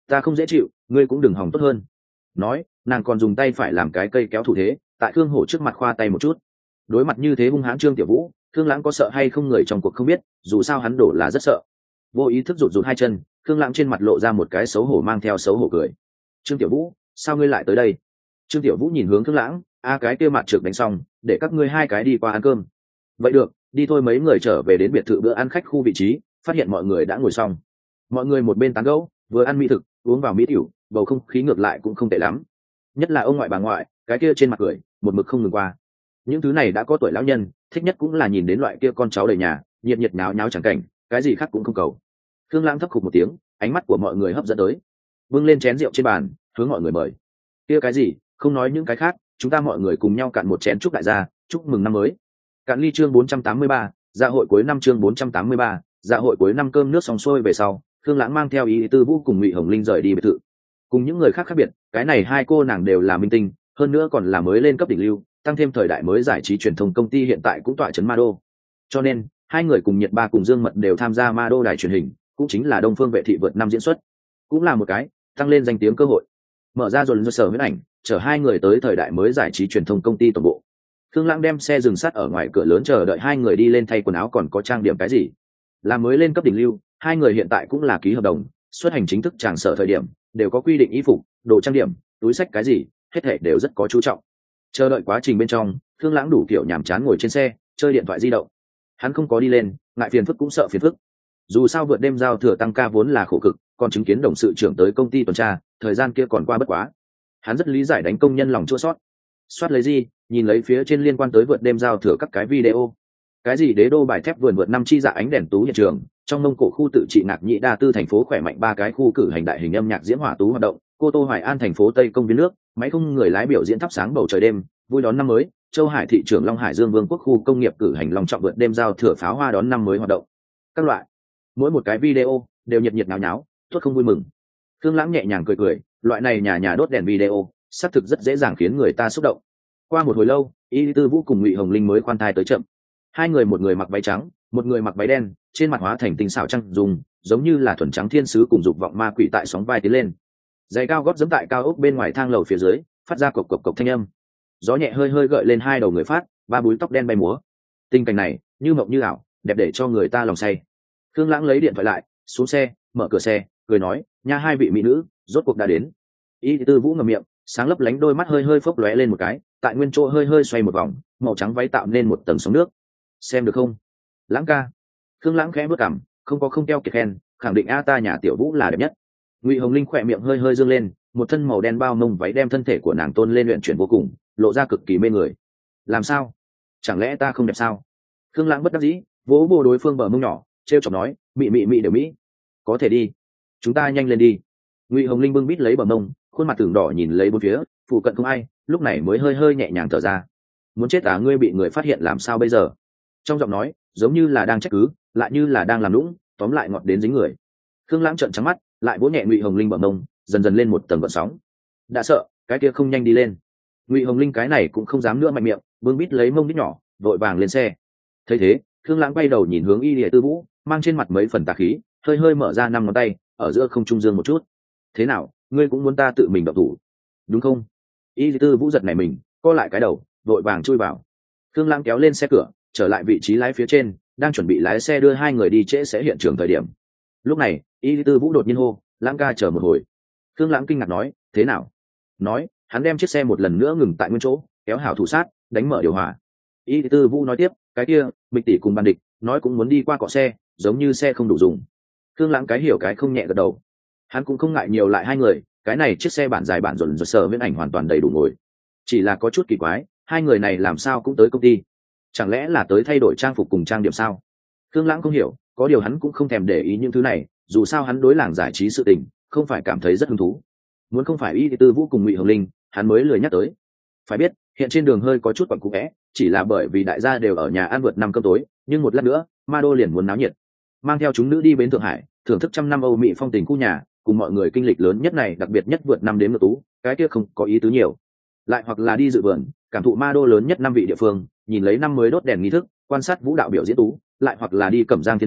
ta không dễ chịu, ngươi cũng đừng hòng tốt hơn. Nói, nàng còn dùng tay phải làm cái cây kéo thủ thế, tại Khương Hổ trước mặt khoa tay một chút. Đối mặt như thế hung hãn Trương Tiểu Vũ, Khương Lãng có sợ hay không người trong cuộc không biết, dù sao hắn đổ là rất sợ. Vô ý thức rụt rụt hai chân, Khương Lãng trên mặt lộ ra một cái xấu hổ mang theo xấu hổ cười. Trương Tiểu Vũ, sao ngươi lại tới đây? Trương Tiểu Vũ nhìn hướng Khương Lãng, a cái kia mặt trược đánh xong, để các ngươi hai cái đi qua ăn cơm. Vậy được, đi thôi. Mấy người trở về đến biệt thự bữa ăn khách khu vị trí, phát hiện mọi người đã ngồi xong. Mọi người một bên tán gẫu, vừa ăn mỹ thực, uống vào mỹ tiểu, bầu không khí ngược lại cũng không tệ lắm. Nhất là ông ngoại bà ngoại, cái kia trên mặt cười, một mực không ngừng qua. Những thứ này đã có tuổi lão nhân, thích nhất cũng là nhìn đến loại kia con cháu đầy nhà, nhiệt nhiệt nháo nháo chẳng cảnh, cái gì khác cũng không cầu. Khương Lãng thấp khục một tiếng, ánh mắt của mọi người hấp dẫn tới, bưng lên chén rượu trên bàn, hướng mọi người mời. Kia cái gì, không nói những cái khác, chúng ta mọi người cùng nhau cạn một chén chúc đại gia, chúc mừng năm mới. Cạn ly. Chương bốn trăm tám mươi ba, dạ hội cuối năm. Chương bốn trăm tám mươi ba, dạ hội cuối năm. Cơm nước xong xuôi về sau, Khương Lãng mang theo Ý Tư Vũ cùng Ngụy Hồng Linh rời đi biệt thự. Cùng những người khác khác biệt, cái này hai cô nàng đều là minh tinh, hơn nữa còn là mới lên cấp đỉnh lưu, tăng thêm thời đại mới giải trí truyền thông công ty hiện tại cũng tọa trấn Ma Đô. Cho nên, hai người cùng Nhiệt Ba cùng Dương Mật đều tham gia Ma Đô đài truyền hình, cũng chính là Đông Phương Vệ thị vượt năm diễn xuất, cũng là một cái tăng lên danh tiếng cơ hội. Mở ra rồi sở huyễn ảnh, chở hai người tới thời đại mới giải trí truyền thông công ty tổng bộ. Khương Lãng đem xe dừng sát ở ngoài cửa lớn chờ đợi hai người đi lên thay quần áo, còn có trang điểm cái gì. Là mới lên cấp đỉnh lưu, hai người hiện tại cũng là ký hợp đồng, xuất hành chính thức tràng sở thời điểm đều có quy định y phục, đồ trang điểm, túi xách cái gì, hết thảy đều rất có chú trọng. Chờ đợi quá trình bên trong, Khương Lãng đủ kiểu nhàm chán ngồi trên xe, chơi điện thoại di động. Hắn không có đi lên, ngại phiền phức cũng sợ phiền phức. Dù sao vượt đêm giao thừa tăng ca vốn là khổ cực, còn chứng kiến đồng sự trưởng tới công ty tuần tra, thời gian kia còn qua bất quá. Hắn rất lý giải đánh công nhân lòng chua xót. Soát lấy gì, nhìn lấy phía trên liên quan tới vượt đêm giao thừa các cái video. Cái gì đế đô bài thép vườn vượt năm chi dạ ánh đèn tú hiện trường, trong mông cổ khu tự trị Ngạc Nhĩ Đa Tư thành phố khỏe mạnh ba cái khu cử hành đại hình âm nhạc diễm hỏa tú hoạt động, cô Tô Hoài An thành phố Tây công viên nước, máy không người lái biểu diễn thắp sáng bầu trời đêm, vui đón năm mới, Châu Hải thị trưởng Long Hải Dương Vương quốc khu công nghiệp cử hành long trọng vượt đêm giao thừa pháo hoa đón năm mới hoạt động. Các loại, mỗi một cái video đều nhiệt nhiệt náo nháo, tốt không vui mừng. Khương Lãng nhẹ nhàng cười cười, loại này nhà nhà đốt đèn video, xác thực rất dễ dàng khiến người ta xúc động. Qua một hồi lâu, Y Tư Vũ cùng Ngụy Hồng Linh mới khoan thai tới chậm. Hai người, một người mặc váy trắng, một người mặc váy đen, trên mặt hóa thành tinh xảo trăng dùng, giống như là thuần trắng thiên sứ cùng dục vọng ma quỷ tại sóng vai tiến lên. Giày cao gót giẫm tại cao ốc bên ngoài thang lầu phía dưới, phát ra cộc cộc cộc thanh âm. Gió nhẹ hơi hơi gợi lên hai đầu người phát, ba búi tóc đen bay múa. Tình cảnh này, như mộng như ảo, đẹp để cho người ta lòng say. Khương Lãng lấy điện thoại lại, xuống xe, mở cửa xe, cười nói, nha hai vị mỹ nữ, rốt cuộc đã đến. Y Tư Vũ ngậm miệng, sáng lấp lánh đôi mắt hơi hơi phốc lóe lên một cái, tại nguyên chỗ hơi hơi xoay một vòng, màu trắng váy tạo nên một tầng sóng nước. Xem được không? Lãng ca. Khương Lãng khẽ bước cằm, không có không keo kiệt khen, khẳng định a ta nhà Tiểu Vũ là đẹp nhất. Ngụy Hồng Linh khỏe miệng hơi hơi dương lên, một thân màu đen bao mông váy đem thân thể của nàng tôn lên luyện chuyển vô cùng, lộ ra cực kỳ mê người. Làm sao? Chẳng lẽ ta không đẹp sao? Khương Lãng bất đắc dĩ, vỗ vỗ đối phương bờ mông nhỏ, trêu chọc nói, mị mị mị đều mỹ. Có thể đi. Chúng ta nhanh lên đi. Ngụy Hồng Linh bưng bít lấy bờ mông, khuôn mặt tưởng đỏ nhìn lấy bốn phía, phụ cận không ai, lúc này mới hơi hơi nhẹ nhàng thở ra. Muốn chết à, ngươi bị người phát hiện làm sao bây giờ? Trong giọng nói, giống như là đang trách cứ, lại như là đang làm lũng, tóm lại ngọt đến dính người. Khương Lãng trợn trắng mắt, lại vỗ nhẹ Ngụy Hồng Linh bờ mông, dần dần lên một tầng gợn sóng. Đã sợ, cái kia không nhanh đi lên. Ngụy Hồng Linh cái này cũng không dám nữa mạnh miệng, bưng bít lấy mông đít nhỏ, vội vàng lên xe. Thấy thế, Khương Lãng quay đầu nhìn hướng Y Lệ Tư Vũ, mang trên mặt mấy phần tà khí, hơi hơi mở ra năm ngón tay, ở giữa không trung dương một chút. Thế nào, ngươi cũng muốn ta tự mình động thủ, đúng không? Y Lệ Tư Vũ giật này mình, co lại cái đầu, vội vàng chui vào. Khương Lãng kéo lên xe cửa, trở lại vị trí lái phía trên, đang chuẩn bị lái xe đưa hai người đi trễ sẽ hiện trường thời điểm. Lúc này, Y Lệ Tư Vũ đột nhiên hô, Lãng ca chờ một hồi. Khương Lãng kinh ngạc nói, thế nào? Nói, hắn đem chiếc xe một lần nữa ngừng tại nguyên chỗ, kéo hảo thủ sát, đánh mở điều hòa. Y Lệ Tư Vũ nói tiếp, cái kia, Bịch tỷ cùng Ban Địch, nói cũng muốn đi qua cọ xe, giống như xe không đủ dùng. Khương Lãng cái hiểu cái không nhẹ gật đầu. Hắn cũng không ngại nhiều lại hai người, cái này chiếc xe bản dài bản rộn rộn sở viễn ảnh hoàn toàn đầy đủ ngồi. Chỉ là có chút kỳ quái, hai người này làm sao cũng tới công ty? Chẳng lẽ là tới thay đổi trang phục cùng trang điểm sao? Khương Lãng không hiểu, có điều hắn cũng không thèm để ý những thứ này, dù sao hắn đối làng giải trí sự tình, không phải cảm thấy rất hứng thú. Muốn không phải Y Tư Vũ cùng Ngụy Hồng Linh, hắn mới lười nhắc tới. Phải biết, hiện trên đường hơi có chút quẩn cũ vẽ, chỉ là bởi vì đại gia đều ở nhà ăn vượt năm cơm tối, nhưng một lát nữa, Ma Đô liền muốn náo nhiệt. Mang theo chúng nữ đi bến Thượng Hải, thưởng thức trăm năm Âu Mỹ phong tình khu nhà, cùng mọi người kinh lịch lớn nhất này, đặc biệt nhất vượt năm đến ngược tú, cái kia không có ý tứ nhiều. Lại hoặc là đi dự vườn, cảm thụ Ma Đô lớn nhất năm vị địa phương, nhìn lấy năm mới đốt đèn nghi thức, quan sát vũ đạo biểu diễn tú, lại hoặc là đi Cẩm Giang thiên đường,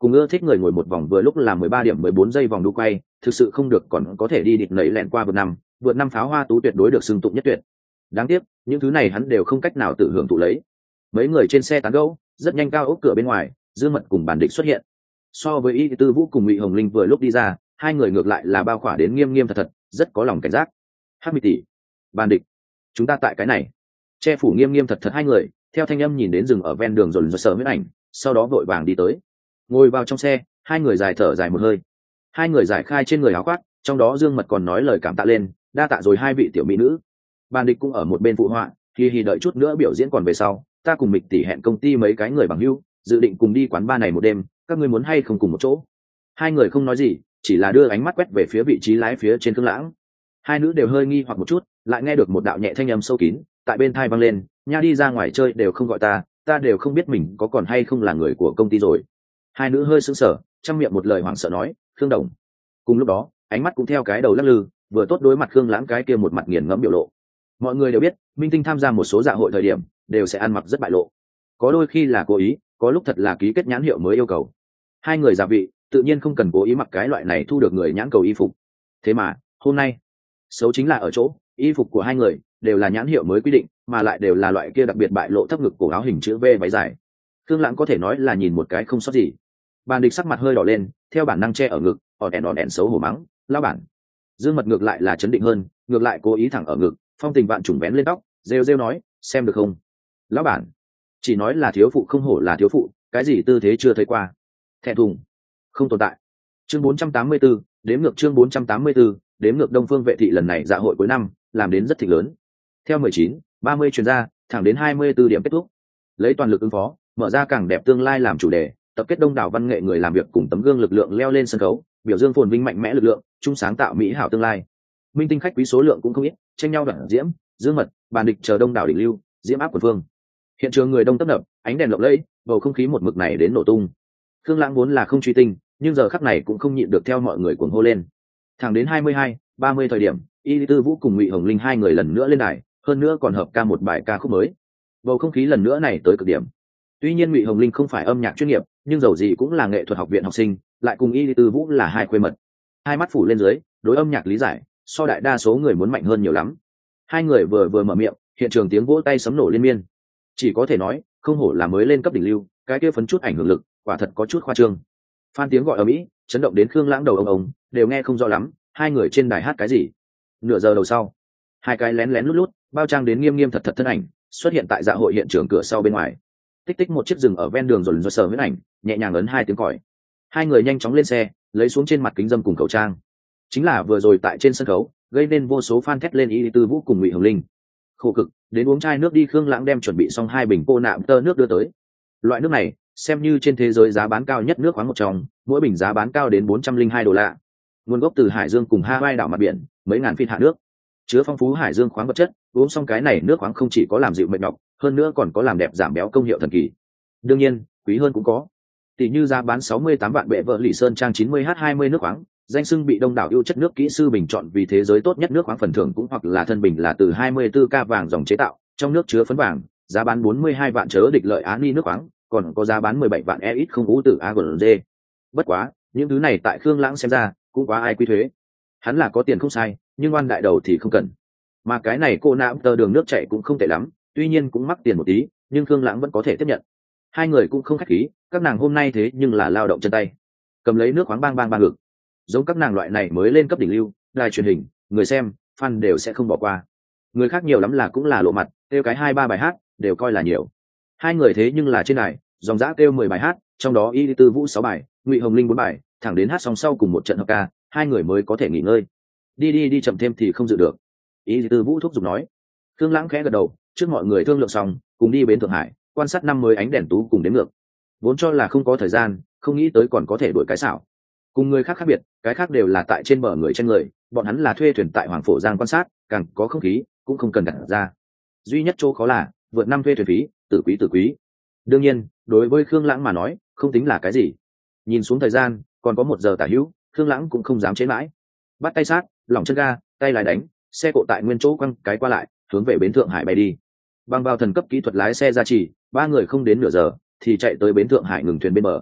cùng ưa thích người ngồi một vòng vừa lúc là mười ba điểm mười bốn giây vòng đu quay, thực sự không được còn có thể đi địt nẩy lẹn qua vượt năm vượt năm pháo hoa tú tuyệt đối được xưng tụng nhất tuyệt. Đáng tiếc những thứ này hắn đều không cách nào tự hưởng thụ lấy. Mấy người trên xe tán gẫu, rất nhanh cao ốc cửa bên ngoài Dương Mật cùng Bàn Địch xuất hiện. So với Y Tư Vũ cùng Ngụy Hồng Linh vừa lúc đi ra, hai người ngược lại là bao khỏa đến nghiêm nghiêm thật thật, rất có lòng cảnh giác. Hắc Mỹ tỷ, Bàn Địch, chúng ta tại cái này. Che phủ nghiêm nghiêm thật thật hai người theo thanh âm nhìn đến rừng ở ven đường rồi rồi sợ huyết ảnh, sau đó vội vàng đi tới, ngồi vào trong xe. Hai người dài thở dài một hơi, hai người giải khai trên người áo khoác, trong đó Dương Mật còn nói lời cảm tạ lên, đa tạ rồi hai vị tiểu mỹ nữ. Bàn Địch cũng ở một bên phụ họa, hi hi đợi chút nữa biểu diễn còn về sau, ta cùng Mịch tỷ hẹn công ty mấy cái người bằng hữu, dự định cùng đi quán bar này một đêm, các ngươi muốn hay không cùng một chỗ? Hai người không nói gì, chỉ là đưa ánh mắt quét về phía vị trí lái phía trên Thương Lãng. Hai nữ đều hơi nghi hoặc một chút, lại nghe được một đạo nhẹ thanh âm sâu kín tại bên tai vang lên, nha, đi ra ngoài chơi đều không gọi ta, ta đều không biết mình có còn hay không là người của công ty rồi. Hai nữ hơi sững sờ, trong miệng một lời hoảng sợ nói, Khương Đồng. Cùng lúc đó, ánh mắt cũng theo cái đầu lắc lư, vừa tốt đối mặt Khương Lãng cái kia một mặt nghiền ngẫm biểu lộ. Mọi người đều biết, minh tinh tham gia một số dạ hội thời điểm đều sẽ ăn mặc rất bại lộ, có đôi khi là cố ý, có lúc thật là ký kết nhãn hiệu mới yêu cầu. Hai người giả vị tự nhiên không cần cố ý mặc cái loại này thu được người nhãn cầu y phục. Thế mà hôm nay xấu chính là ở chỗ y phục của hai người đều là nhãn hiệu mới quy định, mà lại đều là loại kia đặc biệt bại lộ thấp ngực cổ áo hình chữ V váy dài. Thương Lãng có thể nói là nhìn một cái không sót gì. Bàn Địch sắc mặt hơi đỏ lên, theo bản năng che ở ngực, ỏn đèn ỏn đèn xấu hổ mắng, lao bản. Dương Mật ngược lại là chấn định hơn, ngược lại cố ý thẳng ở ngực, phong tình vạn trùng vén lên tóc, rêu rêu nói, xem được không? Lão bản, chỉ nói là thiếu phụ không hổ là thiếu phụ, cái gì tư thế chưa thấy qua. Thẹn thùng, không tồn tại. Chương bốn trăm tám mươi 4, đếm ngược chương bốn trăm tám mươi 4, đếm ngược Đông Phương Vệ thị lần này dạ hội cuối năm, làm đến rất thịnh lớn. Theo mười chín, ba mươi chuyên gia, thẳng đến hai mươi 24 điểm kết thúc. Lấy toàn lực ứng phó, mở ra càng đẹp tương lai làm chủ đề, tập kết đông đảo văn nghệ người làm việc cùng tấm gương lực lượng leo lên sân khấu, biểu dương phồn vinh mạnh mẽ lực lượng, chung sáng tạo mỹ hảo tương lai. Minh tinh khách quý số lượng cũng không ít, tranh nhau đoạn diễm, Dương Mật, Bàn Địch chờ đông đảo đỉnh lưu, diễm áp quần phương. Hiện trường người đông tấp nập, ánh đèn lộng lẫy, bầu không khí một mực này đến nổ tung. Khương Lãng vốn là không truy tinh, nhưng giờ khắc này cũng không nhịn được theo mọi người cuồng hô lên. Thẳng đến hai mươi hai, ba mươi thời điểm, Y Tư Vũ cùng Ngụy Hồng Linh hai người lần nữa lên đài, hơn nữa còn hợp ca một bài ca khúc mới. Bầu không khí lần nữa này tới cực điểm. Tuy nhiên Ngụy Hồng Linh không phải âm nhạc chuyên nghiệp, nhưng dầu gì cũng là nghệ thuật học viện học sinh, lại cùng Y Tư Vũ là hai khuê mật. Hai mắt phủ lên dưới, đối âm nhạc lý giải, so đại đa số người muốn mạnh hơn nhiều lắm. Hai người vừa vừa mở miệng, hiện trường tiếng vỗ tay sấm nổ liên miên. Chỉ có thể nói, không hổ là mới lên cấp đỉnh lưu, cái kia phấn chút ảnh hưởng lực, quả thật có chút khoa trương. Phan tiếng gọi ở mỹ, chấn động đến Khương Lãng đầu ông ông, đều nghe không rõ lắm, hai người trên đài hát cái gì. Nửa giờ đầu sau, hai cái lén lén lút lút, bao trang đến nghiêm nghiêm thật thật thân ảnh, xuất hiện tại dạ hội hiện trường cửa sau bên ngoài. Tích tích một chiếc rừng ở ven đường rồi rồi sờ huyết ảnh, nhẹ nhàng ấn hai tiếng còi. Hai người nhanh chóng lên xe, lấy xuống trên mặt kính dâm cùng khẩu trang. Chính là vừa rồi tại trên sân khấu, gây nên vô số fan thét lên Y Tư Vũ cùng Ngụy Hồng Linh. Khổ cực, đến uống chai nước đi. Khương Lãng đem chuẩn bị xong hai bình cô nạm tơ nước đưa tới. Loại nước này xem như trên thế giới giá bán cao nhất nước khoáng một trong, mỗi bình giá bán cao đến bốn trăm linh hai đô la. Nguồn gốc từ Hải Dương cùng Hawaii đảo mặt biển, mấy ngàn feet hạ nước, chứa phong phú hải dương khoáng vật chất. Uống xong cái này nước khoáng không chỉ có làm dịu mệt nhọc, hơn nữa còn có làm đẹp giảm béo công hiệu thần kỳ. Đương nhiên, quý hơn cũng có. Tỷ như giá bán sáu mươi tám vạn bệ vợ lì sơn trang chín mươi H hai mươi nước khoáng, danh xưng bị đông đảo yêu chất nước kỹ sư bình chọn vì thế giới tốt nhất nước khoáng phần thưởng cũng hoặc là thân bình là từ hai mươi tư K vàng dòng chế tạo, trong nước chứa phấn vàng, giá bán bốn mươi hai vạn chớ địch lợi Á Ni nước khoáng, còn có giá bán mười bảy vạn e ít không ú tử a giê lờ. Bất quá, những thứ này tại Khương Lãng xem ra, cũng quá ai quy thuế. Hắn là có tiền không sai, nhưng oan đại đầu thì không cần. Mà cái này cô nạm tơ đường nước chảy cũng không tệ lắm, tuy nhiên cũng mắc tiền một tí, nhưng Khương Lãng vẫn có thể tiếp nhận. Hai người cũng không khách khí, các nàng hôm nay thế nhưng là lao động chân tay, cầm lấy nước khoáng bang bang bang ngực. Giống các nàng loại này mới lên cấp đỉnh lưu, đài truyền hình, người xem, fan đều sẽ không bỏ qua. Người khác nhiều lắm là cũng là lộ mặt, kêu cái hai ba bài hát, đều coi là nhiều. Hai người thế nhưng là trên đài, dòng dã kêu mười bài hát, trong đó Y Tư Vũ sáu bài, Ngụy Hồng Linh bốn bài, thẳng đến hát xong sau cùng một trận hợp ca, hai người mới có thể nghỉ ngơi. Đi đi đi chậm thêm thì không dự được. Y Tư Vũ thúc giục nói. Khương Lãng khẽ gật đầu, trước mọi người thương lượng xong, cùng đi bến Thượng Hải, quan sát năm mới ánh đèn tú cùng đếm ngược. Vốn cho là không có thời gian, không nghĩ tới còn có thể đuổi cái xảo. Cùng người khác khác biệt, cái khác đều là tại trên bờ người trên người, bọn hắn là thuê thuyền tại Hoàng Phổ Giang quan sát, càng có không khí, cũng không cần đặt ra. Duy nhất chỗ khó là vượt năm thuê thuyền phí, tử quý tử quý. Đương nhiên, đối với Khương Lãng mà nói, không tính là cái gì. Nhìn xuống thời gian, còn có một giờ tả hữu, Khương Lãng cũng không dám chế mãi. Bắt tay sát, lỏng chân ga, tay lái đánh, xe cộ tại nguyên chỗ quăng cái qua lại, hướng về bến Thượng Hải bay đi. Bằng vào thần cấp kỹ thuật lái xe gia trì, ba người không đến nửa giờ thì chạy tới bến Thượng Hải ngừng thuyền bên bờ.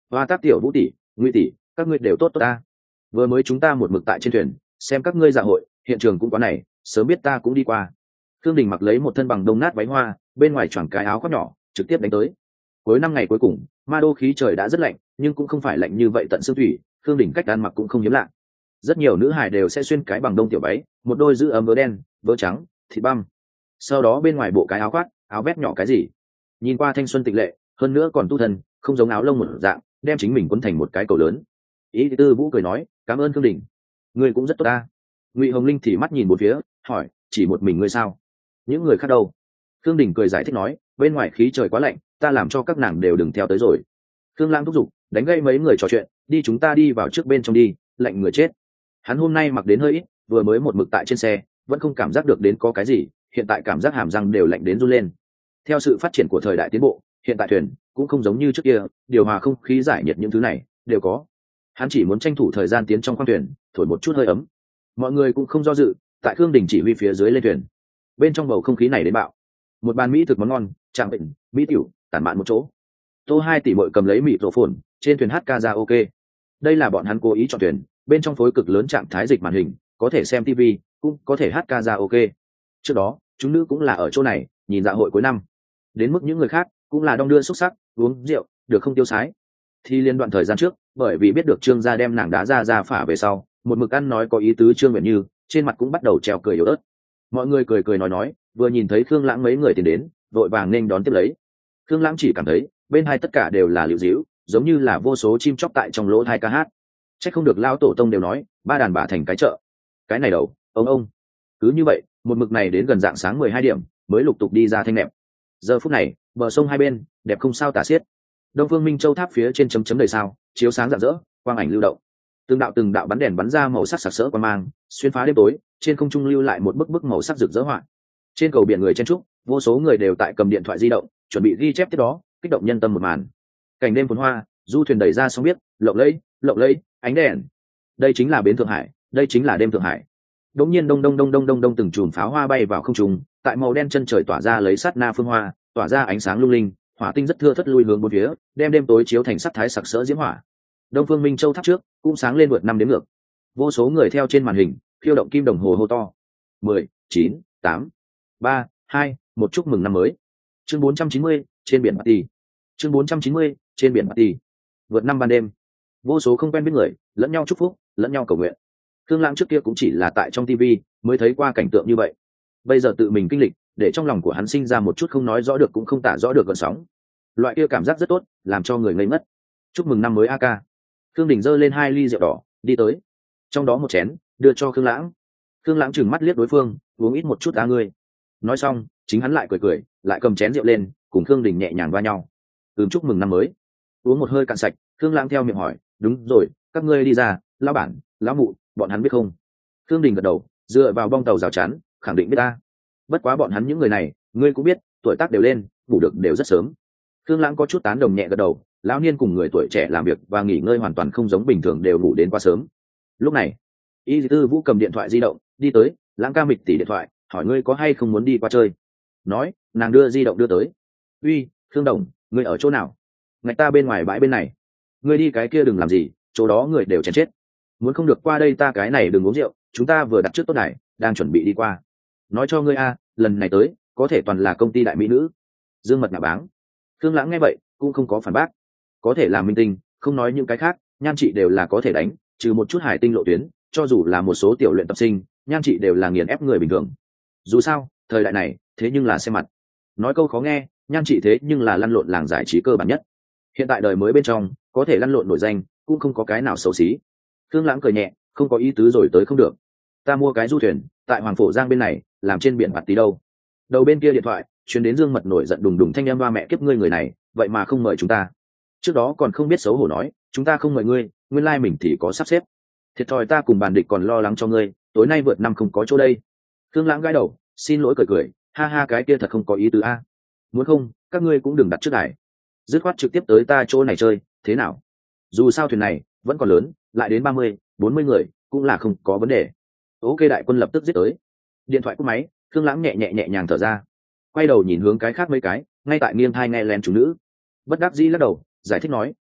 hoa tác tiểu vũ tỷ, ngụy tỷ, các ngươi đều tốt tốt ta. Vừa mới chúng ta một mực tại trên thuyền xem các ngươi dạ hội, hiện trường cũng quá này, sớm biết ta cũng đi qua. Thương Đình mặc lấy một thân bằng đông nát váy hoa, bên ngoài choàng cái áo khoác nhỏ trực tiếp đánh tới. Cuối năm ngày cuối cùng, ma đô khí trời đã rất lạnh, nhưng cũng không phải lạnh như vậy tận xương thủy. Thương Đình cách ăn mặc cũng không hiếm lạ, rất nhiều nữ hài đều sẽ xuyên cái bằng đông tiểu váy, một đôi giữ ấm vớ đen vớ trắng thịt băm, sau đó bên ngoài bộ cái áo khoác áo vét nhỏ cái gì, nhìn qua thanh xuân tịch lệ, hơn nữa còn tu thân, không giống áo lông một dạng đem chính mình quấn thành một cái cầu lớn. Ý tư vũ cười nói, cảm ơn Thương Đình, ngươi cũng rất tốt ta. Ngụy Hồng Linh thì mắt nhìn một phía hỏi, chỉ một mình ngươi sao, những người khác đâu? Thương Đình cười giải thích nói, bên ngoài khí trời quá lạnh, ta làm cho các nàng đều đừng theo tới rồi. Thương Lãng thúc giục, đánh gây mấy người trò chuyện, đi chúng ta đi vào trước bên trong đi, lạnh người chết. Hắn hôm nay mặc đến hơi ít, vừa mới một mực tại trên xe vẫn không cảm giác được đến có cái gì, hiện tại cảm giác hàm răng đều lạnh đến run lên. Theo sự phát triển của thời đại tiến bộ, hiện tại thuyền cũng không giống như trước kia, điều hòa không khí giải nhiệt những thứ này đều có. Hắn chỉ muốn tranh thủ thời gian tiến trong khoang thuyền thổi một chút hơi ấm. Mọi người cũng không do dự, tại Khương Đình chỉ huy phía dưới lên thuyền. Bên trong bầu không khí này đến bạo, một bàn mỹ thực món ngon, trạng bệnh mỹ tiểu tản mạn một chỗ. Tô hai tỷ muội cầm lấy mịt rổ phồn trên thuyền hát karaoke. Đây là bọn hắn cố ý chọn thuyền, bên trong phối cực lớn trạng thái dịch màn hình, có thể xem tivi, cũng có thể hát karaoke. Trước đó chúng nữ cũng là ở chỗ này nhìn dạ hội cuối năm, đến mức những người khác cũng là đong đưa xúc sắc uống rượu được không tiêu sái. Thì liên đoạn thời gian trước, bởi vì biết được Trương gia đem nàng đá ra ra phả về sau, một mực ăn nói có ý tứ Trương Uyển Như trên mặt cũng bắt đầu treo cười yếu ớt. Mọi người cười cười nói nói, vừa nhìn thấy Khương Lãng mấy người tiến đến, vội vàng nên đón tiếp lấy. Khương Lãng chỉ cảm thấy bên hai tất cả đều là liễu dĩu, giống như là vô số chim chóc tại trong lỗ tai ca hát. Chắc không được lão tổ tông đều nói ba đàn bà thành cái chợ. Cái này đầu ông ông cứ như vậy một mực này đến gần dạng sáng mười hai điểm mới lục tục đi ra thanh nẹp. Giờ phút này bờ sông hai bên đẹp không sao tả xiết, Đông Phương Minh Châu tháp phía trên chấm chấm đầy sao chiếu sáng rạng rỡ, quang ảnh lưu động, từng đạo từng đạo bắn đèn bắn ra màu sắc sặc sỡ quang mang, xuyên phá đêm tối, trên không trung lưu lại một bức bức màu sắc rực rỡ họa. Trên cầu biển người chen trúc, vô số người đều tại cầm điện thoại di động chuẩn bị ghi chép tiếp đó, kích động nhân tâm một màn. Cảnh đêm phồn hoa, du thuyền đẩy ra sóng biết lộng lẫy lộng lẫy ánh đèn. Đây chính là bến Thượng Hải, đây chính là đêm Thượng Hải. Đống nhiên đông đông đông đông đông đông từng chùm pháo hoa bay vào không trung, tại màu đen chân trời tỏa ra lấy sát na phương hoa, tỏa ra ánh sáng lung linh, hỏa tinh rất thưa thất lui hướng bốn phía, đem đêm tối chiếu thành sắc thái sặc sỡ diễm hỏa. Đông Phương Minh Châu tháp trước cũng sáng lên vượt năm đến ngược, vô số người theo trên màn hình khiêu động kim đồng hồ hô to: mười, chín, tám, ba, hai, một chúc mừng năm mới. Chương bốn trăm chín mươi trên biển party. Chương bốn trăm chín mươi trên biển party. Vượt năm ban đêm, vô số không quen biết người lẫn nhau chúc phúc, lẫn nhau cầu nguyện. Thương Lãng trước kia cũng chỉ là tại trong tivi mới thấy qua cảnh tượng như vậy, bây giờ tự mình kinh lịch, để trong lòng của hắn sinh ra một chút không nói rõ được cũng không tả rõ được gợn sóng. Loại kia cảm giác rất tốt, làm cho người ngây ngất. Chúc mừng năm mới a ca. Khương Đình giơ lên hai ly rượu đỏ đi tới, trong đó một chén đưa cho Khương Lãng. Khương Lãng trừng mắt liếc đối phương, uống ít một chút á ngươi. Nói xong chính hắn lại cười cười, lại cầm chén rượu lên cùng Khương Đình nhẹ nhàng va nhau. Ừm, chúc mừng năm mới. Uống một hơi cạn sạch, Khương Lãng theo miệng hỏi, đúng rồi, các ngươi đi ra, lão bản lão mụ bọn hắn biết không? Khương Đình gật đầu, dựa vào bong tàu rào chắn khẳng định biết ta. Bất quá bọn hắn những người này ngươi cũng biết, tuổi tác đều lên, ngủ được đều rất sớm. Khương Lãng có chút tán đồng nhẹ gật đầu, lão niên cùng người tuổi trẻ làm việc và nghỉ ngơi hoàn toàn không giống bình thường, đều ngủ đến quá sớm. Lúc này Y Tư Vũ cầm điện thoại di động đi tới, Lãng ca mịch tỉ điện thoại, hỏi ngươi có hay không muốn đi qua chơi. Nói nàng đưa di động đưa tới. Uy, Khương Đồng, ngươi ở chỗ nào? Ngạch ta bên ngoài bãi bên này. Ngươi đi cái kia đừng làm gì, chỗ đó người đều chén chết. Muốn không được qua đây ta cái này đừng uống rượu, chúng ta vừa đặt trước tốt này, đang chuẩn bị đi qua. Nói cho ngươi a, lần này tới có thể toàn là công ty đại mỹ nữ. Dương Mật ngả báng. Khương Lãng nghe vậy cũng không có phản bác, có thể làm minh tinh, không nói những cái khác, nhan chị đều là có thể đánh, trừ một chút hải tinh lộ tuyến, cho dù là một số tiểu luyện tập sinh, nhan chị đều là nghiền ép người bình thường. Dù sao thời đại này thế nhưng là xem mặt, nói câu khó nghe, nhan chị thế nhưng là lăn lộn làng giải trí cơ bản nhất. Hiện tại đời mới bên trong có thể lăn lộn nổi danh cũng không có cái nào xấu xí. Khương Lãng cười nhẹ, không có ý tứ rồi tới không được, ta mua cái du thuyền tại Hoàng Phổ Giang bên này, làm trên biển bạt tí đâu. Đầu bên kia điện thoại truyền đến Dương Mật nổi giận đùng đùng thanh em, ba mẹ kiếp ngươi người này vậy mà không mời chúng ta. Trước đó còn không biết xấu hổ nói chúng ta không mời ngươi, nguyên lai mình thì có sắp xếp. Thiệt thòi ta cùng bàn địch còn lo lắng cho ngươi, tối nay vượt năm không có chỗ đây. Khương Lãng gãi đầu, xin lỗi cười cười, ha ha cái kia thật không có ý tứ a. Muốn không các ngươi cũng đừng đặt trước đài, dứt khoát trực tiếp tới ta chỗ này chơi, thế nào? Dù sao thuyền này vẫn còn lớn, lại đến ba mươi, bốn mươi người cũng là không có vấn đề. Ok, đại quân lập tức giết tới. Điện thoại cúp máy, Khương Lãng nhẹ nhẹ nhẹ nhàng thở ra, quay đầu nhìn hướng cái khác mấy cái ngay tại nghiêng thai nghe lén chủ nữ, bất đắc dĩ lắc đầu giải thích nói,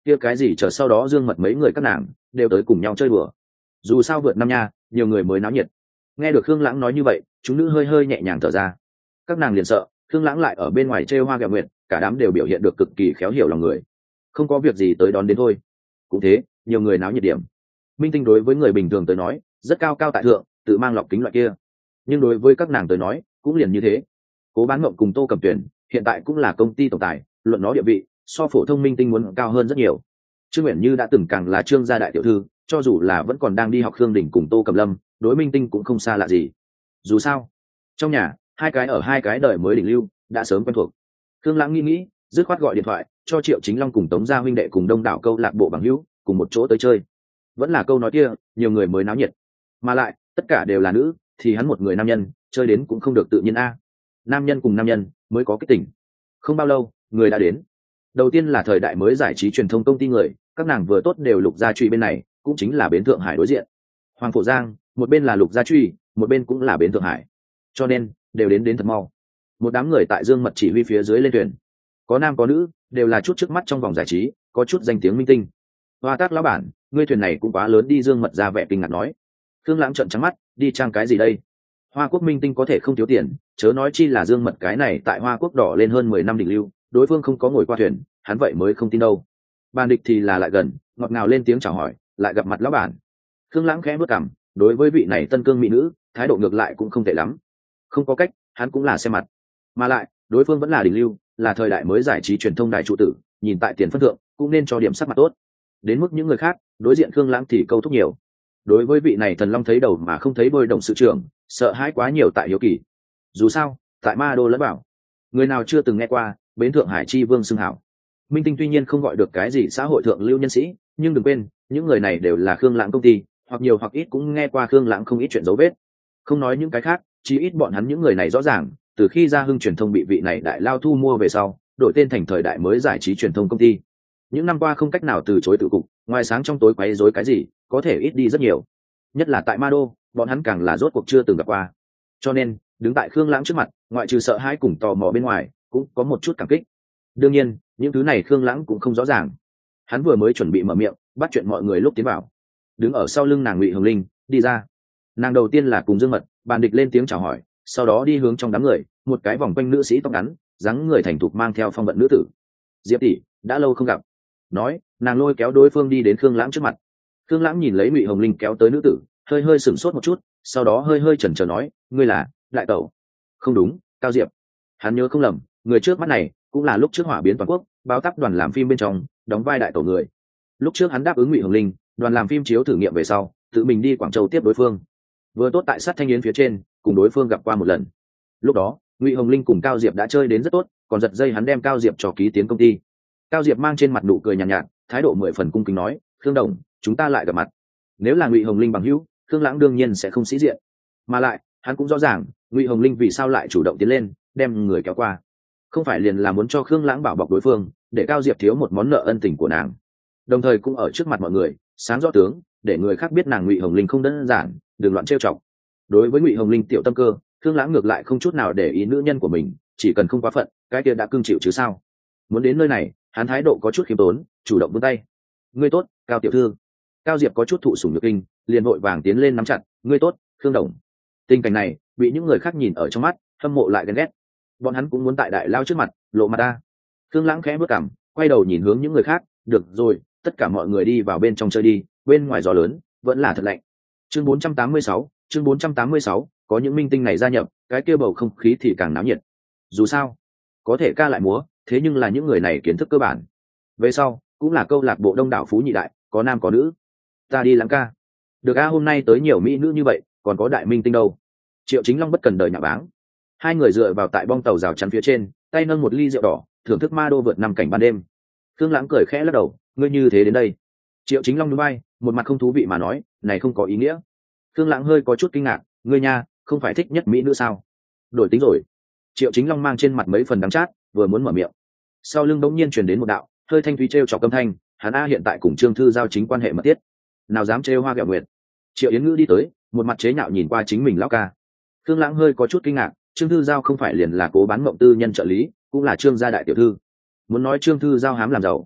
kia cái gì chờ sau đó dương mật mấy người các nàng đều tới cùng nhau chơi đùa. Dù sao vượt năm nha, nhiều người mới náo nhiệt. Nghe được Khương Lãng nói như vậy, chúng nữ hơi hơi nhẹ nhàng thở ra. Các nàng liền sợ Khương Lãng lại ở bên ngoài trêu hoa ghẹo nguyệt, cả đám đều biểu hiện được cực kỳ khéo hiểu lòng người. Không có việc gì tới đón đến thôi. Cũng thế, nhiều người náo nhiệt điểm. Minh tinh đối với người bình thường tới nói rất cao cao tại thượng, tự mang lọc kính loại kia, nhưng đối với các nàng tới nói cũng liền như thế. Cố Bán Mộng cùng Tô Cẩm Tuyển hiện tại cũng là công ty tổng tài, luận nó địa vị so phổ thông minh tinh muốn cao hơn rất nhiều. Trương Uyển Như đã từng càng là Trương gia đại tiểu thư, cho dù là vẫn còn đang đi học Khương Đình cùng Tô Cẩm Lâm, đối minh tinh cũng không xa lạ gì. Dù sao trong nhà hai cái ở hai cái đời mới đỉnh lưu đã sớm quen thuộc. Khương Lãng nghĩ nghĩ, dứt khoát gọi điện thoại cho Triệu Chính Long cùng Tống gia huynh đệ cùng đông đảo câu lạc bộ bằng hữu cùng một chỗ tới chơi. Vẫn là câu nói kia, nhiều người mới náo nhiệt, mà lại tất cả đều là nữ, thì hắn một người nam nhân chơi đến cũng không được tự nhiên a. Nam nhân cùng nam nhân mới có cái tình. Không bao lâu người đã đến. Đầu tiên là thời đại mới giải trí truyền thông công ty người, các nàng vừa tốt đều Lục Gia Truy bên này, cũng chính là bến Thượng Hải đối diện. Hoàng Phổ Giang một bên là Lục Gia Truy, một bên cũng là bến Thượng Hải, cho nên đều đến đến thật mau. Một đám người tại Dương Mật chỉ huy phía dưới lên thuyền, có nam có nữ, đều là chút trước mắt trong vòng giải trí, có chút danh tiếng minh tinh. Hoa Tác lão bản, ngươi thuyền này cũng quá lớn đi. Dương Mật ra vẻ kinh ngạc nói. Khương Lãng trợn trắng mắt, đi trang cái gì đây? Hoa Quốc minh tinh có thể không thiếu tiền, chớ nói chi là Dương Mật cái này tại Hoa Quốc đỏ lên hơn mười năm đỉnh lưu, đối phương không có ngồi qua thuyền, hắn vậy mới không tin đâu. Bàn địch thì là lại gần, ngọt ngào lên tiếng chào hỏi, lại gặp mặt lão bản. Khương Lãng khẽ bước cằm, đối với vị này tân cương mỹ nữ, thái độ ngược lại cũng không tệ lắm. Không có cách, hắn cũng là xem mặt, mà lại đối phương vẫn là đỉnh lưu, là thời đại mới giải trí truyền thông đại trụ tử, nhìn tại tiền phân thượng, cũng nên cho điểm sắc mặt tốt. Đến mức những người khác, đối diện Khương Lãng thì câu thúc nhiều. Đối với vị này thần long thấy đầu mà không thấy đuôi đồng sự trưởng, sợ hãi quá nhiều tại hiếu kỳ. Dù sao tại Ma Đô lẫn bảo, người nào chưa từng nghe qua bến Thượng Hải chi vương xưng hảo. Minh tinh tuy nhiên không gọi được cái gì xã hội thượng lưu nhân sĩ, nhưng đừng quên những người này đều là Khương Lãng công ty, hoặc nhiều hoặc ít cũng nghe qua Khương Lãng không ít chuyện dấu vết. Không nói những cái khác, chỉ ít bọn hắn những người này rõ ràng, từ khi Gia Hưng truyền thông bị vị này đại lao thu mua về sau, đổi tên thành thời đại mới giải trí truyền thông công ty. Những năm qua không cách nào từ chối tự cục, ngoài sáng trong tối quấy rối cái gì, có thể ít đi rất nhiều. Nhất là tại Ma Đô, bọn hắn càng là rốt cuộc chưa từng gặp qua. Cho nên, đứng tại Khương Lãng trước mặt, ngoại trừ sợ hãi cùng tò mò bên ngoài, cũng có một chút cảm kích. Đương nhiên, những thứ này Khương Lãng cũng không rõ ràng. Hắn vừa mới chuẩn bị mở miệng, bắt chuyện mọi người lúc tiến vào. Đứng ở sau lưng nàng Ngụy Hồng Linh đi ra. Nàng đầu tiên là cùng Dương Mật, Bàn Địch lên tiếng chào hỏi, sau đó đi hướng trong đám người, một cái vòng quanh nữ sĩ tóc ngắn, dáng người thành thục mang theo phong vận nữ tử. Diệp tỷ, đã lâu không gặp. Nói, nàng lôi kéo đối phương đi đến Khương Lãng trước mặt. Khương Lãng nhìn lấy Ngụy Hồng Linh kéo tới nữ tử, hơi hơi sửng sốt một chút, sau đó hơi hơi chần chờ nói, ngươi là Đại Tẩu? Không đúng, Cao Diệp. Hắn nhớ không lầm, người trước mắt này cũng là lúc trước Hỏa Biến Toàn Quốc báo tác đoàn làm phim bên trong đóng vai Đại Tẩu người. Lúc trước hắn đáp ứng Ngụy Hồng Linh, đoàn làm phim chiếu thử nghiệm về sau, tự mình đi Quảng Châu tiếp đối phương. Vừa tốt tại sát Thanh Yến phía trên, cùng đối phương gặp qua một lần. Lúc đó, Ngụy Hồng Linh cùng Cao Diệp đã chơi đến rất tốt, còn giật dây hắn đem Cao Diệp cho ký tiến công ty. Cao Diệp mang trên mặt nụ cười nhàn nhạt, nhạt, thái độ mười phần cung kính nói, Khương Đồng, chúng ta lại gặp mặt. Nếu là Ngụy Hồng Linh bằng hữu, Khương Lãng đương nhiên sẽ không sĩ diện, mà lại hắn cũng rõ ràng Ngụy Hồng Linh vì sao lại chủ động tiến lên đem người kéo qua, không phải liền là muốn cho Khương Lãng bảo bọc đối phương, để Cao Diệp thiếu một món nợ ân tình của nàng, đồng thời cũng ở trước mặt mọi người sáng rõ tướng, để người khác biết nàng Ngụy Hồng Linh không đơn giản, đừng loạn trêu chọc. Đối với Ngụy Hồng Linh tiểu tâm cơ, Khương Lãng ngược lại không chút nào để ý nữ nhân của mình, chỉ cần không quá phận, cái kia đã cưng chịu chứ sao. Muốn đến nơi này, hắn thái độ có chút khiêm tốn, chủ động vươn tay. Ngươi tốt, Cao tiểu thư. Cao Diệp có chút thụ sủng nhược kinh, liền vội vàng tiến lên nắm chặt, ngươi tốt, Khương Đồng. Tình cảnh này bị những người khác nhìn ở trong mắt, hâm mộ lại ghen ghét. Bọn hắn cũng muốn tại đại lao trước mặt lộ mặt ta. Khương Lãng khẽ bước cằm, quay đầu nhìn hướng những người khác, được rồi, tất cả mọi người đi vào bên trong chơi đi, bên ngoài gió lớn vẫn là thật lạnh. Chương bốn trăm tám mươi sáu, chương bốn trăm tám mươi sáu, có những minh tinh này gia nhập, cái kia bầu không khí thì càng náo nhiệt. Dù sao, có thể ca lại múa, thế nhưng là những người này kiến thức cơ bản. Về sau, cũng là câu lạc bộ đông đảo phú nhị đại, có nam có nữ. Ta đi lắng ca. Được a, hôm nay tới nhiều mỹ nữ như vậy, còn có đại minh tinh đâu. Triệu Chính Long bất cần đời nhà báng. Hai người dựa vào tại bong tàu rào chắn phía trên, tay nâng một ly rượu đỏ, thưởng thức Ma Đô vượt năm cảnh ban đêm. Khương Lãng cười khẽ lắc đầu, ngươi như thế đến đây. Triệu Chính Long nhún vai, một mặt không thú vị mà nói, này không có ý nghĩa. Khương Lãng hơi có chút kinh ngạc, ngươi nha, không phải thích nhất mỹ nữ sao? Đổi tính rồi. Triệu Chính Long mang trên mặt mấy phần đắng chát, vừa muốn mở miệng, sau lưng bỗng nhiên truyền đến một đạo hơi thanh thúy trêu chọc âm thanh, hắn a hiện tại cùng Trương Thư giao chính quan hệ mật thiết, nào dám trêu hoa ghẹo nguyệt. Triệu Yến Ngữ đi tới, một mặt chế nhạo nhìn qua chính mình lão ca. Khương Lãng hơi có chút kinh ngạc, Trương Thư giao không phải liền là Cố Bán Mộng tư nhân trợ lý, cũng là Trương gia đại tiểu thư. Muốn nói Trương Thư giao hám làm giàu,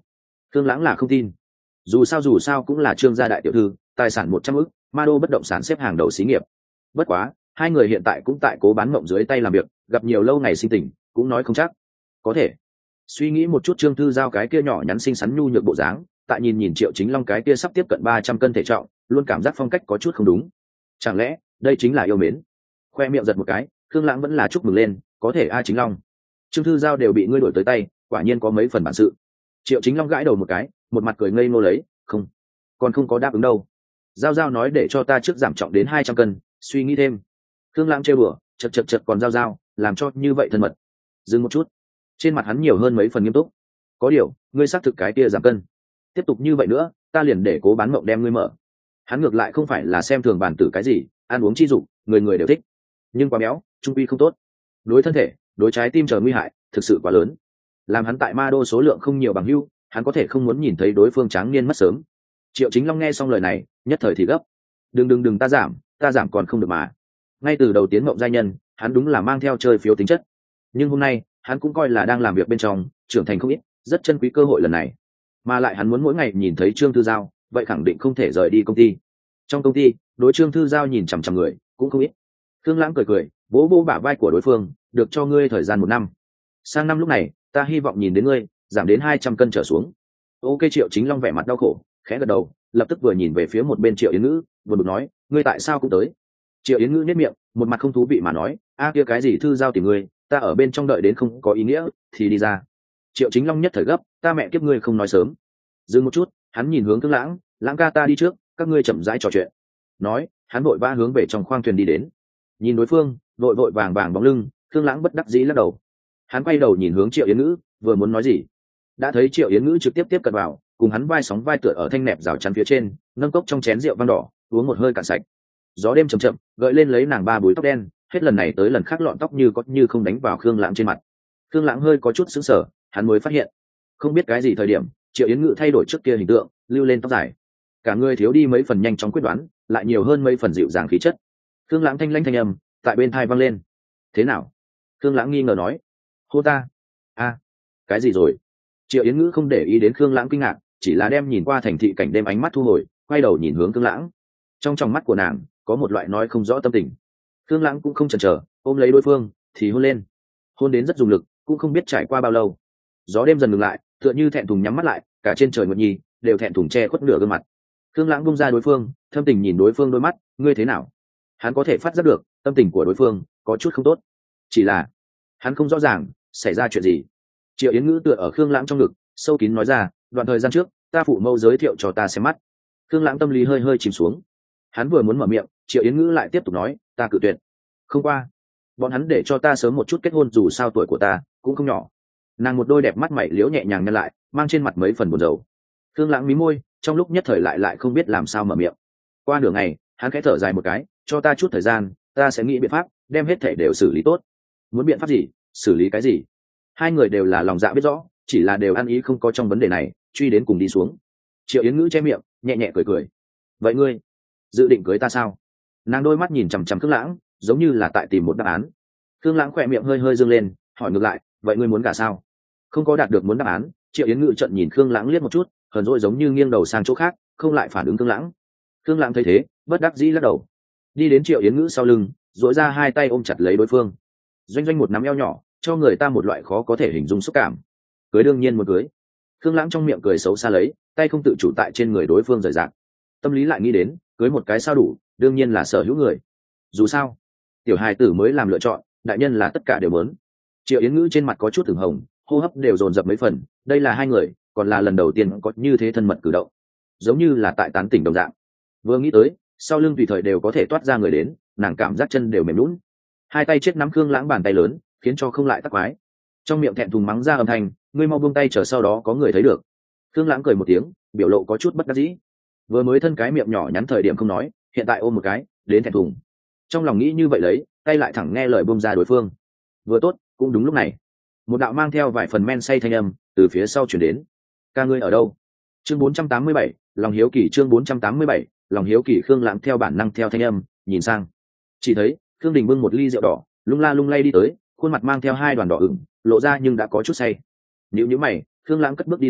Khương Lãng là không tin. Dù sao dù sao cũng là Trương gia đại tiểu thư, tài sản một trăm ức, ma đô bất động sản xếp hàng đầu xí nghiệp. Bất quá, hai người hiện tại cũng tại cố bán mộng dưới tay làm việc, gặp nhiều lâu ngày sinh tình, cũng nói không chắc. Có thể. Suy nghĩ một chút, Trương Thư Giao cái kia nhỏ nhắn xinh xắn nhu nhược bộ dáng, tại nhìn nhìn Triệu Chính Long cái kia sắp tiếp cận ba trăm cân thể trọng, luôn cảm giác phong cách có chút không đúng. Chẳng lẽ, đây chính là yêu mến? Khoe miệng giật một cái, Khương Lãng vẫn là chúc mừng lên, có thể a Chính Long. Trương Thư Giao đều bị ngươi đổi tới tay, quả nhiên có mấy phần bản sự. Triệu Chính Long gãi đầu một cái, một mặt cười ngây ngô lấy, không, còn không có đáp ứng đâu. Giao Giao nói để cho ta trước giảm trọng đến hai trăm cân, suy nghĩ thêm. Khương Lãng trêu đùa, chật chật chật còn Giao Giao, làm cho như vậy thân mật. Dừng một chút, trên mặt hắn nhiều hơn mấy phần nghiêm túc. Có điều, ngươi xác thực cái kia giảm cân. Tiếp tục như vậy nữa, ta liền để cố bán mộng đem ngươi mở. Hắn ngược lại không phải là xem thường bản tử cái gì, ăn uống chi dụng, người người đều thích. Nhưng quá béo, trung quy không tốt. Đối thân thể, đối trái tim chờ nguy hại, thực sự quá lớn. Làm hắn tại ma đô số lượng không nhiều bằng hữu, hắn có thể không muốn nhìn thấy đối phương tráng niên mất sớm. Triệu Chính Long nghe xong lời này, nhất thời thì gấp. Đừng đừng đừng ta giảm, ta giảm còn không được mà. Ngay từ đầu tiến mộng giai nhân, hắn đúng là mang theo chơi phiếu tính chất. Nhưng hôm nay, hắn cũng coi là đang làm việc bên trong, trưởng thành không ít, rất chân quý cơ hội lần này. Mà lại hắn muốn mỗi ngày nhìn thấy Trương Thư Giao, vậy khẳng định không thể rời đi công ty. Trong công ty, đối Trương Thư Giao nhìn chằm chằm người, cũng không ít. Khương Lãng cười cười, vỗ vỗ bả vai của đối phương, được cho ngươi thời gian một năm. Sang năm lúc này, ta hy vọng nhìn đến ngươi, giảm đến hai trăm cân trở xuống. Ok. Triệu Chính Long vẻ mặt đau khổ, khẽ gật đầu, lập tức vừa nhìn về phía một bên Triệu Yến Ngữ, vừa bực nói, ngươi tại sao cũng tới? Triệu Yến Ngữ nhếch miệng, một mặt không thú vị mà nói, a kia cái gì Thư Giao tìm ngươi, ta ở bên trong đợi đến không có ý nghĩa, thì đi ra. Triệu Chính Long nhất thời gấp, ta mẹ kiếp ngươi không nói sớm. Dừng một chút, hắn nhìn hướng Khương Lãng, Lãng ca ta đi trước, các ngươi chậm rãi trò chuyện. Nói, hắn vội vã hướng về trong khoang thuyền đi đến. Nhìn đối phương, vội vội vàng vàng bóng lưng, Khương Lãng bất đắc dĩ lắc đầu. Hắn quay đầu nhìn hướng Triệu Yến Ngữ, vừa muốn nói gì, đã thấy Triệu Yến Ngữ trực tiếp tiếp cận vào, cùng hắn vai sóng vai tựa ở thanh nẹp rào chắn phía trên, nâng cốc trong chén rượu vang đỏ, uống một hơi cạn sạch. Gió đêm chậm chậm gợi lên lấy nàng ba búi tóc đen, hết lần này tới lần khác lọn tóc như có như không đánh vào Khương Lãng trên mặt. Khương Lãng hơi có chút sững sờ, hắn mới phát hiện, không biết cái gì thời điểm, Triệu Yến Ngữ thay đổi trước kia hình tượng, lưu lên tóc dài, cả người thiếu đi mấy phần nhanh chóng quyết đoán, lại nhiều hơn mấy phần dịu dàng khí chất. Khương Lãng thanh lãnh thanh âm tại bên tai vang lên. Thế nào? Khương Lãng nghi ngờ nói. Hô ta. A, cái gì rồi? Triệu Yến Ngữ không để ý đến Khương Lãng kinh ngạc, chỉ là đem nhìn qua thành thị cảnh đêm ánh mắt thu hồi, quay đầu nhìn hướng Khương Lãng. Trong tròng mắt của nàng có một loại nói không rõ tâm tình. Khương Lãng cũng không chần chờ, ôm lấy đối phương thì hôn lên. Hôn đến rất dùng lực, cũng không biết trải qua bao lâu. Gió đêm dần ngừng lại, tựa như thẹn thùng nhắm mắt lại, cả trên trời nguyệt nhi đều thẹn thùng che khuất nửa gương mặt. Khương Lãng buông ra đối phương, thâm tình nhìn đối phương đôi mắt, ngươi thế nào? Hắn có thể phát giác được tâm tình của đối phương có chút không tốt, chỉ là hắn không rõ ràng xảy ra chuyện gì. Triệu Yến Ngữ tựa ở Khương Lãng trong ngực, sâu kín nói ra, đoạn thời gian trước ta phụ mẫu giới thiệu cho ta xem mắt. Khương Lãng tâm lý hơi hơi chìm xuống, hắn vừa muốn mở miệng, Triệu Yến Ngữ lại tiếp tục nói, ta cự tuyệt. Không qua, bọn hắn để cho ta sớm một chút kết hôn, dù sao tuổi của ta cũng không nhỏ. Nàng một đôi đẹp mắt mày liễu nhẹ nhàng nhăn lại, mang trên mặt mấy phần buồn rầu. Khương Lãng mí môi, trong lúc nhất thời lại lại không biết làm sao mở miệng. Qua nửa ngày, hắn khẽ thở dài một cái, cho ta chút thời gian, ta sẽ nghĩ biện pháp đem hết thể đều xử lý tốt. Muốn biện pháp gì, xử lý cái gì? Hai người đều là lòng dạ biết rõ, chỉ là đều ăn ý không có trong vấn đề này, truy đến cùng đi xuống. Triệu Yến Ngữ che miệng, nhẹ nhẹ cười cười. Vậy ngươi dự định cưới ta sao? Nàng đôi mắt nhìn chằm chằm Khương Lãng, giống như là tại tìm một đáp án. Khương Lãng khỏe miệng hơi hơi dương lên, hỏi ngược lại, vậy ngươi muốn gả sao? Không có đạt được muốn đáp án, Triệu Yến Ngữ trợn nhìn Khương Lãng liếc một chút, hờn dỗi giống như nghiêng đầu sang chỗ khác, không lại phản ứng Khương Lãng. Khương Lãng thấy thế, bất đắc dĩ lắc đầu, đi đến Triệu Yến Ngữ sau lưng, duỗi ra hai tay ôm chặt lấy đối phương. Doanh doanh một nắm eo nhỏ, cho người ta một loại khó có thể hình dung xúc cảm. Cưới đương nhiên muốn cưới. Khương Lãng trong miệng cười xấu xa lấy, tay không tự chủ tại trên người đối phương rời rạc. Tâm lý lại nghĩ đến, cưới một cái sao đủ, đương nhiên là sở hữu người. Dù sao, tiểu hài tử mới làm lựa chọn, đại nhân là tất cả đều muốn. Triệu Yến Ngữ trên mặt có chút ửng hồng, hô hấp đều dồn dập mấy phần, đây là hai người, còn là lần đầu tiên có như thế thân mật cử động, giống như là tại tán tỉnh đồng dạng. Vừa nghĩ tới, sau lưng tùy thời đều có thể toát ra người đến, nàng cảm giác chân đều mềm nhũn. Hai tay chết nắm Khương Lãng bàn tay lớn, khiến cho không lại tắc quái. Trong miệng thẹn thùng mắng ra âm thanh, ngươi mau buông tay, chờ sau đó có người thấy được. Khương Lãng cười một tiếng, biểu lộ có chút bất đắc dĩ. Vừa mới thân cái miệng nhỏ nhắn thời điểm không nói, hiện tại ôm một cái, đến thẹn thùng. Trong lòng nghĩ như vậy lấy, tay lại thẳng nghe lời buông ra đối phương. Vừa tốt, cũng đúng lúc này, một đạo mang theo vài phần men say thanh âm từ phía sau truyền đến. Ca ngươi ở đâu? Chương bốn trăm tám mươi bảy, lòng hiếu kỳ. Chương bốn trăm tám mươi bảy, lòng hiếu kỳ. Khương Lãng theo bản năng theo thanh âm nhìn sang, chỉ thấy Khương Đình bưng một ly rượu đỏ, lung la lung lay đi tới, khuôn mặt mang theo hai đoàn đỏ ửng, lộ ra nhưng đã có chút say. Nhíu nhíu mày, Khương Lãng cất bước đi lên,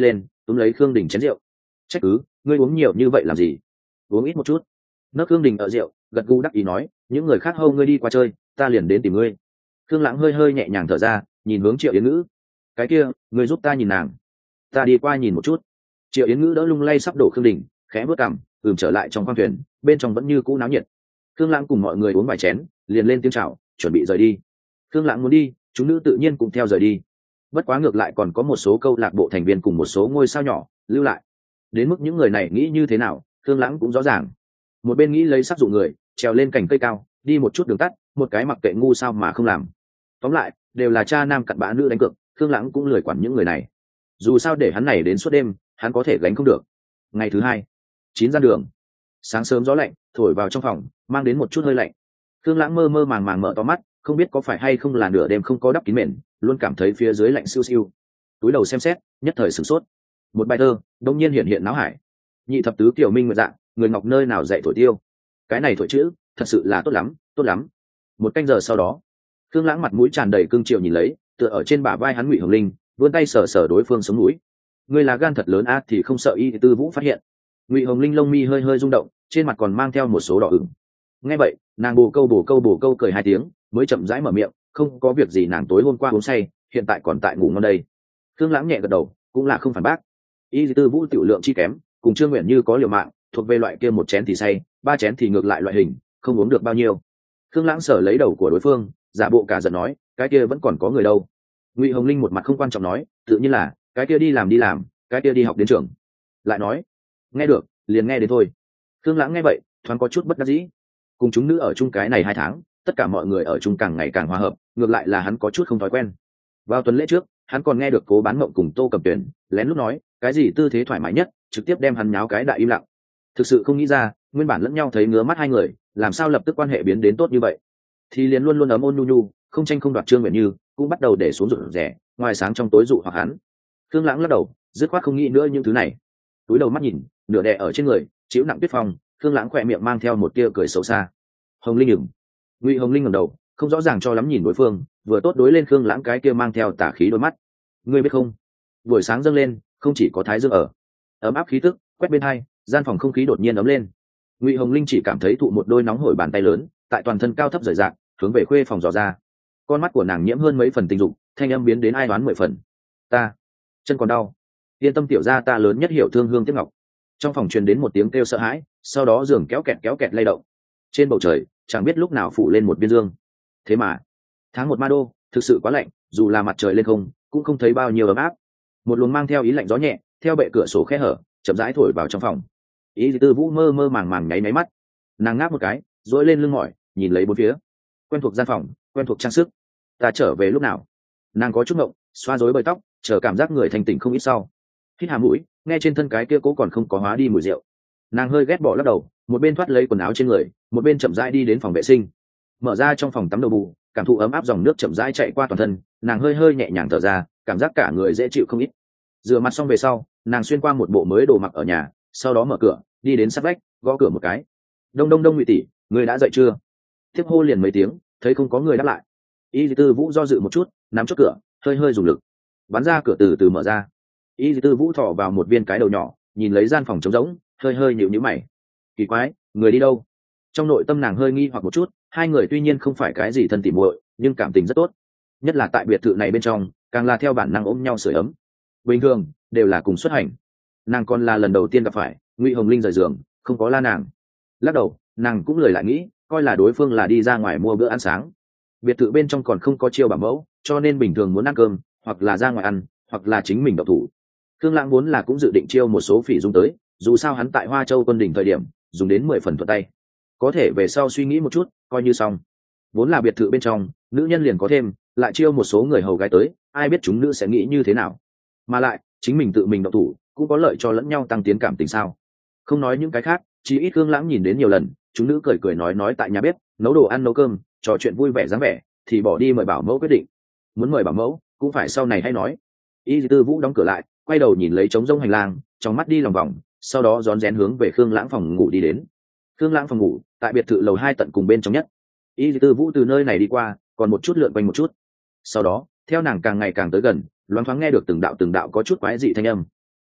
túm lấy khương đình chén rượu. Trách cứ, ngươi uống nhiều như vậy làm gì? Uống ít một chút. Nấc khương đình ở rượu, gật gù đắc ý nói, những người khác hâu ngươi đi qua chơi, ta liền đến tìm ngươi. Khương lãng hơi hơi nhẹ nhàng thở ra, nhìn hướng triệu yến ngữ. Cái kia, ngươi giúp ta nhìn nàng. Ta đi qua nhìn một chút. Triệu yến ngữ đỡ lung lay sắp đổ khương đình, khẽ bước cằm, ừm trở lại trong khoang thuyền, bên trong vẫn như cũ náo nhiệt. Khương lãng cùng mọi người uống vài chén, liền lên tiếng chào, chuẩn bị rời đi. Khương lãng muốn đi, chúng nữ tự nhiên cũng theo rời đi. Bất quá ngược lại còn có một số câu lạc bộ thành viên cùng một số ngôi sao nhỏ lưu lại. Đến mức những người này nghĩ như thế nào, Khương lãng cũng rõ ràng. Một bên nghĩ lấy sắc dụ người, trèo lên cành cây cao, đi một chút đường tắt, một cái mặc kệ ngu sao mà không làm. Tóm lại, đều là cha nam cặn bã nữ đánh cược, Khương lãng cũng lười quản những người này. Dù sao để hắn này đến suốt đêm, hắn có thể gánh không được. Ngày thứ hai, chín gian đường. Sáng sớm gió lạnh thổi vào trong phòng, mang đến một chút hơi lạnh. Khương lãng mơ mơ màng màng mở to mắt, không biết có phải hay không là nửa đêm không có đắp kín mền, luôn cảm thấy phía dưới lạnh siêu siêu. Túi đầu xem xét, nhất thời sửng sốt. Một bài thơ đông nhiên hiện hiện náo hải. Nhị thập tứ kiểu minh nguyệt dạng, người ngọc nơi nào dạy thổi tiêu. Cái này thổi chữ thật sự là tốt lắm, tốt lắm. Một canh giờ sau đó, Khương lãng mặt mũi tràn đầy cương triệu nhìn lấy, tựa ở trên bả vai hắn Ngụy Hồng Linh, vươn tay sờ sờ đối phương sống mũi. Người là gan thật lớn a, thì không sợ Y Tư Vũ phát hiện. Ngụy Hồng Linh lông mi hơi hơi rung động, trên mặt còn mang theo một số đỏ ửng. Nghe vậy, nàng bồ câu bồ câu bồ câu cười hai tiếng, mới chậm rãi mở miệng, không có việc gì, nàng tối hôm qua uống say, hiện tại còn tại ngủ ngon đây. Khương lãng nhẹ gật đầu, cũng là không phản bác. Y Tư Vũ tiểu lượng chi kém, cùng Trương Nguyện Như có liều mạng, thuộc về loại kia một chén thì say, ba chén thì ngược lại loại hình, không uống được bao nhiêu. Khương lãng sở lấy đầu của đối phương, giả bộ cả giận nói, cái kia vẫn còn có người đâu. Ngụy Hồng Linh một mặt không quan trọng nói, tự nhiên là cái kia đi làm đi làm, cái kia đi học đến trường. Lại nói, nghe được liền nghe đến thôi. Khương lãng nghe vậy, thoáng có chút bất đắc dĩ. Cùng chúng nữ ở chung cái này hai tháng, tất cả mọi người ở chung càng ngày càng hòa hợp, ngược lại là hắn có chút không thói quen. Vào tuần lễ trước, hắn còn nghe được Cố Bán Mộng cùng Tô Cẩm Tuyển lén lúc nói cái gì tư thế thoải mái nhất, trực tiếp đem hắn nháo cái đại im lặng. Thực sự không nghĩ ra, nguyên bản lẫn nhau thấy ngứa mắt hai người, làm sao lập tức quan hệ biến đến tốt như vậy. Thì liền luôn luôn ấm ôn nhu nhu, không tranh không đoạt Trương Nguyện Như cũng bắt đầu để xuống rụt rẻ, ngoài sáng trong tối dụ hoặc hắn. Khương lãng lắc đầu, dứt khoát không nghĩ nữa những thứ này. Túi đầu mắt nhìn, nửa đè ở trên người, chịu nặng tuyết phong, Khương lãng khỏe miệng mang theo một tia cười xấu xa. Hồng Linh ửng. Ngụy Hồng Linh ngẩng đầu, không rõ ràng cho lắm nhìn đối phương, vừa tốt đối lên Khương lãng cái kia mang theo tà khí đôi mắt. Ngươi biết không, buổi sáng dâng lên, không chỉ có thái dương ở, ấm áp khí tức quét bên hai, gian phòng không khí đột nhiên ấm lên. Ngụy Hồng Linh chỉ cảm thấy thụ một đôi nóng hổi bàn tay lớn, tại toàn thân cao thấp rời rạc, hướng về khuê phòng dò ra. Con mắt của nàng nhiễm hơn mấy phần tình dục, thanh âm biến đến ai đoán mười phần. Ta chân còn đau. Yên tâm tiểu gia, ta lớn nhất hiểu thương hương tiếc ngọc. Trong phòng truyền đến một tiếng kêu sợ hãi, sau đó giường kéo kẹt kéo kẹt lay động. Trên bầu trời chẳng biết lúc nào phủ lên một viên dương. Thế mà tháng một ma đô thực sự quá lạnh, dù là mặt trời lên không cũng không thấy bao nhiêu ấm áp. Một luồng mang theo ý lạnh gió nhẹ theo bệ cửa sổ khe hở chậm rãi thổi vào trong phòng. Ý Tư Vũ mơ mơ màng màng nháy máy mắt, nàng ngáp một cái, dỗi lên lưng mỏi, nhìn lấy bốn phía. Quen thuộc gian phòng, quen thuộc trang sức. Ta trở về lúc nào? Nàng có chút ngộng, xoa rối bời tóc, chờ cảm giác người thành tỉnh không ít sau. Hít hà mũi, nghe trên thân cái kia cố còn không có hóa đi mùi rượu. Nàng hơi ghét bỏ lắc đầu, một bên thoát lấy quần áo trên người, một bên chậm rãi đi đến phòng vệ sinh. Mở ra trong phòng tắm đầu bù, cảm thụ ấm áp dòng nước chậm rãi chạy qua toàn thân, nàng hơi hơi nhẹ nhàng thở ra, cảm giác cả người dễ chịu không ít. Rửa mặt xong về sau, nàng xuyên qua một bộ mới đồ mặc ở nhà, sau đó mở cửa, đi đến sát vách, gõ cửa một cái. Đông đông đông, Ngụy tỷ, người đã dậy chưa? Tiếp hô liền mấy tiếng, thấy không có người đáp lại. Y Tư Vũ do dự một chút, nắm chốt cửa, hơi hơi dùng lực, bắn ra cửa từ từ mở ra. Y Tư Vũ thò vào một viên cái đầu nhỏ, nhìn lấy gian phòng trống rỗng, hơi hơi nhíu nhíu mày. Kỳ quái, người đi đâu? Trong nội tâm nàng hơi nghi hoặc một chút, hai người tuy nhiên không phải cái gì thân tỉ muội, nhưng cảm tình rất tốt. Nhất là tại biệt thự này bên trong, càng là theo bản năng ôm nhau sưởi ấm. Bình thường đều là cùng xuất hành. Nàng còn là lần đầu tiên gặp phải, Ngụy Hồng Linh rời giường, không có la nàng. Lắc đầu, nàng cũng lười lại nghĩ, coi là đối phương là đi ra ngoài mua bữa ăn sáng. Biệt thự bên trong còn không có chiêu bảo mẫu, cho nên bình thường muốn ăn cơm, hoặc là ra ngoài ăn, hoặc là chính mình độc thủ. Khương Lãng vốn là cũng dự định chiêu một số phỉ dung tới, dù sao hắn tại Hoa Châu quân đỉnh thời điểm, dùng đến mười phần thuận tay. Có thể về sau suy nghĩ một chút, coi như xong. Vốn là biệt thự bên trong, nữ nhân liền có thêm, lại chiêu một số người hầu gái tới, ai biết chúng nữ sẽ nghĩ như thế nào. Mà lại, chính mình tự mình độc thủ, cũng có lợi cho lẫn nhau tăng tiến cảm tình sao. Không nói những cái khác, chỉ ít Khương Lãng nhìn đến nhiều lần, chúng nữ cười cười nói nói tại nhà bếp, nấu đồ ăn nấu cơm, trò chuyện vui vẻ dáng vẻ, thì bỏ đi mời bảo mẫu quyết định. Muốn mời bảo mẫu, cũng phải sau này hay nói. Y Tư Vũ đóng cửa lại, quay đầu nhìn lấy trống rỗng hành lang, trong mắt đi lòng vòng, sau đó rón rén hướng về Khương Lãng phòng ngủ đi đến. Khương Lãng phòng ngủ tại biệt thự lầu hai tận cùng bên trong nhất. Y Tư Vũ từ nơi này đi qua, còn một chút lượn quanh một chút. Sau đó, theo nàng càng ngày càng tới gần, loáng thoáng nghe được từng đạo từng đạo có chút quái dị thanh âm.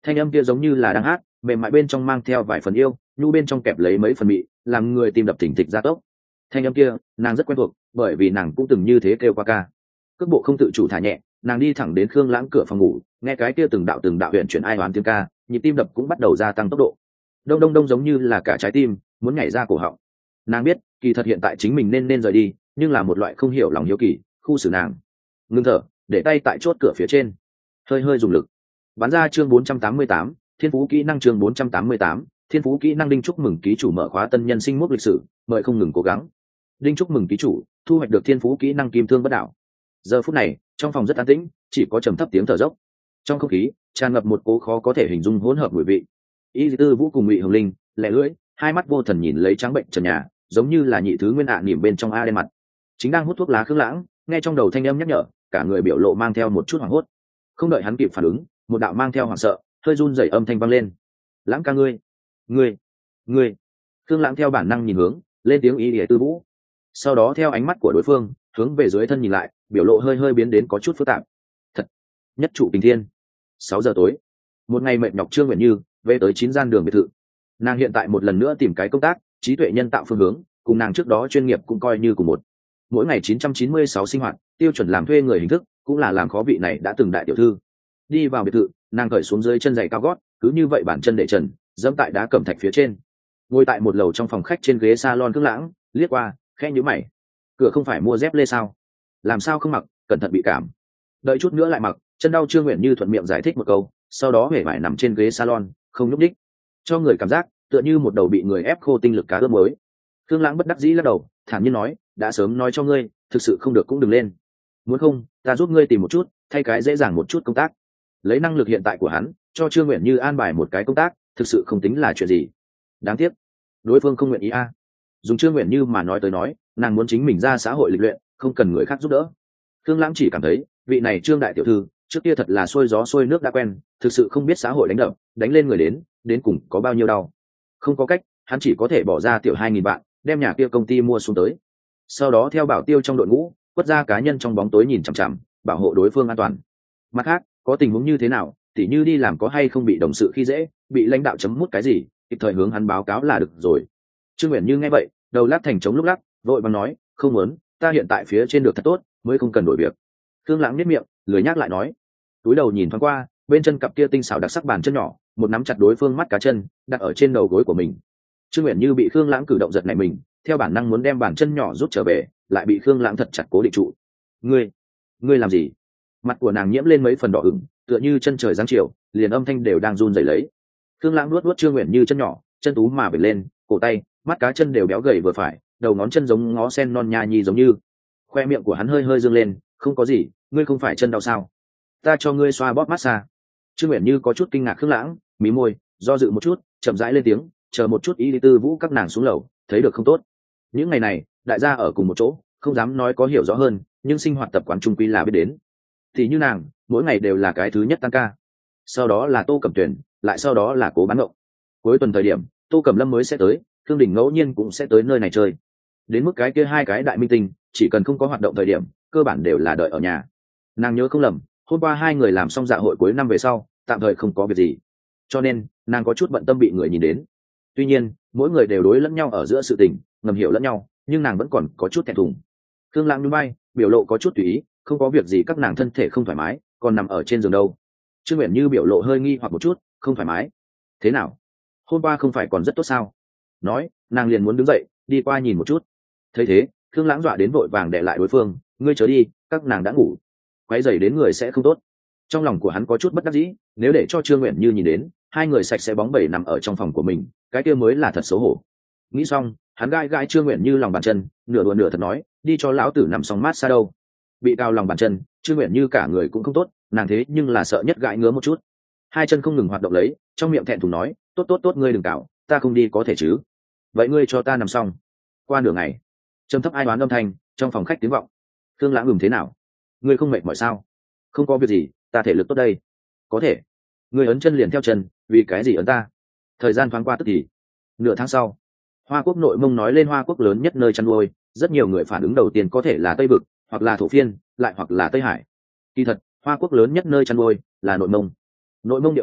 Thanh âm kia giống như là đang hát, mềm mại bên trong mang theo vài phần yêu, nhu bên trong kẹp lấy mấy phần mị, làm người tim đập thình thịch ra tốc. Thanh âm kia nàng rất quen thuộc, bởi vì nàng cũng từng như thế kêu qua ca. Cước bộ không tự chủ thả nhẹ, nàng đi thẳng đến Khương Lãng cửa phòng ngủ, nghe cái kia từng đạo từng đạo huyền chuyển ai oán tiếng ca, nhịp tim đập cũng bắt đầu gia tăng tốc độ. Đông đông đông giống như là cả trái tim muốn nhảy ra cổ họng. Nàng biết, kỳ thật hiện tại chính mình nên nên rời đi, nhưng là một loại không hiểu lòng hiếu kỳ khu xử nàng. Ngưng thở, để tay tại chốt cửa phía trên, hơi hơi dùng lực bắn ra. Chương bốn trăm tám mươi tám, thiên phú kỹ năng. Chương bốn trăm tám mươi tám, thiên phú kỹ năng. Đinh chúc mừng ký chủ mở khóa tân nhân sinh mốc lịch sử, mời không ngừng cố gắng. Đinh chúc mừng ký chủ thu hoạch được thiên phú kỹ năng kim thương bất đạo. Giờ phút này trong phòng rất an tĩnh, chỉ có trầm thấp tiếng thở dốc. Trong không khí tràn ngập một cố khó có thể hình dung hỗn hợp mùi vị. Y tư vũ cùng Ngụy Hồng Linh lẻ lưỡi, hai mắt vô thần nhìn lấy trắng bệnh trần nhà, giống như là nhị thứ nguyên ạ à nỉm bên trong a đen mặt. Chính đang hút thuốc lá Khương Lãng nghe trong đầu thanh âm nhắc nhở, cả người biểu lộ mang theo một chút hoảng hốt. Không đợi hắn kịp phản ứng, một đạo mang theo hoảng sợ hơi run rẩy âm thanh vang lên. Lãng ca ngươi ngươi ngươi Khương Lãng theo bản năng nhìn hướng lên tiếng Y Lìa Tư Vũ, sau đó theo ánh mắt của đối phương hướng về dưới thân nhìn lại, biểu lộ hơi hơi biến đến có chút phức tạp. Thật nhất trụ tình thiên. Sáu giờ tối, một ngày mệt nhọc Trương Nguyện Như về tới chín gian đường biệt thự. Nàng hiện tại một lần nữa tìm cái công tác trí tuệ nhân tạo phương hướng, cùng nàng trước đó chuyên nghiệp cũng coi như cùng một. Mỗi ngày chín trăm chín mươi sáu sinh hoạt, tiêu chuẩn làm thuê người hình thức cũng là làm khó vị này đã từng đại tiểu thư. Đi vào biệt thự, nàng cởi xuống dưới chân giày cao gót, cứ như vậy bản chân để trần dẫm tại đá cẩm thạch phía trên, ngồi tại một lầu trong phòng khách trên ghế salon Khương Lãng liếc qua khẽ nhíu mày. Cửa không phải mua dép lê sao, làm sao không mặc, cẩn thận bị cảm. Đợi chút nữa lại mặc. Chân đau Trương Nguyện Như thuận miệng giải thích một câu, sau đó hề vải nằm trên ghế salon không nhúc đích, cho người cảm giác tựa như một đầu bị người ép khô tinh lực cá ướp mới. Khương Lãng bất đắc dĩ lắc đầu, thản nhiên nói, đã sớm nói cho ngươi, thực sự không được cũng đừng lên. Muốn không ta giúp ngươi tìm một chút thay cái dễ dàng một chút công tác. Lấy năng lực hiện tại của hắn cho Trương Nguyện Như an bài một cái công tác thực sự không tính là chuyện gì. Đáng tiếc đối phương không nguyện ý a. Dùng Trương Nguyện Như mà nói tới nói, nàng muốn chính mình ra xã hội lịch luyện, không cần người khác giúp đỡ. Khương Lãng chỉ cảm thấy vị này Trương đại tiểu thư trước kia thật là xuôi gió xuôi nước đã quen, thực sự không biết xã hội đánh đập đánh lên người đến đến cùng có bao nhiêu đau. Không có cách, hắn chỉ có thể bỏ ra tiểu hai nghìn vạn đem nhà kia công ty mua xuống tới, sau đó theo bảo tiêu trong đội ngũ quất ra cá nhân trong bóng tối nhìn chằm chằm bảo hộ đối phương an toàn. Mặt khác, có tình huống như thế nào, tỉ như đi làm có hay không bị đồng sự khi dễ, bị lãnh đạo chấm mút cái gì, kịp thời hướng hắn báo cáo là được rồi. Trương Uyển Như nghe vậy đầu lắc thành trống lúc lắc, vội vàng nói, không muốn, ta hiện tại phía trên được thật tốt mới không cần đổi việc. Khương Lãng nhếch miệng lười nhắc lại nói, túi đầu nhìn thoáng qua bên chân cặp kia tinh xảo đặc sắc bàn chân nhỏ, một nắm chặt đối phương mắt cá chân đặt ở trên đầu gối của mình. Trương Uyển Như bị Khương Lãng cử động giật nảy mình, theo bản năng muốn đem bàn chân nhỏ rút trở về, lại bị Khương Lãng thật chặt cố định trụ. ngươi ngươi làm gì? Mặt của nàng nhiễm lên mấy phần đỏ ửng, tựa như chân trời giáng chiều, liền âm thanh đều đang run rẩy lấy. Khương Lãng nuốt nuốt Trương Uyển Như chân nhỏ, chân tú mà bệt lên, cổ tay mắt cá chân đều béo gầy vừa phải, đầu ngón chân giống ngó sen non nha nhi giống như. Khoe miệng của hắn hơi hơi dương lên, không có gì, ngươi không phải chân đau sao? Ta cho ngươi xoa bóp massage. Trương Uyển Như có chút kinh ngạc Khương Lãng, mí môi do dự một chút, chậm rãi lên tiếng, chờ một chút. Y Tư Vũ các nàng xuống lầu, thấy được không tốt. Những ngày này đại gia ở cùng một chỗ, không dám nói có hiểu rõ hơn, nhưng sinh hoạt tập quán trung quy là biết đến. Thì như nàng mỗi ngày đều là cái thứ nhất tăng ca, sau đó là Tô Cẩm Tuyển, lại sau đó là Cố Bán Ngộng. Cuối tuần thời điểm Tô Cẩm Lâm mới sẽ tới, Thương Đình ngẫu nhiên cũng sẽ tới nơi này chơi. Đến mức cái kia hai cái đại minh tinh, chỉ cần không có hoạt động thời điểm cơ bản đều là đợi ở nhà. Nàng nhớ không lầm, hôm qua hai người làm xong dạ hội cuối năm về sau tạm thời không có việc gì, cho nên nàng có chút bận tâm bị người nhìn đến. Tuy nhiên mỗi người đều đối lẫn nhau ở giữa sự tình ngầm hiểu lẫn nhau, nhưng nàng vẫn còn có chút thẹn thùng. Khương Lãng núi bay biểu lộ có chút tùy ý, không có việc gì, các nàng thân thể không thoải mái còn nằm ở trên giường đâu. Trương Uyển Như biểu lộ hơi nghi hoặc một chút, không thoải mái thế nào, hôm qua không phải còn rất tốt sao? Nói nàng liền muốn đứng dậy đi qua nhìn một chút. Thấy thế Khương Lãng dọa đến vội vàng để lại đối phương, ngươi chớ đi, các nàng đã ngủ, quấy rầy đến người sẽ không tốt. Trong lòng của hắn có chút bất đắc dĩ, nếu để cho Trương Uyển Như nhìn đến hai người sạch sẽ bóng bẩy nằm ở trong phòng của mình, cái kia mới là thật xấu hổ. Nghĩ xong hắn gai gai Trương Uyển Như lòng bàn chân, nửa đùa nửa thật nói, đi cho lão tử nằm xong mát xa đâu. Bị cao lòng bàn chân, Trương Uyển Như cả người cũng không tốt, nàng thế nhưng là sợ nhất gãi ngứa một chút. Hai chân không ngừng hoạt động lấy, trong miệng thẹn thùng nói, tốt tốt tốt, ngươi đừng cào, ta không đi có thể chứ? Vậy ngươi cho ta nằm xong. Qua nửa ngày trầm thấp ai đoán âm thanh trong phòng khách tiếng vọng. Khương Lãng ngừng, thế nào, ngươi không mệt mỏi sao? Không có việc gì, ta thể lực tốt đây. Có thể. Ngươi ấn chân liền theo chân, vì cái gì ấn ta? Thời gian thoáng qua tức thì nửa tháng sau, Hoa Quốc nội Mông nói lên Hoa Quốc lớn nhất nơi chăn nuôi, rất nhiều người phản ứng đầu tiên có thể là Tây Vực, hoặc là Thổ Phiên, lại hoặc là Tây Hải. Kỳ thật Hoa Quốc lớn nhất nơi chăn nuôi là nội Mông. Nội Mông địa khu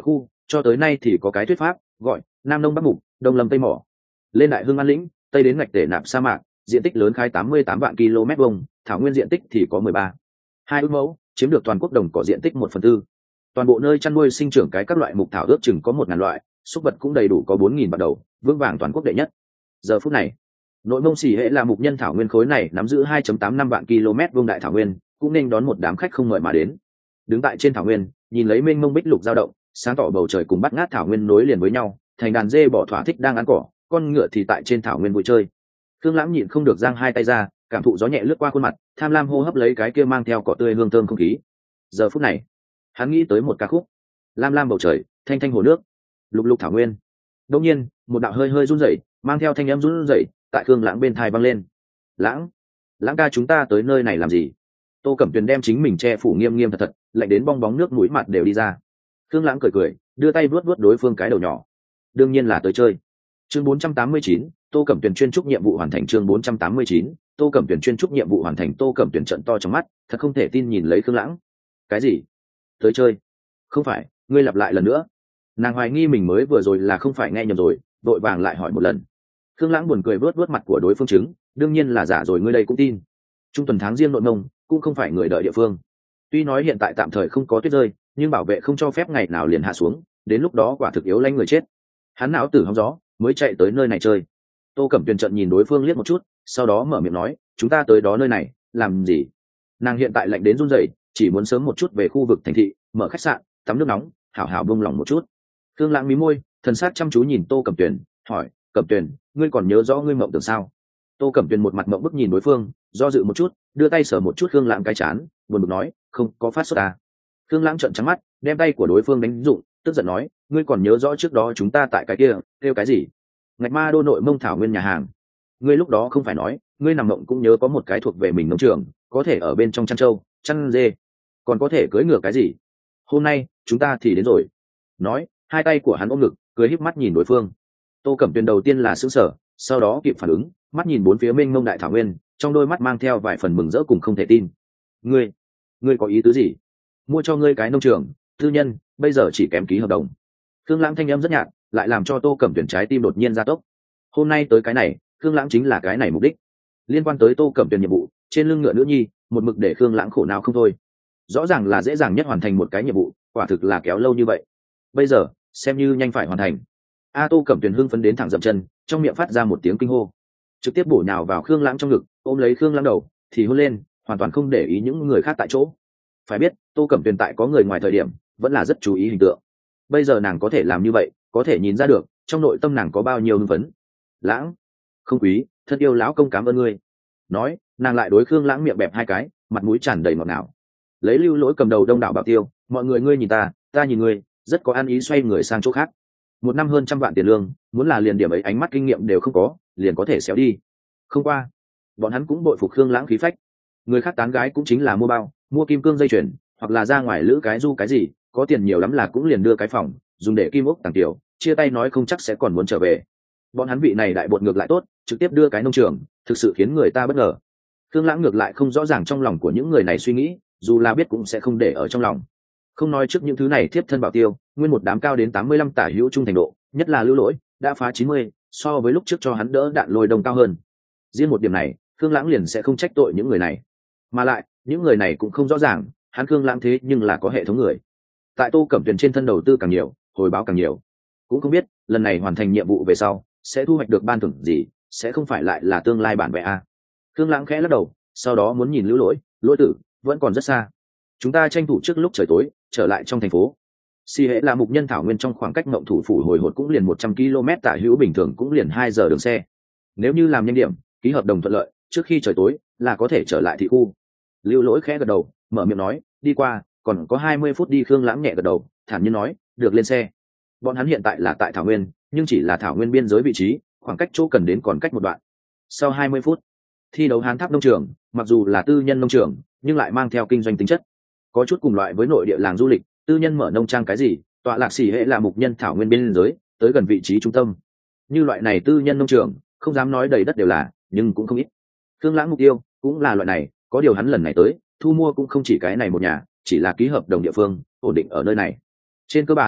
cho tới nay thì có cái thuyết pháp gọi nam nông bắc mục, đông lâm tây mỏ. Lên đại hưng an lĩnh, tây đến ngạch tể nạp sa mạc, diện tích lớn khai tám mươi tám vạn km vuông, thảo nguyên diện tích thì có mười ba hai ước mẫu, chiếm được toàn quốc đồng cỏ diện tích một phần tư. Toàn bộ nơi chăn nuôi sinh trưởng cái các loại mục thảo ước chừng có một ngàn loại, súc vật cũng đầy đủ có bốn nghìn bắt đầu, vững vàng toàn quốc đệ nhất. Giờ phút này, nội mông xỉ hệ là mục nhân thảo nguyên khối này nắm giữ hai phẩy tám năm vạn km vuông đại thảo nguyên, cũng nên đón một đám khách không mời mà đến. Đứng tại trên thảo nguyên, nhìn lấy mênh mông bích lục dao động, sáng tỏ bầu trời cùng bắt ngát thảo nguyên nối liền với nhau, thành đàn dê bỏ thỏa thích đang ăn cỏ, con ngựa thì tại trên thảo nguyên vui chơi. Thương Lãng nhịn không được giang hai tay ra, cảm thụ gió nhẹ lướt qua khuôn mặt, tham lam hô hấp lấy cái kia mang theo cỏ tươi hương thơm không khí. Giờ phút này, hắn nghĩ tới một ca khúc. Lam lam bầu trời, thanh thanh hồ nước, lục lục thảo nguyên. Đột nhiên, một đạo hơi hơi run rẩy, mang theo thanh âm run rẩy, tại Thương Lãng bên tai vang lên. "Lãng, Lãng ca, chúng ta tới nơi này làm gì?" Tô Cẩm Tuyền đem chính mình che phủ nghiêm nghiêm thật thật, lạnh đến bong bóng nước mũi mặt đều đi ra. Thương Lãng cười cười, đưa tay vuốt vuốt đối phương cái đầu nhỏ. "Đương nhiên là tới chơi." Chương bốn trăm tám mươi chín, Tô Cẩm Tuyền chuyên trúc nhiệm vụ hoàn thành. Chương bốn trăm tám mươi chín, Tô Cẩm Tuyền chuyên trúc nhiệm vụ hoàn thành. Tô Cẩm Tuyền trợn to trong mắt, thật không thể tin nhìn lấy Thương Lãng. "Cái gì? Tới chơi? Không phải, ngươi lặp lại lần nữa." Nàng hoài nghi mình mới vừa rồi là không phải nghe nhầm rồi, vội vàng lại hỏi một lần. Thương Lãng buồn cười vớt vớt mặt của đối phương chứng, "Đương nhiên là giả rồi, ngươi đây cũng tin." Trung tuần tháng riêng nội mông, cũng không phải người đợi địa phương. Tuy nói hiện tại tạm thời không có tuyết rơi, nhưng bảo vệ không cho phép ngày nào liền hạ xuống, đến lúc đó quả thực yếu lanh người chết. Hắn não tử hóng gió, mới chạy tới nơi này chơi. Tô Cẩm Tuyền trợn nhìn đối phương liếc một chút, sau đó mở miệng nói, "Chúng ta tới đó nơi này làm gì?" Nàng hiện tại lạnh đến run rẩy, chỉ muốn sớm một chút về khu vực thành thị, mở khách sạn, tắm nước nóng, hảo hảo bông lòng một chút. Thương Lãng mí môi, thần sắc chăm chú nhìn Tô Cẩm Tuyền, hỏi, "Cẩm Tuyền, ngươi còn nhớ rõ ngươi mộng tưởng sao?" Tô Cẩm Tuyền một mặt mộng bức nhìn đối phương, do dự một chút, đưa tay sờ một chút Thương Lãng cái chán, buồn bực nói, "Không có phát sốt à?" Thương Lãng trợn trắng mắt, đem tay của đối phương đánh rụng, tức giận nói, "Ngươi còn nhớ rõ trước đó chúng ta tại cái kia kêu cái gì? Ngạch Ma Đô nội mông thảo nguyên nhà hàng. Ngươi lúc đó không phải nói, ngươi nằm mộng cũng nhớ có một cái thuộc về mình nông trường, có thể ở bên trong chăn trâu, chăn dê, còn có thể cưỡi ngựa cái gì? Hôm nay chúng ta thì đến rồi." Nói, hai tay của hắn ôm ngực, cười híp mắt nhìn đối phương. Tô Cẩm Tuyền đầu tiên là sững sờ, sau đó kịp phản ứng, mắt nhìn bốn phía mênh mông đại thảo nguyên, trong đôi mắt mang theo vài phần mừng rỡ cùng không thể tin. "Ngươi, ngươi có ý tứ gì? Mua cho ngươi cái nông trường tư nhân, bây giờ chỉ kém ký hợp đồng." Thương Lãng thanh âm rất nhạt, lại làm cho Tô Cẩm Tuyền trái tim đột nhiên gia tốc. Hôm nay tới cái này, Thương Lãng chính là cái này mục đích. Liên quan tới Tô Cẩm Tuyền nhiệm vụ, trên lưng ngựa nữ nhi, một mực để Thương Lãng khổ não không thôi. Rõ ràng là dễ dàng nhất hoàn thành một cái nhiệm vụ, quả thực là kéo lâu như vậy. Bây giờ, xem như nhanh phải hoàn thành. A Tô Cẩm Tuyền hưng phấn đến thẳng dậm chân, trong miệng phát ra một tiếng kinh hô, trực tiếp bổ nhào vào Khương Lãng trong ngực, ôm lấy Khương Lãng đầu, thì hôn lên, hoàn toàn không để ý những người khác tại chỗ. Phải biết, Tô Cẩm Tuyền tại có người ngoài thời điểm, vẫn là rất chú ý hình tượng. Bây giờ nàng có thể làm như vậy, có thể nhìn ra được, trong nội tâm nàng có bao nhiêu hưng phấn. "Lãng, không quý, thân yêu lão công cảm ơn ngươi." Nói, nàng lại đối Khương Lãng miệng bẹp hai cái, mặt mũi tràn đầy ngọt ngào. Lấy Lưu Lỗi cầm đầu đông đảo bảo tiêu, mọi người ngươi nhìn ta, ta nhìn ngươi, rất có ăn ý, xoay người sang chỗ khác. Một năm hơn trăm vạn tiền lương, muốn là liền điểm ấy ánh mắt kinh nghiệm đều không có, liền có thể xéo đi. Không qua, bọn hắn cũng bội phục Khương Lãng khí phách. Người khác tán gái cũng chính là mua bao, mua kim cương dây chuyền, hoặc là ra ngoài lữ cái du cái gì, có tiền nhiều lắm là cũng liền đưa cái phòng, dùng để kim ốc tàng tiểu, chia tay nói không chắc sẽ còn muốn trở về. Bọn hắn vị này đại bột ngược lại tốt, trực tiếp đưa cái nông trường, thực sự khiến người ta bất ngờ. Khương Lãng ngược lại không rõ ràng trong lòng của những người này suy nghĩ, dù là biết cũng sẽ không để ở trong lòng. Không nói trước những thứ này tiếp thân bảo tiêu, nguyên một đám cao đến tám mươi lăm tả hữu trung thành độ, nhất là Lưu Lỗi, đã phá chín mươi, so với lúc trước cho hắn đỡ đạn lôi đông cao hơn. Riêng một điểm này, Khương Lãng liền sẽ không trách tội những người này. Mà lại, những người này cũng không rõ ràng, hắn Khương Lãng thế nhưng là có hệ thống người. Tại Tô Cẩm Tuyền trên thân đầu tư càng nhiều, hồi báo càng nhiều. Cũng không biết, lần này hoàn thành nhiệm vụ về sau, sẽ thu hoạch được ban thưởng gì, sẽ không phải lại là tương lai bản vẽ a. Khương Lãng khẽ lắc đầu, sau đó muốn nhìn Lưu Lỗi, "Lỗi tử, vẫn còn rất xa. Chúng ta tranh thủ trước lúc trời tối, trở lại trong thành phố." Si hệ là mục nhân thảo nguyên trong khoảng cách Ngộng Thủ phủ hồi hột cũng liền một trăm ki lô mét tả hữu, bình thường cũng liền hai giờ đường xe. Nếu như làm nhanh điểm, ký hợp đồng thuận lợi, trước khi trời tối là có thể trở lại thị khu. Lưu Lỗi khẽ gật đầu, mở miệng nói, "Đi qua, còn có hai mươi phút đi." Khương Lãng nhẹ gật đầu, thản nhiên nói, "Được, lên xe." Bọn hắn hiện tại là tại thảo nguyên, nhưng chỉ là thảo nguyên biên giới vị trí, khoảng cách chỗ cần đến còn cách một đoạn. Sau hai mươi phút, thi đấu Hán Tháp nông trường, mặc dù là tư nhân nông trường, nhưng lại mang theo kinh doanh tính chất, có chút cùng loại với nội địa làng du lịch, tư nhân mở nông trang cái gì, tọa lạc xỉ hệ là mục nhân thảo nguyên biên giới, tới gần vị trí trung tâm. Như loại này tư nhân nông trường, không dám nói đầy đất đều là, nhưng cũng không ít. Khương Lãng mục tiêu cũng là loại này, có điều hắn lần này tới, thu mua cũng không chỉ cái này một nhà, chỉ là ký hợp đồng địa phương, ổn định ở nơi này. Trên cơ bản,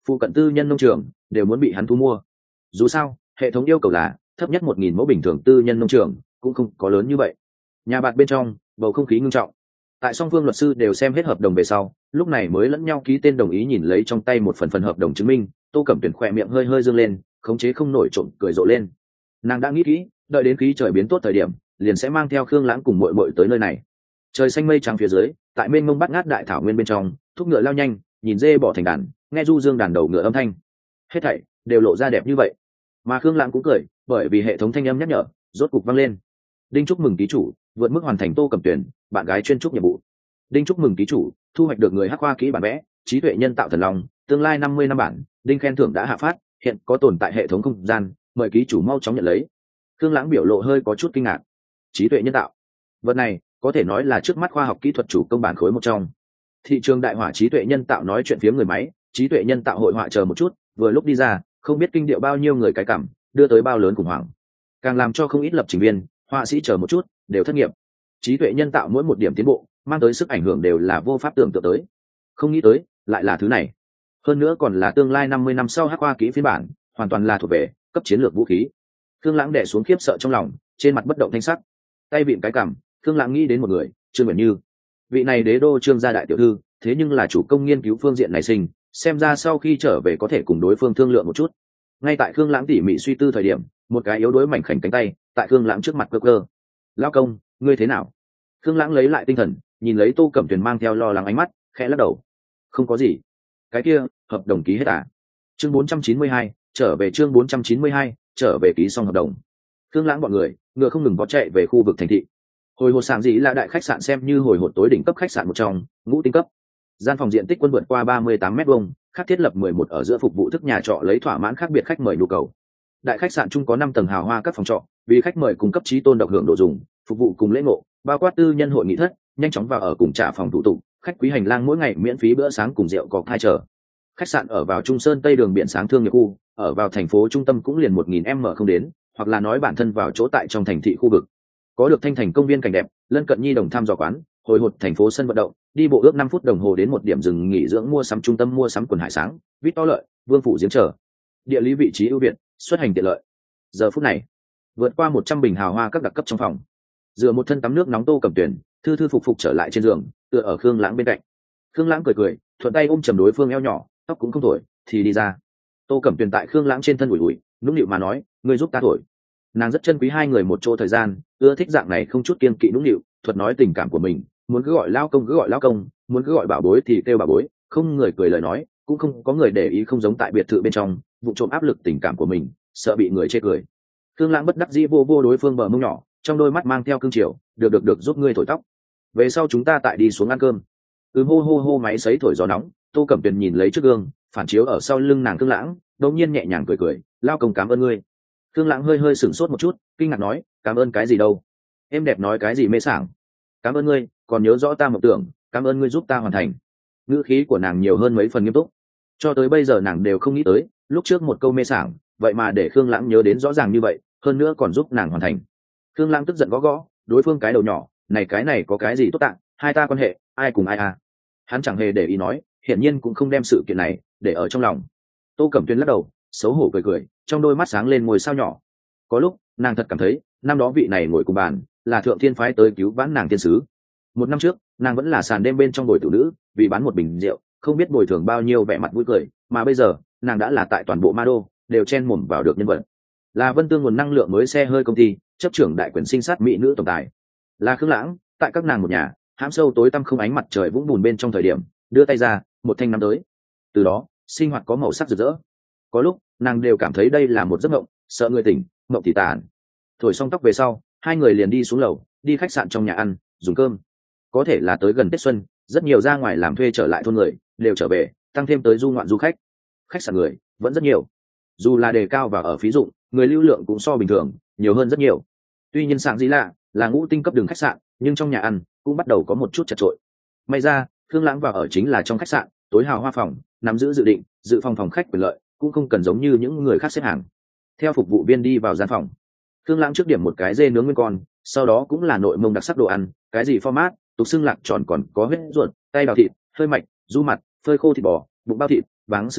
phụ cận tư nhân nông trường đều muốn bị hắn thu mua. Dù sao hệ thống yêu cầu là thấp nhất một nghìn mẫu, bình thường tư nhân nông trường cũng không có lớn như vậy. Nhà bạt bên trong bầu không khí ngưng trọng. Tại song phương luật sư đều xem hết hợp đồng về sau, lúc này mới lẫn nhau ký tên đồng ý, nhìn lấy trong tay một phần phần hợp đồng chứng minh. Tô Cẩm Tuyển khỏe miệng hơi hơi dương lên, khống chế không nổi trộm cười rộ lên. Nàng đã nghĩ kỹ, đợi đến khí trời biến tốt thời điểm, liền sẽ mang theo Khương Lãng cùng muội muội tới nơi này. Trời xanh mây trắng phía dưới, tại mênh mông bát ngát đại thảo nguyên bên trong, thúc ngựa lao nhanh, nhìn dê bỏ thành đàn, nghe du dương đàn đầu ngựa âm thanh, hết thảy đều lộ ra đẹp như vậy. Mà Khương Lãng cũng cười, bởi vì hệ thống thanh âm nhắc nhở rốt cục vang lên. Đinh chúc mừng ký chủ vượt mức hoàn thành Tô Cẩm Tuyển bạn gái chuyên trúc nhiệm vụ. Đinh chúc mừng ký chủ thu hoạch được người hắc khoa kỹ bản vẽ trí tuệ nhân tạo thần long, tương lai năm mươi năm bản. Đinh khen thưởng đã hạ phát, hiện có tồn tại hệ thống không gian, mời ký chủ mau chóng nhận lấy. Khương Lãng biểu lộ hơi có chút kinh ngạc. Trí tuệ nhân tạo, vật này có thể nói là trước mắt khoa học kỹ thuật chủ công bản khối một trong. Thị trường đại hỏa trí tuệ nhân tạo nói chuyện phiếm người máy, trí tuệ nhân tạo hội họa chờ một chút, vừa lúc đi ra, không biết kinh điệu bao nhiêu người cái cảm, đưa tới bao lớn khủng hoảng, càng làm cho không ít lập trình viên, họa sĩ chờ một chút đều thất nghiệp. Trí tuệ nhân tạo mỗi một điểm tiến bộ mang tới sức ảnh hưởng đều là vô pháp tưởng tượng tới, không nghĩ tới lại là thứ này, hơn nữa còn là tương lai năm mươi năm sau hắc khoa kỹ phiên bản, hoàn toàn là thuộc về cấp chiến lược vũ khí. Khương Lãng đè xuống khiếp sợ trong lòng, trên mặt bất động thanh sắc, tay vịn cái cằm. Khương Lãng nghĩ đến một người, Trương Uyển Như. Vị này đế đô Trương gia đại tiểu thư, thế nhưng là chủ công nghiên cứu phương diện này sinh, xem ra sau khi trở về có thể cùng đối phương thương lượng một chút. Ngay tại Khương Lãng tỉ mỉ suy tư thời điểm, một cái yếu đuối mảnh khảnh cánh tay tại Khương Lãng trước mặt cơ cơ. Lão công, ngươi thế nào? Khương Lãng lấy lại tinh thần, nhìn lấy Tô Cẩm Tuyền mang theo lo lắng ánh mắt, khẽ lắc đầu. Không có gì. Cái kia, hợp đồng ký hết à? Chương bốn trăm chín mươi hai, trở về chương bốn trăm chín mươi hai, trở về ký xong hợp đồng. Khương Lãng bọn người, ngựa không ngừng bó chạy về khu vực thành thị. Hồi hột sảng dĩ là đại khách sạn, xem như hồi hột tối đỉnh cấp khách sạn một trong, ngũ tinh cấp. Gian phòng diện tích quân vượt qua ba mươi tám mét vuông, khác thiết lập mười một ở giữa phục vụ thức nhà trọ, lấy thỏa mãn khác biệt khách mời nhu cầu. Đại khách sạn chung có năm tầng hào hoa các phòng trọ, vì khách mời cung cấp trí tôn độc hưởng đồ dùng, phục vụ cùng lễ ngộ, bao quát tư nhân hội nghị thất, nhanh chóng vào ở cùng trả phòng thủ tục, khách quý hành lang mỗi ngày miễn phí bữa sáng cùng rượu có hai chờ. Khách sạn ở vào Trung Sơn Tây đường biển sáng thương nghiệp khu, ở vào thành phố trung tâm cũng liền một nghìn mét không đến, hoặc là nói bản thân vào chỗ tại trong thành thị khu vực. Có được thanh thành công viên cảnh đẹp, lân cận nhi đồng tham dò quán, hồi hột thành phố sân vận động, đi bộ ước năm phút đồng hồ đến một điểm dừng nghỉ dưỡng mua sắm trung tâm mua sắm quần hải sáng, vít to lợi, vương phủ giếng trở. Địa lý vị trí ưu việt, xuất hành tiện lợi. Giờ phút này, vượt qua một trăm bình hào hoa các đặc cấp trong phòng, dựa một thân tắm nước nóng Tô Cẩm Tuyền, thư thư phục phục trở lại trên giường, tựa ở Khương Lãng bên cạnh. Khương Lãng cười cười, thuận tay ôm chầm đối phương eo nhỏ, tóc cũng không thổi, thì đi ra. Tô Cẩm Tuyền tại Khương Lãng trên thân ủi ủi, nũng nịu mà nói, ngươi giúp ta thổi. Nàng rất trân quý hai người một chỗ thời gian, ưa thích dạng này không chút kiêng kỵ nũng nịu, thuật nói tình cảm của mình, muốn cứ gọi lao công cứ gọi lao công, muốn cứ gọi bảo bối thì kêu bảo bối, không người cười lời nói, cũng không có người để ý, không giống tại biệt thự bên trong, vụ trộm áp lực tình cảm của mình, sợ bị người chê cười. Khương Lãng bất đắc dĩ vô vô đối phương bờ mông nhỏ, trong đôi mắt mang theo cương triều, được được được, giúp ngươi thổi tóc. Về sau chúng ta tại đi xuống ăn cơm. Ừ, hô hô hô, máy sấy thổi gió nóng. Tô Cẩm Tuyền nhìn lấy trước gương, phản chiếu ở sau lưng nàng Khương Lãng, đột nhiên nhẹ nhàng cười cười, lao công cảm ơn ngươi. Khương Lãng hơi hơi sửng sốt một chút, kinh ngạc nói, cảm ơn cái gì đâu? Em đẹp nói cái gì mê sảng? Cảm ơn ngươi, còn nhớ rõ ta mộng tưởng, cảm ơn ngươi giúp ta hoàn thành. Ngữ khí của nàng nhiều hơn mấy phần nghiêm túc. Cho tới bây giờ nàng đều không nghĩ tới, lúc trước một câu mê sảng, vậy mà để Khương Lãng nhớ đến rõ ràng như vậy, hơn nữa còn giúp nàng hoàn thành. Khương Lãng tức giận gõ gõ đối phương cái đầu nhỏ, này cái này có cái gì tốt tạng, hai ta quan hệ, ai cùng ai à? Hắn chẳng hề để ý nói, hiển nhiên cũng không đem sự kiện này để ở trong lòng. Tô Cẩm Tuyên lắc đầu, xấu hổ cười cười, trong đôi mắt sáng lên ngôi sao nhỏ. Có lúc nàng thật cảm thấy năm đó vị này ngồi cùng bàn là thượng thiên phái tới cứu vãn nàng thiên sứ. Một năm trước nàng vẫn là sàn đêm bên trong bồi tử nữ, vì bán một bình rượu không biết bồi thường bao nhiêu vẻ mặt vui cười, mà bây giờ nàng đã là tại toàn bộ ma đô đều chen mồm vào được nhân vật, là Vân Tương nguồn năng lượng mới xe hơi công ty chấp trưởng đại quyền sinh sát mỹ nữ tổng tài, là Khương Lãng tại các nàng một nhà hãm sâu tối tăm không ánh mặt trời vũng bùn bên trong thời điểm đưa tay ra một thanh nắm tới, từ đó sinh hoạt có màu sắc rực rỡ. Có lúc nàng đều cảm thấy đây là một giấc mộng, sợ người tỉnh mộng thì tàn. Thổi xong tóc về sau, hai người liền đi xuống lầu, đi khách sạn trong nhà ăn dùng cơm. Có thể là tới gần Tết xuân, rất nhiều ra ngoài làm thuê trở lại thôn người đều trở về, tăng thêm tới du ngoạn du khách. Khách sạn người vẫn rất nhiều, dù là đề cao và ở phí dụng, người lưu lượng cũng so bình thường nhiều hơn rất nhiều. Tuy nhiên sảng dĩ lạ là ngũ tinh cấp đường khách sạn, nhưng trong nhà ăn cũng bắt đầu có một chút chật trội. May ra Khương Lãng vào ở chính là trong khách sạn tối hào hoa phòng, nắm giữ dự định dự phòng phòng khách quyền lợi, cũng không cần giống như những người khác xếp hàng. Theo phục vụ viên đi vào gian phòng, Khương Lãng trước điểm một cái dê nướng nguyên con, sau đó cũng là nội mông đặc sắc đồ ăn, cái gì format tục xương lạc tròn, còn có huyết ruột, tay đào thịt, phơi mạch, du mặt, phơi khô thịt bò, bụng bao thịt, váng sữa tử,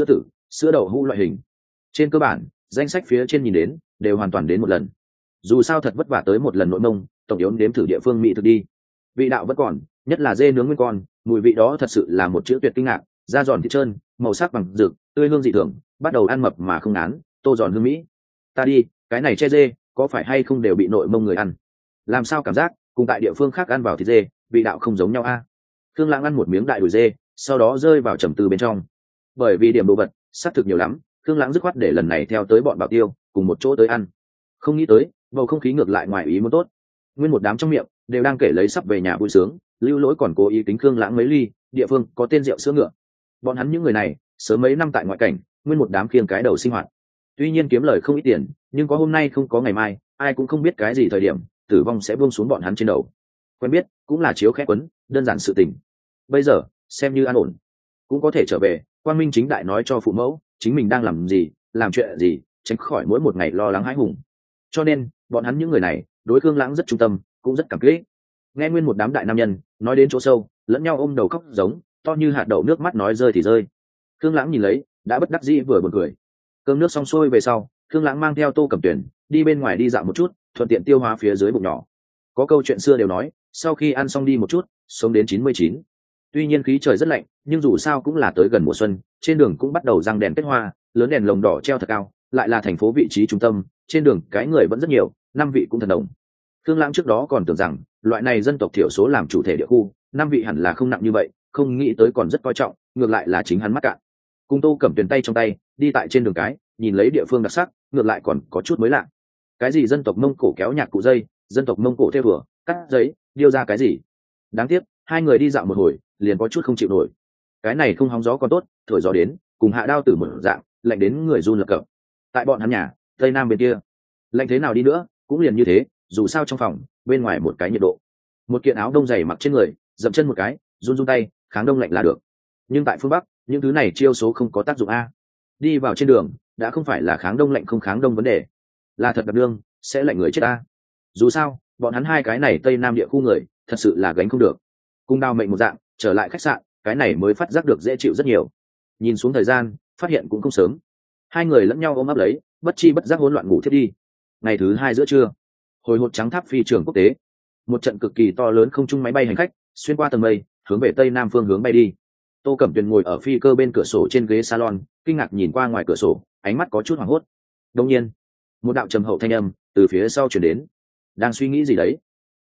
sữa đậu hũ loại hình. Trên cơ bản danh sách phía trên nhìn đến đều hoàn toàn đến một lần. Dù sao thật vất vả tới một lần nội mông, tổng yếu đếm thử địa phương mỹ thực đi. Vị đạo vẫn còn, nhất là dê nướng nguyên con, mùi vị đó thật sự là một chữ tuyệt kinh ngạc, da giòn thịt trơn, màu sắc bằng rực, tươi hương dị thường, bắt đầu ăn mập mà không ngán, tô giòn hương mỹ. Ta đi, cái này che dê, có phải hay không đều bị nội mông người ăn? Làm sao cảm giác cùng tại địa phương khác ăn vào thịt dê, vị đạo không giống nhau a? Thương Lãng ăn một miếng đại đùi dê, sau đó rơi vào trầm tư bên trong. Bởi vì điểm đồ vật xác thực nhiều lắm, Thương Lãng dứt khoát để lần này theo tới bọn Bảo Tiêu, cùng một chỗ tới ăn. Không nghĩ tới, bầu không khí ngược lại ngoài ý muốn tốt. Nguyên một đám trong miệng đều đang kể lấy sắp về nhà vui sướng, Lưu Lỗi còn cố ý kính Thương Lãng mấy ly, địa phương có tên rượu sữa ngựa. Bọn hắn những người này, sớm mấy năm tại ngoại cảnh, nguyên một đám khiêng cái đầu sinh hoạt. Tuy nhiên kiếm lời không ít tiền, nhưng có hôm nay không có ngày mai, ai cũng không biết cái gì thời điểm tử vong sẽ buông xuống bọn hắn trên đầu. Quen biết cũng là chiếu khẽ quấn, đơn giản sự tình. Bây giờ xem như an ổn, cũng có thể trở về quang minh chính đại nói cho phụ mẫu chính mình đang làm gì, làm chuyện gì, tránh khỏi mỗi một ngày lo lắng hãi hùng. Cho nên bọn hắn những người này đối Thương Lãng rất trung tâm, cũng rất cảm kích. Nghe nguyên một đám đại nam nhân nói đến chỗ sâu, lẫn nhau ôm đầu khóc giống to như hạt đậu, nước mắt nói rơi thì rơi. Thương Lãng nhìn lấy đã bất đắc dĩ vừa buồn cười. Cơm nước xong xuôi về sau, Thương Lãng mang theo Tô Cẩm Tuyển đi bên ngoài đi dạo một chút, thuận tiện tiêu hóa phía dưới bụng nhỏ. Có câu chuyện xưa đều nói, sau khi ăn xong đi một chút, sống đến chín mươi chín. Tuy nhiên khí trời rất lạnh, nhưng dù sao cũng là tới gần mùa xuân, trên đường cũng bắt đầu răng đèn kết hoa, lớn đèn lồng đỏ treo thật cao, lại là thành phố vị trí trung tâm, trên đường cái người vẫn rất nhiều, năm vị cũng thần đồng. Thương Lãng trước đó còn tưởng rằng loại này dân tộc thiểu số làm chủ thể địa khu, năm vị hẳn là không nặng như vậy, không nghĩ tới còn rất coi trọng, ngược lại là chính hắn mắc cạn. Cùng Tô Cẩm Tuyển tay trong tay đi tại trên đường cái, nhìn lấy địa phương đặc sắc, ngược lại còn có chút mới lạ. Cái gì dân tộc Mông Cổ kéo nhạc cụ dây, dân tộc Mông Cổ theo vừa cắt giấy, điêu ra cái gì. Đáng tiếc hai người đi dạo một hồi liền có chút không chịu nổi. Cái này không hóng gió còn tốt, thổi gió đến cùng hạ đao tử một dạng, lạnh đến người run lập cập. Tại bọn hắn nhà tây nam bên kia, lạnh thế nào đi nữa cũng liền như thế, dù sao trong phòng bên ngoài một cái nhiệt độ, một kiện áo đông dày mặc trên người, dậm chân một cái run run tay kháng đông lạnh là được. Nhưng tại phương bắc những thứ này chiêu số không có tác dụng a. Đi vào trên đường đã không phải là kháng đông lạnh không kháng đông vấn đề, là thật đập đương sẽ lạnh người chết a. Dù sao bọn hắn hai cái này tây nam địa khu người thật sự là gánh không được. Cung đao mệnh một dạng trở lại khách sạn, cái này mới phát giác được dễ chịu rất nhiều. Nhìn xuống thời gian phát hiện cũng không sớm, hai người lẫn nhau ôm ấp lấy, bất chi bất giác hỗn loạn ngủ thiết đi. Ngày thứ hai giữa trưa, hồi hộp trắng tháp phi trường quốc tế, một trận cực kỳ to lớn không trung máy bay hành khách xuyên qua tầng mây hướng về tây nam phương hướng bay đi. Tô Cẩm Tuyền ngồi ở phi cơ bên cửa sổ trên ghế salon, kinh ngạc nhìn qua ngoài cửa sổ, ánh mắt có chút hoảng hốt. Đột nhiên một đạo trầm hậu thanh âm từ phía sau truyền đến. Đang suy nghĩ gì đấy?